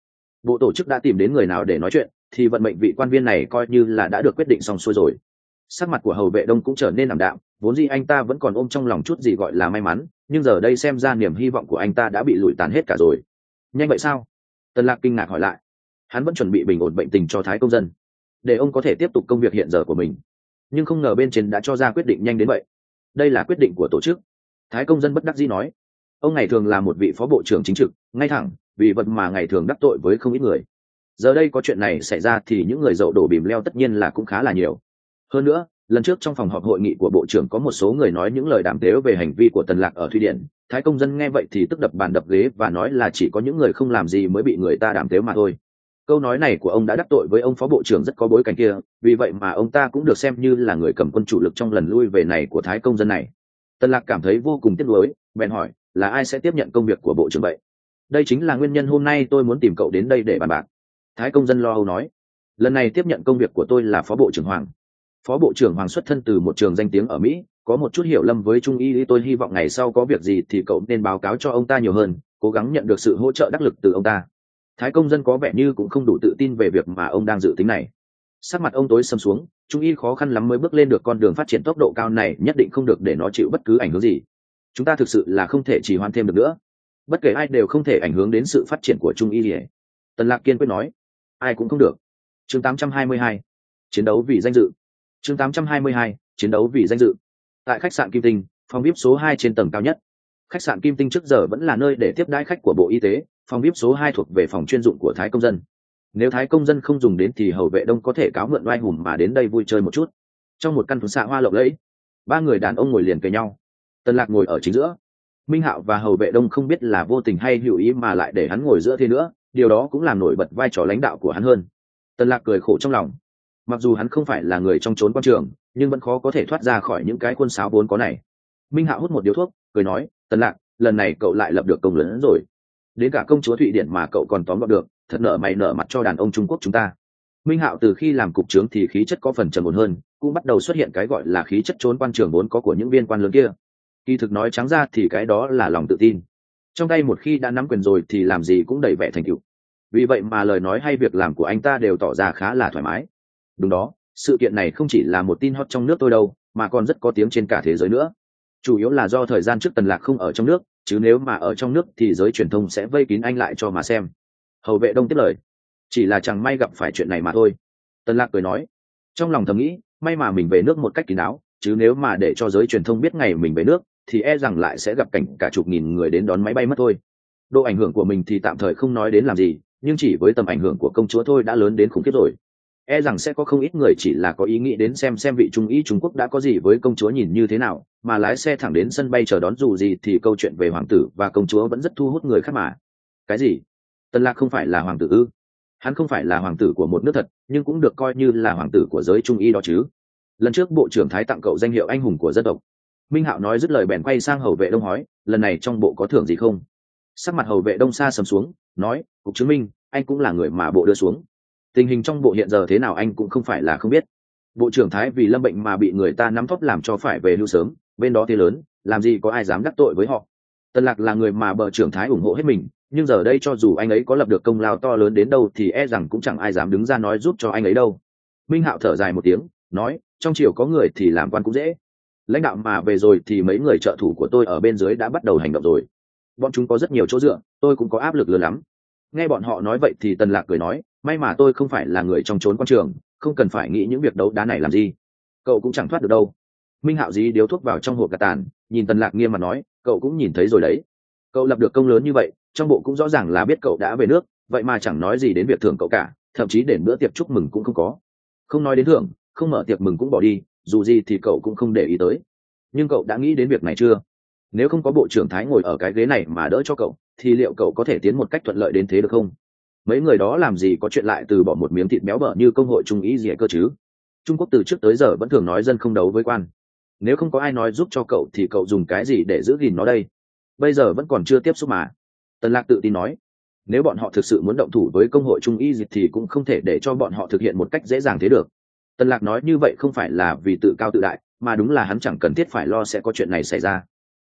bộ tổ chức đã tìm đến người nào để nói chuyện thì vận mệnh vị quan viên này coi như là đã được quyết định xong xuôi rồi. Sắc mặt của hầu vệ đông cũng trở nên ảm đạm, vốn dĩ anh ta vẫn còn ôm trong lòng chút gì gọi là may mắn, nhưng giờ đây xem ra niềm hy vọng của anh ta đã bị lụi tàn hết cả rồi. Nhanh vậy sao? Tần Lạc kinh ngạc hỏi lại. Hắn vẫn chuẩn bị bình ổn bệnh tình cho Thái công dân để ông có thể tiếp tục công việc hiện giờ của mình, nhưng không ngờ bên trên đã cho ra quyết định nhanh đến vậy. Đây là quyết định của tổ chức. Thái công dân bất đắc dĩ nói. Ông ngày thường là một vị phó bộ trưởng chính trực, ngay thẳng, vì vật mà ngày thường đắc tội với không ít người. Giờ đây có chuyện này xảy ra thì những người dậu đổ bìm leo tất nhiên là cũng khá là nhiều. Hơn nữa, lần trước trong phòng họp hội nghị của bộ trưởng có một số người nói những lời đàm tiếu về hành vi của Tần Lạc ở Thụy Điển. Thái công dân nghe vậy thì tức đập bàn đập ghế và nói là chỉ có những người không làm gì mới bị người ta đàm tiếu mà thôi. Câu nói này của ông đã đắc tội với ông phó bộ trưởng rất có bối cảnh kia, vì vậy mà ông ta cũng được xem như là người cầm quân chủ lực trong lần lui về này của Thái công dân này. Tần Lạc cảm thấy vô cùng tiếc nuối, bèn hỏi là ai sẽ tiếp nhận công việc của bộ trưởng vậy? Đây chính là nguyên nhân hôm nay tôi muốn tìm cậu đến đây để bàn bạc. Thái công dân lo âu nói. Lần này tiếp nhận công việc của tôi là phó bộ trưởng Hoàng. Phó bộ trưởng Hoàng xuất thân từ một trường danh tiếng ở Mỹ, có một chút hiểu lầm với Trung y, tôi hy vọng ngày sau có việc gì thì cậu nên báo cáo cho ông ta nhiều hơn, cố gắng nhận được sự hỗ trợ đắc lực từ ông ta. Thái công dân có vẻ như cũng không đủ tự tin về việc mà ông đang dự tính này. Sắc mặt ông tối sầm xuống, Trung y khó khăn lắm mới bước lên được con đường phát triển tốc độ cao này, nhất định không được để nó chịu bất cứ ảnh hưởng gì. Chúng ta thực sự là không thể trì hoãn thêm được nữa. Bất kể ai đều không thể ảnh hưởng đến sự phát triển của Trung y. Tần Lạc kiên quyết nói. Ai cũng không được. Chương tám trăm hai mươi hai, chiến đấu vì danh dự. Chương tám trăm hai mươi hai, chiến đấu vì danh dự. Tại khách sạn Kim Tinh, phòng vi ai pi số hai trên tầng cao nhất. Khách sạn Kim Tinh trước giờ vẫn là nơi để tiếp đãi khách của Bộ Y tế, phòng vi ai pi số hai thuộc về phòng chuyên dụng của Thái công dân. Nếu Thái công dân không dùng đến thì hầu vệ đông có thể cáo mượn oai hùng mà đến đây vui chơi một chút. Trong một căn phòng xạ hoa lộng lẫy, ba người đàn ông ngồi liền kề nhau. Tần Lạc ngồi ở chính giữa. Minh Hạo và hầu vệ đông không biết là vô tình hay hữu ý mà lại để hắn ngồi giữa thế nữa, điều đó cũng làm nổi bật vai trò lãnh đạo của hắn hơn. Tần Lạc cười khổ trong lòng. Mặc dù hắn không phải là người trong trốn quan trường, nhưng vẫn khó có thể thoát ra khỏi những cái khuôn sáo vốn có này. Minh Hạo hút một điếu thuốc, cười nói, Tần Lạc, lần này cậu lại lập được công lớn rồi. Đến cả công chúa Thụy Điển mà cậu còn tóm gọn được, thật nợ mày nợ mặt cho đàn ông Trung Quốc chúng ta. Minh Hạo từ khi làm cục trưởng thì khí chất có phần trầm ổn hơn, cũng bắt đầu xuất hiện cái gọi là khí chất trốn quan trường vốn có của những viên quan lớn kia. Kỳ thực nói trắng ra thì cái đó là lòng tự tin. Trong tay một khi đã nắm quyền rồi thì làm gì cũng đầy vẻ thành tựu. Vì vậy mà lời nói hay việc làm của anh ta đều tỏ ra khá là thoải mái. Đúng đó, sự kiện này không chỉ là một tin hot trong nước tôi đâu, mà còn rất có tiếng trên cả thế giới nữa. Chủ yếu là do thời gian trước Tần Lạc không ở trong nước, chứ nếu mà ở trong nước thì giới truyền thông sẽ vây kín anh lại cho mà xem. Hầu vệ đông tiếp lời. Chỉ là chẳng may gặp phải chuyện này mà thôi. Tần Lạc cười nói. Trong lòng thầm nghĩ, may mà mình về nước một cách kín đáo, chứ nếu mà để cho giới truyền thông biết ngày mình về nước, thì e rằng lại sẽ gặp cảnh cả chục nghìn người đến đón máy bay mất thôi. Độ ảnh hưởng của mình thì tạm thời không nói đến làm gì, nhưng chỉ với tầm ảnh hưởng của công chúa thôi đã lớn đến khủng khiếp rồi. E rằng sẽ có không ít người chỉ là có ý nghĩ đến xem xem vị trung ý Trung Quốc đã có gì với công chúa nhìn như thế nào, mà lái xe thẳng đến sân bay chờ đón dù gì thì câu chuyện về hoàng tử và công chúa vẫn rất thu hút người khác mà. Cái gì? Tần Lạc không phải là hoàng tử ư? Hắn không phải là hoàng tử của một nước thật, nhưng cũng được coi như là hoàng tử của giới trung y đó chứ. Lần trước bộ trưởng Thái tặng cậu danh hiệu anh hùng của dân tộc. Minh Hạo nói dứt lời bèn quay sang hầu vệ đông hỏi, lần này trong bộ có thưởng gì không? Sắc mặt hầu vệ đông xa sầm xuống, nói, cục chứng minh, anh cũng là người mà bộ đưa xuống. Tình hình trong bộ hiện giờ thế nào anh cũng không phải là không biết. Bộ trưởng Thái vì lâm bệnh mà bị người ta nắm thóp làm cho phải về hưu sớm, bên đó thế lớn, làm gì có ai dám đắc tội với họ. Tần Lạc là người mà bờ trưởng Thái ủng hộ hết mình, nhưng giờ đây cho dù anh ấy có lập được công lao to lớn đến đâu thì e rằng cũng chẳng ai dám đứng ra nói giúp cho anh ấy đâu. Minh Hạo thở dài một tiếng, nói, trong triều có người thì làm quan cũng dễ. Lãnh đạo mà về rồi thì mấy người trợ thủ của tôi ở bên dưới đã bắt đầu hành động rồi. Bọn chúng có rất nhiều chỗ dựa, tôi cũng có áp lực lớn lắm. Nghe bọn họ nói vậy thì Tần Lạc cười nói, may mà tôi không phải là người trong trốn quan trường, không cần phải nghĩ những việc đấu đá này làm gì. Cậu cũng chẳng thoát được đâu. Minh Hạo dí điếu thuốc vào trong hộp gạt tàn, nhìn Tần Lạc nghiêm mặt nói, cậu cũng nhìn thấy rồi đấy. Cậu lập được công lớn như vậy, trong bộ cũng rõ ràng là biết cậu đã về nước, vậy mà chẳng nói gì đến việc thưởng cậu cả, thậm chí đến bữa tiệc chúc mừng cũng không có. Không nói đến thưởng, không mở tiệc mừng cũng bỏ đi, dù gì thì cậu cũng không để ý tới. Nhưng cậu đã nghĩ đến việc này chưa? Nếu không có bộ trưởng Thái ngồi ở cái ghế này mà đỡ cho cậu, thì liệu cậu có thể tiến một cách thuận lợi đến thế được không? Mấy người đó làm gì có chuyện lại từ bỏ một miếng thịt béo bở như công hội trung ý gì cơ chứ? Trung Quốc từ trước tới giờ vẫn thường nói dân không đấu với quan. Nếu không có ai nói giúp cho cậu thì cậu dùng cái gì để giữ gìn nó đây? Bây giờ vẫn còn chưa tiếp xúc mà. Tần Lạc tự tin nói, nếu bọn họ thực sự muốn động thủ với công hội trung y dịch thì cũng không thể để cho bọn họ thực hiện một cách dễ dàng thế được. Tần Lạc nói như vậy không phải là vì tự cao tự đại, mà đúng là hắn chẳng cần thiết phải lo sẽ có chuyện này xảy ra.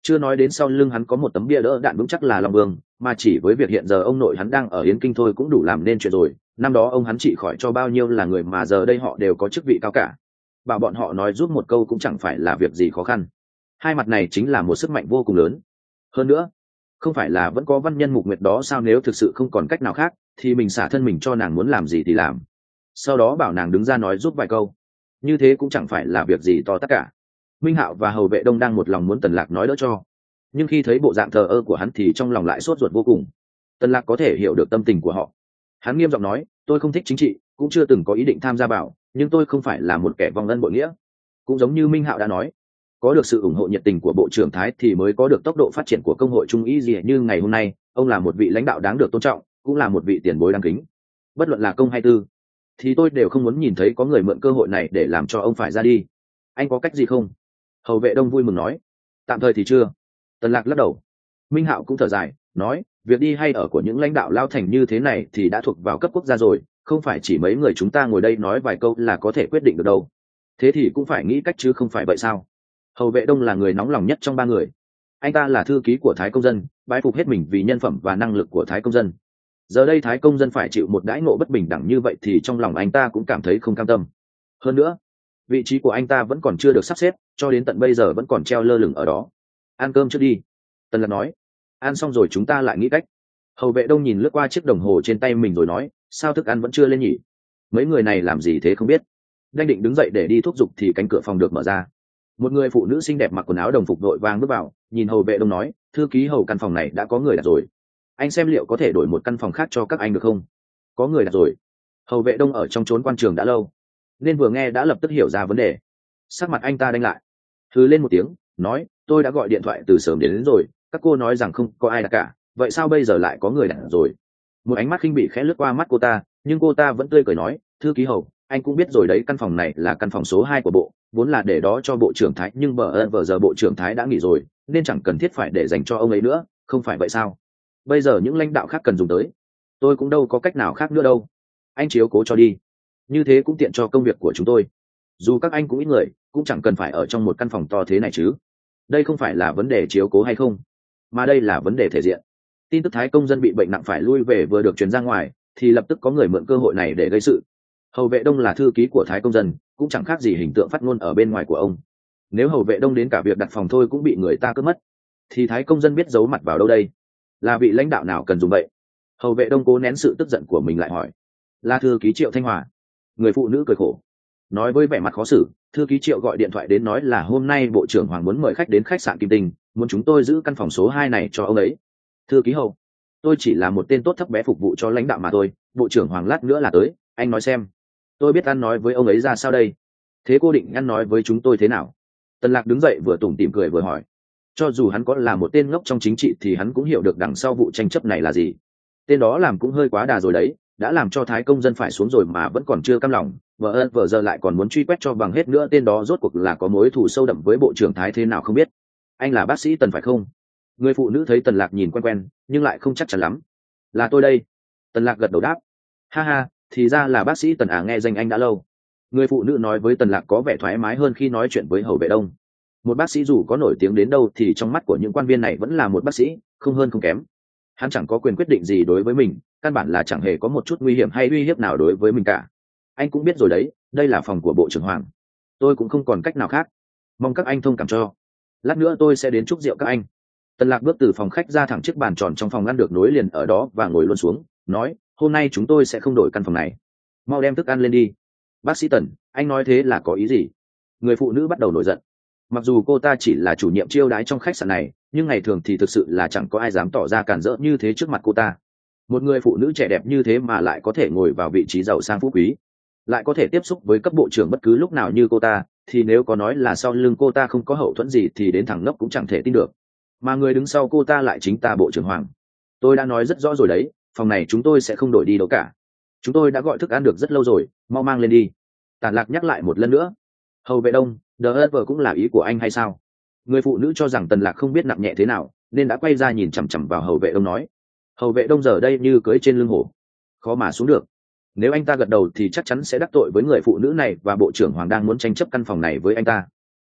Chưa nói đến sau lưng hắn có một tấm bia đỡ đạn vững chắc là Long Vương, mà chỉ với việc hiện giờ ông nội hắn đang ở Yến Kinh thôi cũng đủ làm nên chuyện rồi. Năm đó ông hắn trị khỏi cho bao nhiêu là người mà giờ đây họ đều có chức vị cao cả. Bảo bọn họ nói giúp một câu cũng chẳng phải là việc gì khó khăn. Hai mặt này chính là một sức mạnh vô cùng lớn. Hơn nữa, không phải là vẫn có văn nhân Mục Nguyệt đó sao, nếu thực sự không còn cách nào khác thì mình xả thân mình cho nàng muốn làm gì thì làm. Sau đó bảo nàng đứng ra nói giúp vài câu. Như thế cũng chẳng phải là việc gì to tất cả. Minh Hạo và Hầu Vệ Đông đang một lòng muốn Tần Lạc nói đỡ cho, nhưng khi thấy bộ dạng thờ ơ của hắn thì trong lòng lại sốt ruột vô cùng. Tần Lạc có thể hiểu được tâm tình của họ. Hắn nghiêm giọng nói, tôi không thích chính trị, cũng chưa từng có ý định tham gia vào, nhưng tôi không phải là một kẻ vong ân bội nghĩa. Cũng giống như Minh Hạo đã nói, có được sự ủng hộ nhiệt tình của Bộ trưởng Thái thì mới có được tốc độ phát triển của công hội Trung Y gì như ngày hôm nay. Ông là một vị lãnh đạo đáng được tôn trọng, cũng là một vị tiền bối đáng kính. Bất luận là công hay tư, thì tôi đều không muốn nhìn thấy có người mượn cơ hội này để làm cho ông phải ra đi. Anh có cách gì không? Hầu Vệ Đông vui mừng nói. Tạm thời thì chưa. Tần Lạc lắc đầu. Minh Hạo cũng thở dài, nói, việc đi hay ở của những lãnh đạo lao thành như thế này thì đã thuộc vào cấp quốc gia rồi, không phải chỉ mấy người chúng ta ngồi đây nói vài câu là có thể quyết định được đâu. Thế thì cũng phải nghĩ cách chứ không phải vậy sao? Hầu Vệ Đông là người nóng lòng nhất trong ba người. Anh ta là thư ký của Thái Công Dân, bái phục hết mình vì nhân phẩm và năng lực của Thái Công Dân. Giờ đây Thái Công Dân phải chịu một đãi ngộ bất bình đẳng như vậy thì trong lòng anh ta cũng cảm thấy không cam tâm. Hơn nữa, vị trí của anh ta vẫn còn chưa được sắp xếp, cho đến tận bây giờ vẫn còn treo lơ lửng ở đó. Ăn cơm trước đi. Tần Lạc nói. Ăn xong rồi chúng ta lại nghĩ cách. Hầu Vệ Đông nhìn lướt qua chiếc đồng hồ trên tay mình rồi nói, sao thức ăn vẫn chưa lên nhỉ? Mấy người này làm gì thế không biết. Đang định đứng dậy để đi thúc giục thì cánh cửa phòng được mở ra. Một người phụ nữ xinh đẹp mặc quần áo đồng phục đội vàng bước vào, nhìn Hầu Vệ Đông nói, thư ký Hầu, căn phòng này đã có người đặt rồi, anh xem liệu có thể đổi một căn phòng khác cho các anh được không? Có người đặt rồi. Hầu Vệ Đông ở trong trốn quan trường đã lâu, nên vừa nghe đã lập tức hiểu ra vấn đề. Sắc mặt anh ta đanh lại, hừ lên một tiếng, nói, tôi đã gọi điện thoại từ sớm đến, đến rồi, các cô nói rằng không có ai đặt cả, vậy sao bây giờ lại có người đặt rồi? Một ánh mắt khinh bỉ khẽ lướt qua mắt cô ta, nhưng cô ta vẫn tươi cười nói, thư ký Hầu, anh cũng biết rồi đấy, căn phòng này là căn phòng số hai của bộ, vốn là để đó cho Bộ trưởng Thái, nhưng bờ ơn vờ giờ Bộ trưởng Thái đã nghỉ rồi, nên chẳng cần thiết phải để dành cho ông ấy nữa, không phải vậy sao? Bây giờ những lãnh đạo khác cần dùng tới, tôi cũng đâu có cách nào khác nữa đâu, anh chiếu cố cho đi, như thế cũng tiện cho công việc của chúng tôi. Dù các anh cũng ít người, cũng chẳng cần phải ở trong một căn phòng to thế này chứ. Đây không phải là vấn đề chiếu cố hay không, mà đây là vấn đề thể diện. Tin tức Thái Công Dân bị bệnh nặng phải lui về vừa được truyền ra ngoài, thì lập tức có người mượn cơ hội này để gây sự. Hầu Vệ Đông là thư ký của Thái Công Dân, cũng chẳng khác gì hình tượng phát ngôn ở bên ngoài của ông. Nếu Hầu Vệ Đông đến cả việc đặt phòng thôi cũng bị người ta cướp mất, thì Thái Công Dân biết giấu mặt vào đâu đây? Là vị lãnh đạo nào cần dùng vậy? Hầu Vệ Đông cố nén sự tức giận của mình lại hỏi. Là thư ký Triệu Thanh Hòa. Người phụ nữ cười khổ, nói với vẻ mặt khó xử, thư ký Triệu gọi điện thoại đến nói là hôm nay Bộ trưởng Hoàng muốn mời khách đến khách sạn Kim Tinh, muốn chúng tôi giữ căn phòng số hai này cho ông ấy. Thư ký Hầu, tôi chỉ là một tên tốt thấp bé phục vụ cho lãnh đạo mà thôi, Bộ trưởng Hoàng lát nữa là tới, anh nói xem, tôi biết ăn nói với ông ấy ra sao đây? Thế cô định ăn nói với chúng tôi thế nào? Tần Lạc đứng dậy vừa tủm tỉm cười vừa hỏi. Cho dù hắn có là một tên ngốc trong chính trị thì hắn cũng hiểu được đằng sau vụ tranh chấp này là gì. Tên đó làm cũng hơi quá đà rồi đấy, đã làm cho Thái Công Dân phải xuống rồi mà vẫn còn chưa cam lòng, vợ ơn vợ giờ lại còn muốn truy quét cho bằng hết nữa. Tên đó rốt cuộc là có mối thù sâu đậm với Bộ trưởng Thái thế nào không biết. Anh là bác sĩ Tần phải không? Người phụ nữ thấy Tần Lạc nhìn quen quen nhưng lại không chắc chắn lắm. Là tôi đây. Tần Lạc gật đầu đáp. Ha ha, thì ra là bác sĩ Tần à, nghe danh anh đã lâu. Người phụ nữ nói với Tần Lạc có vẻ thoải mái hơn khi nói chuyện với Hầu Vệ Đông. Một bác sĩ dù có nổi tiếng đến đâu thì trong mắt của những quan viên này vẫn là một bác sĩ, không hơn không kém. Hắn chẳng có quyền quyết định gì đối với mình, căn bản là chẳng hề có một chút nguy hiểm hay uy hiếp nào đối với mình cả. Anh cũng biết rồi đấy, đây là phòng của Bộ trưởng Hoàng, tôi cũng không còn cách nào khác, mong các anh thông cảm cho. Lát nữa tôi sẽ đến chúc rượu các anh. Tần Lạc bước từ phòng khách ra thẳng chiếc bàn tròn trong phòng ăn được nối liền ở đó và ngồi luôn xuống, nói, hôm nay chúng tôi sẽ không đổi căn phòng này, mau đem thức ăn lên đi. Bác sĩ Tần, anh nói thế là có ý gì? Người phụ nữ bắt đầu nổi giận. Mặc dù cô ta chỉ là chủ nhiệm chiêu đãi trong khách sạn này, nhưng ngày thường thì thực sự là chẳng có ai dám tỏ ra cản rỡ như thế trước mặt cô ta. Một người phụ nữ trẻ đẹp như thế mà lại có thể ngồi vào vị trí giàu sang phú quý, lại có thể tiếp xúc với cấp bộ trưởng bất cứ lúc nào như cô ta, thì nếu có nói là sau lưng cô ta không có hậu thuẫn gì thì đến thằng ngốc cũng chẳng thể tin được. Mà người đứng sau cô ta lại chính ta, Bộ trưởng Hoàng. Tôi đã nói rất rõ rồi đấy, phòng này chúng tôi sẽ không đổi đi đâu cả. Chúng tôi đã gọi thức ăn được rất lâu rồi, mau mang lên đi. Tản Lạc nhắc lại một lần nữa. Hầu Vệ Đông, đờ ớt vờ cũng là ý của anh hay sao? Người phụ nữ cho rằng Tần Lạc không biết nặng nhẹ thế nào, nên đã quay ra nhìn chằm chằm vào Hầu Vệ Đông nói. Hầu Vệ Đông giờ đây như cưỡi trên lưng hổ, khó mà xuống được. Nếu anh ta gật đầu thì chắc chắn sẽ đắc tội với người phụ nữ này và Bộ trưởng Hoàng đang muốn tranh chấp căn phòng này với anh ta.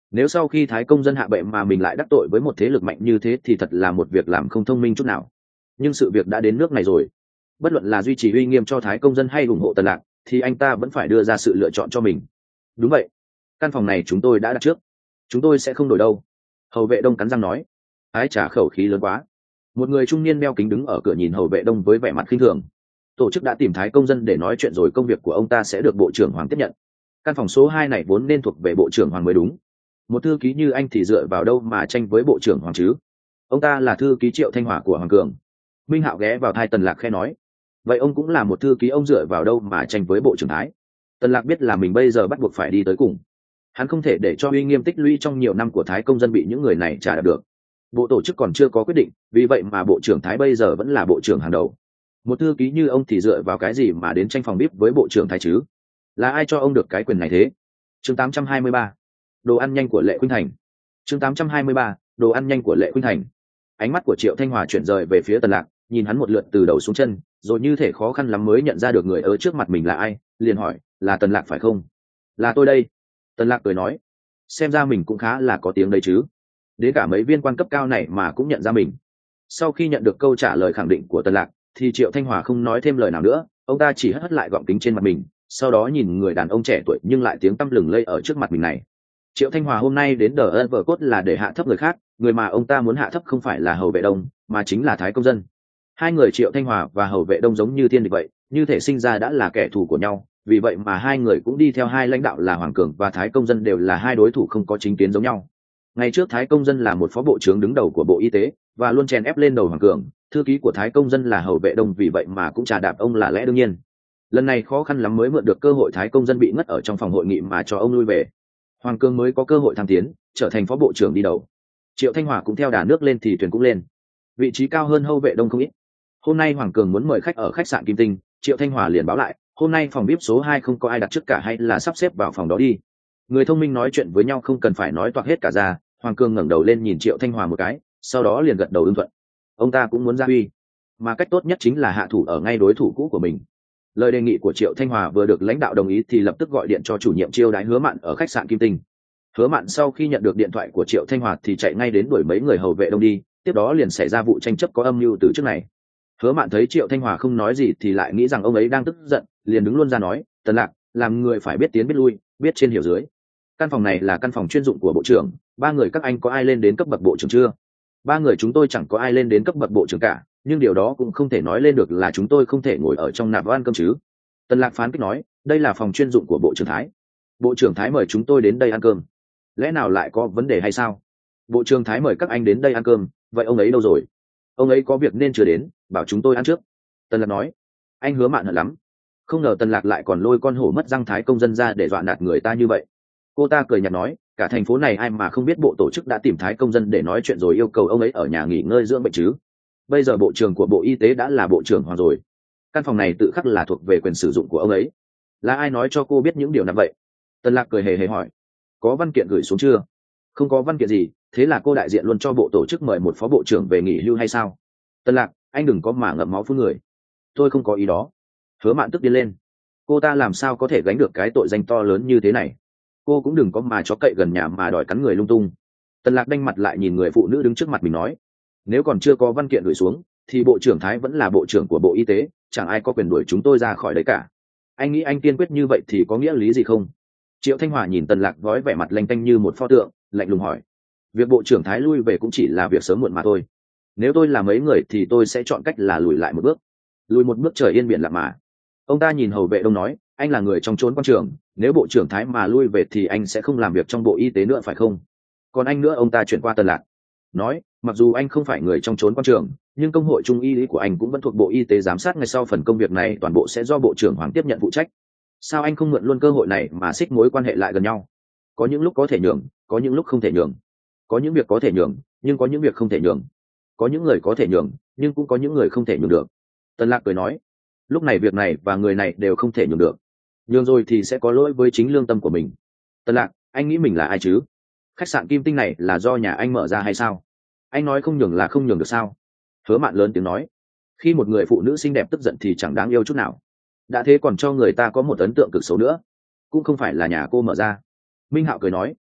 nếu sau khi thái công dân hạ bệ mà mình lại đắc tội với một thế lực mạnh như thế thì thật là một việc làm không thông minh chút nào. Nhưng sự việc đã đến nước này rồi, bất luận là duy trì uy nghiêm cho thái công dân hay ủng hộ Tần Lạc thì anh ta vẫn phải đưa ra sự lựa chọn cho mình. Đúng vậy, căn phòng này chúng tôi đã đặt trước, chúng tôi sẽ không đổi đâu. Hầu vệ đông cắn răng nói. Ái chả, khẩu khí lớn quá. Một người trung niên đeo kính đứng ở cửa nhìn hầu vệ đông với vẻ mặt khinh thường. Tổ chức đã tìm thái công dân để nói chuyện rồi, công việc của ông ta sẽ được bộ trưởng Hoàng tiếp nhận. Căn phòng số hai này vốn nên thuộc về bộ trưởng Hoàng mới đúng. Một thư ký như anh thì dựa vào đâu mà tranh với bộ trưởng Hoàng chứ? Ông ta là thư ký Triệu Thanh Hòa của Hoàng Cường. Minh Hạo ghé vào tai Tần Lạc khe nói. Vậy ông cũng là một thư ký, ông dựa vào đâu mà tranh với bộ trưởng Thái? Tần Lạc biết là mình bây giờ bắt buộc phải đi tới cùng. Hắn không thể để cho uy nghiêm tích lũy trong nhiều năm của Thái công dân bị những người này trả đạp được. Bộ tổ chức còn chưa có quyết định, vì vậy mà bộ trưởng Thái bây giờ vẫn là bộ trưởng hàng đầu. Một thư ký như ông thì dựa vào cái gì mà đến tranh phòng bếp với bộ trưởng Thái chứ? Là ai cho ông được cái quyền này thế? Chương tám trăm hai mươi ba, đồ ăn nhanh của Lệ Khuynh Thành. Chương tám trăm hai mươi ba, đồ ăn nhanh của Lệ Khuynh Thành. Ánh mắt của Triệu Thanh Hòa chuyển rời về phía Tần Lạc, nhìn hắn một lượt từ đầu xuống chân, rồi như thể khó khăn lắm mới nhận ra được người ở trước mặt mình là ai, liền hỏi, là Tần Lạc phải không? Là tôi đây. Tần Lạc cười nói, xem ra mình cũng khá là có tiếng đấy chứ. Đến cả mấy viên quan cấp cao này mà cũng nhận ra mình. Sau khi nhận được câu trả lời khẳng định của Tần Lạc thì Triệu Thanh Hòa không nói thêm lời nào nữa, ông ta chỉ hất hất lại gọng kính trên mặt mình, sau đó nhìn người đàn ông trẻ tuổi nhưng lại tiếng tăm lừng lây ở trước mặt mình này. Triệu Thanh Hòa hôm nay đến đờ ân vợ cốt là để hạ thấp người khác, người mà ông ta muốn hạ thấp không phải là hầu vệ đông mà chính là Thái công dân. Hai người Triệu Thanh Hòa và hầu vệ đông giống như thiên địch vậy, như thể sinh ra đã là kẻ thù của nhau, vì vậy mà hai người cũng đi theo hai lãnh đạo là Hoàng Cường và Thái công dân đều là hai đối thủ không có chính kiến giống nhau. Ngày trước Thái công dân là một phó bộ trưởng đứng đầu của Bộ Y tế và luôn chèn ép lên đầu Hoàng Cường, thư ký của Thái công dân là hầu vệ đông, vì vậy mà cũng trà đạp ông là lẽ đương nhiên. Lần này khó khăn lắm mới mượn được cơ hội Thái công dân bị ngất ở trong phòng hội nghị mà cho ông lui về. Hoàng Cường mới có cơ hội thăng tiến, trở thành phó bộ trưởng đi đầu. Triệu Thanh Hòa cũng theo đà nước lên thì thuyền cũng lên, vị trí cao hơn hầu vệ đông không ít. Hôm nay Hoàng Cường muốn mời khách ở khách sạn Kim Tinh, Triệu Thanh Hòa liền báo lại, hôm nay phòng vê i pê số hai không có ai đặt trước cả, hay là sắp xếp vào phòng đó đi. Người thông minh nói chuyện với nhau không cần phải nói toạc hết cả ra. Hoàng Cường ngẩng đầu lên nhìn Triệu Thanh Hòa một cái, sau đó liền gật đầu ưng thuận. Ông ta cũng muốn ra uy, mà cách tốt nhất chính là hạ thủ ở ngay đối thủ cũ của mình. Lời đề nghị của Triệu Thanh Hòa vừa được lãnh đạo đồng ý thì lập tức gọi điện cho chủ nhiệm chiêu đãi Hứa Mạn ở khách sạn Kim Tinh. Hứa Mạn sau khi nhận được điện thoại của Triệu Thanh Hòa thì chạy ngay đến đuổi mấy người hầu vệ đông đi, tiếp đó liền xảy ra vụ tranh chấp có âm mưu từ trước này. Hứa Mạn thấy Triệu Thanh Hòa không nói gì thì lại nghĩ rằng ông ấy đang tức giận, liền đứng luôn ra nói, Tần Lạc, làm người phải biết tiến biết lui, biết trên hiểu dưới. Căn phòng này là căn phòng chuyên dụng của bộ trưởng, ba người các anh có ai lên đến cấp bậc bộ trưởng chưa? Ba người chúng tôi chẳng có ai lên đến cấp bậc bộ trưởng cả, nhưng điều đó cũng không thể nói lên được là chúng tôi không thể ngồi ở trong nạp ăn cơm chứ. Tần Lạc phán kích nói, đây là phòng chuyên dụng của bộ trưởng Thái. Bộ trưởng Thái mời chúng tôi đến đây ăn cơm, lẽ nào lại có vấn đề hay sao? Bộ trưởng Thái mời các anh đến đây ăn cơm, vậy ông ấy đâu rồi? Ông ấy có việc nên chưa đến, bảo chúng tôi ăn trước. Tần Lạc nói. Anh Hứa Mạn hận lắm, không ngờ Tần Lạc lại còn lôi con hổ mất răng Thái công dân ra để dọa nạt người ta như vậy. Cô ta cười nhạt nói, cả thành phố này ai mà không biết bộ tổ chức đã tìm Thái công dân để nói chuyện rồi yêu cầu ông ấy ở nhà nghỉ ngơi dưỡng bệnh chứ. Bây giờ bộ trưởng của Bộ Y tế đã là bộ trưởng Hoàng rồi, căn phòng này tự khắc là thuộc về quyền sử dụng của ông ấy. Là ai nói cho cô biết những điều này vậy? Tần Lạc cười hề hề hỏi. Có văn kiện gửi xuống chưa? Không có văn kiện gì, thế là cô đại diện luôn cho bộ tổ chức mời một phó bộ trưởng về nghỉ hưu hay sao? Tần Lạc, anh đừng có mà ngậm máu phun người. Tôi không có ý đó. Hứa Mạn tức điên lên. Cô ta làm sao có thể gánh được cái tội danh to lớn như thế này? Cô cũng đừng có mà chó cậy gần nhà mà đòi cắn người lung tung. Tần Lạc đanh mặt lại nhìn người phụ nữ đứng trước mặt mình nói, nếu còn chưa có văn kiện gửi xuống thì bộ trưởng Thái vẫn là bộ trưởng của Bộ Y tế, chẳng ai có quyền đuổi chúng tôi ra khỏi đấy cả. Anh nghĩ anh kiên quyết như vậy thì có nghĩa lý gì không? Triệu Thanh Hòa nhìn Tần Lạc với vẻ mặt lanh tanh như một pho tượng, lạnh lùng hỏi, việc bộ trưởng Thái lui về cũng chỉ là việc sớm muộn mà thôi. Nếu tôi là mấy người thì tôi sẽ chọn cách là lùi lại một bước. Lùi một bước trời yên biển lặng mà. Ông ta nhìn hầu vệ đông nói, anh là người trong chốn quan trường, nếu bộ trưởng Thái mà lui về thì anh sẽ không làm việc trong Bộ Y tế nữa phải không? Còn anh nữa. Ông ta chuyển qua Tần Lạc, nói, mặc dù anh không phải người trong chốn quan trường, nhưng công hội trung y lý của anh cũng vẫn thuộc Bộ Y tế giám sát, ngay sau phần công việc này toàn bộ sẽ do bộ trưởng Hoàng tiếp nhận phụ trách. Sao anh không mượn luôn cơ hội này mà xích mối quan hệ lại gần nhau? Có những lúc có thể nhường, có những lúc không thể nhường. Có những việc có thể nhường, nhưng có những việc không thể nhường. Có những người có thể nhường, nhưng cũng có những người không thể nhường được. Tần Lạc cười nói, lúc này việc này và người này đều không thể nhường được. Nhường rồi thì sẽ có lỗi với chính lương tâm của mình. Tần Lạc, anh nghĩ mình là ai chứ? Khách sạn Kim Tinh này là do nhà anh mở ra hay sao? Anh nói không nhường là không nhường được sao? Hứa Mạn lớn tiếng nói, khi một người phụ nữ xinh đẹp tức giận thì chẳng đáng yêu chút nào, đã thế còn cho người ta có một ấn tượng cực xấu nữa. Cũng không phải là nhà cô mở ra. Minh Hạo cười nói,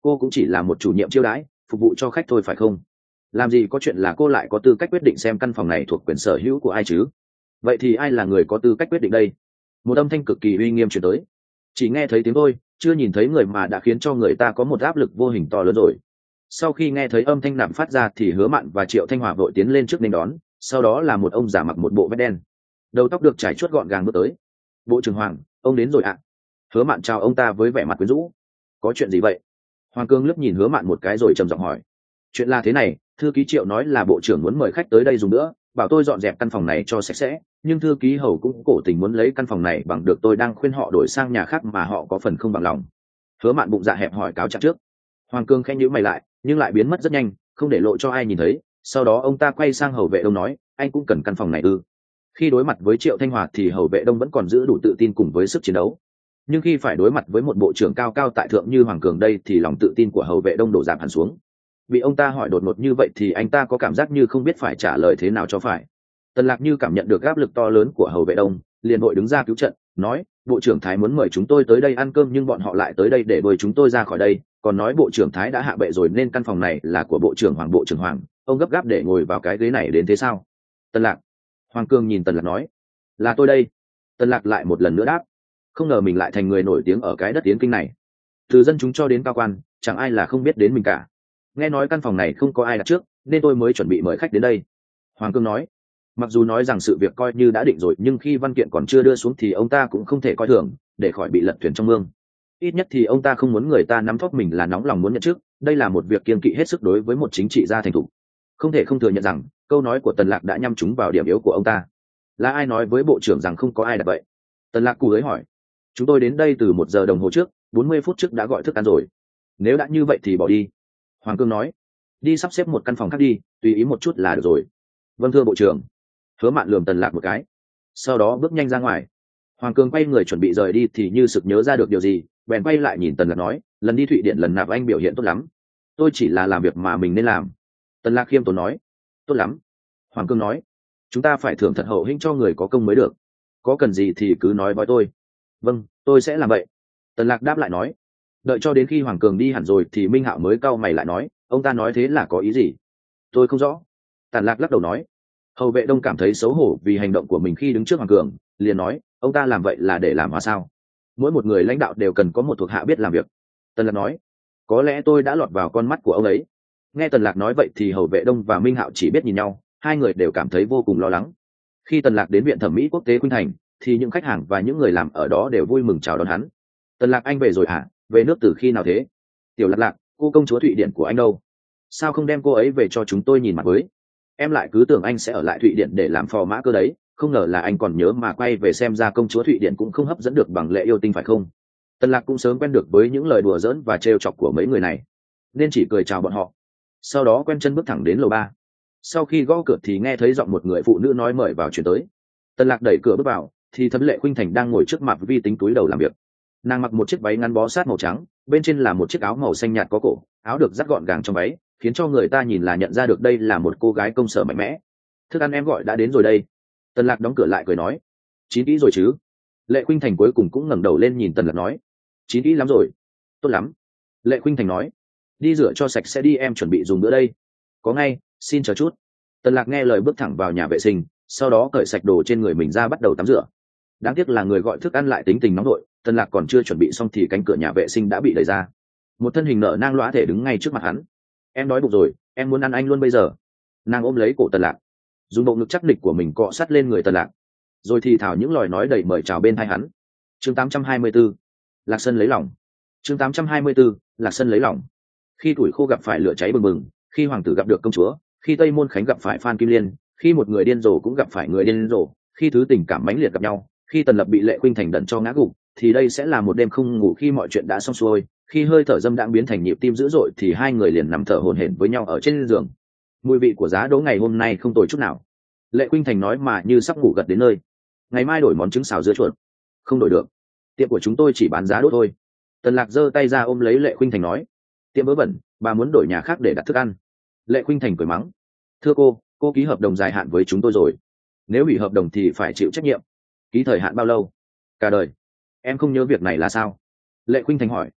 cô cũng chỉ là một chủ nhiệm chiêu đãi phục vụ cho khách thôi phải không? Làm gì có chuyện là cô lại có tư cách quyết định xem căn phòng này thuộc quyền sở hữu của ai chứ? Vậy thì ai là người có tư cách quyết định đây? Một âm thanh cực kỳ uy nghiêm truyền tới. Chỉ nghe thấy tiếng thôi, chưa nhìn thấy người mà đã khiến cho người ta có một áp lực vô hình to lớn rồi. Sau khi nghe thấy âm thanh nằm phát ra thì Hứa Mạn và Triệu Thanh Hòa vội tiến lên trước nên đón, sau đó là một ông già mặc một bộ vest đen, đầu tóc được trải chuốt gọn gàng bước tới. Bộ trưởng Hoàng, ông đến rồi ạ. Hứa Mạn chào ông ta với vẻ mặt quyến rũ. Có chuyện gì vậy? Hoàng Cương liếc nhìn Hứa Mạn một cái rồi trầm giọng hỏi. Chuyện là thế này, thư ký Triệu nói là bộ trưởng muốn mời khách tới đây dùng nữa, bảo tôi dọn dẹp căn phòng này cho sạch sẽ, nhưng thư ký Hầu cũng cổ tình muốn lấy căn phòng này bằng được, tôi đang khuyên họ đổi sang nhà khác mà họ có phần không bằng lòng. Hứa Mạn bụng dạ hẹp hỏi cáo trạng trước. Hoàng Cương khẽ nhíu mày lại, nhưng lại biến mất rất nhanh, không để lộ cho ai nhìn thấy. Sau đó ông ta quay sang Hầu Vệ Đông nói, anh cũng cần căn phòng này ư? Khi đối mặt với Triệu Thanh Hòa thì Hầu Vệ Đông vẫn còn giữ đủ tự tin cùng với sức chiến đấu, nhưng khi phải đối mặt với một bộ trưởng cao cao tại thượng như Hoàng Cường đây thì lòng tự tin của Hầu Vệ Đông đổ giảm hẳn xuống. Bị ông ta hỏi đột ngột như vậy thì anh ta có cảm giác như không biết phải trả lời thế nào cho phải. Tần Lạc như cảm nhận được áp lực to lớn của Hầu Vệ Đông, liền vội đứng ra cứu trận, nói, bộ trưởng Thái muốn mời chúng tôi tới đây ăn cơm nhưng bọn họ lại tới đây để đuổi chúng tôi ra khỏi đây, còn nói bộ trưởng Thái đã hạ bệ rồi nên căn phòng này là của bộ trưởng Hoàng. Bộ trưởng Hoàng, ông gấp gáp để ngồi vào cái ghế này đến thế sao? Tần Lạc. Hoàng Cương nhìn Tần Lạc nói, là tôi đây. Tần Lạc lại một lần nữa đáp, không ngờ mình lại thành người nổi tiếng ở cái đất Yến Kinh này, từ dân chúng cho đến cao quan chẳng ai là không biết đến mình cả. Nghe nói căn phòng này không có ai đặt trước nên tôi mới chuẩn bị mời khách đến đây. Hoàng Cương nói. Mặc dù nói rằng sự việc coi như đã định rồi nhưng khi văn kiện còn chưa đưa xuống thì ông ta cũng không thể coi thường, để khỏi bị lật thuyền trong mương. Ít nhất thì ông ta không muốn người ta nắm thóp mình là nóng lòng muốn nhận chức, đây là một việc kiêng kỵ hết sức đối với một chính trị gia thành thục. Không thể không thừa nhận rằng câu nói của Tần Lạc đã nhắm trúng vào điểm yếu của ông ta. Là ai nói với bộ trưởng rằng không có ai đặt vậy? Tần Lạc cù hới hỏi. Chúng tôi đến đây từ một giờ đồng hồ trước, bốn mươi phút trước đã gọi thức ăn rồi. Nếu đã như vậy thì bỏ đi. Hoàng Cương nói. Đi sắp xếp một căn phòng khác đi, tùy ý một chút là được rồi. Vâng thưa bộ trưởng. Hứa Mạn lườm Tần Lạc một cái, sau đó bước nhanh ra ngoài. Hoàng Cương quay người chuẩn bị rời đi thì như sực nhớ ra được điều gì, bèn quay lại nhìn Tần Lạc nói, lần đi Thụy Điển lần nạp anh biểu hiện tốt lắm. Tôi chỉ là làm việc mà mình nên làm. Tần Lạc khiêm tốn nói. Tốt lắm. Hoàng Cương nói. Chúng ta phải thưởng thật hậu hĩnh cho người có công mới được. Có cần gì thì cứ nói với tôi. Vâng, tôi sẽ làm vậy. Tần Lạc đáp lại nói. Đợi cho đến khi Hoàng Cường đi hẳn rồi thì Minh Hạo mới cau mày lại nói, ông ta nói thế là có ý gì? Tôi không rõ. Tần Lạc lắc đầu nói. Hầu Vệ Đông cảm thấy xấu hổ vì hành động của mình khi đứng trước Hoàng Cường, liền nói, ông ta làm vậy là để làm hóa sao? Mỗi một người lãnh đạo đều cần có một thuộc hạ biết làm việc. Tần Lạc nói, có lẽ tôi đã lọt vào con mắt của ông ấy. Nghe Tần Lạc nói vậy thì Hầu Vệ Đông và Minh Hạo chỉ biết nhìn nhau, hai người đều cảm thấy vô cùng lo lắng. Khi Tần Lạc đến viện thẩm mỹ quốc tế Khuynh Thành thì những khách hàng và những người làm ở đó đều vui mừng chào đón hắn. Tần Lạc, anh về rồi hả? Về nước từ khi nào thế? Tiểu Lạc Lạc, cô công chúa Thụy Điển của anh đâu? Sao không đem cô ấy về cho chúng tôi nhìn mặt với? Em lại cứ tưởng anh sẽ ở lại Thụy Điển để làm phò mã cơ đấy, không ngờ là anh còn nhớ mà quay về, xem ra công chúa Thụy Điển cũng không hấp dẫn được bằng Lệ Yêu Tinh phải không? Tần Lạc cũng sớm quen được với những lời đùa giỡn và trêu chọc của mấy người này, nên chỉ cười chào bọn họ. Sau đó quen chân bước thẳng đến lầu ba. Sau khi gõ cửa thì nghe thấy giọng một người phụ nữ nói mời vào chuyển tới. Tần Lạc đẩy cửa bước vào thì Thẩm Lệ Khuynh Thành đang ngồi trước mặt vi tính túi đầu làm việc. Nàng mặc một chiếc váy ngắn bó sát màu trắng, bên trên là một chiếc áo màu xanh nhạt có cổ, áo được dắt gọn gàng trong váy, khiến cho người ta nhìn là nhận ra được đây là một cô gái công sở mạnh mẽ. Thức ăn em gọi đã đến rồi đây. Tần Lạc đóng cửa lại cười nói. Chín kỹ rồi chứ? Lệ Khuynh Thành cuối cùng cũng ngẩng đầu lên nhìn Tần Lạc nói. Chín kỹ lắm rồi. Tốt lắm. Lệ Khuynh Thành nói. Đi rửa cho sạch sẽ đi, em chuẩn bị dùng bữa đây. Có ngay, xin chờ chút. Tần Lạc nghe lời bước thẳng vào nhà vệ sinh, sau đó cởi sạch đồ trên người mình ra bắt đầu tắm rửa. Đáng tiếc là người gọi thức ăn lại tính tình nóng nội, Tần Lạc còn chưa chuẩn bị xong thì cánh cửa nhà vệ sinh đã bị đẩy ra. Một thân hình nở nang lóa thể đứng ngay trước mặt hắn. Em đói bụng rồi, em muốn ăn anh luôn bây giờ. Nàng ôm lấy cổ Tần Lạc, dùng bộ ngực chắc địch của mình cọ sát lên người Tần Lạc, rồi thì thào những lời nói đầy mời chào bên tai hắn. Chương tám trăm hai mươi tư, Lạc Sân lấy lòng. Chương tám trăm hai mươi tư, Lạc Sân lấy lòng. Khi tuổi khô gặp phải lửa cháy bừng bừng, khi hoàng tử gặp được công chúa, khi Tây Môn Khánh gặp phải Phan Kim Liên, khi một người điên rồ cũng gặp phải người điên rồ, khi thứ tình cảm mãnh liệt gặp nhau, khi Tần Lập bị Lệ Khuynh Thành đần cho ngã gục, thì đây sẽ là một đêm không ngủ. Khi mọi chuyện đã xong xuôi, khi hơi thở dâm đãng biến thành nhịp tim dữ dội thì hai người liền nằm thở hổn hển với nhau ở trên giường. Mùi vị của giá đỗ ngày hôm nay không tồi chút nào. Lệ Khuynh Thành nói mà như sắp ngủ gật đến nơi. Ngày mai đổi món trứng xào dưa chuột. Không đổi được, tiệm của chúng tôi chỉ bán giá đỗ thôi. Tần Lạc giơ tay ra ôm lấy Lệ Khuynh Thành nói. Tiệm vớ vẩn, bà muốn đổi nhà khác để đặt thức ăn. Lệ Khuynh Thành cười mắng. Thưa cô, cô ký hợp đồng dài hạn với chúng tôi rồi, nếu hủy hợp đồng thì phải chịu trách nhiệm. Ký thời hạn bao lâu? Cả đời. Em không nhớ việc này là sao? Lệ Khuynh Thành hỏi.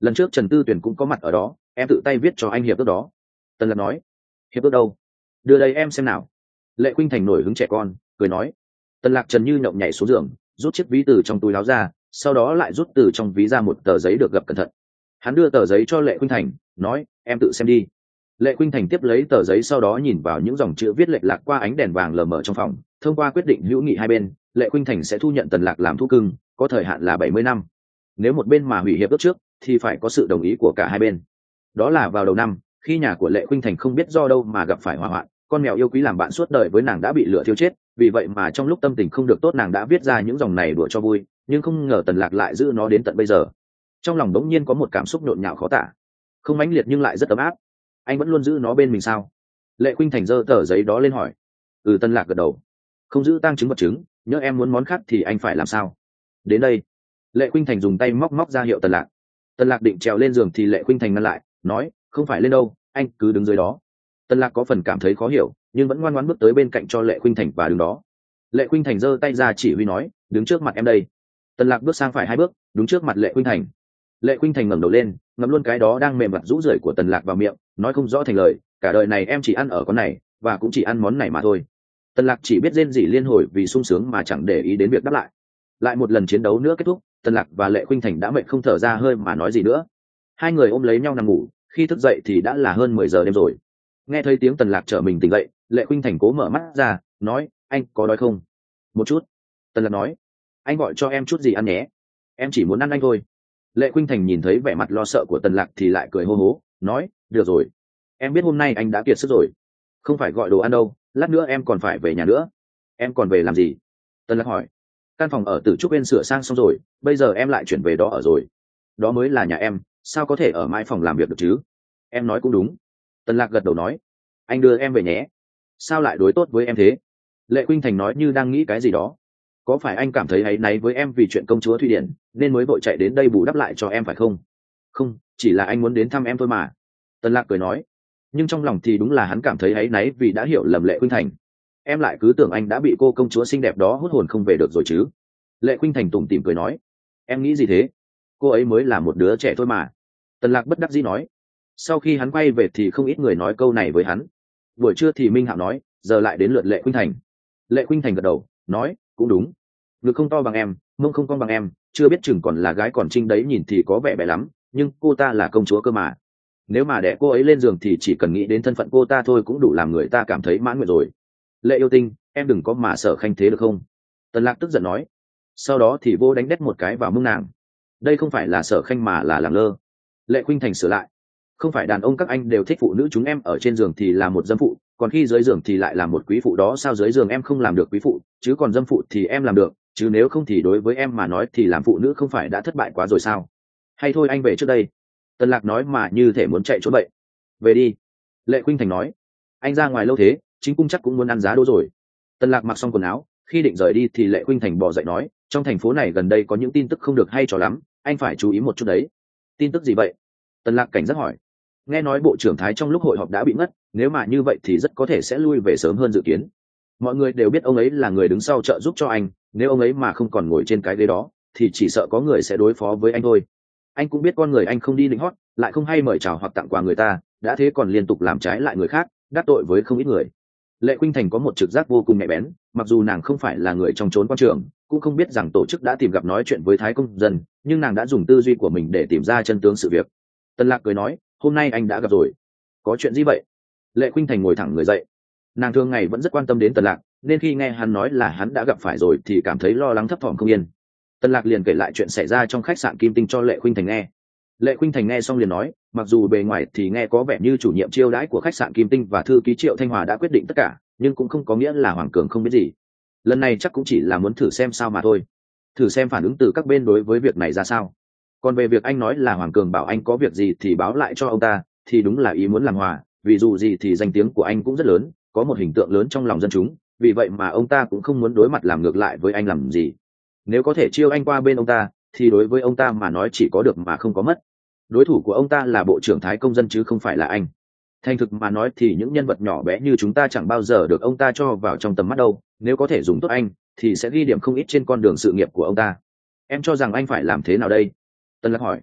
lần trước Trần Tư Tuyển cũng có mặt ở đó, em tự tay viết cho anh hiệp ước đó. Tần Lạc nói. Hiệp ước đâu? Đưa đây em xem nào. Lệ Khuynh Thành nổi hứng trẻ con, cười nói. Tần Lạc Trần như nhộng nhảy xuống giường, rút chiếc ví từ trong túi áo ra, sau đó lại rút từ trong ví ra một tờ giấy được gập cẩn thận. Hắn đưa tờ giấy cho Lệ Khuynh Thành, nói, em tự xem đi. Lệ Khuynh Thành tiếp lấy tờ giấy, sau đó nhìn vào những dòng chữ viết lệch lạc qua ánh đèn vàng lờ mờ trong phòng. Thông qua quyết định hữu nghị hai bên, Lệ Khuynh Thành sẽ thu nhận Tần Lạc làm thú cưng, có thời hạn là bảy mươi năm. Nếu một bên mà hủy hiệp ước trước, thì phải có sự đồng ý của cả hai bên. Đó là vào đầu năm, khi nhà của Lệ Khuynh Thành không biết do đâu mà gặp phải hỏa hoạn, con mèo yêu quý làm bạn suốt đời với nàng đã bị lửa thiêu chết. Vì vậy mà trong lúc tâm tình không được tốt, nàng đã viết ra những dòng này đùa cho vui, nhưng không ngờ Tần Lạc lại giữ nó đến tận bây giờ. Trong lòng đống nhiên có một cảm xúc nhộn nhạo khó tả, không mãnh liệt nhưng lại rất ấm áp. Anh vẫn luôn giữ nó bên mình sao? Lệ Khuynh Thành giơ tờ giấy đó lên hỏi. Ừ, Tần Lạc gật đầu. Không giữ tang chứng vật chứng, nhớ em muốn món khác thì anh phải làm sao? Đến đây. Lệ Khuynh Thành dùng tay móc móc ra hiệu Tần Lạc. Tần Lạc định trèo lên giường thì Lệ Khuynh Thành ngăn lại, nói, không phải lên đâu, anh cứ đứng dưới đó. Tần Lạc có phần cảm thấy khó hiểu, nhưng vẫn ngoan ngoãn bước tới bên cạnh cho Lệ Khuynh Thành và đứng đó. Lệ Khuynh Thành giơ tay ra chỉ huy nói, đứng trước mặt em đây. Tần Lạc bước sang phải hai bước, đúng trước mặt Lệ Khuynh Thành. Lệ Khuynh Thành ngẩng đầu lên, ngậm luôn cái đó đang mềm mặt rũ rượi của Tần Lạc vào miệng, nói không rõ thành lời, cả đời này em chỉ ăn ở con này, và cũng chỉ ăn món này mà thôi. Tần Lạc chỉ biết rên rỉ liên hồi vì sung sướng mà chẳng để ý đến việc đáp lại. Lại một lần chiến đấu nữa kết thúc, Tần Lạc và Lệ Khuynh Thành đã mệt không thở ra hơi mà nói gì nữa. Hai người ôm lấy nhau nằm ngủ, khi thức dậy thì đã là hơn mười giờ đêm rồi. Nghe thấy tiếng Tần Lạc trở mình tỉnh dậy, Lệ Khuynh Thành cố mở mắt ra, nói, anh có đói không? Một chút. Tần Lạc nói. Anh gọi cho em chút gì ăn nhé. Em chỉ muốn ăn anh thôi. Lệ Khuynh Thành nhìn thấy vẻ mặt lo sợ của Tần Lạc thì lại cười hô hố, nói, được rồi. Em biết hôm nay anh đã kiệt sức rồi. Không phải gọi đồ ăn đâu, lát nữa em còn phải về nhà nữa. Em còn về làm gì? Tần Lạc hỏi. Căn phòng ở Tử Trúc bên sửa sang xong rồi, bây giờ em lại chuyển về đó ở rồi. Đó mới là nhà em, sao có thể ở mãi phòng làm việc được chứ? Em nói cũng đúng. Tần Lạc gật đầu nói. Anh đưa em về nhé. Sao lại đối tốt với em thế? Lệ Khuynh Thành nói như đang nghĩ cái gì đó. Có phải anh cảm thấy áy náy với em vì chuyện công chúa Thụy Điển nên mới vội chạy đến đây bù đắp lại cho em phải không? Không, chỉ là anh muốn đến thăm em thôi mà. Tần Lạc cười nói. Nhưng trong lòng thì đúng là hắn cảm thấy áy náy vì đã hiểu lầm Lệ Khuynh Thành. Em lại cứ tưởng anh đã bị cô công chúa xinh đẹp đó hút hồn không về được rồi chứ? Lệ Khuynh Thành tủm tỉm cười nói. Em nghĩ gì thế? Cô ấy mới là một đứa trẻ thôi mà. Tần Lạc bất đắc dĩ nói. Sau khi hắn quay về thì không ít người nói câu này với hắn. Buổi trưa thì Minh Hạo nói, giờ lại đến lượt Lệ Khuynh Thành. Lệ Khuynh Thành gật đầu, nói, cũng đúng. Ngực không to bằng em, mông không cong bằng em, chưa biết chừng còn là gái còn trinh đấy, nhìn thì có vẻ bé lắm, nhưng cô ta là công chúa cơ mà. Nếu mà đẻ cô ấy lên giường thì chỉ cần nghĩ đến thân phận cô ta thôi cũng đủ làm người ta cảm thấy mãn nguyện rồi. Lệ yêu tinh, em đừng có mà sở khanh thế được không? Tần Lạc tức giận nói. Sau đó thì vô đánh đét một cái vào mông nàng. Đây không phải là sở khanh mà là làng lơ. Lệ Khuynh Thành sửa lại. Không phải đàn ông các anh đều thích phụ nữ chúng em ở trên giường thì là một dâm phụ, còn khi dưới giường thì lại là một quý phụ đó. Sao dưới giường em không làm được quý phụ, chứ còn dâm phụ thì em làm được, chứ nếu không thì đối với em mà nói thì làm phụ nữ không phải đã thất bại quá rồi sao? Hay thôi anh về trước đây. Tần Lạc nói mà như thể muốn chạy trốn vậy. Về đi. Lệ Khuynh Thành nói. Anh ra ngoài lâu thế, chính cung chắc cũng muốn ăn giá đỗ rồi. Tần Lạc mặc xong quần áo, khi định rời đi thì Lệ Khuynh Thành bò dậy nói, trong thành phố này gần đây có những tin tức không được hay cho lắm, anh phải chú ý một chút đấy. Tin tức gì vậy? Tần Lạc cảnh giác hỏi. Nghe nói bộ trưởng Thái trong lúc hội họp đã bị ngất, nếu mà như vậy thì rất có thể sẽ lui về sớm hơn dự kiến. Mọi người đều biết ông ấy là người đứng sau trợ giúp cho anh, nếu ông ấy mà không còn ngồi trên cái ghế đó thì chỉ sợ có người sẽ đối phó với anh thôi. Anh cũng biết con người anh không đi định hót, lại không hay mời chào hoặc tặng quà người ta, đã thế còn liên tục làm trái lại người khác, đắc tội với không ít người. Lệ Khuynh Thành có một trực giác vô cùng nhạy bén, mặc dù nàng không phải là người trong trốn quan trường, cũng không biết rằng tổ chức đã tìm gặp nói chuyện với Thái công dân, nhưng nàng đã dùng tư duy của mình để tìm ra chân tướng sự việc. Tần Lạc cười nói, hôm nay anh đã gặp rồi. Có chuyện gì vậy? Lệ Khuynh Thành ngồi thẳng người dậy. Nàng thường ngày vẫn rất quan tâm đến Tần Lạc, nên khi nghe hắn nói là hắn đã gặp phải rồi thì cảm thấy lo lắng thấp thỏm không yên. Tần Lạc liền kể lại chuyện xảy ra trong khách sạn Kim Tinh cho Lệ Khuynh Thành nghe. Lệ Khuynh Thành nghe xong liền nói, mặc dù bề ngoài thì nghe có vẻ như chủ nhiệm chiêu đãi của khách sạn Kim Tinh và thư ký Triệu Thanh Hòa đã quyết định tất cả, nhưng cũng không có nghĩa là Hoàng Cường không biết gì. Lần này chắc cũng chỉ là muốn thử xem sao mà thôi, thử xem phản ứng từ các bên đối với việc này ra sao. Còn về việc anh nói là Hoàng Cường bảo anh có việc gì thì báo lại cho ông ta, thì đúng là ý muốn làm hòa, vì dù gì thì danh tiếng của anh cũng rất lớn, có một hình tượng lớn trong lòng dân chúng, vì vậy mà ông ta cũng không muốn đối mặt làm ngược lại với anh làm gì. Nếu có thể chiêu anh qua bên ông ta thì đối với ông ta mà nói chỉ có được mà không có mất. Đối thủ của ông ta là bộ trưởng Thái công dân chứ không phải là anh. Thành thực mà nói thì những nhân vật nhỏ bé như chúng ta chẳng bao giờ được ông ta cho vào trong tầm mắt đâu, nếu có thể dùng tốt anh thì sẽ ghi điểm không ít trên con đường sự nghiệp của ông ta. Em cho rằng anh phải làm thế nào đây? Tân Lạc hỏi.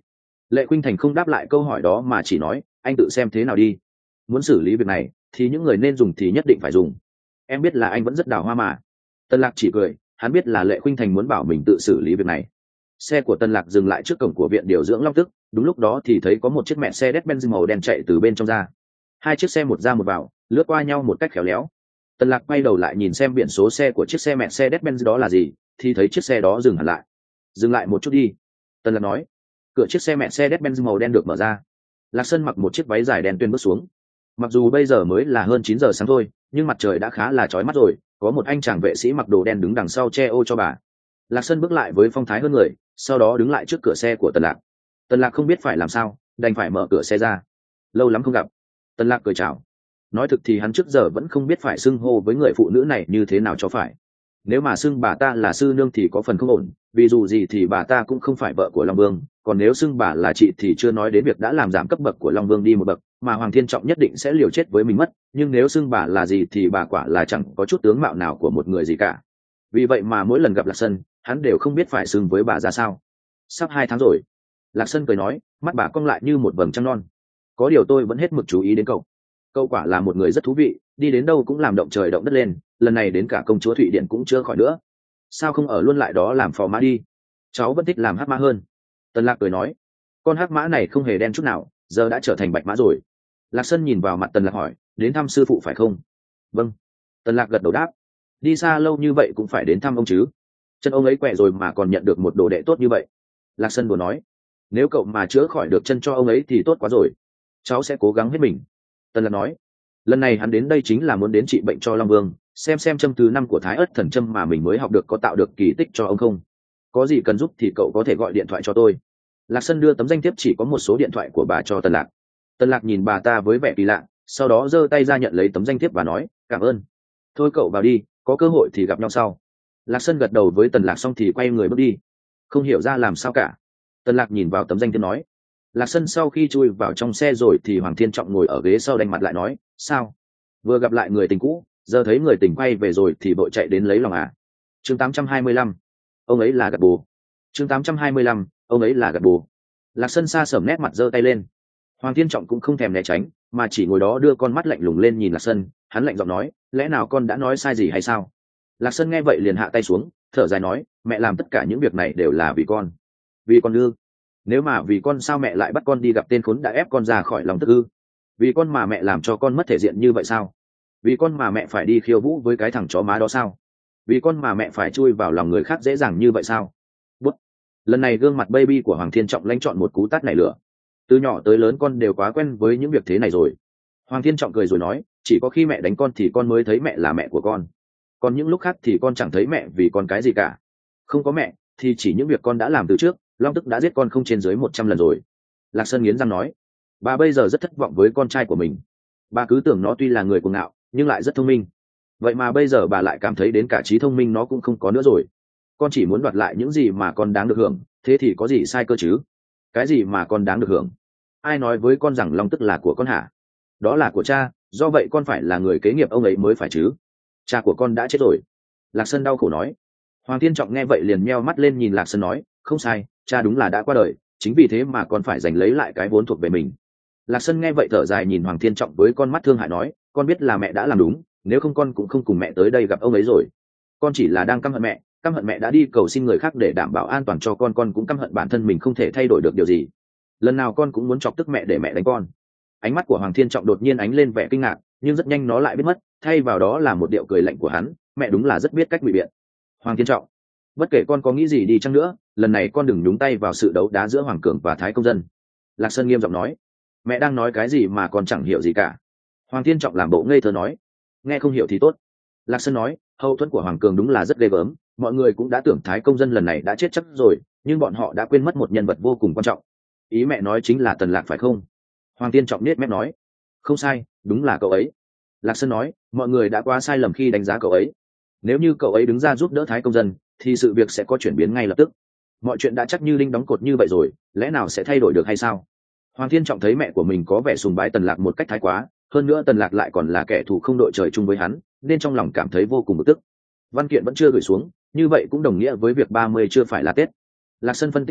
Lệ Khuynh Thành không đáp lại câu hỏi đó mà chỉ nói anh tự xem thế nào đi, muốn xử lý việc này thì những người nên dùng thì nhất định phải dùng. Em biết là anh vẫn rất đào hoa mà. Tân Lạc chỉ cười, hắn biết là Lệ Khuynh Thành muốn bảo mình tự xử lý việc này. Xe của Tân Lạc dừng lại trước cổng của viện điều dưỡng Long Tức, đúng lúc đó thì thấy có một chiếc mẹ xe Mercedes-Benz màu đen chạy từ bên trong ra. Hai chiếc xe một ra một vào, lướt qua nhau một cách khéo léo. Tân Lạc quay đầu lại nhìn xem biển số xe của chiếc xe mẹ Mercedes-Benz đó là gì, thì thấy chiếc xe đó dừng hẳn lại. Dừng lại một chút đi, Tân Lạc nói. Cửa chiếc xe mẹ Mercedes-Benz màu đen được mở ra. Lạc Sân mặc một chiếc váy dài đen tuyên bước xuống. Mặc dù bây giờ mới là hơn chín giờ sáng thôi, nhưng mặt trời đã khá là chói mắt rồi. Có một anh chàng vệ sĩ mặc đồ đen đứng đằng sau che ô cho bà. Lạc Sân bước lại với phong thái hơn người, sau đó đứng lại trước cửa xe của Tần Lạc. Tần Lạc không biết phải làm sao, đành phải mở cửa xe ra. Lâu lắm không gặp. Tần Lạc cười chào. Nói thực thì hắn trước giờ vẫn không biết phải xưng hô với người phụ nữ này như thế nào cho phải. Nếu mà xưng bà ta là sư nương thì có phần không ổn, vì dù gì thì bà ta cũng không phải vợ của Long Vương, còn nếu xưng bà là chị thì chưa nói đến việc đã làm giảm cấp bậc của Long Vương đi một bậc, mà Hoàng Thiên Trọng nhất định sẽ liều chết với mình mất, nhưng nếu xưng bà là gì thì bà quả là chẳng có chút tướng mạo nào của một người gì cả. Vì vậy mà mỗi lần gặp Lạc Sân, hắn đều không biết phải xưng với bà ra sao. Sắp hai tháng rồi. Lạc Sân cười nói, mắt bà cong lại như một vầng trăng non. Có điều tôi vẫn hết mực chú ý đến cậu. Cậu quả là một người rất thú vị, đi đến đâu cũng làm động trời động đất lên, lần này đến cả công chúa Thụy Điển cũng chưa khỏi nữa. Sao không ở luôn lại đó làm phò mã đi? Cháu vẫn thích làm hắc mã hơn. Tần Lạc cười nói, con hắc mã này không hề đen chút nào, giờ đã trở thành bạch mã rồi. Lạc Sân nhìn vào mặt Tần Lạc hỏi, đến thăm sư phụ phải không? Vâng. Tần Lạc gật đầu đáp. Đi xa lâu như vậy cũng phải đến thăm ông chứ? Chân ông ấy quẹ rồi mà còn nhận được một đồ đệ tốt như vậy. Lạc Sân đùa nói, nếu cậu mà chữa khỏi được chân cho ông ấy thì tốt quá rồi. Cháu sẽ cố gắng hết mình. Tần Lạc nói, lần này hắn đến đây chính là muốn đến trị bệnh cho Long Vương, xem xem châm thứ năm của Thái Ất Thần Châm mà mình mới học được có tạo được kỳ tích cho ông không. Có gì cần giúp thì cậu có thể gọi điện thoại cho tôi. Lạc Sân đưa tấm danh thiếp chỉ có một số điện thoại của bà cho Tần Lạc. Tần Lạc nhìn bà ta với vẻ kỳ lạ, sau đó giơ tay ra nhận lấy tấm danh thiếp và nói, cảm ơn. Thôi cậu vào đi, có cơ hội thì gặp nhau sau. Lạc Sân gật đầu với Tần Lạc xong thì quay người bước đi. Không hiểu ra làm sao cả. Tần Lạc nhìn vào tấm danh thiếp nói. Lạc Sân sau khi chui vào trong xe rồi thì Hoàng Thiên Trọng ngồi ở ghế sau đánh mặt lại nói, sao? Vừa gặp lại người tình cũ, giờ thấy người tình quay về rồi thì vội chạy đến lấy lòng à? Chương tám trăm hai mươi lăm, ông ấy là gật bù. Chương tám trăm hai mươi lăm, ông ấy là gật bù. Lạc Sân xa sầm nét mặt giơ tay lên. Hoàng Thiên Trọng cũng không thèm né tránh, mà chỉ ngồi đó đưa con mắt lạnh lùng lên nhìn Lạc Sân. Hắn lạnh giọng nói, lẽ nào con đã nói sai gì hay sao? Lạc Sân nghe vậy liền hạ tay xuống, thở dài nói, mẹ làm tất cả những việc này đều là vì con. Vì con ư? Nếu mà vì con sao mẹ lại bắt con đi gặp tên khốn đã ép con ra khỏi lòng tức ư? Vì con mà mẹ làm cho con mất thể diện như vậy sao? Vì con mà mẹ phải đi khiêu vũ với cái thằng chó má đó sao? Vì con mà mẹ phải chui vào lòng người khác dễ dàng như vậy sao? Bút. Lần này gương mặt baby của Hoàng Thiên Trọng lãnh chọn một cú tát nảy lửa. Từ nhỏ tới lớn con đều quá quen với những việc thế này rồi. Hoàng Thiên Trọng cười rồi nói, chỉ có khi mẹ đánh con thì con mới thấy mẹ là mẹ của con. Còn những lúc khác thì con chẳng thấy mẹ vì con cái gì cả. Không có mẹ thì chỉ những việc con đã làm từ trước, Long Tức đã giết con không trên dưới một trăm lần rồi. Lạc Sơn nghiến răng nói, bà bây giờ rất thất vọng với con trai của mình. Bà cứ tưởng nó tuy là người cuồng ngạo nhưng lại rất thông minh, vậy mà bây giờ bà lại cảm thấy đến cả trí thông minh nó cũng không có nữa rồi. Con chỉ muốn đoạt lại những gì mà con đáng được hưởng, thế thì có gì sai cơ chứ? Cái gì mà con đáng được hưởng? Ai nói với con rằng Long Tức là của con hả? Đó là của cha, do vậy con phải là người kế nghiệp ông ấy mới phải chứ. Cha của con đã chết rồi. Lạc Sơn đau khổ nói. Hoàng Thiên Trọng nghe vậy liền meo mắt lên nhìn Lạc Sơn nói, không sai, cha đúng là đã qua đời, chính vì thế mà con phải giành lấy lại cái vốn thuộc về mình. Lạc Sơn nghe vậy thở dài nhìn Hoàng Thiên Trọng với con mắt thương hại nói, con biết là mẹ đã làm đúng, nếu không con cũng không cùng mẹ tới đây gặp ông ấy rồi. Con chỉ là đang căm hận mẹ, căm hận mẹ đã đi cầu xin người khác để đảm bảo an toàn cho con, con cũng căm hận bản thân mình không thể thay đổi được điều gì. Lần nào con cũng muốn chọc tức mẹ để mẹ đánh con. Ánh mắt của Hoàng Thiên Trọng đột nhiên ánh lên vẻ kinh ngạc, nhưng rất nhanh nó lại biến mất, thay vào đó là một điệu cười lạnh của hắn, mẹ đúng là rất biết cách ngụy biện. Hoàng Thiên Trọng, bất kể con có nghĩ gì đi chăng nữa, lần này con đừng nhúng tay vào sự đấu đá giữa Hoàng Cường và Thái Công Dân. Lạc Sơn nghiêm giọng nói. Mẹ đang nói cái gì mà con chẳng hiểu gì cả. Hoàng Thiên Trọng làm bộ ngây thơ nói. Nghe không hiểu thì tốt. Lạc Sơn nói, hậu thuẫn của Hoàng Cường đúng là rất ghê gớm, mọi người cũng đã tưởng Thái Công Dân lần này đã chết chắc rồi, nhưng bọn họ đã quên mất một nhân vật vô cùng quan trọng. Ý mẹ nói chính là Tần Lạc phải không? Hoàng Thiên Trọng nết mép nói. Không sai, đúng là cậu ấy. Lạc Sơn nói, mọi người đã quá sai lầm khi đánh giá cậu ấy. Nếu như cậu ấy đứng ra giúp đỡ Thái Công Dân thì sự việc sẽ có chuyển biến ngay lập tức. Mọi chuyện đã chắc như đinh đóng cột như vậy rồi, lẽ nào sẽ thay đổi được hay sao? Hoàng Thiên Trọng thấy mẹ của mình có vẻ sùng bái Tần Lạc một cách thái quá, hơn nữa Tần Lạc lại còn là kẻ thù không đội trời chung với hắn, nên trong lòng cảm thấy vô cùng bực tức. Văn kiện vẫn chưa gửi xuống, như vậy cũng đồng nghĩa với việc ba mươi chưa phải là Tết. Lạc Sơn phân tích nói,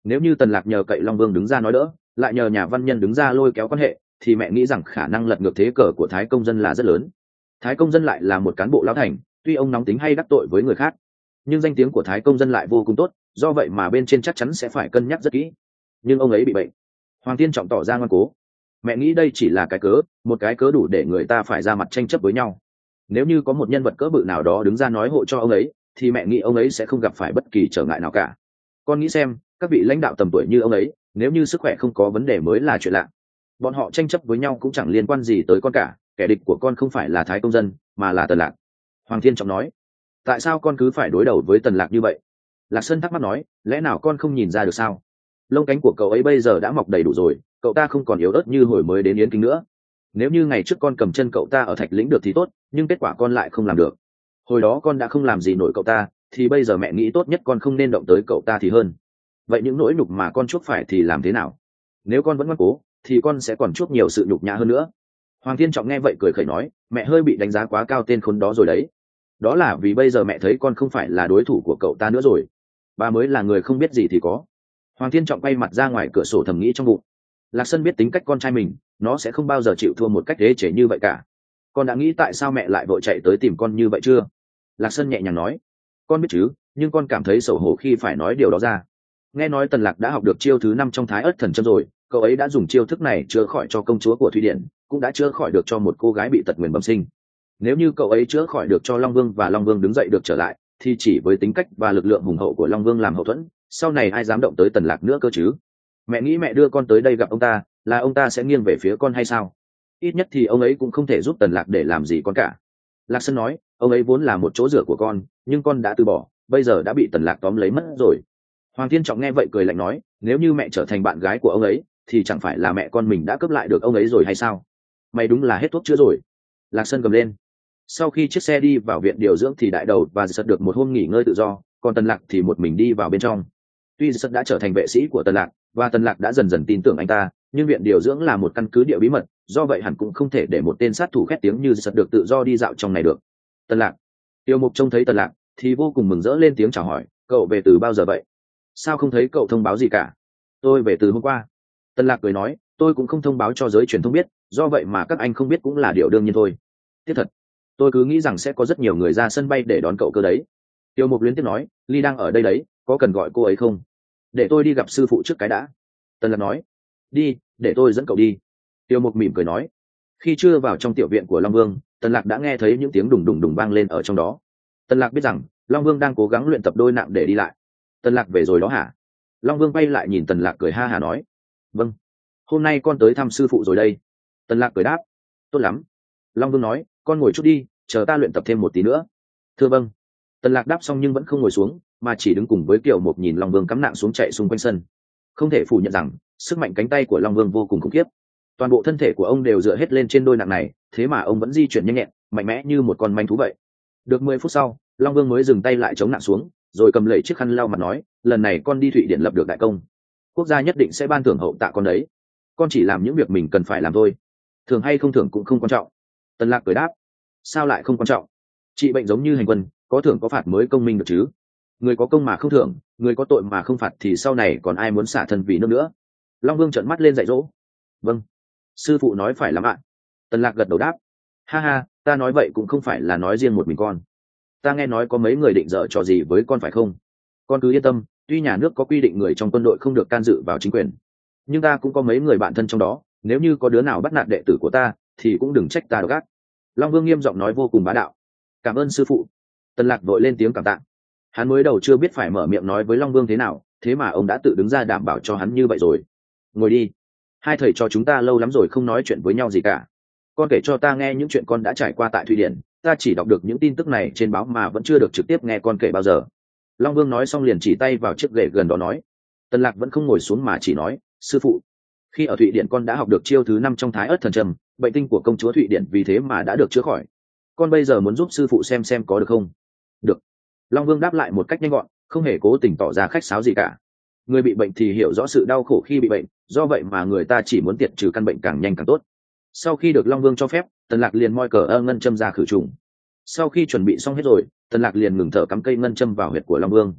Nếu như Tần Lạc nhờ cậy Long Vương đứng ra nói đỡ, lại nhờ nhà văn nhân đứng ra lôi kéo quan hệ, thì mẹ nghĩ rằng khả năng lật ngược thế cờ của Thái Công Dân là rất lớn. Thái Công Dân lại là một cán bộ lão thành, tuy ông nóng tính hay đắc tội với người khác, nhưng danh tiếng của Thái Công Dân lại vô cùng tốt, do vậy mà bên trên chắc chắn sẽ phải cân nhắc rất kỹ. Nhưng ông ấy bị bệnh. Hoàng Thiên Trọng tỏ ra ngoan cố. Mẹ nghĩ đây chỉ là cái cớ, một cái cớ đủ để người ta phải ra mặt tranh chấp với nhau. Nếu như có một nhân vật cỡ bự nào đó đứng ra nói hộ cho ông ấy, thì mẹ nghĩ ông ấy sẽ không gặp phải bất kỳ trở ngại nào cả. Con nghĩ xem, các vị lãnh đạo tầm tuổi như ông ấy, nếu như sức khỏe không có vấn đề mới là chuyện lạ. Bọn họ tranh chấp với nhau cũng chẳng liên quan gì tới con cả, kẻ địch của con không phải là Thái Công Dân, mà là Tần Lạc. Hoàng Thiên Trọng nói. Tại sao con cứ phải đối đầu với Tần Lạc như vậy? Lạc Sơn thắc mắc nói, lẽ nào con không nhìn ra được sao? Lông cánh của cậu ấy bây giờ đã mọc đầy đủ rồi, cậu ta không còn yếu ớt như hồi mới đến Yến Kinh nữa. Nếu như ngày trước con cầm chân cậu ta ở Thạch Lĩnh được thì tốt, nhưng kết quả con lại không làm được. Hồi đó con đã không làm gì nổi cậu ta, thì bây giờ mẹ nghĩ tốt nhất con không nên động tới cậu ta thì hơn. Vậy những nỗi nhục mà con chuốc phải thì làm thế nào? Nếu con vẫn ngoan cố, thì con sẽ còn chuốc nhiều sự nhục nhã hơn nữa. Hoàng Thiên Trọng nghe vậy cười khẩy nói, mẹ hơi bị đánh giá quá cao tên khốn đó rồi đấy. Đó là vì bây giờ mẹ thấy con không phải là đối thủ của cậu ta nữa rồi. Bà mới là người không biết gì thì có. Hoàng Thiên Trọng quay mặt ra ngoài cửa sổ thầm nghĩ trong bụng. Lạc Sân biết tính cách con trai mình, nó sẽ không bao giờ chịu thua một cách đế chế như vậy cả. Con đã nghĩ tại sao mẹ lại vội chạy tới tìm con như vậy chưa? Lạc Sân nhẹ nhàng nói. Con biết chứ, nhưng con cảm thấy xấu hổ khi phải nói điều đó ra. Nghe nói Tần Lạc đã học được chiêu thứ năm trong Thái Ất Thần Châm rồi, cậu ấy đã dùng chiêu thức này chữa khỏi cho công chúa của Thụy Điển, cũng đã chữa khỏi được cho một cô gái bị tật nguyền bẩm sinh. Nếu như cậu ấy chữa khỏi được cho Long Vương và Long Vương đứng dậy được trở lại, thì chỉ với tính cách và lực lượng hùng hậu của Long Vương làm hậu thuẫn, sau này ai dám động tới Tần Lạc nữa cơ chứ? Mẹ nghĩ mẹ đưa con tới đây gặp ông ta, là ông ta sẽ nghiêng về phía con hay sao? Ít nhất thì ông ấy cũng không thể giúp Tần Lạc để làm gì con cả. Lạc Sơn nói, ông ấy vốn là một chỗ dựa của con, nhưng con đã từ bỏ, bây giờ đã bị Tần Lạc tóm lấy mất rồi. Hoàng Thiên Trọng nghe vậy cười lạnh nói, nếu như mẹ trở thành bạn gái của ông ấy, thì chẳng phải là mẹ con mình đã cướp lại được ông ấy rồi hay sao? Mày đúng là hết thuốc chữa rồi. Lạc Sơn gầm lên. Sau khi chiếc xe đi vào viện điều dưỡng thì đại đầu và Giật được một hôm nghỉ ngơi tự do, còn Tần Lạc thì một mình đi vào bên trong. Tuy Giật đã trở thành vệ sĩ của Tần Lạc, và Tần Lạc đã dần dần tin tưởng anh ta, nhưng viện điều dưỡng là một căn cứ địa bí mật, do vậy hẳn cũng không thể để một tên sát thủ khét tiếng như Giật được tự do đi dạo trong này được. Tần Lạc. Tiêu Mục trông thấy Tần Lạc thì vô cùng mừng rỡ lên tiếng chào hỏi, cậu về từ bao giờ vậy? Sao không thấy cậu thông báo gì cả? Tôi về từ hôm qua. Tần Lạc cười nói, tôi cũng không thông báo cho giới truyền thông biết, do vậy mà các anh không biết cũng là điều đương nhiên thôi. Tiếc thật, tôi cứ nghĩ rằng sẽ có rất nhiều người ra sân bay để đón cậu cơ đấy. Tiêu Mục liên tiếp nói, Ly đang ở đây đấy, có cần gọi cô ấy không? Để tôi đi gặp sư phụ trước cái đã. Tần Lạc nói. Đi, để tôi dẫn cậu đi. Tiêu Mục mỉm cười nói. Khi chưa vào trong tiểu viện của Long Vương, Tần Lạc đã nghe thấy những tiếng đùng đùng đùng vang lên ở trong đó. Tần Lạc biết rằng Long Vương đang cố gắng luyện tập đôi nặng để đi lại. Tần Lạc về rồi đó hả? Long Vương bay lại nhìn Tần Lạc cười ha hà nói. Vâng, hôm nay con tới thăm sư phụ rồi đây. Tần Lạc cười đáp. Tốt lắm. Long Vương nói, con ngồi chút đi, chờ ta luyện tập thêm một tí nữa. Thưa vâng. Tần Lạc đáp xong nhưng vẫn không ngồi xuống, mà chỉ đứng cùng với Kiều Mục nhìn Long Vương cắm nặng xuống chạy xung quanh sân. Không thể phủ nhận rằng sức mạnh cánh tay của Long Vương vô cùng khủng khiếp. Toàn bộ thân thể của ông đều dựa hết lên trên đôi nặng này, thế mà ông vẫn di chuyển nhanh nhẹn, mạnh mẽ như một con manh thú vậy. Được mười phút sau, Long Vương mới dừng tay lại chống nặng xuống, rồi cầm lấy chiếc khăn lau mặt nói, lần này con đi Thụy Điển lập được đại công, quốc gia nhất định sẽ ban thưởng hậu tạ con đấy. Con chỉ làm những việc mình cần phải làm thôi, thưởng hay không thưởng cũng không quan trọng. Tần Lạc cười đáp. Sao lại không quan trọng? Trị bệnh giống như hành quân, có thưởng có phạt mới công minh được chứ. Người có công mà không thưởng, người có tội mà không phạt thì sau này còn ai muốn xả thân vì nước nữa. Long Vương trợn mắt lên dạy dỗ. Vâng, sư phụ nói phải lắm ạ. Tần Lạc gật đầu đáp. Ha ha, ta nói vậy cũng không phải là nói riêng một mình con. Ta nghe nói có mấy người định dở trò gì với con phải không? Con cứ yên tâm, tuy nhà nước có quy định người trong quân đội không được can dự vào chính quyền, nhưng ta cũng có mấy người bạn thân trong đó, nếu như có đứa nào bắt nạt đệ tử của ta thì cũng đừng trách ta độc ác. Long Vương nghiêm giọng nói vô cùng bá đạo. Cảm ơn sư phụ. Tần Lạc vội lên tiếng cảm tạ. Hắn mới đầu chưa biết phải mở miệng nói với Long Vương thế nào, thế mà ông đã tự đứng ra đảm bảo cho hắn như vậy rồi. Ngồi đi. Hai thầy trò chúng ta lâu lắm rồi không nói chuyện với nhau gì cả. Con kể cho ta nghe những chuyện con đã trải qua tại Thụy Điển, ta chỉ đọc được những tin tức này trên báo mà vẫn chưa được trực tiếp nghe con kể bao giờ. Long Vương nói xong liền chỉ tay vào chiếc ghế gần đó nói. Tần Lạc vẫn không ngồi xuống mà chỉ nói, sư phụ, khi ở Thụy Điển con đã học được chiêu thứ năm trong Thái Ất Thần Châm, bệnh tinh của công chúa Thụy Điển vì thế mà đã được chữa khỏi. Con bây giờ muốn giúp sư phụ xem xem có được không? Được. Long Vương đáp lại một cách nhanh gọn, không hề cố tình tỏ ra khách sáo gì cả. Người bị bệnh thì hiểu rõ sự đau khổ khi bị bệnh, do vậy mà người ta chỉ muốn tiệt trừ căn bệnh càng nhanh càng tốt. Sau khi được Long Vương cho phép, Tần Lạc liền moi cờ ơ ngân châm ra khử trùng. Sau khi chuẩn bị xong hết rồi, Tần Lạc liền ngừng thở cắm cây ngân châm vào huyệt của Long Vương.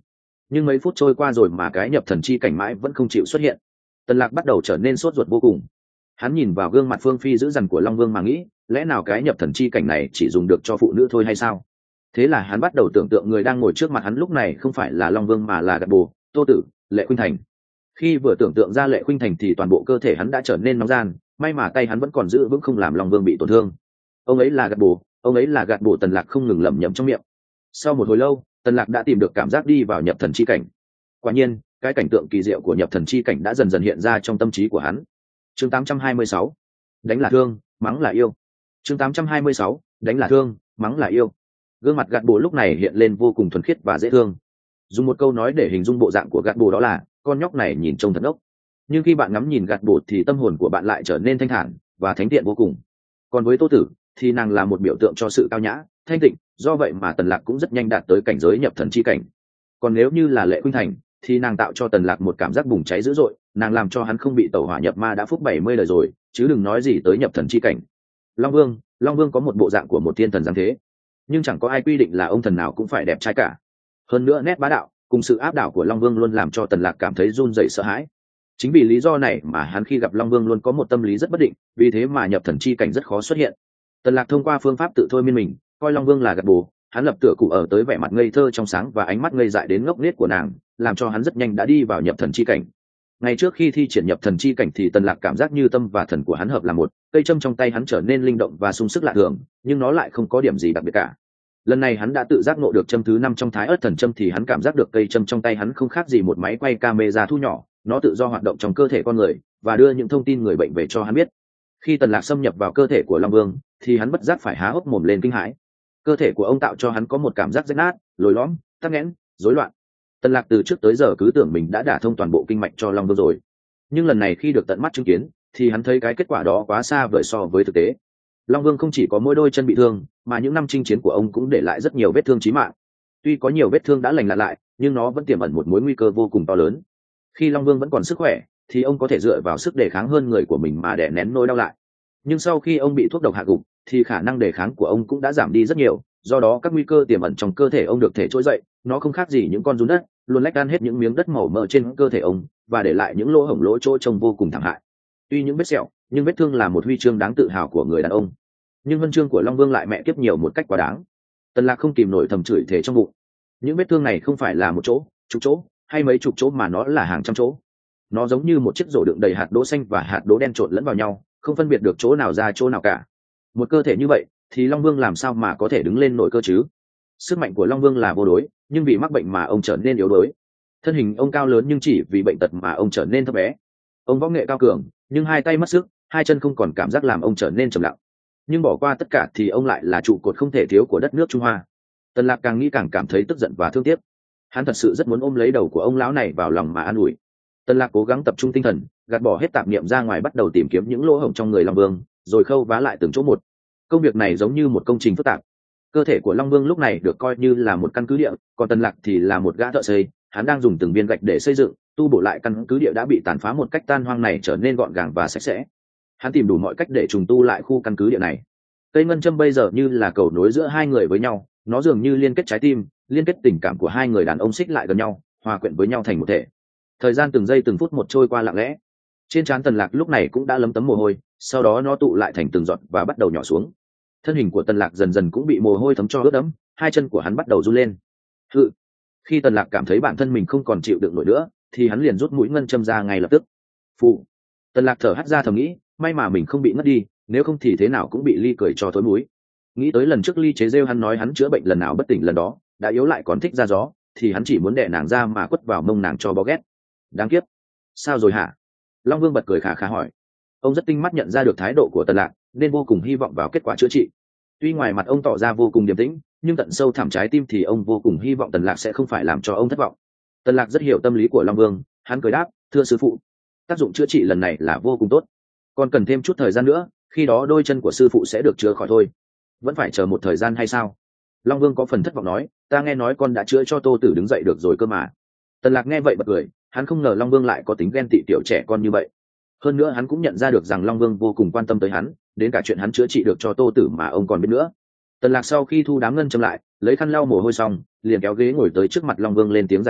nhưng mấy phút trôi qua rồi mà cái nhập thần chi cảnh mãi vẫn không chịu xuất hiện. Tần Lạc bắt đầu trở nên sốt ruột vô cùng. Hắn nhìn vào gương mặt phương phi dữ dằn của Long Vương mà nghĩ, lẽ nào cái nhập thần chi cảnh này chỉ dùng được cho phụ nữ thôi hay sao? Thế là hắn bắt đầu tưởng tượng người đang ngồi trước mặt hắn lúc này không phải là Long Vương mà là Gạt Bồ, Tô Tử, Lệ Khuynh Thành. Khi vừa tưởng tượng ra Lệ Khuynh Thành thì toàn bộ cơ thể hắn đã trở nên nóng gian, may mà tay hắn vẫn còn giữ vững không làm Long Vương bị tổn thương. Ông ấy là Gạt Bồ, ông ấy là Gạt Bồ. Tần Lạc không ngừng lẩm nhẩm trong miệng. Sau một hồi lâu, Tần Lạc đã tìm được cảm giác đi vào nhập thần chi cảnh. Quả nhiên, cái cảnh tượng kỳ diệu của nhập thần chi cảnh đã dần dần hiện ra trong tâm trí của hắn. Chương tám trăm hai mươi sáu, đánh là thương, mắng là yêu. Chương tám trăm hai mươi sáu, đánh là thương, mắng là yêu. Gương mặt Gạt Bồ lúc này hiện lên vô cùng thuần khiết và dễ thương. Dùng một câu nói để hình dung bộ dạng của Gạt Bồ đó là, con nhóc này nhìn trông thật ốc. Nhưng khi bạn ngắm nhìn Gạt Bồ thì tâm hồn của bạn lại trở nên thanh thản và thánh thiện vô cùng. Còn với Tô Tử thì nàng là một biểu tượng cho sự cao nhã, thanh tịnh, do vậy mà Tần Lạc cũng rất nhanh đạt tới cảnh giới nhập thần chi cảnh. Còn nếu như là Lệ Khuynh Thành thì nàng tạo cho Tần Lạc một cảm giác bùng cháy dữ dội, nàng làm cho hắn không bị tẩu hỏa nhập ma đã phúc bảy mươi đời rồi, chứ đừng nói gì tới nhập thần chi cảnh. Long Vương, Long Vương có một bộ dạng của một thiên thần giáng thế, nhưng chẳng có ai quy định là ông thần nào cũng phải đẹp trai cả. Hơn nữa nét bá đạo cùng sự áp đảo của Long Vương luôn làm cho Tần Lạc cảm thấy run rẩy sợ hãi. Chính vì lý do này mà hắn khi gặp Long Vương luôn có một tâm lý rất bất định, vì thế mà nhập thần chi cảnh rất khó xuất hiện. Tần Lạc thông qua phương pháp tự thôi miên mình, coi Long Vương là Gạt Bồ, hắn lập tựa cụ ở tới vẻ mặt ngây thơ trong sáng và ánh mắt ngây dại đến ngốc nghếch của nàng, làm cho hắn rất nhanh đã đi vào nhập thần chi cảnh. Ngay trước khi thi triển nhập thần chi cảnh thì Tần Lạc cảm giác như tâm và thần của hắn hợp là một, cây châm trong tay hắn trở nên linh động và sung sức lạ thường, nhưng nó lại không có điểm gì đặc biệt cả. Lần này hắn đã tự giác ngộ được châm thứ năm trong Thái Ức Thần Châm thì hắn cảm giác được cây châm trong tay hắn không khác gì một máy quay camera thu nhỏ, nó tự do hoạt động trong cơ thể con người và đưa những thông tin người bệnh về cho hắn biết. Khi Tần Lạc xâm nhập vào cơ thể của Long Vương thì hắn bất giác phải há hốc mồm lên kinh hãi. Cơ thể của ông tạo cho hắn có một cảm giác rách nát, lồi lõm, tắc nghẽn, rối loạn. Tần Lạc từ trước tới giờ cứ tưởng mình đã đả thông toàn bộ kinh mạch cho Long Vương rồi, nhưng lần này khi được tận mắt chứng kiến thì hắn thấy cái kết quả đó quá xa vời so với thực tế. Long Vương không chỉ có mỗi đôi chân bị thương, mà những năm chinh chiến của ông cũng để lại rất nhiều vết thương chí mạng. Tuy có nhiều vết thương đã lành lại lại, nhưng nó vẫn tiềm ẩn một mối nguy cơ vô cùng to lớn. Khi Long Vương vẫn còn sức khỏe, thì ông có thể dựa vào sức đề kháng hơn người của mình mà đè nén nỗi đau lại. Nhưng sau khi ông bị thuốc độc hạ gục, thì khả năng đề kháng của ông cũng đã giảm đi rất nhiều. Do đó các nguy cơ tiềm ẩn trong cơ thể ông được thể trỗi dậy, nó không khác gì những con giun đất, luôn lách ăn hết những miếng đất màu mỡ trên cơ thể ông và để lại những lỗ hổng lỗ chỗ trông vô cùng thảm hại. Tuy những vết sẹo, nhưng vết thương là một huy chương đáng tự hào của người đàn ông. Nhưng huân chương của Long Vương lại mẹ kiếp nhiều một cách quá đáng. Tần Lạc không kìm nổi thầm chửi thề trong bụng. Những vết thương này không phải là một chỗ, chục chỗ, hay mấy chục chỗ mà nó là hàng trăm chỗ. Nó giống như một chiếc rổ đựng đầy hạt đỗ xanh và hạt đỗ đen trộn lẫn vào nhau, không phân biệt được chỗ nào ra chỗ nào cả. Một cơ thể như vậy thì Long Vương làm sao mà có thể đứng lên nổi cơ chứ? Sức mạnh của Long Vương là vô đối, nhưng vì mắc bệnh mà ông trở nên yếu đuối. Thân hình ông cao lớn nhưng chỉ vì bệnh tật mà ông trở nên thấp bé. Ông võ nghệ cao cường, nhưng hai tay mất sức, hai chân không còn cảm giác làm ông trở nên trầm lặng. Nhưng bỏ qua tất cả thì ông lại là trụ cột không thể thiếu của đất nước Trung Hoa. Tần Lạc càng nghĩ càng cảm thấy tức giận và thương tiếc. Hắn thật sự rất muốn ôm lấy đầu của ông lão này vào lòng mà an ủi. Tần Lạc cố gắng tập trung tinh thần, gạt bỏ hết tạp niệm ra ngoài, bắt đầu tìm kiếm những lỗ hổng trong người Long Vương, rồi khâu vá lại từng chỗ một. Công việc này giống như một công trình phức tạp. Cơ thể của Long Vương lúc này được coi như là một căn cứ địa, còn Tần Lạc thì là một gã thợ xây, hắn đang dùng từng viên gạch để xây dựng, tu bổ lại căn cứ địa đã bị tàn phá một cách tan hoang này trở nên gọn gàng và sạch sẽ. Hắn tìm đủ mọi cách để trùng tu lại khu căn cứ địa này. Cây ngân châm bây giờ như là cầu nối giữa hai người với nhau, nó dường như liên kết trái tim, liên kết tình cảm của hai người đàn ông xích lại gần nhau, hòa quyện với nhau thành một thể. Thời gian từng giây từng phút một trôi qua lặng lẽ. Trên trán Tần Lạc lúc này cũng đã lấm tấm mồ hôi, sau đó nó tụ lại thành từng giọt và bắt đầu nhỏ xuống. Thân hình của Tần Lạc dần dần cũng bị mồ hôi thấm cho ướt đẫm, hai chân của hắn bắt đầu run lên. Hự. Khi Tần Lạc cảm thấy bản thân mình không còn chịu đựng nổi nữa, thì hắn liền rút mũi ngân châm ra ngay lập tức. Phụ. Tần Lạc thở hắt ra thầm nghĩ, may mà mình không bị ngất đi, nếu không thì thế nào cũng bị Ly cười cho thối mũi. Nghĩ tới lần trước Ly chế rêu hắn nói hắn chữa bệnh lần nào bất tỉnh lần đó, đã yếu lại còn thích ra gió, thì hắn chỉ muốn đè nàng ra mà quất vào mông nàng cho bó ghét. Đáng kiếp. Sao rồi hả? Long Vương bật cười khà khà hỏi. Ông rất tinh mắt nhận ra được thái độ của Tần Lạc, nên vô cùng hy vọng vào kết quả chữa trị. Tuy ngoài mặt ông tỏ ra vô cùng điềm tĩnh, nhưng tận sâu thẳm trái tim thì ông vô cùng hy vọng Tần Lạc sẽ không phải làm cho ông thất vọng. Tần Lạc rất hiểu tâm lý của Long Vương, hắn cười đáp, thưa sư phụ, tác dụng chữa trị lần này là vô cùng tốt, còn cần thêm chút thời gian nữa, khi đó đôi chân của sư phụ sẽ được chữa khỏi thôi. Vẫn phải chờ một thời gian hay sao? Long Vương có phần thất vọng nói, ta nghe nói con đã chữa cho Tô Tử đứng dậy được rồi cơ mà. Tần Lạc nghe vậy bật cười, hắn không ngờ Long Vương lại có tính ghen tị tiểu trẻ con như vậy. Hơn nữa hắn cũng nhận ra được rằng Long Vương vô cùng quan tâm tới hắn, đến cả chuyện hắn chữa trị được cho Tô Tử mà ông còn biết nữa. Tần Lạc sau khi thu đám ngân châm lại, lấy khăn lau mồ hôi xong, liền kéo ghế ngồi tới trước mặt Long Vương lên tiếng giải thích,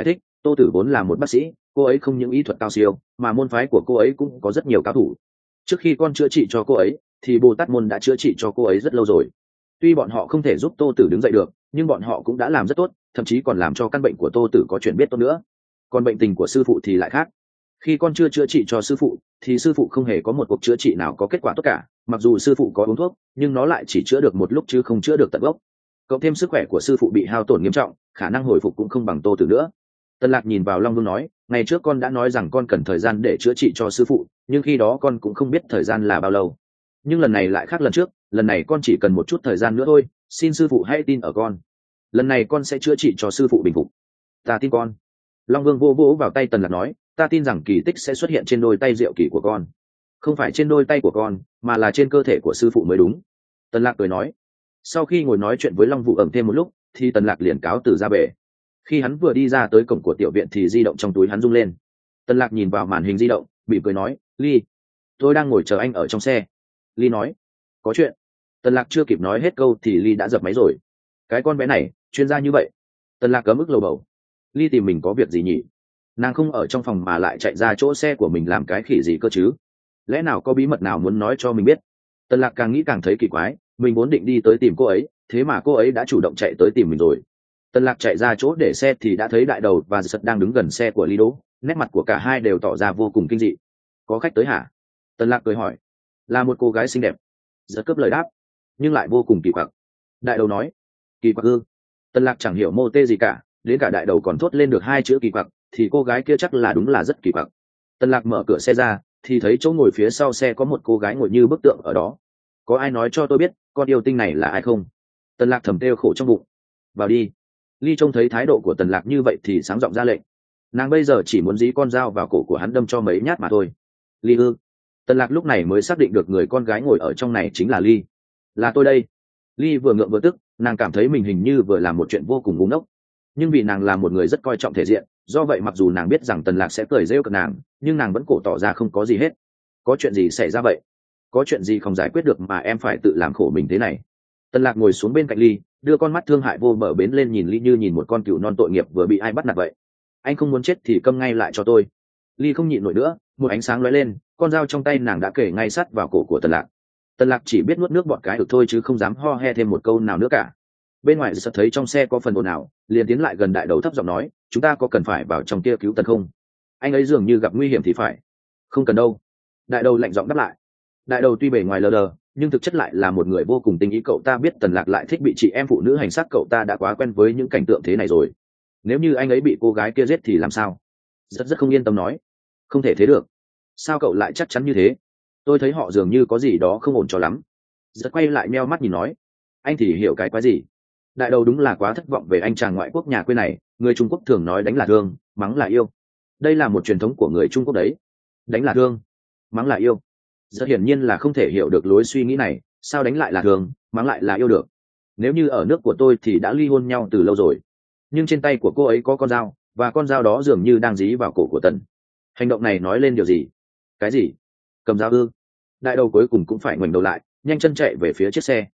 Tô Tử vốn là một bác sĩ, cô ấy không những y thuật cao siêu mà môn phái của cô ấy cũng có rất nhiều cao thủ. Trước khi con chữa trị cho cô ấy thì Bồ Tát môn đã chữa trị cho cô ấy rất lâu rồi. Tuy bọn họ không thể giúp Tô Tử đứng dậy được, nhưng bọn họ cũng đã làm rất tốt, thậm chí còn làm cho căn bệnh của Tô Tử có chuyển biết tốt nữa. Còn bệnh tình của sư phụ thì lại khác. Khi con chưa chữa trị cho sư phụ thì sư phụ không hề có một cuộc chữa trị nào có kết quả tốt cả. Mặc dù sư phụ có uống thuốc nhưng nó lại chỉ chữa được một lúc chứ không chữa được tận gốc. Cộng thêm sức khỏe của sư phụ bị hao tổn nghiêm trọng, khả năng hồi phục cũng không bằng Tô Tử nữa. Tân Lạc nhìn vào Long Vương nói, ngày trước con đã nói rằng con cần thời gian để chữa trị cho sư phụ, nhưng khi đó con cũng không biết thời gian là bao lâu. Nhưng lần này lại khác lần trước, lần này con chỉ cần một chút thời gian nữa thôi, xin sư phụ hãy tin ở con. Lần này con sẽ chữa trị cho sư phụ bình phục. Ta tin con. Long Vương vô vỗ vào tay Tần Lạc nói, ta tin rằng kỳ tích sẽ xuất hiện trên đôi tay diệu kỳ của con. Không phải trên đôi tay của con, mà là trên cơ thể của sư phụ mới đúng. Tần Lạc cười nói. Sau khi ngồi nói chuyện với Long Vũ ẩm thêm một lúc, thì Tần Lạc liền cáo từ ra về. Khi hắn vừa đi ra tới cổng của tiểu viện thì di động trong túi hắn rung lên. Tần Lạc nhìn vào màn hình di động, bị cười nói, Ly, tôi đang ngồi chờ anh ở trong xe. Ly nói, có chuyện. Tần Lạc chưa kịp nói hết câu thì Ly đã dập máy rồi. Cái con bé này chuyên gia như vậy. Tần Lạc cấm ức lầu bầu. Ly tìm mình có việc gì nhỉ? Nàng không ở trong phòng mà lại chạy ra chỗ xe của mình làm cái khỉ gì cơ chứ? Lẽ nào có bí mật nào muốn nói cho mình biết? Tần Lạc càng nghĩ càng thấy kỳ quái, mình vốn định đi tới tìm cô ấy, thế mà cô ấy đã chủ động chạy tới tìm mình rồi. Tần Lạc chạy ra chỗ để xe thì đã thấy Đại Đầu và Giật đang đứng gần xe của Ly Đỗ, nét mặt của cả hai đều tỏ ra vô cùng kinh dị. Có khách tới hả? Tần Lạc cười hỏi. Là một cô gái xinh đẹp. Giật cướp lời đáp, nhưng lại vô cùng kỳ quặc. Đại Đầu nói, kỳ quặc ư? Tần Lạc chẳng hiểu mô tê gì cả, đến cả Đại Đầu còn thốt lên được hai chữ kỳ quặc, thì cô gái kia chắc là đúng là rất kỳ quặc. Tần Lạc mở cửa xe ra thì thấy chỗ ngồi phía sau xe có một cô gái ngồi như bức tượng ở đó. Có ai nói cho tôi biết con yêu tinh này là ai không? Tần Lạc thầm kêu khổ trong bụng. Vào đi. Ly trông thấy thái độ của Tần Lạc như vậy thì sáng giọng ra lệnh. Nàng bây giờ chỉ muốn dí con dao vào cổ của hắn đâm cho mấy nhát mà thôi. Ly ư? Tần Lạc lúc này mới xác định được người con gái ngồi ở trong này chính là Ly. Là tôi đây. Ly vừa ngượng vừa tức, nàng cảm thấy mình hình như vừa làm một chuyện vô cùng ngu ngốc. Nhưng vì nàng là một người rất coi trọng thể diện, do vậy mặc dù nàng biết rằng Tần Lạc sẽ cười rêu cợt nàng, nhưng nàng vẫn cổ tỏ ra không có gì hết. Có chuyện gì xảy ra vậy? Có chuyện gì không giải quyết được mà em phải tự làm khổ mình thế này? Tần Lạc ngồi xuống bên cạnh Ly, đưa con mắt thương hại vô bờ bến lên nhìn Ly như nhìn một con cừu non tội nghiệp vừa bị ai bắt nạt vậy. Anh không muốn chết thì câm ngay lại cho tôi. Ly không nhịn nổi nữa, một ánh sáng lóe lên, con dao trong tay nàng đã kề ngay sát vào cổ của Tần Lạc. Tần Lạc chỉ biết nuốt nước bọt cái được thôi chứ không dám ho he thêm một câu nào nữa cả. Bên ngoài Giật thấy trong xe có phần ồn ào, liền tiến lại gần Đại Đầu thấp giọng nói, chúng ta có cần phải vào trong kia cứu Tần không? Anh ấy dường như gặp nguy hiểm thì phải. Không cần đâu. Đại Đầu lạnh giọng đáp lại. Đại Đầu tuy bề ngoài lờ đờ nhưng thực chất lại là một người vô cùng tinh ý. Cậu ta biết Tần Lạc lại thích bị chị em phụ nữ hành xác, cậu ta đã quá quen với những cảnh tượng thế này rồi. Nếu như anh ấy bị cô gái kia giết thì làm sao? Rất rất không yên tâm nói. Không thể thế được. Sao cậu lại chắc chắn như thế? Tôi thấy họ dường như có gì đó không ổn cho lắm. Rất quay lại meo mắt nhìn nói. Anh thì hiểu cái quái gì? Đại Đầu đúng là quá thất vọng về anh chàng ngoại quốc nhà quê này. Người Trung Quốc thường nói đánh là thương, mắng là yêu. Đây là một truyền thống của người Trung Quốc đấy. Đánh là thương, mắng là yêu. Rất hiển nhiên là không thể hiểu được lối suy nghĩ này. Sao đánh lại là thương, mắng lại là yêu được? Nếu như ở nước của tôi thì đã ly hôn nhau từ lâu rồi. Nhưng trên tay của cô ấy có con dao, và con dao đó dường như đang dí vào cổ của Tần. Hành động này nói lên điều gì? Cái gì? Cầm dao ư? Đại Đầu cuối cùng cũng phải ngoảnh đầu lại, nhanh chân chạy về phía chiếc xe.